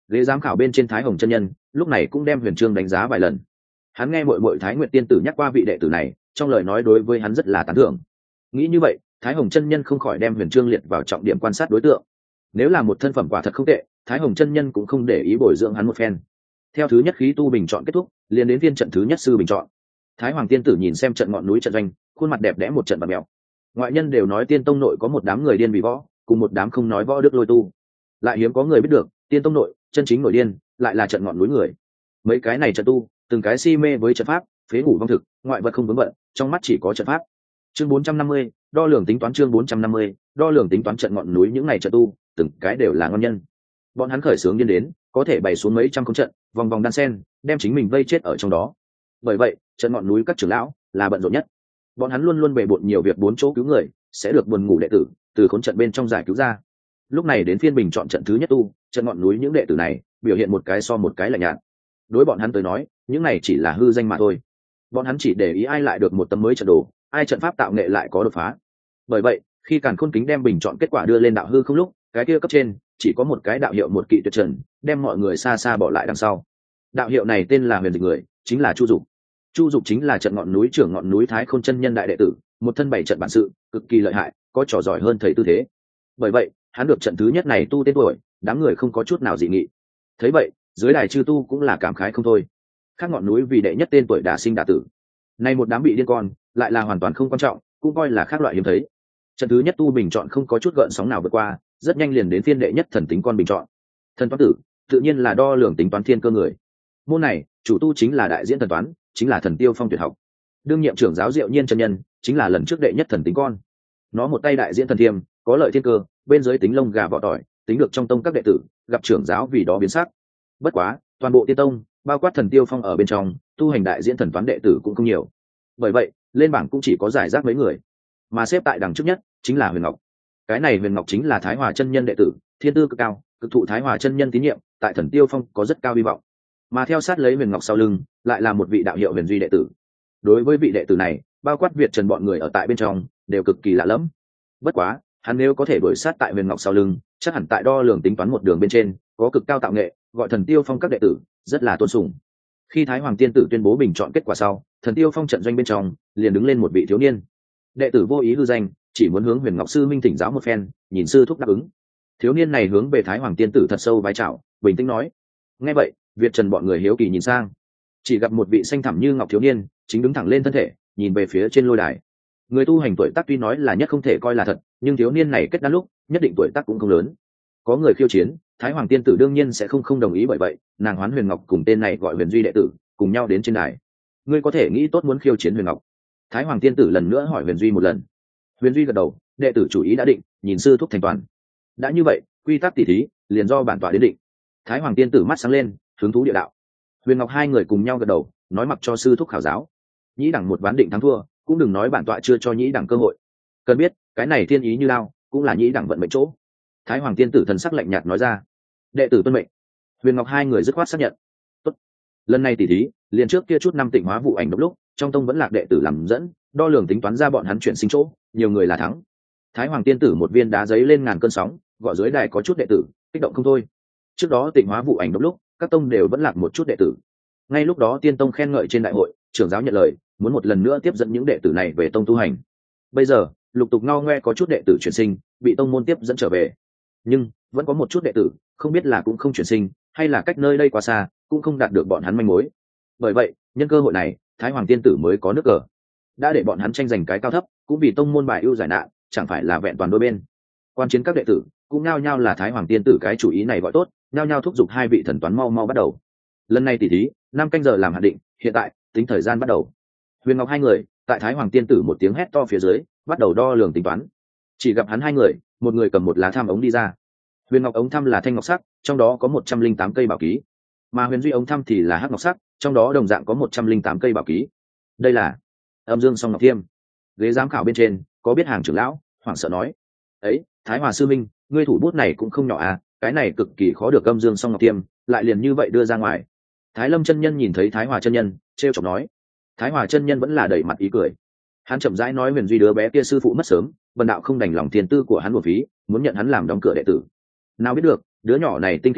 ghế giám khảo bên trên Thái Hồng chân nhân lúc này cũng đem Huyền Trương đánh giá vài lần. Hắn nghe muội muội Thái Nguyệt tiên tử nhắc qua vị đệ tử này, trong lời nói đối với hắn rất là tán thưởng. Nghĩ như vậy, Thái Hồng chân nhân không khỏi đem Huyền Trương liệt vào trọng điểm quan sát đối tượng. Nếu là một thân phẩm quả thật không tệ, Thái Hồng chân nhân cũng không để ý bồi dưỡng hắn một phen. Theo thứ nhất khí tu bình chọn kết thúc, liền đến phiên trận thứ nhất sư bình chọn. Thái Hoàng tiên tử nhìn xem trận ngọn núi trận doanh, khuôn mặt đẹp đẽ một trận bạt mèo. Ngoại nhân đều nói Tiên tông nội có một đám người điên vì võ, cùng một đám không nói võ đức lôi tu. Lại hiếm có người biết được, Tiên tông nội chân chính nội điên, lại là trận ngọn núi người. Mấy cái này trận tu, từng cái si mê với trận pháp, phế ngủ vong thực, ngoại vật không vướng bận, trong mắt chỉ có trận pháp. Chương bốn trăm năm mươi, đo lường tính toán chương bốn trăm năm mươi, đo lường tính toán trận ngọn núi những này trận tu, từng cái đều là ngon nhân. Bọn hắn khởi sướng điên đến, có thể bày xuống mấy trăm công trận, vòng vòng đan sen, đem chính mình vây chết ở trong đó. Bởi vậy, trận ngọn núi các trưởng lão là bận rộn nhất. Bọn hắn luôn luôn bề bộn nhiều việc bốn chỗ cứu người, sẽ được buồn ngủ đệ tử từ khốn trận bên trong giải cứu ra. Lúc này đến phiên bình chọn trận thứ nhất tu, trận ngọn núi những đệ tử này biểu hiện một cái so một cái lạnh nhạt. Đối bọn hắn tới nói, những này chỉ là hư danh mà thôi. Bọn hắn chỉ để ý ai lại được một tấm mới trận đồ, ai trận pháp tạo nghệ lại có đột phá. Bởi vậy, khi Càn Khôn Kính đem bình chọn kết quả đưa lên đạo hư không lúc, cái kia cấp trên chỉ có một cái đạo hiệu một kỵ tuyệt trần, đem mọi người xa xa bỏ lại đằng sau. Đạo hiệu này tên là Huyền Dịch Người, chính là Chu Dục. Chu Dục chính là trận ngọn núi trưởng ngọn núi Thái Khôn chân nhân đại đệ tử, một thân bảy trận bản sự, cực kỳ lợi hại, có trò giỏi hơn thầy tư thế. Bởi vậy, hắn được trận thứ nhất này tu tên tuổi, đám người không có chút nào dị nghị. Thấy vậy, dưới đài chư tu cũng là cảm khái không thôi. Khác ngọn núi vì đệ nhất tên tuổi đả sinh đả tử, nay một đám bị điên con, lại là hoàn toàn không quan trọng, cũng coi là khác loại hiếm thấy. Trận thứ nhất tu bình chọn không có chút gợn sóng nào vượt qua, rất nhanh liền đến phiên đệ nhất thần tính con bình chọn. Thần toán tử, tự nhiên là đo lường tính toán thiên cơ người. Môn này, chủ tu chính là đại diễn thần toán, chính là Thần Tiêu Phong tuyệt học. Đương nhiệm trưởng giáo Diệu Nhiên chân nhân, chính là lần trước đệ nhất thần tính con. Nó một tay đại diễn thần thiêm, có lợi thiên cơ, bên dưới tính lông gà vỏ tỏi, tính được trong tông các đệ tử, gặp trưởng giáo vì đó biến sắc. Bất quá, toàn bộ Tiên tông, bao quát Thần Tiêu Phong ở bên trong, tu hành đại diễn thần toán đệ tử cũng không nhiều. Bởi vậy, lên bảng cũng chỉ có giải rác mấy người. Mà xếp tại đằng trước nhất chính là Huyền Ngọc. Cái này Huyền Ngọc chính là Thái Hòa chân nhân đệ tử, thiên tư cực cao, cực thụ Thái Hòa chân nhân tín nhiệm, tại Thần Tiêu Phong có rất cao hy vọng. Mà theo sát lấy Huyền Ngọc sau lưng, lại là một vị đạo hiệu Huyền Duy đệ tử. Đối với vị đệ tử này, bao quát Việt Trần bọn người ở tại bên trong đều cực kỳ lạ lẫm. Bất quá, hắn nếu có thể đuổi sát tại Huyền Ngọc sau lưng, chắc hẳn tại đo lường tính toán một đường bên trên, có cực cao tạo nghệ, gọi Thần Tiêu Phong các đệ tử rất là tôn sùng. Khi Thái Hoàng tiên tử tuyên bố bình chọn kết quả sau, Thần Tiêu Phong trận doanh bên trong liền đứng lên một vị thiếu niên. Đệ tử vô ý hư danh, chỉ muốn hướng Huyền Ngọc sư minh thỉnh giáo một phen, nhìn sư thúc đáp ứng. Thiếu niên này hướng về Thái Hoàng tiên tử thật sâu vái chào, bình tĩnh nói. Nghe vậy, Việt Trần bọn người hiếu kỳ nhìn sang, chỉ gặp một vị xanh thẳm như ngọc thiếu niên chính đứng thẳng lên thân thể, nhìn về phía trên lôi đài. Người tu hành tuổi tác tuy nói là nhất không thể coi là thật, nhưng thiếu niên này kết đan lúc nhất định tuổi tác cũng không lớn. Có người khiêu chiến, Thái Hoàng tiên tử đương nhiên sẽ không không đồng ý, bởi vậy nàng hoán Huyền Ngọc cùng tên này gọi Huyền Duy đệ tử cùng nhau đến trên đài. Ngươi có thể nghĩ tốt muốn khiêu chiến Huyền Ngọc? Thái Hoàng tiên tử lần nữa hỏi Huyền Duy một lần. Huyền Duy gật đầu, đệ tử chủ ý đã định, nhìn sư thúc thành toàn. Đã như vậy, quy tắc tỷ thí liền do bản tọa đến định. Thái Hoàng tiên tử mắt sáng lên, hứng thú địa đạo. Huyền Ngọc hai người cùng nhau gật đầu, nói mặc cho sư thúc khảo giáo. Nhĩ đẳng một ván định thắng thua, cũng đừng nói bản tọa chưa cho nhĩ đẳng cơ hội. Cần biết, cái này thiên ý như lao, cũng là nhĩ đẳng vận mệnh chỗ. Thái Hoàng tiên tử thần sắc lạnh nhạt nói ra. Đệ tử tuân mệnh. Huyền Ngọc hai người dứt khoát xác nhận. Tốt. Lần này tỷ thí, liền trước kia chút năm Tịnh Hóa vụ ảnh độc lúc, trong tông vẫn lạc đệ tử làm dẫn, đo lường tính toán ra bọn hắn chuyển sinh chỗ, nhiều người là thắng. Thái Hoàng tiên tử một viên đá giấy lên ngàn cơn sóng, gọi dưới đài có chút đệ tử kích động không thôi. Trước đó Tịnh Hóa vụ ảnh độc lúc, các tông đều vẫn lạc một chút đệ tử. Ngay lúc đó Tiên tông khen ngợi trên đại hội, trưởng giáo nhận lời, muốn một lần nữa tiếp dẫn những đệ tử này về tông tu hành. Bây giờ, lục tục ngao ngoe có chút đệ tử chuyển sinh, bị tông môn tiếp dẫn trở về. Nhưng vẫn có một chút đệ tử, không biết là cũng không chuyển sinh, hay là cách nơi đây quá xa, cũng không đạt được bọn hắn manh mối. Bởi vậy, nhân cơ hội này, Thái Hoàng tiên tử mới có nước cờ, đã để bọn hắn tranh giành cái cao thấp, cũng vì tông môn bài ưu giải nạn, chẳng phải là vẹn toàn đôi bên. Quan chiến các đệ tử cũng nhao nhao là Thái Hoàng tiên tử cái chủ ý này gọi tốt, nhao nhao thúc giục hai vị thần toán mau mau bắt đầu. Lần này tỷ thí, năm canh giờ làm hạn định, hiện tại tính thời gian bắt đầu. Huyền Ngọc hai người tại Thái Hoàng tiên tử một tiếng hét to phía dưới, bắt đầu đo lường tính toán. Chỉ gặp hắn hai người, một người cầm một lá tham ống đi ra. Huyền Ngọc ống thăm là thanh ngọc sắc, trong đó có một trăm linh tám cây bảo ký, mà Huyền Duy ống thăm thì là hắc ngọc sắc, trong đó đồng dạng có một trăm linh tám cây bảo ký. Đây là Âm Dương Song Ngọc Thiêm. Ghế giám khảo bên trên có biết hàng trưởng lão hoảng sợ nói: ấy, Thái Hòa sư minh, ngươi thủ bút này cũng không nhỏ à, cái này cực kỳ khó được Âm Dương Song Ngọc Thiêm lại liền như vậy đưa ra ngoài. Thái Lâm chân nhân nhìn thấy Thái Hòa chân nhân, trêu chọc nói. Thái Hòa chân nhân vẫn là đầy mặt ý cười. Hắn chậm rãi nói: Huyền Duy đứa bé kia sư phụ mất sớm, vân đạo không đành lòng tiền tư của hắn một phí, muốn nhận hắn làm đóng cửa đệ tử. Nào biết được, đứa nhỏ này tinh khiết hiếu,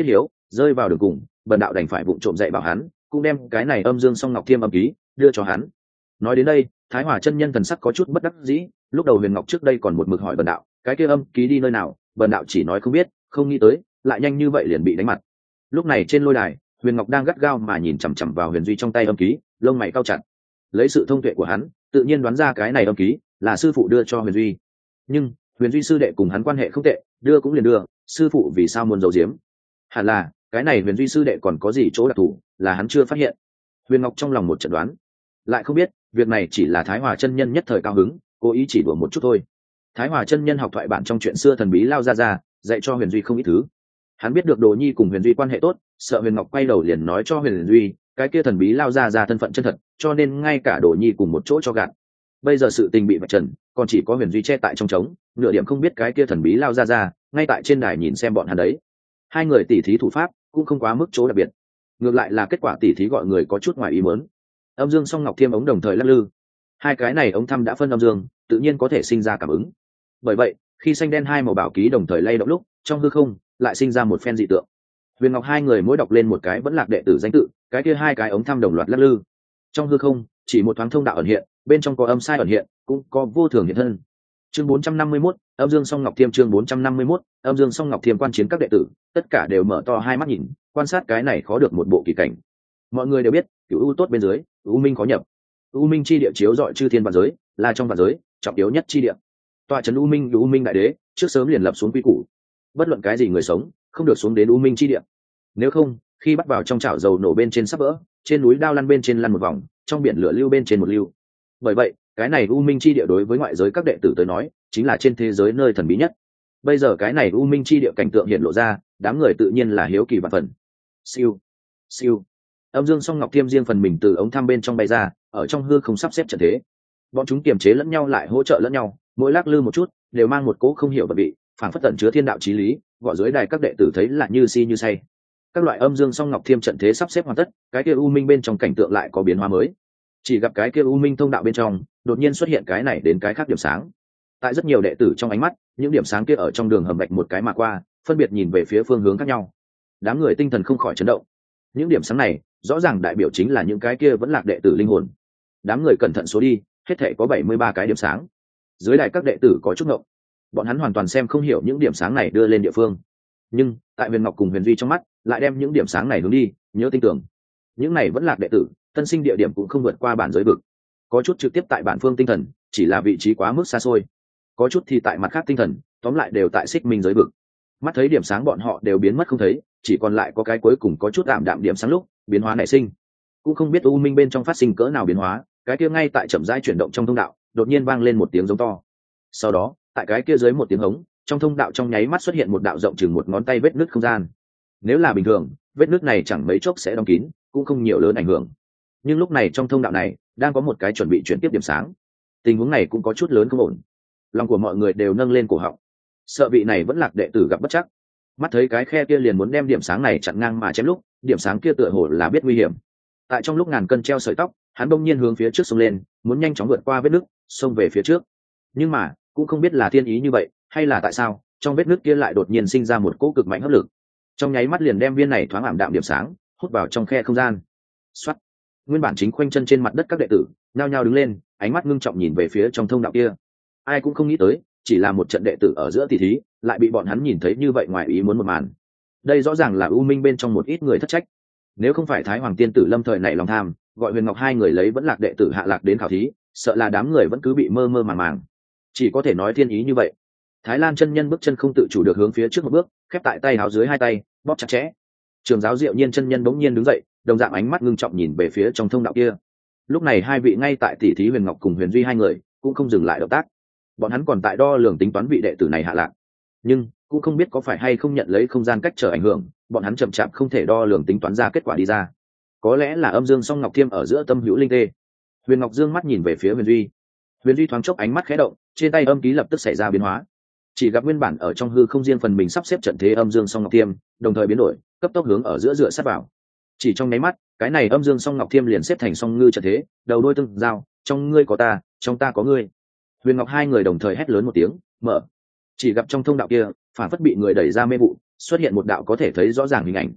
rơi vào đường cùng, bần đạo đành phải vụng trộm dạy bảo hắn, cũng đem cái này âm dương song ngọc thiêm âm ký đưa cho hắn. Nói đến đây, Thái Hòa chân nhân thần sắc có chút bất đắc dĩ, lúc đầu Huyền Ngọc trước đây còn một mực hỏi bần đạo cái kia âm ký đi nơi nào, bần đạo chỉ nói không biết, không nghĩ tới lại nhanh như vậy liền bị đánh mặt. Lúc này trên lôi đài, Huyền Ngọc đang gắt gao mà nhìn chằm chằm vào Huyền Duy trong tay âm ký, lông mày cau chặt. Lấy sự thông tuệ của hắn, tự nhiên đoán ra cái này âm ký là sư phụ đưa cho Huyền Duy. Nhưng Huyền Duy sư đệ cùng hắn quan hệ không tệ, đưa cũng liền đưa, sư phụ vì sao muốn giấu giếm? Hẳn là cái này Huyền Duy sư đệ còn có gì chỗ đặc thù là hắn chưa phát hiện. Huyền Ngọc trong lòng một trận đoán, lại không biết việc này chỉ là Thái Hòa chân nhân nhất thời cao hứng, cố ý chỉ đùa một chút thôi. Thái Hòa chân nhân học thoại bản trong chuyện xưa thần bí lao ra ra, dạy cho Huyền Duy không ít thứ. Hắn biết được Đồ Nhi cùng Huyền Duy quan hệ tốt, sợ Huyền Ngọc quay đầu liền nói cho Huyền Duy cái kia thần bí lao ra ra thân phận chân thật, cho nên ngay cả Đồ Nhi cùng một chỗ cho gạt. Bây giờ sự tình bị vạch trần, còn chỉ có Huyền Duy che tại trong trống, nửa điểm không biết cái kia thần bí lao ra ra ngay tại trên đài nhìn xem bọn hắn đấy. Hai người tỉ thí thủ pháp cũng không quá mức chỗ đặc biệt, ngược lại là kết quả tỉ thí gọi người có chút ngoài ý muốn. Âm dương song ngọc thiêm ống đồng thời lắc lư, hai cái này ống thăm đã phân âm dương, tự nhiên có thể sinh ra cảm ứng. Bởi vậy khi xanh đen hai màu bảo ký đồng thời lay động lúc, trong hư không lại sinh ra một phen dị tượng. Huyền Ngọc hai người mỗi đọc lên một cái vẫn lạc đệ tử danh tự, cái kia hai cái ống thăm đồng loạt lắc lư. Trong hư không chỉ một thoáng thông đạo ẩn hiện, bên trong có âm sai ẩn hiện, cũng có vô thường hiện thân. Chương bốn trăm năm mươi mốt, âm dương song ngọc thiêm. Chương bốn trăm năm mươi mốt, âm dương song ngọc thiêm. Quan chiến các đệ tử tất cả đều mở to hai mắt nhìn, quan sát cái này khó được một bộ kỳ cảnh. Mọi người đều biết, cửu u tốt bên dưới, u minh khó nhập. U minh chi địa chiếu rọi chư thiên vạn giới, là trong vạn giới trọng yếu nhất chi địa. Tọa trấn u minh, u minh đại đế trước sớm liền lập xuống quy củ, bất luận cái gì người sống không được xuống đến u minh chi địa. Nếu không, khi bắt vào trong chảo dầu nổ bên trên sắp vỡ, trên núi đao lăn bên trên lăn một vòng, trong biển lửa lưu bên trên một lưu. Bởi vậy cái này u minh chi địa đối với ngoại giới các đệ tử tới nói chính là trên thế giới nơi thần bí nhất. Bây giờ cái này u minh chi địa cảnh tượng hiện lộ ra, đám người tự nhiên là hiếu kỳ vạn phần. Siêu siêu, âm dương song ngọc thiêm riêng phần mình từ ống thăm bên trong bay ra, ở trong hư không sắp xếp trận thế. Bọn chúng kiềm chế lẫn nhau lại hỗ trợ lẫn nhau, mỗi lắc lư một chút đều mang một cỗ không hiểu vật vị, phản phất tận chứa thiên đạo chí lý, gọi dưới đài các đệ tử thấy là như si như say. Các loại âm dương song ngọc thiêm trận thế sắp xếp hoàn tất, cái kia u minh bên trong cảnh tượng lại có biến hóa mới. Chỉ gặp cái kia u minh thông đạo bên trong đột nhiên xuất hiện cái này đến cái khác điểm sáng. Tại rất nhiều đệ tử trong ánh mắt, những điểm sáng kia ở trong đường hầm vạch một cái mà qua, phân biệt nhìn về phía phương hướng khác nhau. Đám người tinh thần không khỏi chấn động. Những điểm sáng này rõ ràng đại biểu chính là những cái kia vẫn lạc đệ tử linh hồn. Đám người cẩn thận số đi, hết thảy có bảy mươi ba cái điểm sáng. Dưới đài các đệ tử có chút ngộng, bọn hắn hoàn toàn xem không hiểu những điểm sáng này đưa lên địa phương. Nhưng tại Huyền Ngọc cùng Huyền Duy trong mắt, lại đem những điểm sáng này hướng đi, nhớ tin tưởng. Những này vẫn lạc đệ tử, tân sinh địa điểm cũng không vượt qua bản giới vực, có chút trực tiếp tại bản phương tinh thần, chỉ là vị trí quá mức xa xôi, có chút thì tại mặt khác tinh thần, tóm lại đều tại xích minh giới vực. Mắt thấy điểm sáng bọn họ đều biến mất không thấy, chỉ còn lại có cái cuối cùng có chút tạm đạm điểm sáng lúc biến hóa nảy sinh. Cũng không biết u minh bên trong phát sinh cỡ nào biến hóa, cái kia ngay tại chậm rãi chuyển động trong thông đạo đột nhiên vang lên một tiếng giống to. Sau đó tại cái kia dưới một tiếng hống, trong thông đạo trong nháy mắt xuất hiện một đạo rộng chừng một ngón tay vết nứt không gian. Nếu là bình thường, vết nứt này chẳng mấy chốc sẽ đóng kín, cũng không nhiều lớn ảnh hưởng. Nhưng lúc này trong thông đạo này đang có một cái chuẩn bị chuyển tiếp điểm sáng, tình huống này cũng có chút lớn không ổn. Lòng của mọi người đều nâng lên cổ họng, sợ vị này vẫn lạc đệ tử gặp bất chắc. Mắt thấy cái khe kia liền muốn đem điểm sáng này chặn ngang mà chém lúc, điểm sáng kia tựa hồ là biết nguy hiểm. Tại trong lúc ngàn cân treo sợi tóc, hắn bỗng nhiên hướng phía trước xông lên, muốn nhanh chóng vượt qua vết nứt, xông về phía trước. Nhưng mà cũng không biết là thiên ý như vậy hay là tại sao, trong vết nứt kia lại đột nhiên sinh ra một cỗ cực mạnh hấp lực, trong nháy mắt liền đem viên này thoáng ảm đạm điểm sáng hút vào trong khe không gian. Xoát, nguyên bản chính khoanh chân trên mặt đất các đệ tử nhao nhao đứng lên, ánh mắt ngưng trọng nhìn về phía trong thông đạo kia. Ai cũng không nghĩ tới, chỉ là một trận đệ tử ở giữa tỷ thí, lại bị bọn hắn nhìn thấy như vậy ngoài ý muốn một màn. Đây rõ ràng là u minh bên trong một ít người thất trách. Nếu không phải Thái Hoàng tiên tử lâm thời nảy lòng tham, gọi Huyền Ngọc hai người lấy vẫn lạc đệ tử hạ lạc đến khảo thí, sợ là đám người vẫn cứ bị mơ mơ màng màng. Chỉ có thể nói thiên ý như vậy. Thái Lan chân nhân bước chân không tự chủ được hướng phía trước một bước, khép tại tay áo dưới hai tay bóp chặt chẽ. Trường giáo Diệu Nhiên chân nhân bỗng nhiên đứng dậy, đồng dạng ánh mắt ngưng trọng nhìn về phía trong thông đạo kia. Lúc này hai vị ngay tại tỷ thí Huyền Ngọc cùng Huyền Duy hai người cũng không dừng lại động tác, bọn hắn còn tại đo lường tính toán vị đệ tử này hạ lạc. Nhưng cũng không biết có phải hay không nhận lấy không gian cách trở ảnh hưởng, bọn hắn chậm chạp không thể đo lường tính toán ra kết quả đi ra. Có lẽ là âm dương song ngọc thiêm ở giữa tâm hữu linh tê. Huyền Ngọc dương mắt nhìn về phía Huyền Duy. Huyền Duy thoáng chốc ánh mắt khẽ động, trên tay âm ký lập tức xảy ra biến hóa. Chỉ gặp nguyên bản ở trong hư không riêng phần mình sắp xếp trận thế âm dương song ngọc thiêm, đồng thời biến đổi, cấp tốc hướng ở giữa dựa sát vào. Chỉ trong nháy mắt, cái này âm dương song ngọc thiêm liền xếp thành song ngư trận thế, đầu đôi tương giao, trong ngươi có ta, trong ta có ngươi. Huyền Ngọc hai người đồng thời hét lớn một tiếng, mở. Chỉ gặp trong thông đạo kia, phản phất bị người đẩy ra mê vụ, xuất hiện một đạo có thể thấy rõ ràng hình ảnh.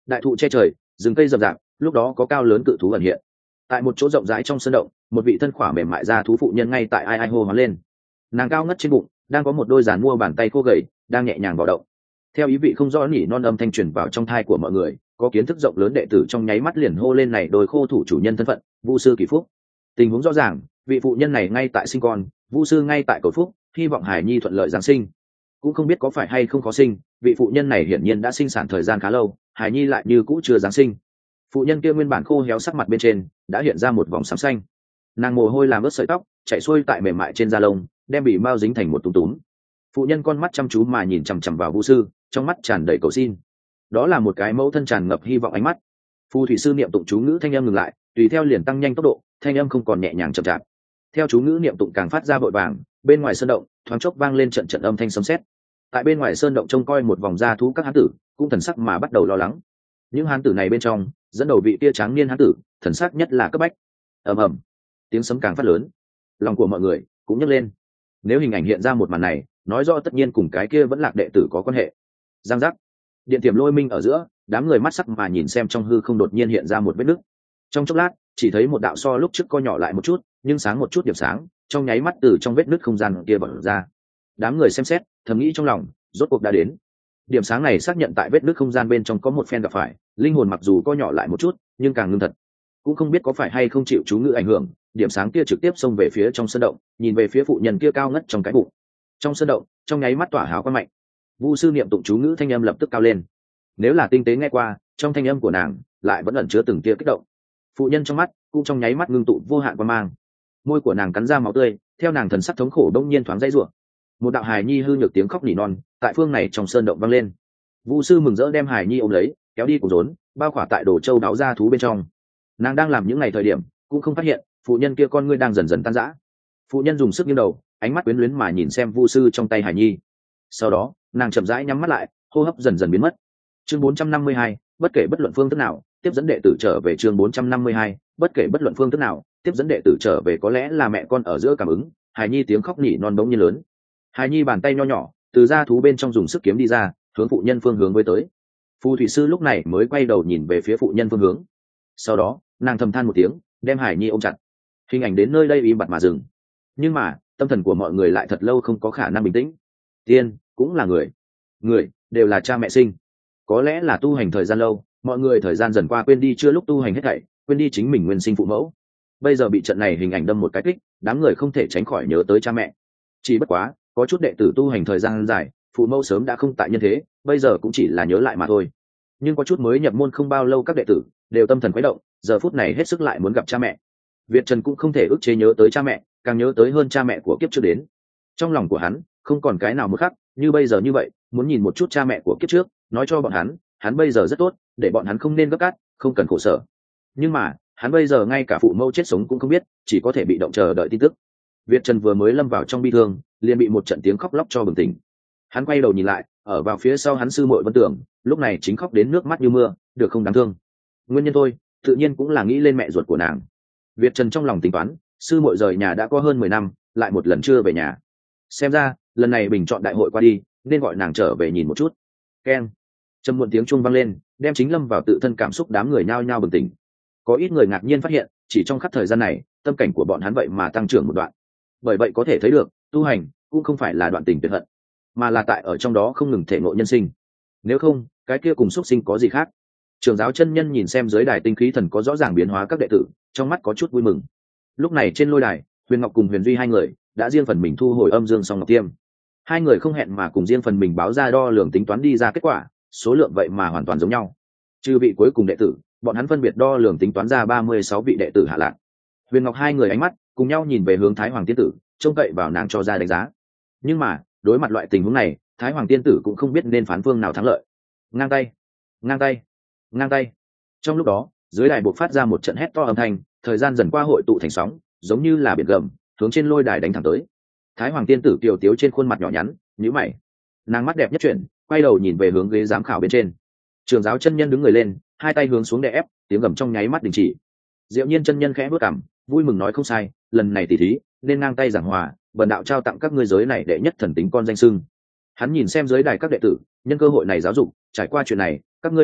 Đại thụ che trời, rừng cây rậm rạp, lúc đó có cao lớn cự thú ẩn hiện. Tại một chỗ rộng rãi trong sân động, một vị thân khỏa mềm mại ra thú phụ nhân ngay tại ai ai hô hoán lên. Nàng cao ngất trên bụng, đang có một đôi giàn mua bàn tay khô gầy đang nhẹ nhàng vào động. Theo ý vị không rõ nỉ non âm thanh truyền vào trong thai của mọi người, có kiến thức rộng lớn đệ tử trong nháy mắt liền hô lên này đôi khô thủ chủ nhân thân phận, Vu sư Kỳ Phúc. Tình huống rõ ràng, vị phụ nhân này ngay tại sinh con, Vu sư ngay tại cầu phúc, hy vọng hải nhi thuận lợi giáng sinh. Cũng không biết có phải hay không có sinh, vị phụ nhân này hiển nhiên đã sinh sản thời gian khá lâu, hải nhi lại như cũ chưa giáng sinh. Phụ nhân kia nguyên bản khô héo sắc mặt bên trên đã hiện ra một vòng xám xanh, nàng mồ hôi làm ướt sợi tóc chạy xuôi tại mềm mại trên da lông, đem bị mao dính thành một túm túm. Phụ nhân con mắt chăm chú mà nhìn chằm chằm vào Vu sư, trong mắt tràn đầy cầu xin. Đó là một cái mẫu thân tràn ngập hy vọng ánh mắt. Phù thủy sư niệm tụng chú ngữ thanh âm ngừng lại, tùy theo liền tăng nhanh tốc độ, thanh âm không còn nhẹ nhàng chậm chạp. Theo chú ngữ niệm tụng càng phát ra vội vàng, bên ngoài sơn động thoáng chốc vang lên trận trận âm thanh sấm sét. Tại bên ngoài sơn động trông coi một vòng gia thú các hán tử cũng thần sắc mà bắt đầu lo lắng. Những hán tử này bên trong dẫn đầu vị tia tráng niên hán tử, thần sắc nhất là cấp bách. Ầm ầm, tiếng sấm càng phát lớn, lòng của mọi người cũng nhấc lên. Nếu hình ảnh hiện ra một màn này, nói rõ tất nhiên cùng cái kia vẫn lạc đệ tử có quan hệ. Giang giác, điện tiềm lôi minh ở giữa, đám người mắt sắc mà nhìn xem trong hư không đột nhiên hiện ra một vết nứt. Trong chốc lát, chỉ thấy một đạo so lúc trước co nhỏ lại một chút, nhưng sáng một chút điểm sáng, trong nháy mắt từ trong vết nứt không gian kia bật ra. Đám người xem xét, thầm nghĩ trong lòng, rốt cuộc đã đến. Điểm sáng này xác nhận tại vết nứt không gian bên trong có một phen gặp phải, linh hồn mặc dù co nhỏ lại một chút, nhưng càng ngưng thật. Cũng không biết có phải hay không chịu chú ngữ ảnh hưởng, điểm sáng kia trực tiếp xông về phía trong sân động, nhìn về phía phụ nhân kia cao ngất trong cái bụng. Trong sân động, trong nháy mắt tỏa hào quang mạnh. Vu sư niệm tụng chú ngữ thanh âm lập tức cao lên. Nếu là tinh tế nghe qua, trong thanh âm của nàng lại vẫn ẩn chứa từng tia kích động. Phụ nhân trong mắt cũng trong nháy mắt ngưng tụ vô hạn quan mang. Môi của nàng cắn ra máu tươi, theo nàng thần sắc thống khổ đông nhiên thoáng dãy rủa. Một đạo hài nhi hư nhược tiếng khóc nỉ non tại phương này trong sơn động vang lên. Vu sư mừng rỡ đem hài nhi ôm lấy, kéo đi cùng rốn, bao khỏa tại đồ châu đáo ra thú bên trong. Nàng đang làm những ngày thời điểm, cũng không phát hiện phụ nhân kia con ngươi đang dần dần tan rã. Phụ nhân dùng sức nghiêng đầu, ánh mắt quyến luyến mà nhìn xem Vu sư trong tay hài nhi. Sau đó, nàng chậm rãi nhắm mắt lại, hô hấp dần dần biến mất. Chương bốn trăm năm mươi hai, bất kể bất luận phương thức nào, tiếp dẫn đệ tử trở về. Chương bốn trăm năm mươi hai, bất kể bất luận phương thức nào, tiếp dẫn đệ tử trở về. Có lẽ là mẹ con ở giữa cảm ứng, hài nhi tiếng khóc nỉ non bỗng nhiên lớn. Hài nhi bàn tay nho nhỏ từ da thú bên trong dùng sức kiếm đi ra, hướng phụ nhân phương hướng với tới. Phù thủy sư lúc này mới quay đầu nhìn về phía phụ nhân phương hướng. Sau đó, nàng thầm than một tiếng, đem hài nhi ôm chặt. Hình ảnh đến nơi đây im bặt mà dừng. Nhưng mà, tâm thần của mọi người lại thật lâu không có khả năng bình tĩnh. Tiên cũng là người, người đều là cha mẹ sinh. Có lẽ là tu hành thời gian lâu, mọi người thời gian dần qua quên đi chưa lúc tu hành hết thảy, quên đi chính mình nguyên sinh phụ mẫu. Bây giờ bị trận này hình ảnh đâm một cái kích, đám người không thể tránh khỏi nhớ tới cha mẹ. Chỉ bất quá, có chút đệ tử tu hành thời gian dài, phụ mẫu sớm đã không tại nhân thế, bây giờ cũng chỉ là nhớ lại mà thôi. Nhưng có chút mới nhập môn không bao lâu các đệ tử đều tâm thần khuấy động, giờ phút này hết sức lại muốn gặp cha mẹ. Việt Trần cũng không thể ức chế nhớ tới cha mẹ, càng nhớ tới hơn cha mẹ của kiếp trước đến. Trong lòng của hắn không còn cái nào một khắc như bây giờ như vậy, muốn nhìn một chút cha mẹ của kiếp trước, nói cho bọn hắn, hắn bây giờ rất tốt, để bọn hắn không nên gấp gáp, không cần khổ sở. Nhưng mà, hắn bây giờ ngay cả phụ mẫu chết sống cũng không biết, chỉ có thể bị động chờ đợi tin tức. Việt Trần vừa mới lâm vào trong bi thương, liền bị một trận tiếng khóc lóc cho bừng tỉnh. Hắn quay đầu nhìn lại, ở vào phía sau hắn sư muội Vân Tưởng, lúc này chính khóc đến nước mắt như mưa, được không đáng thương. Nguyên nhân thôi, tự nhiên cũng là nghĩ lên mẹ ruột của nàng. Việt Trần trong lòng tính toán, sư muội rời nhà đã có hơn mười năm, lại một lần chưa về nhà. Xem ra, lần này bình chọn đại hội qua đi, nên gọi nàng trở về nhìn một chút. Keng. Trầm muộn tiếng chuông vang lên, đem chính lâm vào tự thân cảm xúc đám người nhao nhao bừng tỉnh. Có ít người ngạc nhiên phát hiện, chỉ trong khắc thời gian này, tâm cảnh của bọn hắn vậy mà tăng trưởng một đoạn. Bởi vậy có thể thấy được, tu hành cũng không phải là đoạn tình tuyệt hận, mà là tại ở trong đó không ngừng thể ngộ nhân sinh. Nếu không, cái kia cùng xuất sinh có gì khác? Trưởng giáo chân nhân nhìn xem dưới đài tinh khí thần có rõ ràng biến hóa các đệ tử, trong mắt có chút vui mừng. Lúc này trên lôi đài, Huyền Ngọc cùng Huyền Duy hai người đã riêng phần mình thu hồi âm dương song ngọc tiêm. Hai người không hẹn mà cùng riêng phần mình báo ra đo lường tính toán đi ra kết quả, số lượng vậy mà hoàn toàn giống nhau. Trừ vị cuối cùng đệ tử, bọn hắn phân biệt đo lường tính toán ra ba mươi sáu vị đệ tử hạ lạc. Huyền Ngọc hai người ánh mắt cùng nhau nhìn về hướng Thái Hoàng tiên tử, trông cậy vào nàng cho ra đánh giá. Nhưng mà, đối mặt loại tình huống này, Thái Hoàng tiên tử cũng không biết nên phán phương nào thắng lợi. Ngang tay, ngang tay, ngang tay. Trong lúc đó, dưới đài bộc phát ra một trận hét to âm thanh, thời gian dần qua hội tụ thành sóng, giống như là biển gầm, hướng trên lôi đài đánh thẳng tới. Thái Hoàng tiên tử kiều tiếu trên khuôn mặt nhỏ nhắn, nhíu mày. Nàng mắt đẹp nhất chuyển, quay đầu nhìn về hướng ghế giám khảo bên trên. Trường giáo chân nhân đứng người lên, hai tay hướng xuống đè ép, tiếng gầm trong nháy mắt đình chỉ. Diệu Nhiên chân nhân khẽ bước cằm, vui mừng nói không sai, lần này tỷ thí nên ngang tay giảng hòa, bần đạo trao tặng các ngươi giới này đệ nhất thần tính con danh xưng. Hắn nhìn xem dưới đài các đệ tử, nhân cơ hội này giáo dục, trải qua chuyện này, các ngươi ứng biết,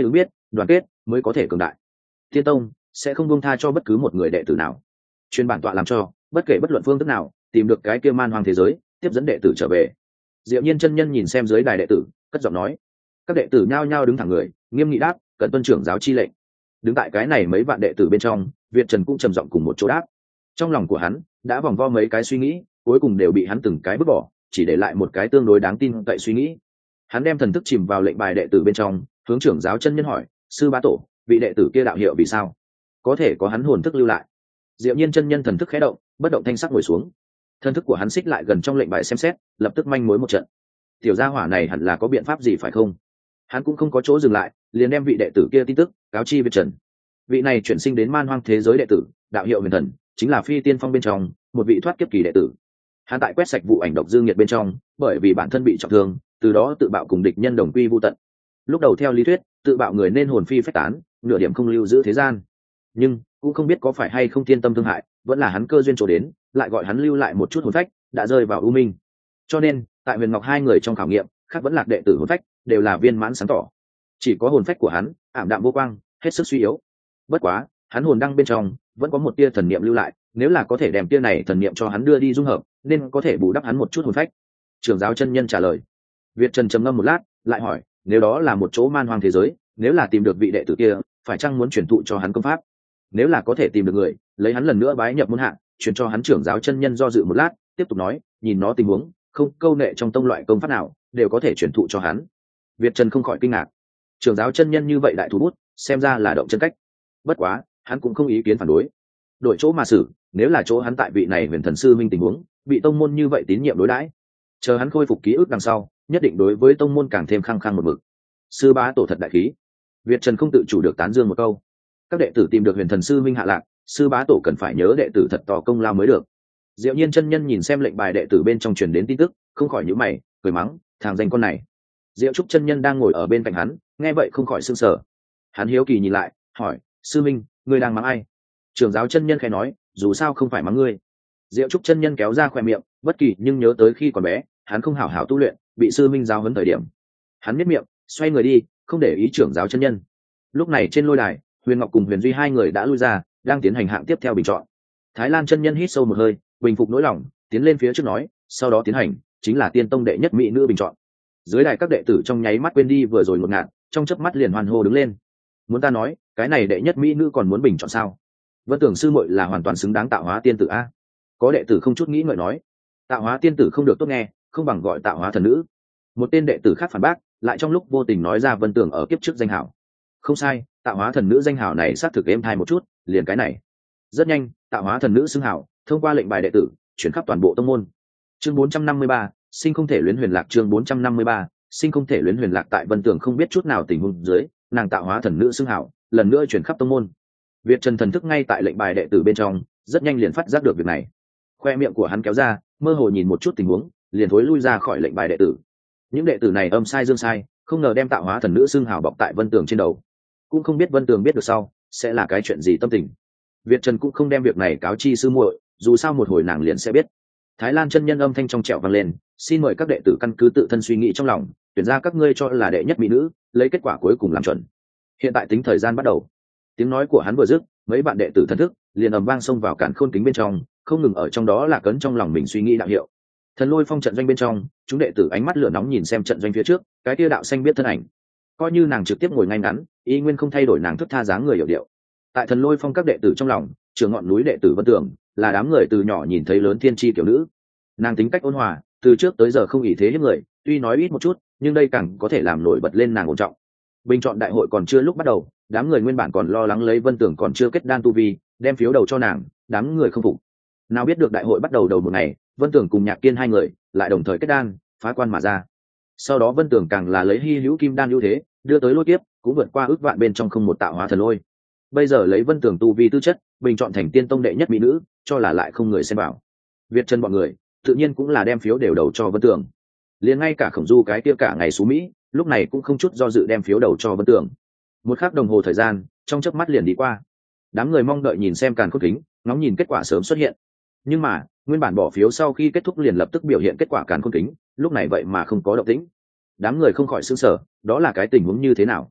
đoàn kết mới có thể cường đại. Thiên tông sẽ không buông tha cho bất cứ một người đệ tử nào. Chuyên bản tọa làm cho bất kể bất luận phương thức nào tìm được cái kia man hoang thế giới, tiếp dẫn đệ tử trở về. Diệu Nhiên chân nhân nhìn xem dưới đài đệ tử, cất giọng nói. Các đệ tử nhao nhao đứng thẳng người, nghiêm nghị đáp, cần tuân trưởng giáo chi lệnh. Đứng tại cái này mấy vạn đệ tử bên trong, Việt Trần cũng trầm giọng cùng một chỗ đáp. Trong lòng của hắn đã vòng vo mấy cái suy nghĩ, cuối cùng đều bị hắn từng cái vứt bỏ, chỉ để lại một cái tương đối đáng tin cậy suy nghĩ. Hắn đem thần thức chìm vào lệnh bài đệ tử bên trong, hướng trưởng giáo chân nhân hỏi, sư bá tổ, vị đệ tử kia đạo hiệu vì sao? Có thể có hắn hồn thức lưu lại. Diệu Nhiên chân nhân thần thức khẽ động, bất động thanh sắc ngồi xuống. Thần thức của hắn xích lại gần trong lệnh bài xem xét, lập tức manh mối một trận. Tiểu gia hỏa này hẳn là có biện pháp gì phải không? Hắn cũng không có chỗ dừng lại, liền đem vị đệ tử kia tin tức cáo chi Việt Trần. Vị này chuyển sinh đến man hoang thế giới đệ tử, đạo hiệu Huyền Thần, chính là Phi Tiên Phong bên trong một vị thoát kiếp kỳ đệ tử. Hắn tại quét sạch vụ ảnh độc dương nhiệt bên trong, bởi vì bản thân bị trọng thương, từ đó tự bạo cùng địch nhân đồng quy vu tận. Lúc đầu theo lý thuyết, tự bạo người nên hồn phi phách tán, nửa điểm không lưu giữ thế gian. Nhưng cũng không biết có phải hay không thiên tâm thương hại, vẫn là hắn cơ duyên chỗ đến, lại gọi hắn lưu lại một chút hồn phách, đã rơi vào u minh. Cho nên, tại Huyền Ngọc hai người trong khảo nghiệm, khác vẫn lạc đệ tử hồn phách đều là viên mãn sáng tỏ. Chỉ có hồn phách của hắn, ảm đạm vô quang, hết sức suy yếu. Bất quá, hắn hồn đăng bên trong vẫn có một tia thần niệm lưu lại, nếu là có thể đem tia này thần niệm cho hắn đưa đi dung hợp, nên có thể bù đắp hắn một chút hồn phách. Trưởng giáo chân nhân trả lời. Việt Trần trầm ngâm một lát, lại hỏi, nếu đó là một chỗ man hoang thế giới, nếu là tìm được vị đệ tử kia, phải chăng muốn truyền thụ cho hắn công pháp? Nếu là có thể tìm được người, lấy hắn lần nữa bái nhập môn hạ, truyền cho hắn. Trưởng giáo chân nhân do dự một lát, tiếp tục nói, nhìn nó tình huống, không câu nệ trong tông loại công pháp nào đều có thể truyền thụ cho hắn. Việt Trần không khỏi kinh ngạc. Trưởng giáo chân nhân như vậy đại thủ bút, xem ra là động chân cách. Bất quá, hắn cũng không ý kiến phản đối. Đổi chỗ mà xử, nếu là chỗ hắn tại vị này Huyền Thần sư minh tình huống, bị tông môn như vậy tín nhiệm đối đãi, chờ hắn khôi phục ký ức đằng sau, nhất định đối với tông môn càng thêm khăng khăng một mực. Sư bá tổ thật đại khí. Việt Trần không tự chủ được tán dương một câu. Các đệ tử tìm được Huyền Thần sư minh hạ lạc, sư bá tổ cần phải nhớ đệ tử thật to công lao mới được. Diệu Nhiên chân nhân nhìn xem lệnh bài đệ tử bên trong truyền đến tin tức, không khỏi nhíu mày, cười mắng, thằng danh con này. Diệu Trúc chân nhân đang ngồi ở bên cạnh hắn, nghe vậy không khỏi sửng sở. Hắn hiếu kỳ nhìn lại, hỏi, sư minh, ngươi đang mắng ai? Trưởng giáo chân nhân khẽ nói, dù sao không phải mắng ngươi. Diệu Trúc chân nhân kéo ra khóe miệng, bất kỳ nhưng nhớ tới khi còn bé, hắn không hảo hảo tu luyện, bị sư minh giáo huấn thời điểm. Hắn nhếch miệng, xoay người đi, không để ý trưởng giáo chân nhân. Lúc này trên lôi đài, Huyền Ngọc cùng Huyền Duy hai người đã lui ra, đang tiến hành hạng tiếp theo bình chọn. Thái Lan chân nhân hít sâu một hơi, bình phục nỗi lòng, tiến lên phía trước nói, sau đó tiến hành chính là tiên tông đệ nhất mỹ nữ bình chọn. Dưới đài các đệ tử trong nháy mắt quên đi vừa rồi ngột ngạt, trong chớp mắt liền hoan hô đứng lên. Muốn ta nói, cái này đệ nhất mỹ nữ còn muốn bình chọn sao? Vân tưởng sư muội là hoàn toàn xứng đáng tạo hóa tiên tử a. Có đệ tử không chút nghĩ ngợi nói, tạo hóa tiên tử không được tốt nghe, không bằng gọi tạo hóa thần nữ. Một tên đệ tử khác phản bác, lại trong lúc vô tình nói ra Vân tưởng ở kiếp trước danh hảo. Không sai, tạo hóa thần nữ danh hảo này xác thực êm thai một chút, liền cái này. Rất nhanh, tạo hóa thần nữ xưng hảo, thông qua lệnh bài đệ tử, chuyển khắp toàn bộ tông môn. Chương bốn trăm năm mươi ba, sinh không thể luyến huyền lạc. Chương bốn trăm năm mươi ba, sinh không thể luyến huyền lạc. Tại Vân tưởng không biết chút nào tình huống dưới, nàng tạo hóa thần nữ xưng hảo, lần nữa chuyển khắp tông môn. Việt Trần thần thức ngay tại lệnh bài đệ tử bên trong, rất nhanh liền phát giác được việc này. Khoe miệng của hắn kéo ra, mơ hồ nhìn một chút tình huống, liền thối lui ra khỏi lệnh bài đệ tử. Những đệ tử này âm sai dương sai, không ngờ đem tạo hóa thần nữ xưng hào bọc tại Vân Tường trên đầu. Cũng không biết Vân Tường biết được sau sẽ là cái chuyện gì tâm tình. Việt Trần cũng không đem việc này cáo chi sư muội, dù sao một hồi nàng liền sẽ biết. Thái Lan chân nhân âm thanh trong trẻo vang lên, xin mời các đệ tử căn cứ tự thân suy nghĩ trong lòng, tuyển ra các ngươi cho là đệ nhất mỹ nữ, lấy kết quả cuối cùng làm chuẩn. Hiện tại tính thời gian bắt đầu. Tiếng nói của hắn vừa dứt, mấy bạn đệ tử thần thức liền ầm vang xông vào cản khôn kính bên trong, không ngừng ở trong đó là cấn trong lòng mình suy nghĩ đạo hiệu. Thần lôi phong trận doanh bên trong, chúng đệ tử ánh mắt lửa nóng nhìn xem trận doanh phía trước, cái kia đạo xanh biết thân ảnh. Coi như nàng trực tiếp ngồi ngay ngắn, y nguyên không thay đổi nàng thức tha dáng người hiểu điệu. Tại thần lôi phong các đệ tử trong lòng, trường ngọn núi đệ tử Vân Tường là đám người từ nhỏ nhìn thấy lớn thiên chi kiểu nữ. Nàng tính cách ôn hòa, từ trước tới giờ không ỷ thế hiếp người, tuy nói ít một chút, nhưng đây càng có thể làm nổi bật lên nàng ổn trọng. Bình chọn đại hội còn chưa lúc bắt đầu, đám người nguyên bản còn lo lắng lấy Vân Tường còn chưa kết đan tu vi, đem phiếu đầu cho nàng, đám người không phục. Nào biết được đại hội bắt đầu đầu một ngày, Vân Tường cùng Nhạc Kiên hai người lại đồng thời kết đan, phá quan mà ra. Sau đó Vân Tường càng là lấy hy hữu kim đan ưu thế, đưa tới lôi kiếp, cũng vượt qua ước vạn bên trong không một tạo hóa thần lôi. Bây giờ lấy Vân Tường tu vi tư chất, bình chọn thành tiên tông đệ nhất mỹ nữ, cho là lại không người xem vào. Việt Trần bọn người, tự nhiên cũng là đem phiếu đều đầu cho Vân Tường. Liền ngay cả Khổng Du cái kia cả ngày xuống Mỹ, lúc này cũng không chút do dự đem phiếu đầu cho Vân Tường. Một khắc đồng hồ thời gian, trong chớp mắt liền đi qua. Đám người mong đợi nhìn xem càn khôn kính, ngóng nhìn kết quả sớm xuất hiện. Nhưng mà, nguyên bản bỏ phiếu sau khi kết thúc liền lập tức biểu hiện kết quả càn khôn kính, lúc này vậy mà không có động tĩnh. Đám người không khỏi sửng sở, đó là cái tình huống như thế nào?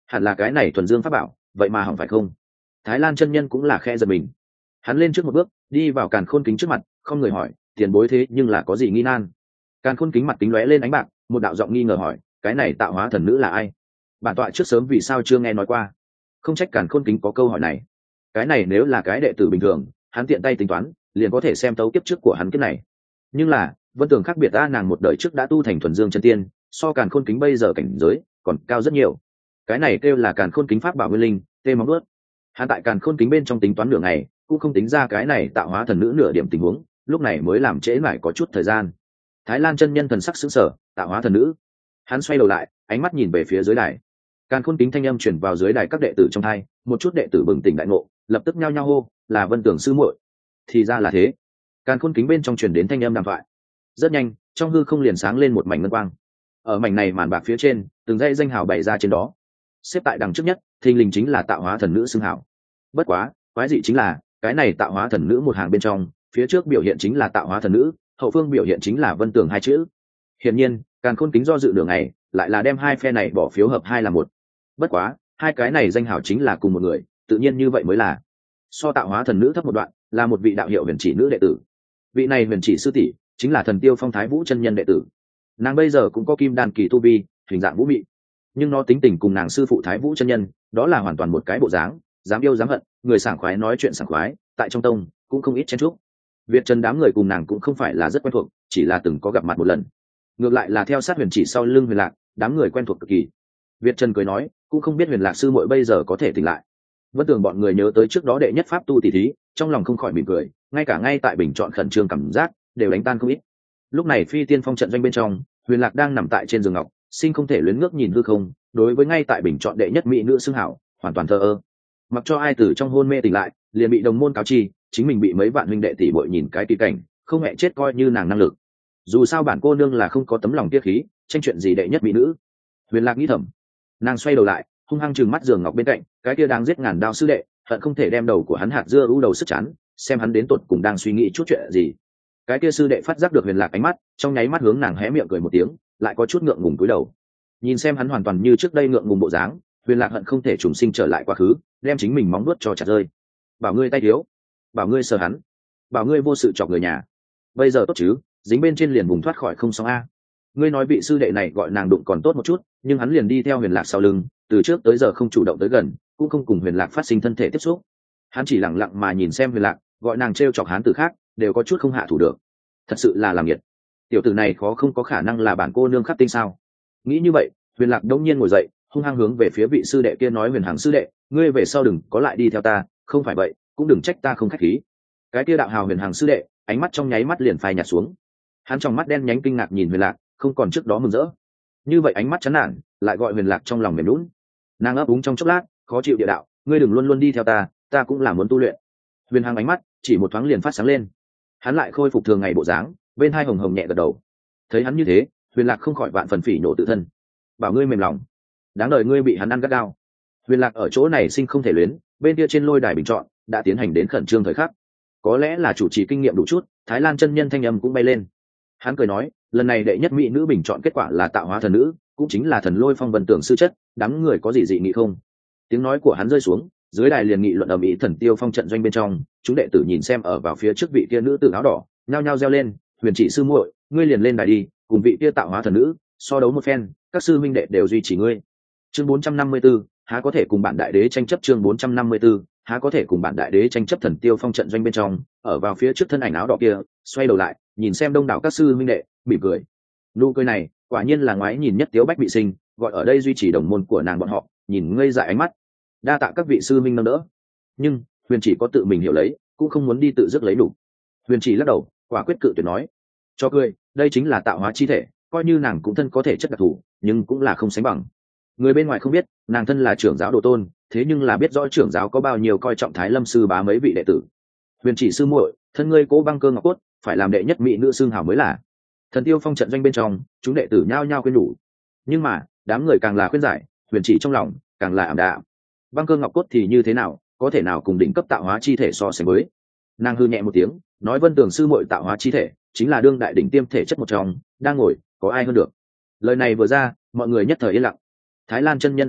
hẳn là cái này thuần dương pháp bảo, vậy mà hỏng phải không? Thái Lan chân nhân cũng là khe giật mình. Hắn lên trước một bước, đi vào càn khôn kính trước mặt, không người hỏi, tiền bối thế nhưng là có gì nghi nan? Càn khôn kính mặt kính lóe lên ánh bạc, một đạo giọng nghi ngờ hỏi, cái này tạo hóa thần nữ là ai? Bản tọa trước sớm vì sao chưa nghe nói qua? Không trách càn khôn kính có câu hỏi này. Cái này nếu là cái đệ tử bình thường, hắn tiện tay tính toán, liền có thể xem tấu kiếp trước của hắn kiếp này. Nhưng là, Vân Tường khác biệt ta, nàng một đời trước đã tu thành thuần dương chân tiên, so càn khôn kính bây giờ cảnh giới còn cao rất nhiều. Cái này kêu là càn khôn kính pháp bảo nguyên linh, tê móng ướt. Hắn tại càn khôn kính bên trong tính toán nửa ngày, cũng không tính ra cái này tạo hóa thần nữ nửa điểm tình huống, lúc này mới làm trễ lại có chút thời gian. Thái Lan chân nhân thần sắc sững sờ, tạo hóa thần nữ. Hắn xoay đầu lại, ánh mắt nhìn về phía dưới đài. Càn khôn kính thanh âm truyền vào dưới đài các đệ tử trong thai, một chút đệ tử bừng tỉnh đại ngộ, lập tức nhao nhao hô, là Vân Tường sư muội. Thì ra là thế. Càn khôn kính bên trong truyền đến thanh âm đàm thoại. Rất nhanh, trong hư không liền sáng lên một mảnh ngân quang. Ở mảnh này màn bạc phía trên, từng dãy danh hào bày ra trên đó. Xếp tại đằng trước nhất, thình lình chính là tạo hóa thần nữ xưng hào. Bất quá, quái dị chính là, cái này tạo hóa thần nữ một hàng bên trong, phía trước biểu hiện chính là tạo hóa thần nữ, hậu phương biểu hiện chính là Vân Tường hai chữ. Hiển nhiên, Càn khôn kính do dự đường này, lại là đem hai phe này bỏ phiếu hợp hai là một. Bất quá, hai cái này danh hào chính là cùng một người, tự nhiên như vậy mới là. So tạo hóa thần nữ thấp một đoạn, là một vị đạo hiệu huyền chỉ nữ đệ tử. Vị này huyền chỉ sư tỷ chính là Thần Tiêu Phong Thái Vũ chân nhân đệ tử. Nàng bây giờ cũng có kim đan kỳ tu vi, hình dạng vũ mị, nhưng nó tính tình cùng nàng sư phụ Thái Vũ chân nhân, đó là hoàn toàn một cái bộ dáng, dám yêu dám hận, người sảng khoái nói chuyện sảng khoái, tại trong tông cũng không ít chen chúc. Việt Trần đám người cùng nàng cũng không phải là rất quen thuộc, chỉ là từng có gặp mặt một lần. Ngược lại là theo sát huyền chỉ sau lưng Huyền Lạc, đám người quen thuộc cực kỳ. Việt Trần cười nói, cũng không biết Huyền Lạc sư muội bây giờ có thể tỉnh lại. Vẫn tưởng bọn người nhớ tới trước đó đệ nhất pháp tu tỷ thí, trong lòng không khỏi mỉm cười, ngay cả ngay tại bình chọn khẩn trương cảm giác đều đánh tan không ít. Lúc này phi tiên phong trận doanh bên trong, Huyền Lạc đang nằm tại trên giường ngọc, sinh không thể luyến ngước nhìn hư không, đối với ngay tại bình chọn đệ nhất mỹ nữ xưng hảo, hoàn toàn thờ ơ. Mặc cho ai từ trong hôn mê tỉnh lại, liền bị đồng môn cáo chi, chính mình bị mấy vạn huynh đệ tỷ muội nhìn cái kỳ cảnh, không mẹ chết coi như nàng năng lực. Dù sao bản cô nương là không có tấm lòng tiết khí, tranh chuyện gì đệ nhất mỹ nữ. Huyền Lạc nghĩ thầm. Nàng xoay đầu lại, hung hăng trừng mắt giường ngọc bên cạnh, cái kia đang giết ngàn đao sư đệ, hận không thể đem đầu của hắn hạt dưa u đầu sức chán, xem hắn đến tột cùng đang suy nghĩ chút chuyện gì. Cái kia sư đệ phát giác được Huyền Lạc ánh mắt, trong nháy mắt hướng nàng hé miệng cười một tiếng, lại có chút ngượng ngùng cúi đầu. Nhìn xem hắn hoàn toàn như trước đây ngượng ngùng bộ dáng, Huyền Lạc hận không thể trùng sinh trở lại quá khứ, đem chính mình móng nuốt cho chặt rơi. Bảo ngươi tay thiếu, bảo ngươi sờ hắn, bảo ngươi vô sự chọc người nhà. Bây giờ tốt chứ, dính bên trên liền vùng thoát khỏi không xong a. Ngươi nói vị sư đệ này gọi nàng đụng còn tốt một chút, nhưng hắn liền đi theo Huyền Lạc sau lưng, từ trước tới giờ không chủ động tới gần, cũng không cùng Huyền Lạc phát sinh thân thể tiếp xúc. Hắn chỉ lặng lặng mà nhìn xem Huyền Lạc, gọi nàng trêu chọc hắn từ khác, đều có chút không hạ thủ được. Thật sự là làm nhiệt. Tiểu tử này khó không có khả năng là bản cô nương khắc tinh sao? Nghĩ như vậy, Huyền Lạc đông nhiên ngồi dậy, hung hăng hướng về phía vị sư đệ kia nói, Huyền Hằng sư đệ, ngươi về sau đừng có lại đi theo ta, không phải vậy, cũng đừng trách ta không khách khí. Cái kia đạo hào Huyền Hằng sư đệ, ánh mắt trong nháy mắt liền phai nhạt xuống. Hắn trong mắt đen nhánh kinh ngạc nhìn Huyền Lạc, không còn trước đó mừng rỡ. Như vậy ánh mắt chán nản, lại gọi Huyền Lạc trong lòng mềm nhũn. Nàng ấp úng trong chốc lát, khó chịu địa đạo, ngươi đừng luôn luôn đi theo ta, ta cũng là muốn tu luyện. Huyền Hằng ánh mắt chỉ một thoáng liền phát sáng lên. Hắn lại khôi phục thường ngày bộ dáng, bên hai hồng hồng nhẹ gật đầu. Thấy hắn như thế, Huyền Lạc không khỏi vạn phần phỉ nộ tự thân. Bảo ngươi mềm lòng, đáng đời ngươi bị hắn ăn gắt gao. Huyền Lạc ở chỗ này sinh không thể luyến, bên kia trên lôi đài bình chọn đã tiến hành đến khẩn trương thời khắc. Có lẽ là chủ trì kinh nghiệm đủ chút, Thái Lan chân nhân thanh âm cũng bay lên. Hắn cười nói, lần này đệ nhất mỹ nữ bình chọn kết quả là tạo hóa thần nữ, cũng chính là Thần Lôi Phong Vân Tưởng sư chất, đám người có gì dị nghị không? Tiếng nói của hắn rơi xuống, dưới đài liền nghị luận ầm ĩ. Thần Tiêu Phong trận doanh bên trong, chúng đệ tử nhìn xem ở vào phía trước vị kia nữ tử áo đỏ, nhao nhao reo lên, Huyền Chỉ sư muội, ngươi liền lên đài đi, cùng vị kia tạo hóa thần nữ so đấu một phen, các sư minh đệ đều duy trì ngươi. Chương bốn trăm năm mươi 4, há có thể cùng bản đại đế tranh chấp? Chương bốn trăm năm mươi 4, há có thể cùng bản đại đế tranh chấp? Thần Tiêu Phong trận doanh bên trong, ở vào phía trước thân ảnh áo đỏ kia, xoay đầu lại, nhìn xem đông đảo các sư minh đệ, mỉm cười. Nụ cười này, quả nhiên là ngoái nhìn nhất Tiếu Bách bị sinh, gọi ở đây duy trì đồng môn của nàng bọn họ, nhìn ngây dại ánh mắt. Đa tạ các vị sư minh nâng đỡ. Nhưng, Huyền Chỉ có tự mình hiểu lấy, cũng không muốn đi tự dứt lấy đủ. Huyền Chỉ lắc đầu, quả quyết cự tuyệt nói, cho cười, đây chính là tạo hóa chi thể, coi như nàng cũng thân có thể chất đặc thù, nhưng cũng là không sánh bằng. Người bên ngoài không biết, nàng thân là trưởng giáo đồ tôn, thế nhưng là biết rõ trưởng giáo có bao nhiêu coi trọng Thái Lâm sư bá mấy vị đệ tử. Huyền Chỉ sư muội, thân ngươi cố băng cơ ngọc cốt, phải làm đệ nhất mỹ nữ xương hào mới là. Thần Tiêu Phong trận doanh bên trong, chúng đệ tử nhao nhao khuyên nhủ. Nhưng mà, đám người càng là khuyên giải, Huyền Chỉ trong lòng càng là ảm đạm. Băng cơ ngọc cốt thì như thế nào, có thể nào cùng đỉnh cấp tạo hóa chi thể so sánh với? Nàng hư nhẹ một tiếng, nói, Vân Tường sư muội tạo hóa chi thể, chính là đương đại đỉnh tiêm thể chất một trong, đang ngồi, có ai hơn được? Lời này vừa ra, mọi người nhất thời yên lặng. Thái Lan chân nhân ánh mắt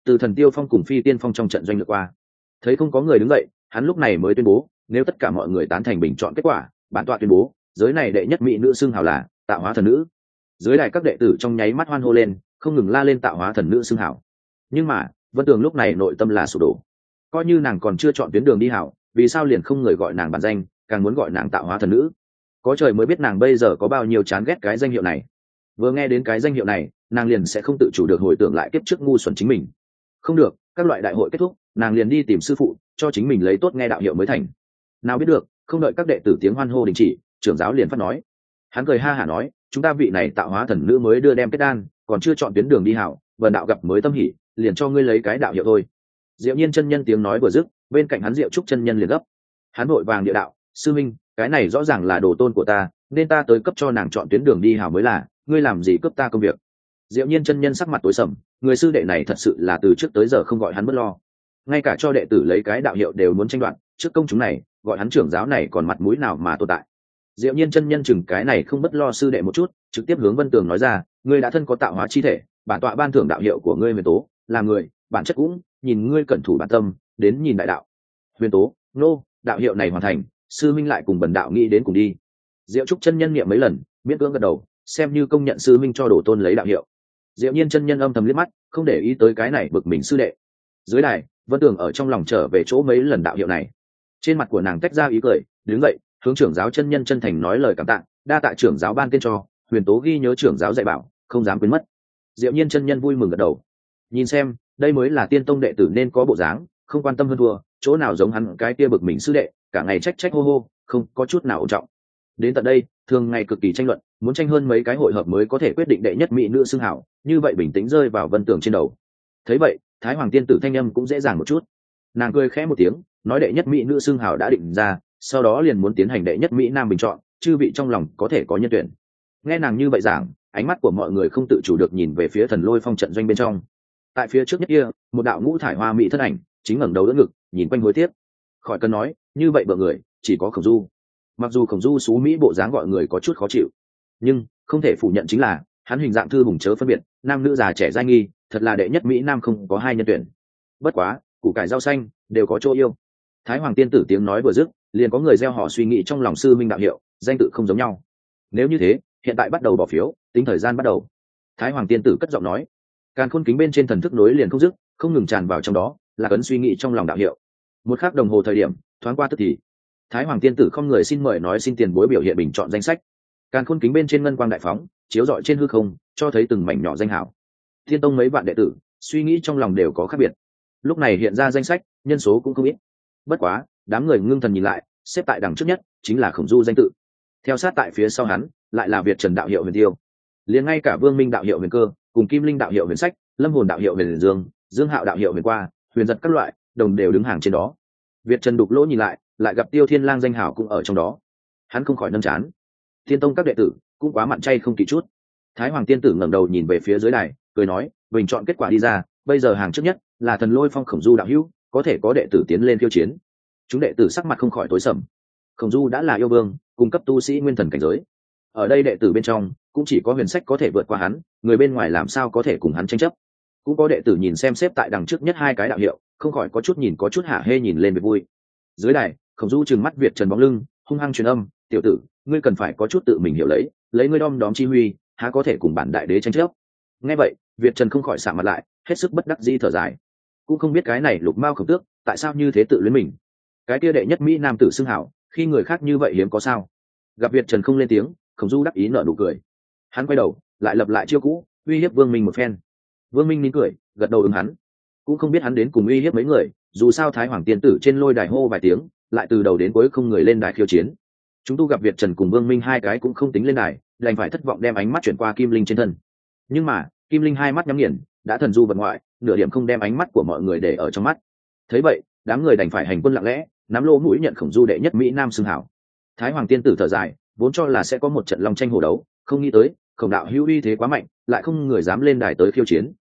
từ Thần Tiêu Phong cùng Phi Tiên Phong trong trận doanh lướt qua. Thấy không có người đứng dậy, hắn lúc này mới tuyên bố, nếu tất cả mọi người tán thành bình chọn kết quả, bản tọa tuyên bố, giới này đệ nhất mỹ nữ xưng hào là Tạo Hóa Thần Nữ. Dưới đài các đệ tử trong nháy mắt hoan hô lên, không ngừng la lên Tạo Hóa Thần Nữ xưng hào. Nhưng mà, Vân Tường lúc này nội tâm là sụp đổ. Coi như nàng còn chưa chọn tuyến đường đi hảo, vì sao liền không người gọi nàng bản danh, càng muốn gọi nàng Tạo Hóa Thần Nữ? Có trời mới biết nàng bây giờ có bao nhiêu chán ghét cái danh hiệu này. Vừa nghe đến cái danh hiệu này, nàng liền sẽ không tự chủ được hồi tưởng lại kiếp trước ngu xuẩn chính mình. Không được, các loại đại hội kết thúc, nàng liền đi tìm sư phụ, cho chính mình lấy tốt nghe đạo hiệu mới thành. Nào biết được, không đợi các đệ tử tiếng hoan hô đình chỉ, trưởng giáo liền phát nói. Hắn cười ha hả nói, chúng ta vị này Tạo Hóa Thần Nữ mới đưa đem kết đan, còn chưa chọn tuyến đường đi hảo, vần đạo gặp mới tâm hỉ, liền cho ngươi lấy cái đạo hiệu thôi. Diệu Nhiên chân nhân tiếng nói vừa dứt, bên cạnh hắn Diệu Trúc chân nhân liền gấp. Hắn vội vàng địa đạo, sư minh, cái này rõ ràng là đồ tôn của ta, nên ta tới cấp cho nàng chọn tuyến đường đi hảo mới là, ngươi làm gì cướp ta công việc? Diệu Nhiên chân nhân sắc mặt tối sầm, người sư đệ này thật sự là từ trước tới giờ không gọi hắn bất lo, ngay cả cho đệ tử lấy cái đạo hiệu đều muốn tranh đoạt, trước công chúng này, gọi hắn trưởng giáo này còn mặt mũi nào mà tồn tại? Diệu Nhiên chân nhân chừng cái này không bất lo sư đệ một chút, trực tiếp hướng Vân Tường nói ra, ngươi đã thân có tạo hóa chi thể, bản tọa ban thưởng đạo hiệu của ngươi Huyền Tố, là người, bản chất cũng, nhìn ngươi cẩn thủ bản tâm, đến nhìn đại đạo. Huyền Tố, nô, đạo hiệu này hoàn thành, sư minh lại cùng bần đạo nghĩ đến cùng đi. Diệu Trúc chân nhân niệm mấy lần, miễn cưỡng gật đầu, xem như công nhận sư minh cho đổ tôn lấy đạo hiệu. Diệu Nhiên chân nhân âm thầm liếc mắt, không để ý tới cái này bực mình sư đệ. Dưới đài, Vân Tường ở trong lòng trở về chỗ mấy lần đạo hiệu này. Trên mặt của nàng tách ra ý cười, đứng dậy, hướng trưởng giáo chân nhân chân thành nói lời cảm tạ, đa tạ trưởng giáo ban tên cho, Huyền Tố ghi nhớ trưởng giáo dạy bảo, không dám quên mất. Diệu Nhiên chân nhân vui mừng gật đầu. Nhìn xem, đây mới là tiên tông đệ tử nên có bộ dáng, không quan tâm hơn thua, chỗ nào giống hắn cái kia bực mình sư đệ, cả ngày trách trách hô hô, không có chút nào ổn trọng. Đến tận đây, thường ngày cực kỳ tranh luận, muốn tranh hơn mấy cái hội hợp mới có thể quyết định đệ nhất mỹ nữ xưng hảo, như vậy bình tĩnh rơi vào Vân Tường trên đầu. Thấy vậy, Thái Hoàng tiên tử thanh âm cũng dễ dàng một chút. Nàng cười khẽ một tiếng, nói đệ nhất mỹ nữ xưng hảo đã định ra, sau đó liền muốn tiến hành đệ nhất mỹ nam bình chọn, chư vị trong lòng có thể có nhân tuyển. Nghe nàng như vậy giảng, ánh mắt của mọi người không tự chủ được nhìn về phía Thần Lôi Phong trận doanh bên trong. Tại phía trước nhất kia, một đạo ngũ thải hoa mỹ thân ảnh, chính ngẩng đầu đỡ ngực, nhìn quanh hối tiếc. Khỏi cần nói, như vậy bợ người, chỉ có Khổng Du. Mặc dù Khổng Du xú mỹ bộ dáng gọi người có chút khó chịu, nhưng không thể phủ nhận chính là hắn hình dạng thư hùng chớ phân biệt, nam nữ già trẻ giai nghi, thật là đệ nhất mỹ nam không có hai nhân tuyển. Bất quá, củ cải rau xanh đều có chỗ yêu. Thái Hoàng tiên tử tiếng nói vừa dứt, liền có người gieo họ suy nghĩ trong lòng sư minh đạo hiệu, danh tự không giống nhau. Nếu như thế, hiện tại bắt đầu bỏ phiếu, tính thời gian bắt đầu. Thái Hoàng tiên tử cất giọng nói. Càn khôn kính bên trên thần thức nối liền không dứt, không ngừng tràn vào trong đó, là cấn suy nghĩ trong lòng đạo hiệu. Một khắc đồng hồ thời điểm, thoáng qua tức thì, Thái Hoàng tiên tử không người xin mời nói xin tiền bối biểu hiện bình chọn danh sách. Càn khôn kính bên trên ngân quang đại phóng, chiếu rọi trên hư không, cho thấy từng mảnh nhỏ danh hảo. Thiên tông mấy vạn đệ tử, suy nghĩ trong lòng đều có khác biệt. Lúc này hiện ra danh sách, nhân số cũng không ít. Bất quá, đám người ngưng thần nhìn lại, xếp tại đằng trước nhất chính là Khổng Du danh tự. Theo sát tại phía sau hắn, lại là Việt Trần đạo hiệu Huyền Tiêu. Liền ngay cả Vương Minh đạo hiệu Huyền Cơ, cùng Kim Linh đạo hiệu Huyền Sách, Lâm Hồn đạo hiệu Huyền Dương, Dương Hạo đạo hiệu Huyền Qua, Huyền Giật các loại, đồng đều đứng hàng trên đó. Việt Trần đục lỗ nhìn lại, lại gặp Tiêu Thiên Lang danh hảo cũng ở trong đó. Hắn không khỏi nâng chán. Thiên tông các đệ tử cũng quá mặn chay không kỹ chút. Thái Hoàng tiên tử ngẩng đầu nhìn về phía dưới đài, cười nói, bình chọn kết quả đi ra, bây giờ hàng trước nhất là Thần Lôi Phong Khổng Du đạo hữu, có thể có đệ tử tiến lên khiêu chiến. Chúng đệ tử sắc mặt không khỏi tối sầm. Khổng Du đã là yêu vương, cung cấp tu sĩ nguyên thần cảnh giới. Ở đây đệ tử bên trong, cũng chỉ có Huyền Sách có thể vượt qua hắn, người bên ngoài làm sao có thể cùng hắn tranh chấp. Cũng có đệ tử nhìn xem xếp tại đằng trước nhất hai cái đạo hiệu, không khỏi có chút nhìn có chút hả hê nhìn lên về vui. Dưới đài, Khổng Du trừng mắt Việt Trần bóng lưng, hung hăng truyền âm, tiểu tử, ngươi cần phải có chút tự mình hiểu lấy, lấy ngươi đom đóm chi huy, há có thể cùng bản đại đế tranh chấp. Nghe vậy, Việt Trần không khỏi sạm mặt lại, hết sức bất đắc dĩ thở dài. Cũng không biết cái này Lục Mao Khổng Tước, tại sao như thế tự luyến mình. Cái kia đệ nhất mỹ nam tử xưng hảo, khi người khác như vậy hiếm có sao? Gặp Việt Trần không lên tiếng, Khổng Du đắc ý nở nụ cười. Hắn quay đầu, lại lập lại chiêu cũ, uy hiếp Vương Minh một phen. Vương Minh nín cười, gật đầu ứng hắn. Cũng không biết hắn đến cùng uy hiếp mấy người, dù sao Thái Hoàng tiên tử trên lôi đài hô vài tiếng, lại từ đầu đến cuối không người lên đài khiêu chiến. Chúng tu gặp Việt Trần cùng Vương Minh hai cái cũng không tính lên đài, đành phải thất vọng đem ánh mắt chuyển qua Kim Linh trên thân. Nhưng mà, Kim Linh hai mắt nhắm nghiền, đã thần du vật ngoại, nửa điểm không đem ánh mắt của mọi người để ở trong mắt. Thấy vậy, đám người đành phải hành quân lặng lẽ, nắm lỗ mũi nhận Khổng Du đệ nhất mỹ nam xưng hảo. Thái Hoàng tiên tử thở dài, vốn cho là sẽ có một trận long tranh hổ đấu, không nghĩ tới, Khổng đạo hữu uy thế quá mạnh, lại không người dám lên đài tới khiêu chiến.